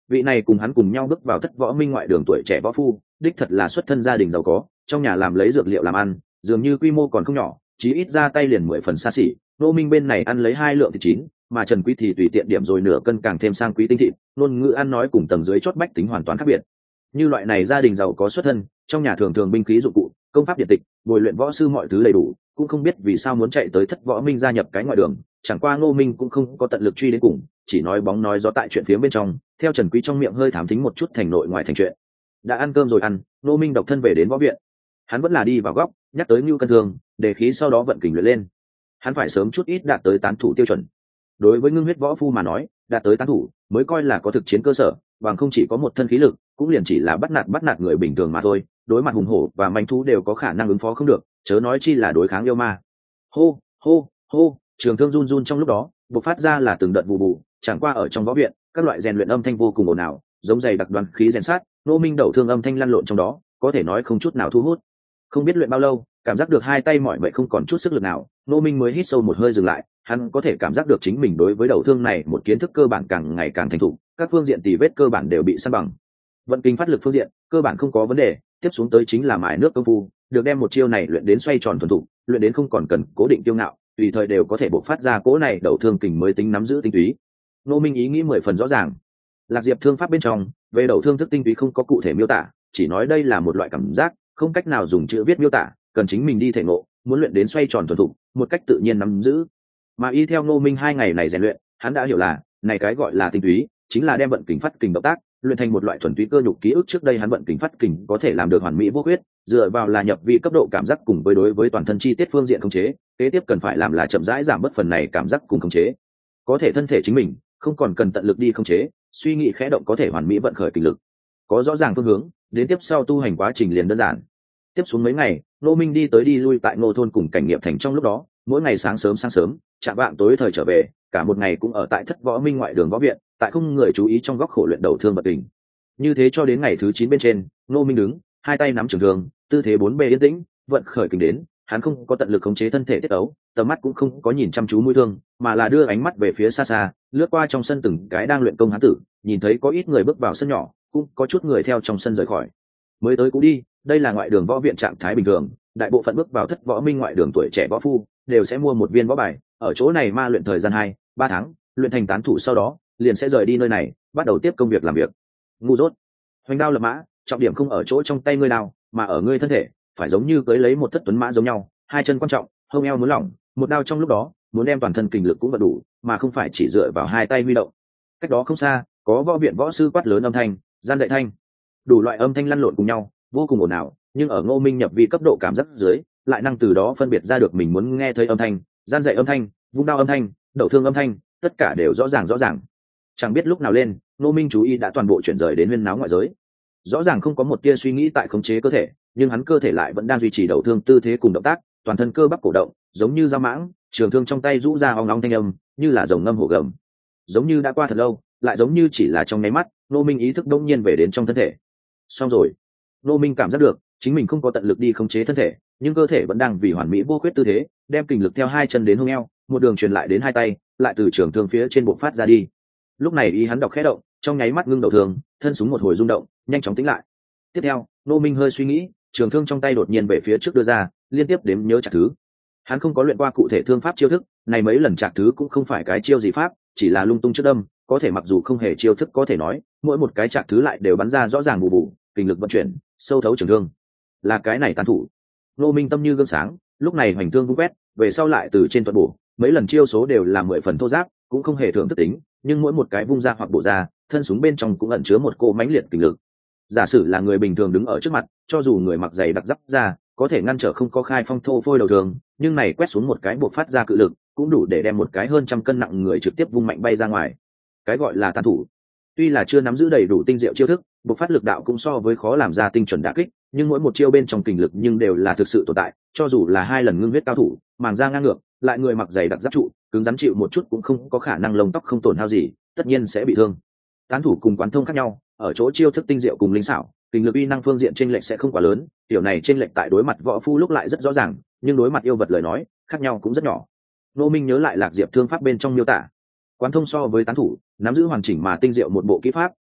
A: vị này cùng hắn cùng nhau bước vào thất võ minh ngoại đường tuổi trẻ võ phu đích thật là xuất thân gia đình giàu có, trong nhà làm lấy dược liệu làm ăn, dường như quy mô còn không nhỏ, chí ít ra tay liền 10 phần xa xỉ. Ngô Minh bên này ăn lấy 2 lượng thịt chín, mà Trần Quý thì tùy tiện điểm rồi nửa cân càng thêm sang quý tinh thịt, ngôn ngữ ăn nói cùng tầng dưới chót bách tính hoàn toàn khác biệt. Như loại này gia đình giàu có xuất thân, trong nhà thường thường binh khí dụng cụ, công pháp điện tịch, bồi luyện võ sư mọi thứ đầy đủ, cũng không biết vì sao muốn chạy tới thất võ minh gia nhập cái ngoại đường. Chẳng qua Ngô Minh cũng không có tận lực truy đến cùng, chỉ nói bóng nói gió tại chuyện phía bên trong, theo Trần Quý trong miệng hơi thám thính một chút thành nội ngoài thành chuyện. Đã ăn cơm rồi ăn, Ngô Minh độc thân về đến võ viện. Hắn vẫn là đi vào góc, nhắc tới Nưu Cân Thương, để khí sau đó vận kình luyện lên. Hắn phải sớm chút ít đạt tới tán thủ tiêu chuẩn. Đối với ngưng huyết võ phu mà nói, đạt tới tán thủ mới coi là có thực chiến cơ sở, bằng không chỉ có một thân khí lực, cũng liền chỉ là bắt nạt người bình thường mà thôi. Đối mặt hùng hổ và manh thú đều có khả năng ứng phó không được, chớ nói chi là đối kháng yêu ma. Hô, hô, hô, trường thương run run trong lúc đó, bộc phát ra là từng đợt bù bù. Chẳng qua ở trong võ viện, các loại rèn luyện âm thanh vô cùng ồn ào, giống dày đặc đoàn khí rèn sát, Ngô Minh đầu thương âm thanh lăn lộn trong đó, có thể nói không chút nào thu hút. Không biết luyện bao lâu, cảm giác được hai tay mỏi mệt không còn chút sức lực nào, Ngô Minh mới hít sâu một hơi dừng lại. Hắn có thể cảm giác được chính mình đối với đầu thương này một kiến thức cơ bản càng ngày càng thành thục, các phương diện tỉ vết cơ bản đều bị san bằng. Vận kinh phát lực phương diện cơ bản không có vấn đề, tiếp xuống tới chính là mài nước công phu, được đem một chiêu này luyện đến xoay tròn thuần thục, luyện đến không còn cần cố định tiêu ngạo, tùy thời đều có thể bộc phát ra cỗ này đầu thương kình mới tính nắm giữ tinh túy. Ngô Minh ý nghĩ 10 phần rõ ràng. Lạc Diệp thương pháp bên trong, về đầu thương thức tinh túy không có cụ thể miêu tả, chỉ nói đây là một loại cảm giác, không cách nào dùng chữ viết miêu tả, cần chính mình đi thể ngộ, muốn luyện đến xoay tròn thuần thục, một cách tự nhiên nắm giữ. Mà y theo Ngô Minh 2 ngày này rèn luyện, hắn đã hiểu là, này cái gọi là tinh túy, chính là đem vận kình phát kình động tác luyện thành một loại thuần túy cơ nhục ký ức. Trước đây hắn vận kình phát kình có thể làm được hoàn mỹ vô khuyết, dựa vào là nhập vi cấp độ cảm giác cùng với đối với toàn thân chi tiết phương diện khống chế, kế tiếp cần phải làm là chậm rãi giảm bớt phần này cảm giác cùng khống chế. Có thể thân thể chính mình không còn cần tận lực đi khống chế, suy nghĩ khẽ động có thể hoàn mỹ vận khởi kình lực. Có rõ ràng phương hướng, đến tiếp sau tu hành quá trình liền đơn giản. Tiếp xuống mấy ngày, Ngô Minh đi tới đi lui tại Ngô thôn cùng cảnh nghiệp thành trong lúc đó, mỗi ngày sáng sớm, chạng vạng tối thời trở về, cả một ngày cũng ở tại thất võ minh ngoại đường võ viện, tại không người chú ý trong góc khổ luyện đầu thương vận kình. Như thế cho đến ngày thứ 9 bên trên, Ngô Minh đứng, hai tay nắm trường thương, tư thế 4 bề yên tĩnh, vận khởi kình đến, hắn không có tận lực khống chế thân thể tiết ấu, tầm mắt cũng không có nhìn chăm chú mũi thương, mà là đưa ánh mắt về phía xa xa, lướt qua trong sân từng cái đang luyện công hán tử, nhìn thấy có ít người bước vào sân nhỏ, cũng có chút người theo trong sân rời khỏi. Mới tới cũ đi, đây là ngoại đường võ viện trạng thái bình thường, đại bộ phận bước vào thất võ minh ngoại đường tuổi trẻ võ phu đều sẽ mua một viên võ bài, ở chỗ này ma luyện thời gian 2-3 tháng, luyện thành tán thủ sau đó, liền sẽ rời đi nơi này, bắt đầu tiếp công việc làm việc. Ngu dốt. Hoành đao lập mã, trọng điểm không ở chỗ trong tay ngươi đao, mà ở ngươi thân thể, phải giống như cưỡi lấy một thất tuấn mã giống nhau, hai chân quan trọng, hông eo muốn lỏng, một đao trong lúc đó, muốn đem toàn thân kình lực cũng vận đủ, mà không phải chỉ dựa vào hai tay huy động. Cách đó không xa, có võ viện võ sư quát lớn âm thanh, gian dạy thanh, đủ loại âm thanh lăn lộn cùng nhau, vô cùng ồn ào, nhưng ở Ngô Minh nhập vi cấp độ cảm giác dưới, lại năng từ đó phân biệt ra được mình muốn nghe thấy âm thanh, gian dạy âm thanh, vung đao âm thanh, đậu thương âm thanh, tất cả đều rõ ràng. Chẳng biết lúc nào lên, Ngô Minh chú ý đã toàn bộ chuyển rời đến huyên náo ngoại giới. Rõ ràng không có một tia suy nghĩ tại khống chế cơ thể, nhưng hắn cơ thể lại vẫn đang duy trì đậu thương tư thế cùng động tác, toàn thân cơ bắp cổ động, giống như dao mãng, trường thương trong tay rũ ra ong ong thanh âm, như là rồng ngâm hổ gầm. Giống như đã qua thật lâu, lại giống như chỉ là trong nháy mắt, Ngô Minh ý thức đông nhiên về đến trong thân thể. Xong rồi, Ngô Minh cảm giác được chính mình không có tận lực đi khống chế thân thể, nhưng cơ thể vẫn đang vì hoàn mỹ vô khuyết tư thế, đem kình lực theo hai chân đến hông eo, một đường truyền lại đến hai tay, lại từ trường thương phía trên bộ phát ra đi. Lúc này ý hắn đọc khẽ động, trong nháy mắt ngưng đầu thương, thân súng một hồi rung động, nhanh chóng tĩnh lại. Tiếp theo, Ngô Minh hơi suy nghĩ, trường thương trong tay đột nhiên về phía trước đưa ra, liên tiếp đếm nhớ chặt thứ. Hắn không có luyện qua cụ thể thương pháp chiêu thức, này mấy lần chặt thứ cũng không phải cái chiêu gì pháp, chỉ là lung tung trước đâm, có thể mặc dù không hề chiêu thức có thể nói, mỗi một cái chặt thứ lại đều bắn ra rõ ràng bù bù, kình lực vận chuyển, sâu thấu trường thương. Là cái này tán thủ. Ngô Minh tâm như gương sáng, lúc này hoành thương vung quét, về sau lại từ trên tuần bổ, mấy lần chiêu số đều là 10 phần thô giáp, cũng không hề thượng thức tính, nhưng mỗi một cái vung ra hoặc bổ ra, thân súng bên trong cũng ẩn chứa một cỗ mãnh liệt kình lực. Giả sử là người bình thường đứng ở trước mặt, cho dù người mặc giày đặc giáp ra, có thể ngăn trở không có khai phong thô phôi đầu thường, nhưng này quét xuống một cái buộc phát ra cự lực, cũng đủ để đem một cái hơn trăm cân nặng người trực tiếp vung mạnh bay ra ngoài. Cái gọi là tán thủ, tuy là chưa nắm giữ đầy đủ tinh diệu chiêu thức, buộc phát lực đạo cũng so với khó làm ra tinh chuẩn đả kích, nhưng mỗi một chiêu bên trong kình lực nhưng đều là thực sự tồn tại, cho dù là 2 lần ngưng huyết cao thủ, màng da ngang ngược, lại người mặc giày đặc giáp trụ, cứng rắn chịu một chút cũng không có khả năng lông tóc không tổn hao gì, tất nhiên sẽ bị thương. Tán thủ cùng quán thông khác nhau, ở chỗ chiêu thức tinh diệu cùng linh xảo, kình lực uy năng phương diện chênh lệch sẽ không quá lớn, điều này chênh lệch tại đối mặt võ phu lúc lại rất rõ ràng, nhưng đối mặt yêu vật lời nói, khác nhau cũng rất nhỏ. Ngô Minh nhớ lại Lạc Diệp thương pháp bên trong miêu tả, quán thông so với tán thủ, nắm giữ hoàn chỉnh mà tinh diệu một bộ kỹ pháp,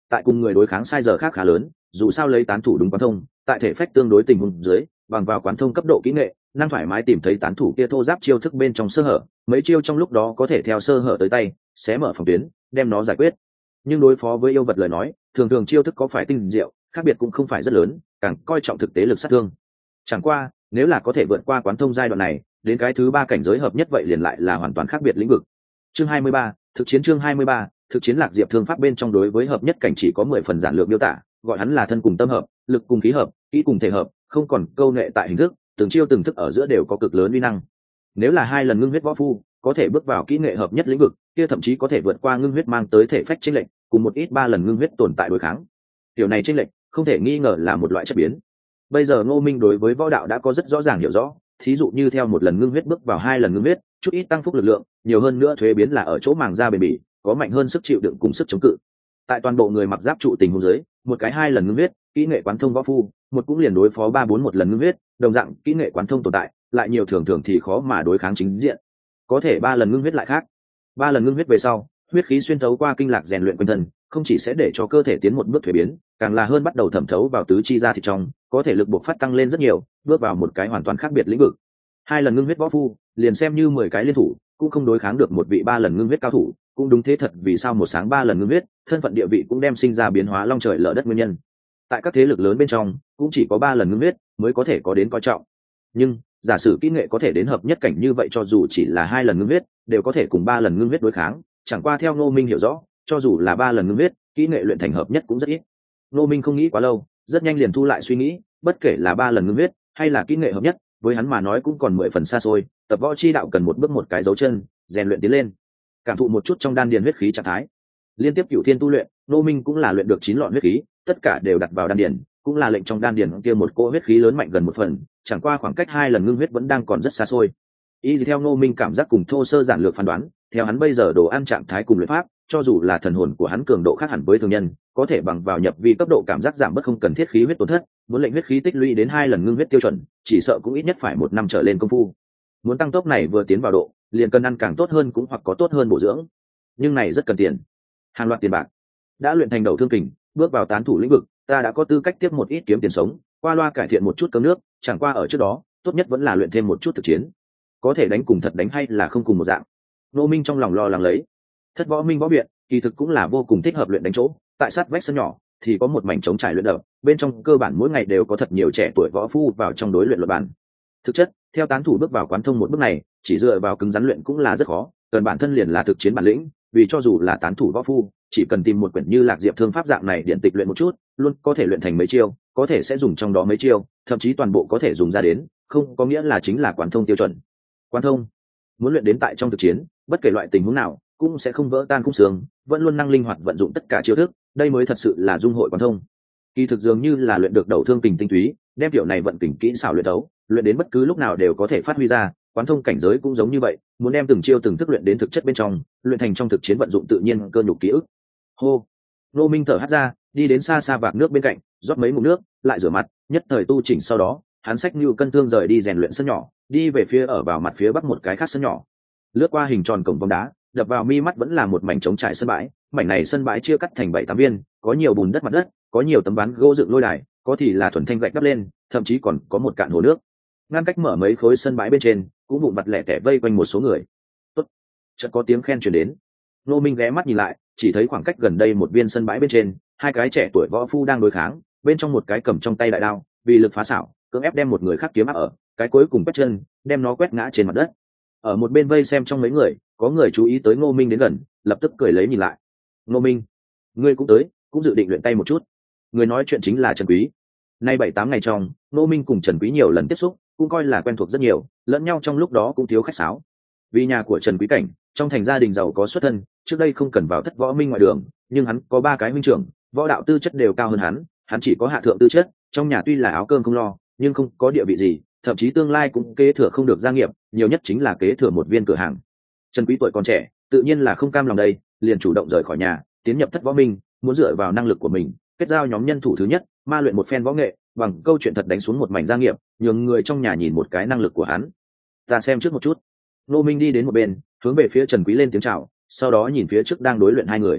A: tại cùng người đối kháng sai giờ khác khá lớn, dù sao lấy tán thủ đúng quán thông, tại thể phách tương đối tình huống dưới, bằng vào quán thông cấp độ kỹ nghệ, năng thoải mái tìm thấy tán thủ kia thô giáp chiêu thức bên trong sơ hở, mấy chiêu trong lúc đó có thể theo sơ hở tới tay, xé mở phòng tuyến, đem nó giải quyết. Nhưng đối phó với yêu vật lời nói, thường thường chiêu thức có phải tinh diệu, khác biệt cũng không phải rất lớn, càng coi trọng thực tế lực sát thương. Chẳng qua, nếu là có thể vượt qua quán thông giai đoạn này, đến cái thứ 3 cảnh giới hợp nhất vậy liền lại là hoàn toàn khác biệt lĩnh vực. Chương 23, thực chiến chương 23, thực chiến Lạc Diệp thương pháp bên trong đối với hợp nhất cảnh chỉ có 10 phần giản lược miêu tả, gọi hắn là thân cùng tâm hợp, lực cùng khí hợp, kỹ cùng thể hợp, không còn câu nệ tại hình thức, từng chiêu từng thức ở giữa đều có cực lớn uy năng. Nếu là 2 lần ngưng huyết võ phu, có thể bước vào kỹ nghệ hợp nhất lĩnh vực, kia thậm chí có thể vượt qua ngưng huyết mang tới thể phách chênh lệch, cùng một ít 3 lần ngưng huyết tồn tại đối kháng. Điều này chênh lệch, không thể nghi ngờ là một loại chất biến. Bây giờ Ngô Minh đối với võ đạo đã có rất rõ ràng hiểu rõ, thí dụ như theo 1 lần ngưng huyết bước vào 2 lần ngưng huyết, chút ít tăng phúc lực lượng, nhiều hơn nữa thuế biến là ở chỗ màng da bền bỉ, có mạnh hơn sức chịu đựng cùng sức chống cự. Tại toàn bộ người mặc giáp trụ tình huống dưới, một cái 2 lần ngưng huyết, kỹ nghệ quán thông võ phu, một cũng liền đối phó 3-4 một lần ngưng huyết, đồng dạng kỹ nghệ quán thông tồn tại, lại nhiều thường thường thì khó mà đối kháng chính diện. Có thể 3 lần ngưng huyết lại khác. 3 lần ngưng huyết về sau, huyết khí xuyên thấu qua kinh lạc rèn luyện quanh thân, không chỉ sẽ để cho cơ thể tiến một bước thuế biến, càng là hơn bắt đầu thẩm thấu vào tứ chi ra thịt trong, có thể lực buộc phát tăng lên rất nhiều, bước vào một cái hoàn toàn khác biệt lĩnh vực. 2 lần ngưng huyết võ phu, liền xem như 10 cái liên thủ, cũng không đối kháng được một vị 3 lần ngưng huyết cao thủ, cũng đúng thế thật vì sao một sáng 3 lần ngưng huyết, thân phận địa vị cũng đem sinh ra biến hóa long trời lở đất nguyên nhân. Tại các thế lực lớn bên trong, cũng chỉ có 3 lần ngưng huyết mới có thể có đến coi trọng. Nhưng, giả sử kỹ nghệ có thể đến hợp nhất cảnh như vậy cho dù chỉ là 2 lần ngưng huyết, đều có thể cùng 3 lần ngưng huyết đối kháng, chẳng qua theo Ngô Minh hiểu rõ, cho dù là 3 lần ngưng huyết, kỹ nghệ luyện thành hợp nhất cũng rất ít. Ngô Minh không nghĩ quá lâu, rất nhanh liền thu lại suy nghĩ, bất kể là 3 lần ngưng huyết hay là kỹ nghệ hợp nhất, với hắn mà nói cũng còn 10 phần xa xôi, tập võ chi đạo cần một bước một cái dấu chân, rèn luyện tiến lên, cảm thụ một chút trong đan điền huyết khí trạng thái. Liên tiếp cửu thiên tu luyện, Ngô Minh cũng là luyện được 9 lọn huyết khí, tất cả đều đặt vào đan điền, cũng là lệnh trong đan điền kia một cỗ huyết khí lớn mạnh gần 1 phần, chẳng qua khoảng cách 2 lần ngưng huyết vẫn đang còn rất xa xôi. Ý gì theo Ngô Minh cảm giác cùng thô sơ giản lược phán đoán, theo hắn bây giờ đồ ăn trạng thái cùng luyện pháp, cho dù là thần hồn của hắn cường độ khác hẳn với thường nhân, có thể bằng vào nhập vi cấp độ cảm giác giảm bớt không cần thiết khí huyết tổn thất, muốn lệnh huyết khí tích lũy đến 2 lần ngưng huyết tiêu chuẩn, chỉ sợ cũng ít nhất phải 1 năm trở lên công phu. Muốn tăng tốc này vừa tiến vào độ, liền cần ăn càng tốt hơn cũng hoặc có tốt hơn bổ dưỡng. Nhưng này rất cần tiền. Hàng loạt tiền bạc. Đã luyện thành đầu thương kình, bước vào tán thủ lĩnh vực, ta đã có tư cách tiếp một ít kiếm tiền sống, qua loa cải thiện một chút cơm nước, chẳng qua ở trước đó, tốt nhất vẫn là luyện thêm một chút thực chiến. Có thể đánh cùng thật đánh hay là không cùng một dạng. Ngô Minh trong lòng lo lắng lấy. Thất võ minh võ viện, kỳ thực cũng là vô cùng thích hợp luyện đánh chỗ, tại sát vách sân nhỏ thì có một mảnh trống trải luyện đập, bên trong cơ bản mỗi ngày đều có thật nhiều trẻ tuổi võ phu vào trong đối luyện luật bản. Thực chất, theo tán thủ bước vào quán thông một bước này, chỉ dựa vào cứng rắn luyện cũng là rất khó, cần bản thân liền là thực chiến bản lĩnh, vì cho dù là tán thủ võ phu, chỉ cần tìm một quyển như Lạc Diệp thương pháp dạng này điện tịch luyện một chút, luôn có thể luyện thành mấy chiêu, có thể sẽ dùng trong đó mấy chiêu, thậm chí toàn bộ có thể dùng ra đến, không có nghĩa là chính là quán thông tiêu chuẩn. Quán thông, muốn luyện đến tại trong thực chiến, bất kể loại tình huống nào, cũng sẽ không vỡ tan khung xương, vẫn luôn năng linh hoạt vận dụng tất cả chiêu thức, đây mới thật sự là dung hội quán thông. Kỳ thực dường như là luyện được đầu thương kình tinh túy, đem kiểu này vận kình kỹ xảo luyện đấu, luyện đến bất cứ lúc nào đều có thể phát huy ra, quán thông cảnh giới cũng giống như vậy, muốn đem từng chiêu từng thức luyện đến thực chất bên trong, luyện thành trong thực chiến vận dụng tự nhiên cơ nhục ký ức. Hô, Ngô Minh thở hắt ra, đi đến xa xa vạc nước bên cạnh, rót mấy ngụm nước, lại rửa mặt, nhất thời tu chỉnh sau đó, hắn xách như cân thương rời đi rèn luyện sân nhỏ, đi về phía ở vào mặt phía bắc một cái khác sân nhỏ. Lướt qua hình tròn cổng vòng đá, đập vào mi mắt vẫn là một mảnh trống trải sân bãi, mảnh này sân bãi chia cắt thành 7-8 viên, có nhiều bùn đất mặt đất, có nhiều tấm ván gỗ dựng lôi đài, có thì là thuần thanh gạch đắp lên, thậm chí còn có một cạn hồ nước. Ngăn cách mở mấy khối sân bãi bên trên, cũng vụn vặt lẻ tẻ vây quanh một số người. Tốt, chợt có tiếng khen truyền đến. Ngô Minh ghé mắt nhìn lại, chỉ thấy khoảng cách gần đây một viên sân bãi bên trên, 2 cái trẻ tuổi võ phu đang đối kháng, bên trong một cái cầm trong tay đại đao, vì lực phá xảo, cưỡng ép đem một người khác kiếm áp ở, cái cuối cùng quét chân, đem nó quét ngã trên mặt đất. Ở một bên vây xem trong mấy người, có người chú ý tới Ngô Minh đến gần, lập tức cười lấy nhìn lại. Ngô Minh, ngươi cũng tới, cũng dự định luyện tay một chút. Người nói chuyện chính là Trần Quý. Nay 7-8 ngày trong, Ngô Minh cùng Trần Quý nhiều lần tiếp xúc, cũng coi là quen thuộc rất nhiều, lẫn nhau trong lúc đó cũng thiếu khách sáo. Vì nhà của Trần Quý Cảnh, trong thành gia đình giàu có xuất thân, trước đây không cần vào thất võ minh ngoại đường, nhưng hắn có 3 cái huynh trưởng, võ đạo tư chất đều cao hơn hắn chỉ có hạ thượng tư chất, trong nhà tuy là áo cơm không lo, nhưng không có địa vị gì, thậm chí tương lai cũng kế thừa không được gia nghiệp, nhiều nhất chính là kế thừa một viên cửa hàng. Trần Quý tuổi còn trẻ, tự nhiên là không cam lòng đây, liền chủ động rời khỏi nhà, tiến nhập thất võ minh, muốn dựa vào năng lực của mình, kết giao nhóm nhân thủ thứ nhất, ma luyện một phen võ nghệ, bằng câu chuyện thật đánh xuống một mảnh gia nghiệp, nhường người trong nhà nhìn một cái năng lực của hắn. Ta xem trước một chút. Ngô Minh đi đến một bên, hướng về phía Trần Quý lên tiếng chào, sau đó nhìn phía trước đang đối luyện 2 người.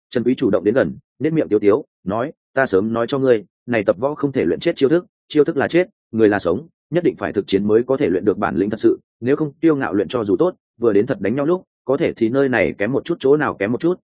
A: Trần Quý chủ động đến gần, nét miệng tiếu tiếu nói, ta sớm nói cho ngươi, này tập võ không thể luyện chết chiêu thức là chết, người là sống, nhất định phải thực chiến mới có thể luyện được bản lĩnh thật sự, nếu không tiêu ngạo luyện cho dù tốt, vừa đến thật đánh nhau lúc có thể thì nơi này kém một chút chỗ nào kém một chút,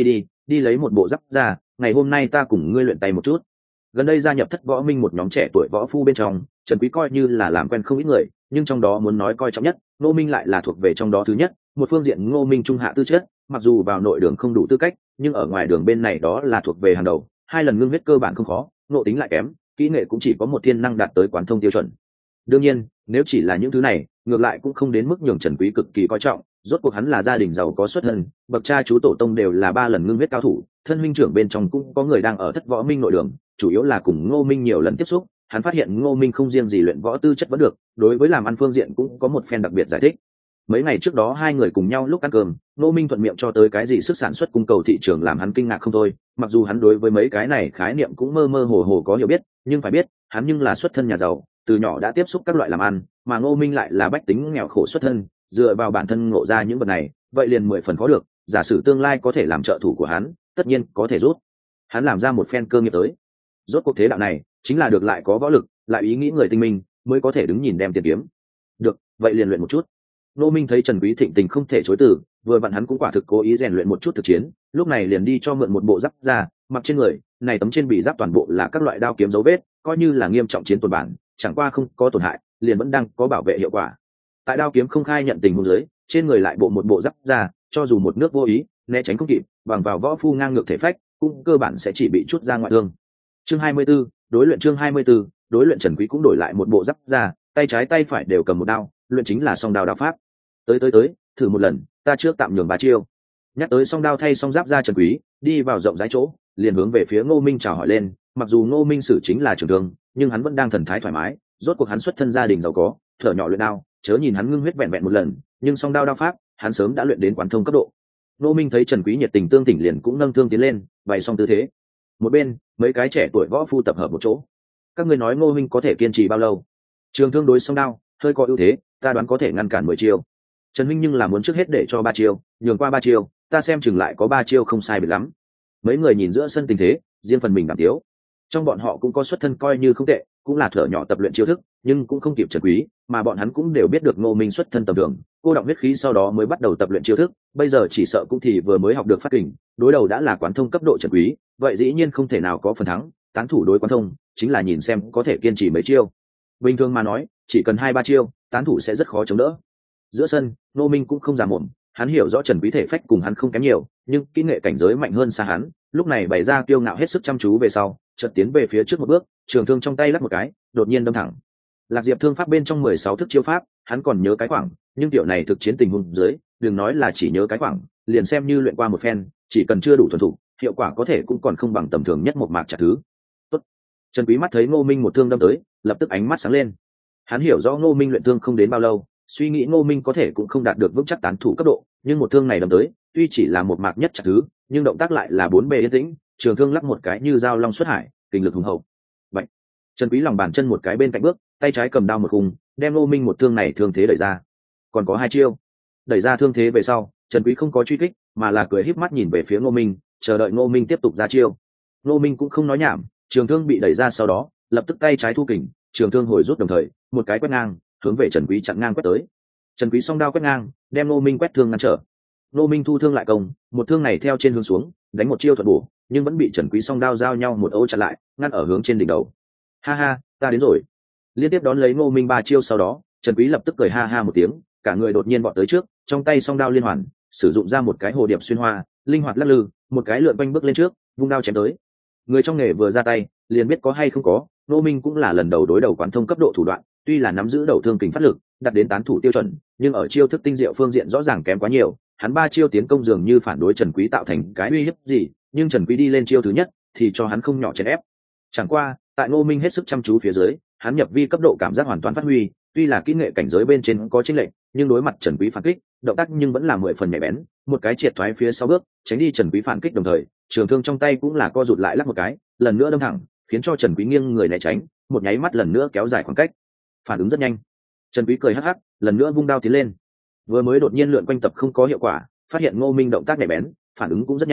A: đi lấy một bộ giáp ra, ngày hôm nay ta cùng ngươi luyện tay một chút. Gần đây gia nhập Thất Võ Minh một nhóm trẻ tuổi võ phu bên trong, Trần Quý coi như là làm quen không ít người, nhưng trong đó muốn nói coi trọng nhất, Ngô Minh lại là thuộc về trong đó thứ nhất. Một phương diện Ngô Minh trung hạ tư chất, mặc dù vào nội đường không đủ tư cách, nhưng ở ngoài đường bên này đó là thuộc về hàng đầu, 2 lần ngưng huyết cơ bản không khó, nộ tính lại kém, kỹ nghệ cũng chỉ có một thiên năng đạt tới quán thông tiêu chuẩn. Đương nhiên, nếu chỉ là những thứ này, ngược lại cũng không đến mức nhường Trần Quý cực kỳ coi trọng, rốt cuộc hắn là gia đình giàu có xuất thân, bậc cha chú tổ tông đều là 3 lần ngưng huyết cao thủ, thân huynh trưởng bên trong cũng có người đang ở Thất Võ Minh nội đường, chủ yếu là cùng Ngô Minh nhiều lần tiếp xúc, hắn phát hiện Ngô Minh không riêng gì luyện võ tư chất vẫn được, đối với làm ăn phương diện cũng có một phen đặc biệt giải thích. Mấy ngày trước đó 2 người cùng nhau lúc ăn cơm, Ngô Minh thuận miệng cho tới cái gì sức sản xuất cung cầu thị trường làm hắn kinh ngạc không thôi, mặc dù hắn đối với mấy cái này khái niệm cũng mơ mơ hồ hồ có hiểu biết, nhưng phải biết, hắn nhưng là xuất thân nhà giàu, từ nhỏ đã tiếp xúc các loại làm ăn, mà Ngô Minh lại là bách tính nghèo khổ xuất thân, dựa vào bản thân ngộ ra những vật này, vậy liền 10 phần khó được, giả sử tương lai có thể làm trợ thủ của hắn, tất nhiên có thể giúp hắn làm ra một phen cơ nghiệp tới. Rốt cuộc thế đạo này, chính là được lại có võ lực, lại ý nghĩ người tinh minh, mới có thể đứng nhìn đem tiền kiếm. Được, vậy liền luyện một chút. Ngô Minh thấy Trần Quý thịnh tình không thể chối từ, vừa vặn hắn cũng quả thực cố ý rèn luyện một chút thực chiến, lúc này liền đi cho mượn một bộ giáp ra, mặc trên người, này tấm trên bị giáp toàn bộ là các loại đao kiếm dấu vết, coi như là nghiêm trọng chiến tổn bản, chẳng qua không có tổn hại, liền vẫn đang có bảo vệ hiệu quả. Tại đao kiếm không khai nhận tình huống dưới, trên người lại bộ một bộ giáp ra, cho dù một nước vô ý, né tránh không kịp, bằng vào võ phu ngang ngược thể phách, cũng cơ bản sẽ chỉ bị chút ra ngoại thương. Chương 24, đối luyện chương 24, đối luyện Trần Quý cũng đổi lại một bộ giáp ra, tay trái tay phải đều cầm một đao, luyện chính là song đao đao pháp. Tới, thử một lần, ta trước tạm nhường 3 chiêu. Nhắc tới song đao thay song giáp ra Trần Quý, đi vào rộng rãi chỗ, liền hướng về phía Ngô Minh chào hỏi lên, mặc dù Ngô Minh sử chính là trưởng thương, nhưng hắn vẫn đang thần thái thoải mái, rốt cuộc hắn xuất thân gia đình giàu có, thở nhỏ luyện đao, chớ nhìn hắn ngưng huyết vẹn vẹn một lần, nhưng song đao đao pháp, hắn sớm đã luyện đến quán thông cấp độ. Ngô Minh thấy Trần Quý nhiệt tình tương tỉnh liền cũng nâng thương tiến lên, bày xong tư thế. Một bên, mấy cái trẻ tuổi võ phu tập hợp một chỗ. Các ngươi nói Ngô Minh có thể kiên trì bao lâu? Trường thương đối song đao, hơi có ưu thế, ta đoán có thể ngăn cản 10 chiêu. Trần Minh nhưng là muốn trước hết để cho 3 chiêu, nhường qua 3 chiêu, ta xem chừng lại có 3 chiêu không sai biệt lắm. Mấy người nhìn giữa sân tình thế, riêng phần mình đảm tiếu. Trong bọn họ cũng có xuất thân coi như không tệ, cũng là thở nhỏ tập luyện chiêu thức, nhưng cũng không kịp Trần Quý, mà bọn hắn cũng đều biết được Ngô Minh xuất thân tầm thường, cô động huyết khí sau đó mới bắt đầu tập luyện chiêu thức, bây giờ chỉ sợ cũng thì vừa mới học được phát kình, đối đầu đã là quán thông cấp độ Trần Quý, vậy dĩ nhiên không thể nào có phần thắng, tán thủ đối quán thông, chính là nhìn xem có thể kiên trì mấy chiêu. Bình thường mà nói, chỉ cần 2-3 chiêu, tán thủ sẽ rất khó chống đỡ. Giữa sân, Ngô Minh cũng không giả mồm, hắn hiểu rõ Trần Quý thể phách cùng hắn không kém nhiều, nhưng kỹ nghệ cảnh giới mạnh hơn xa hắn, lúc này bày ra kiêu ngạo hết sức chăm chú về sau, chợt tiến về phía trước một bước, trường thương trong tay lắc một cái, đột nhiên đâm thẳng. Lạc Diệp thương pháp bên trong 16 thức chiêu pháp, hắn còn nhớ cái khoảng, nhưng tiểu này thực chiến tình huống dưới, đừng nói là chỉ nhớ cái khoảng, liền xem như luyện qua một phen, chỉ cần chưa đủ thuần thục, hiệu quả có thể cũng còn không bằng tầm thường nhất một mạc chặt thứ. Tốt. Trần Quý mắt thấy Ngô Minh một thương đâm tới, lập tức ánh mắt sáng lên. Hắn hiểu rõ Ngô Minh luyện thương không đến bao lâu, suy nghĩ Ngô Minh có thể cũng không đạt được vững chắc tán thủ cấp độ, nhưng một thương này đâm tới, tuy chỉ là một mạc nhất chặt thứ, nhưng động tác lại là 4 bề yên tĩnh, trường thương lắc một cái như dao long xuất hải, kình lực hùng hậu. Vậy, Trần Quý lòng bàn chân một cái bên cạnh bước, tay trái cầm đao một khung, đem Ngô Minh một thương này thương thế đẩy ra. Còn có 2 chiêu. Đẩy ra thương thế về sau, Trần Quý không có truy kích, mà là cười híp mắt nhìn về phía Ngô Minh, chờ đợi Ngô Minh tiếp tục ra chiêu. Ngô Minh cũng không nói nhảm, trường thương bị đẩy ra sau đó, lập tức tay trái thu kình, trường thương hồi rút đồng thời, một cái quét ngang, hướng về Trần Quý chặn ngang quét tới. Trần Quý song đao quét ngang, đem Ngô Minh quét thương ngăn trở. Ngô Minh thu thương lại công, một thương này theo trên hướng xuống, đánh một chiêu thuận bổ, nhưng vẫn bị Trần Quý song đao giao nhau một ô chặn lại, ngăn ở hướng trên đỉnh đầu. Ha ha, ta đến rồi. Liên tiếp đón lấy Ngô Minh 3 chiêu sau đó, Trần Quý lập tức cười ha ha một tiếng, cả người đột nhiên vọt tới trước, trong tay song đao liên hoàn, sử dụng ra một cái hồ điệp xuyên hoa, linh hoạt lắc lư, một cái lượn quanh bước lên trước, vung đao chém tới. Người trong nghề vừa ra tay, liền biết có hay không có, Ngô Minh cũng là lần đầu đối đầu quán thông cấp độ thủ đoạn, tuy là nắm giữ đầu thương kình phát lực, đạt đến tán thủ tiêu chuẩn, nhưng ở chiêu thức tinh diệu phương diện rõ ràng kém quá nhiều, hắn 3 chiêu tiến công dường như phản đối Trần Quý tạo thành cái uy hiếp gì, nhưng Trần Quý đi lên chiêu thứ nhất thì cho hắn không nhỏ chèn ép. Chẳng qua, tại Ngô Minh hết sức chăm chú phía dưới, hắn nhập vi cấp độ cảm giác hoàn toàn phát huy, tuy là kỹ nghệ cảnh giới bên trên có chênh lệch, nhưng đối mặt Trần Quý phản kích, động tác nhưng vẫn là 10 phần nhạy bén, một cái triệt thoái phía sau bước, tránh đi Trần Quý phản kích đồng thời, trường thương trong tay cũng là co rụt lại lắc một cái, lần nữa đâm thẳng, khiến cho Trần Quý nghiêng người né tránh, một nháy mắt lần nữa kéo dài khoảng cách. Phản ứng rất nhanh. Trần Quý cười hắc hắc, lần nữa vung đao tiến lên. Vừa mới đột nhiên lượn quanh tập không có hiệu quả, phát hiện Ngô Minh động tác nhạy bén, phản ứng cũng rất nhanh,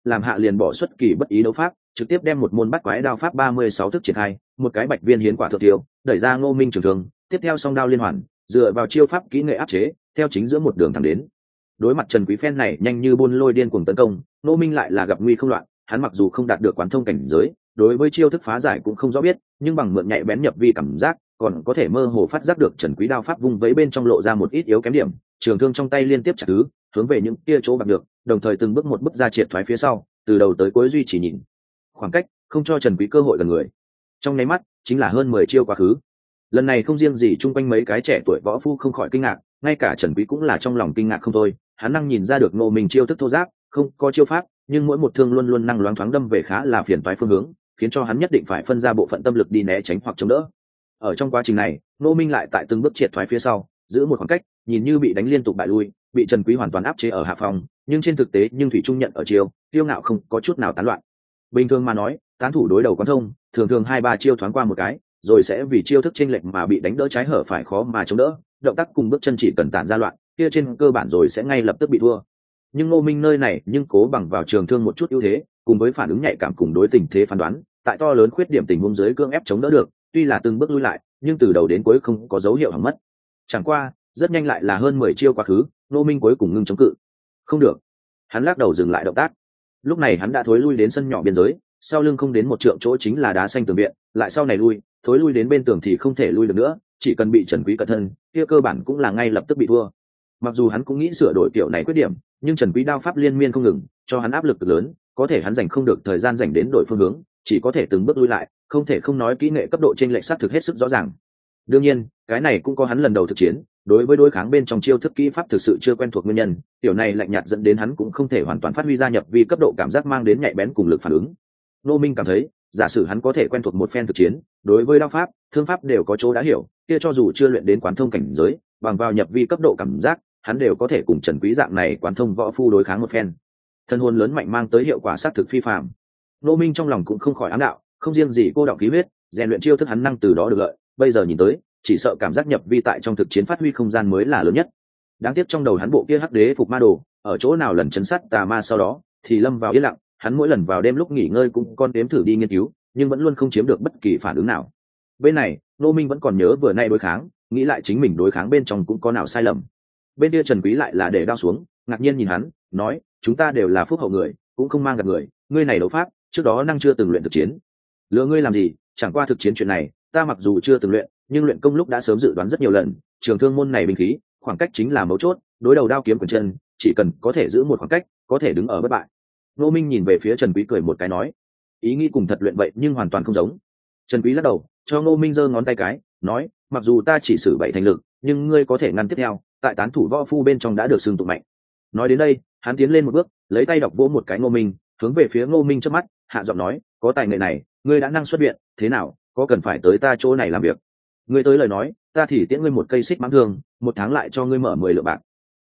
A: làm hạ liền bỏ xuất kỳ bất ý đấu pháp, trực tiếp đem một môn bắt quái đao pháp 36 thức triển khai, một cái bạch viên hiến quả thượng tiêu, đẩy ra Ngô Minh trường thương, tiếp theo song đao liên hoàn, dựa vào chiêu pháp kỹ nghệ áp chế, theo chính giữa một đường thẳng đến. Đối mặt Trần Quý phen này nhanh như buôn lôi điên cuồng tấn công, Ngô Minh lại là gặp nguy không loạn, hắn mặc dù không đạt được quán thông cảnh giới, đối với chiêu thức phá giải cũng không rõ biết, nhưng bằng mượn nhạy bén nhập vi cảm giác, còn có thể mơ hồ phát giác được Trần Quý đao pháp vung vẫy bên trong lộ ra một ít yếu kém điểm, trường thương trong tay liên tiếp chặt thứ, hướng về những kia chỗ bạc được, đồng thời từng bước một bước ra triệt thoái phía sau, từ đầu tới cuối duy trì nhìn khoảng cách, không cho Trần Quý cơ hội gần người. Trong nháy mắt, chính là hơn 10 chiêu quá khứ. Lần này không riêng gì chung quanh mấy cái trẻ tuổi võ phu không khỏi kinh ngạc, ngay cả Trần Quý cũng là trong lòng kinh ngạc không thôi, hắn năng nhìn ra được Ngô Minh chiêu thức thô giáp, không có chiêu pháp, nhưng mỗi một thương luôn luôn năng loáng thoáng đâm về khá là phiền toái phương hướng, khiến cho hắn nhất định phải phân ra bộ phận tâm lực đi né tránh hoặc chống đỡ. Ở trong quá trình này, Ngô Minh lại tại từng bước triệt thoái phía sau, giữ một khoảng cách, nhìn như bị đánh liên tục bại lui, bị Trần Quý hoàn toàn áp chế ở hạ phòng, nhưng trên thực tế nhưng thủy trung nhận ở chiêu, tiêu ngạo không có chút nào tán loạn. Bình thường mà nói, tán thủ đối đầu quán thông, thường thường 2-3 chiêu thoáng qua một cái, rồi sẽ vì chiêu thức chênh lệch mà bị đánh đỡ trái hở phải khó mà chống đỡ, động tác cùng bước chân chỉ cần tản ra loạn, kia trên cơ bản rồi sẽ ngay lập tức bị thua. Nhưng Ngô Minh nơi này nhưng cố bằng vào trường thương một chút ưu thế, cùng với phản ứng nhạy cảm cùng đối tình thế phán đoán, tại to lớn khuyết điểm tình huống dưới cương ép chống đỡ được, tuy là từng bước lui lại, nhưng từ đầu đến cuối không có dấu hiệu hỏng mất. Chẳng qua, rất nhanh lại là hơn 10 chiêu quá khứ, Ngô Minh cuối cùng ngưng chống cự. Không được. Hắn lắc đầu dừng lại động tác. Lúc này hắn đã thối lui đến sân nhỏ biên giới, sau lưng không đến một trượng chỗ chính là đá xanh tường viện, lại sau này lui, thối lui đến bên tường thì không thể lui được nữa, chỉ cần bị Trần Quý cận thân, kia cơ bản cũng là ngay lập tức bị thua. Mặc dù hắn cũng nghĩ sửa đổi kiểu này khuyết điểm, nhưng Trần Quý đao pháp liên miên không ngừng, cho hắn áp lực cực lớn, có thể hắn dành không được thời gian dành đến đổi phương hướng, chỉ có thể từng bước lui lại, không thể không nói kỹ nghệ cấp độ trên lệch sát thực hết sức rõ ràng. Đương nhiên, cái này cũng có hắn lần đầu thực chiến, đối với đối kháng bên trong chiêu thức kỹ pháp thực sự chưa quen thuộc nguyên nhân, tiểu này lạnh nhạt dẫn đến hắn cũng không thể hoàn toàn phát huy ra nhập vi cấp độ cảm giác mang đến nhạy bén cùng lực phản ứng. Ngô Minh cảm thấy, giả sử hắn có thể quen thuộc một phen thực chiến, đối với đao pháp, thương pháp đều có chỗ đã hiểu, kia cho dù chưa luyện đến quán thông cảnh giới, bằng vào nhập vi cấp độ cảm giác, hắn đều có thể cùng Trần Quý dạng này quán thông võ phu đối kháng một phen. Thân hồn lớn mạnh mang tới hiệu quả sát thực phi phàm. Ngô Minh trong lòng cũng không khỏi ám đạo, không riêng gì cô đọng khí huyết, rèn luyện chiêu thức hắn năng từ đó được lợi, bây giờ nhìn tới, chỉ sợ cảm giác nhập vi tại trong thực chiến phát huy không gian mới là lớn nhất. Đáng tiếc trong đầu hắn bộ kia hắc đế phục ma đồ, ở chỗ nào lần chấn sát tà ma sau đó, thì lâm vào yên lặng, hắn mỗi lần vào đêm lúc nghỉ ngơi cũng con đếm thử đi nghiên cứu, nhưng vẫn luôn không chiếm được bất kỳ phản ứng nào. Bên này, Ngô Minh vẫn còn nhớ vừa nay đối kháng, nghĩ lại chính mình đối kháng bên trong cũng có nào sai lầm. Bên kia Trần Quý lại là để đao xuống, ngạc nhiên nhìn hắn, nói, chúng ta đều là phúc hậu người, cũng không mang gặp người, ngươi này đấu pháp, trước đó năng chưa từng luyện thực chiến. Lừa ngươi làm gì, chẳng qua thực chiến chuyện này, ta mặc dù chưa từng luyện, nhưng luyện công lúc đã sớm dự đoán rất nhiều lần, trường thương môn này binh khí, khoảng cách chính là mấu chốt, đối đầu đao kiếm quyền chân, chỉ cần có thể giữ một khoảng cách, có thể đứng ở bất bại. Ngô Minh nhìn về phía Trần Quý cười một cái nói, ý nghĩ cùng thật luyện vậy nhưng hoàn toàn không giống. Trần Quý lắc đầu, cho Ngô Minh giơ ngón tay cái, nói, mặc dù ta chỉ sử 7 thành lực, nhưng ngươi có thể ngăn tiếp theo, tại tán thủ võ phu bên trong đã được xưng tụng mạnh. Nói đến đây, hắn tiến lên một bước, lấy tay đọc vỗ một cái Ngô Minh, hướng về phía Ngô Minh chớp mắt, hạ giọng nói, có tài nghệ này, ngươi đã năng xuất viện, thế nào, có cần phải tới ta chỗ này làm việc? Ngươi tới lời nói, ta thì tiễn ngươi một cây xích mãng thương, 1 tháng lại cho ngươi mở 10 lượng bạc.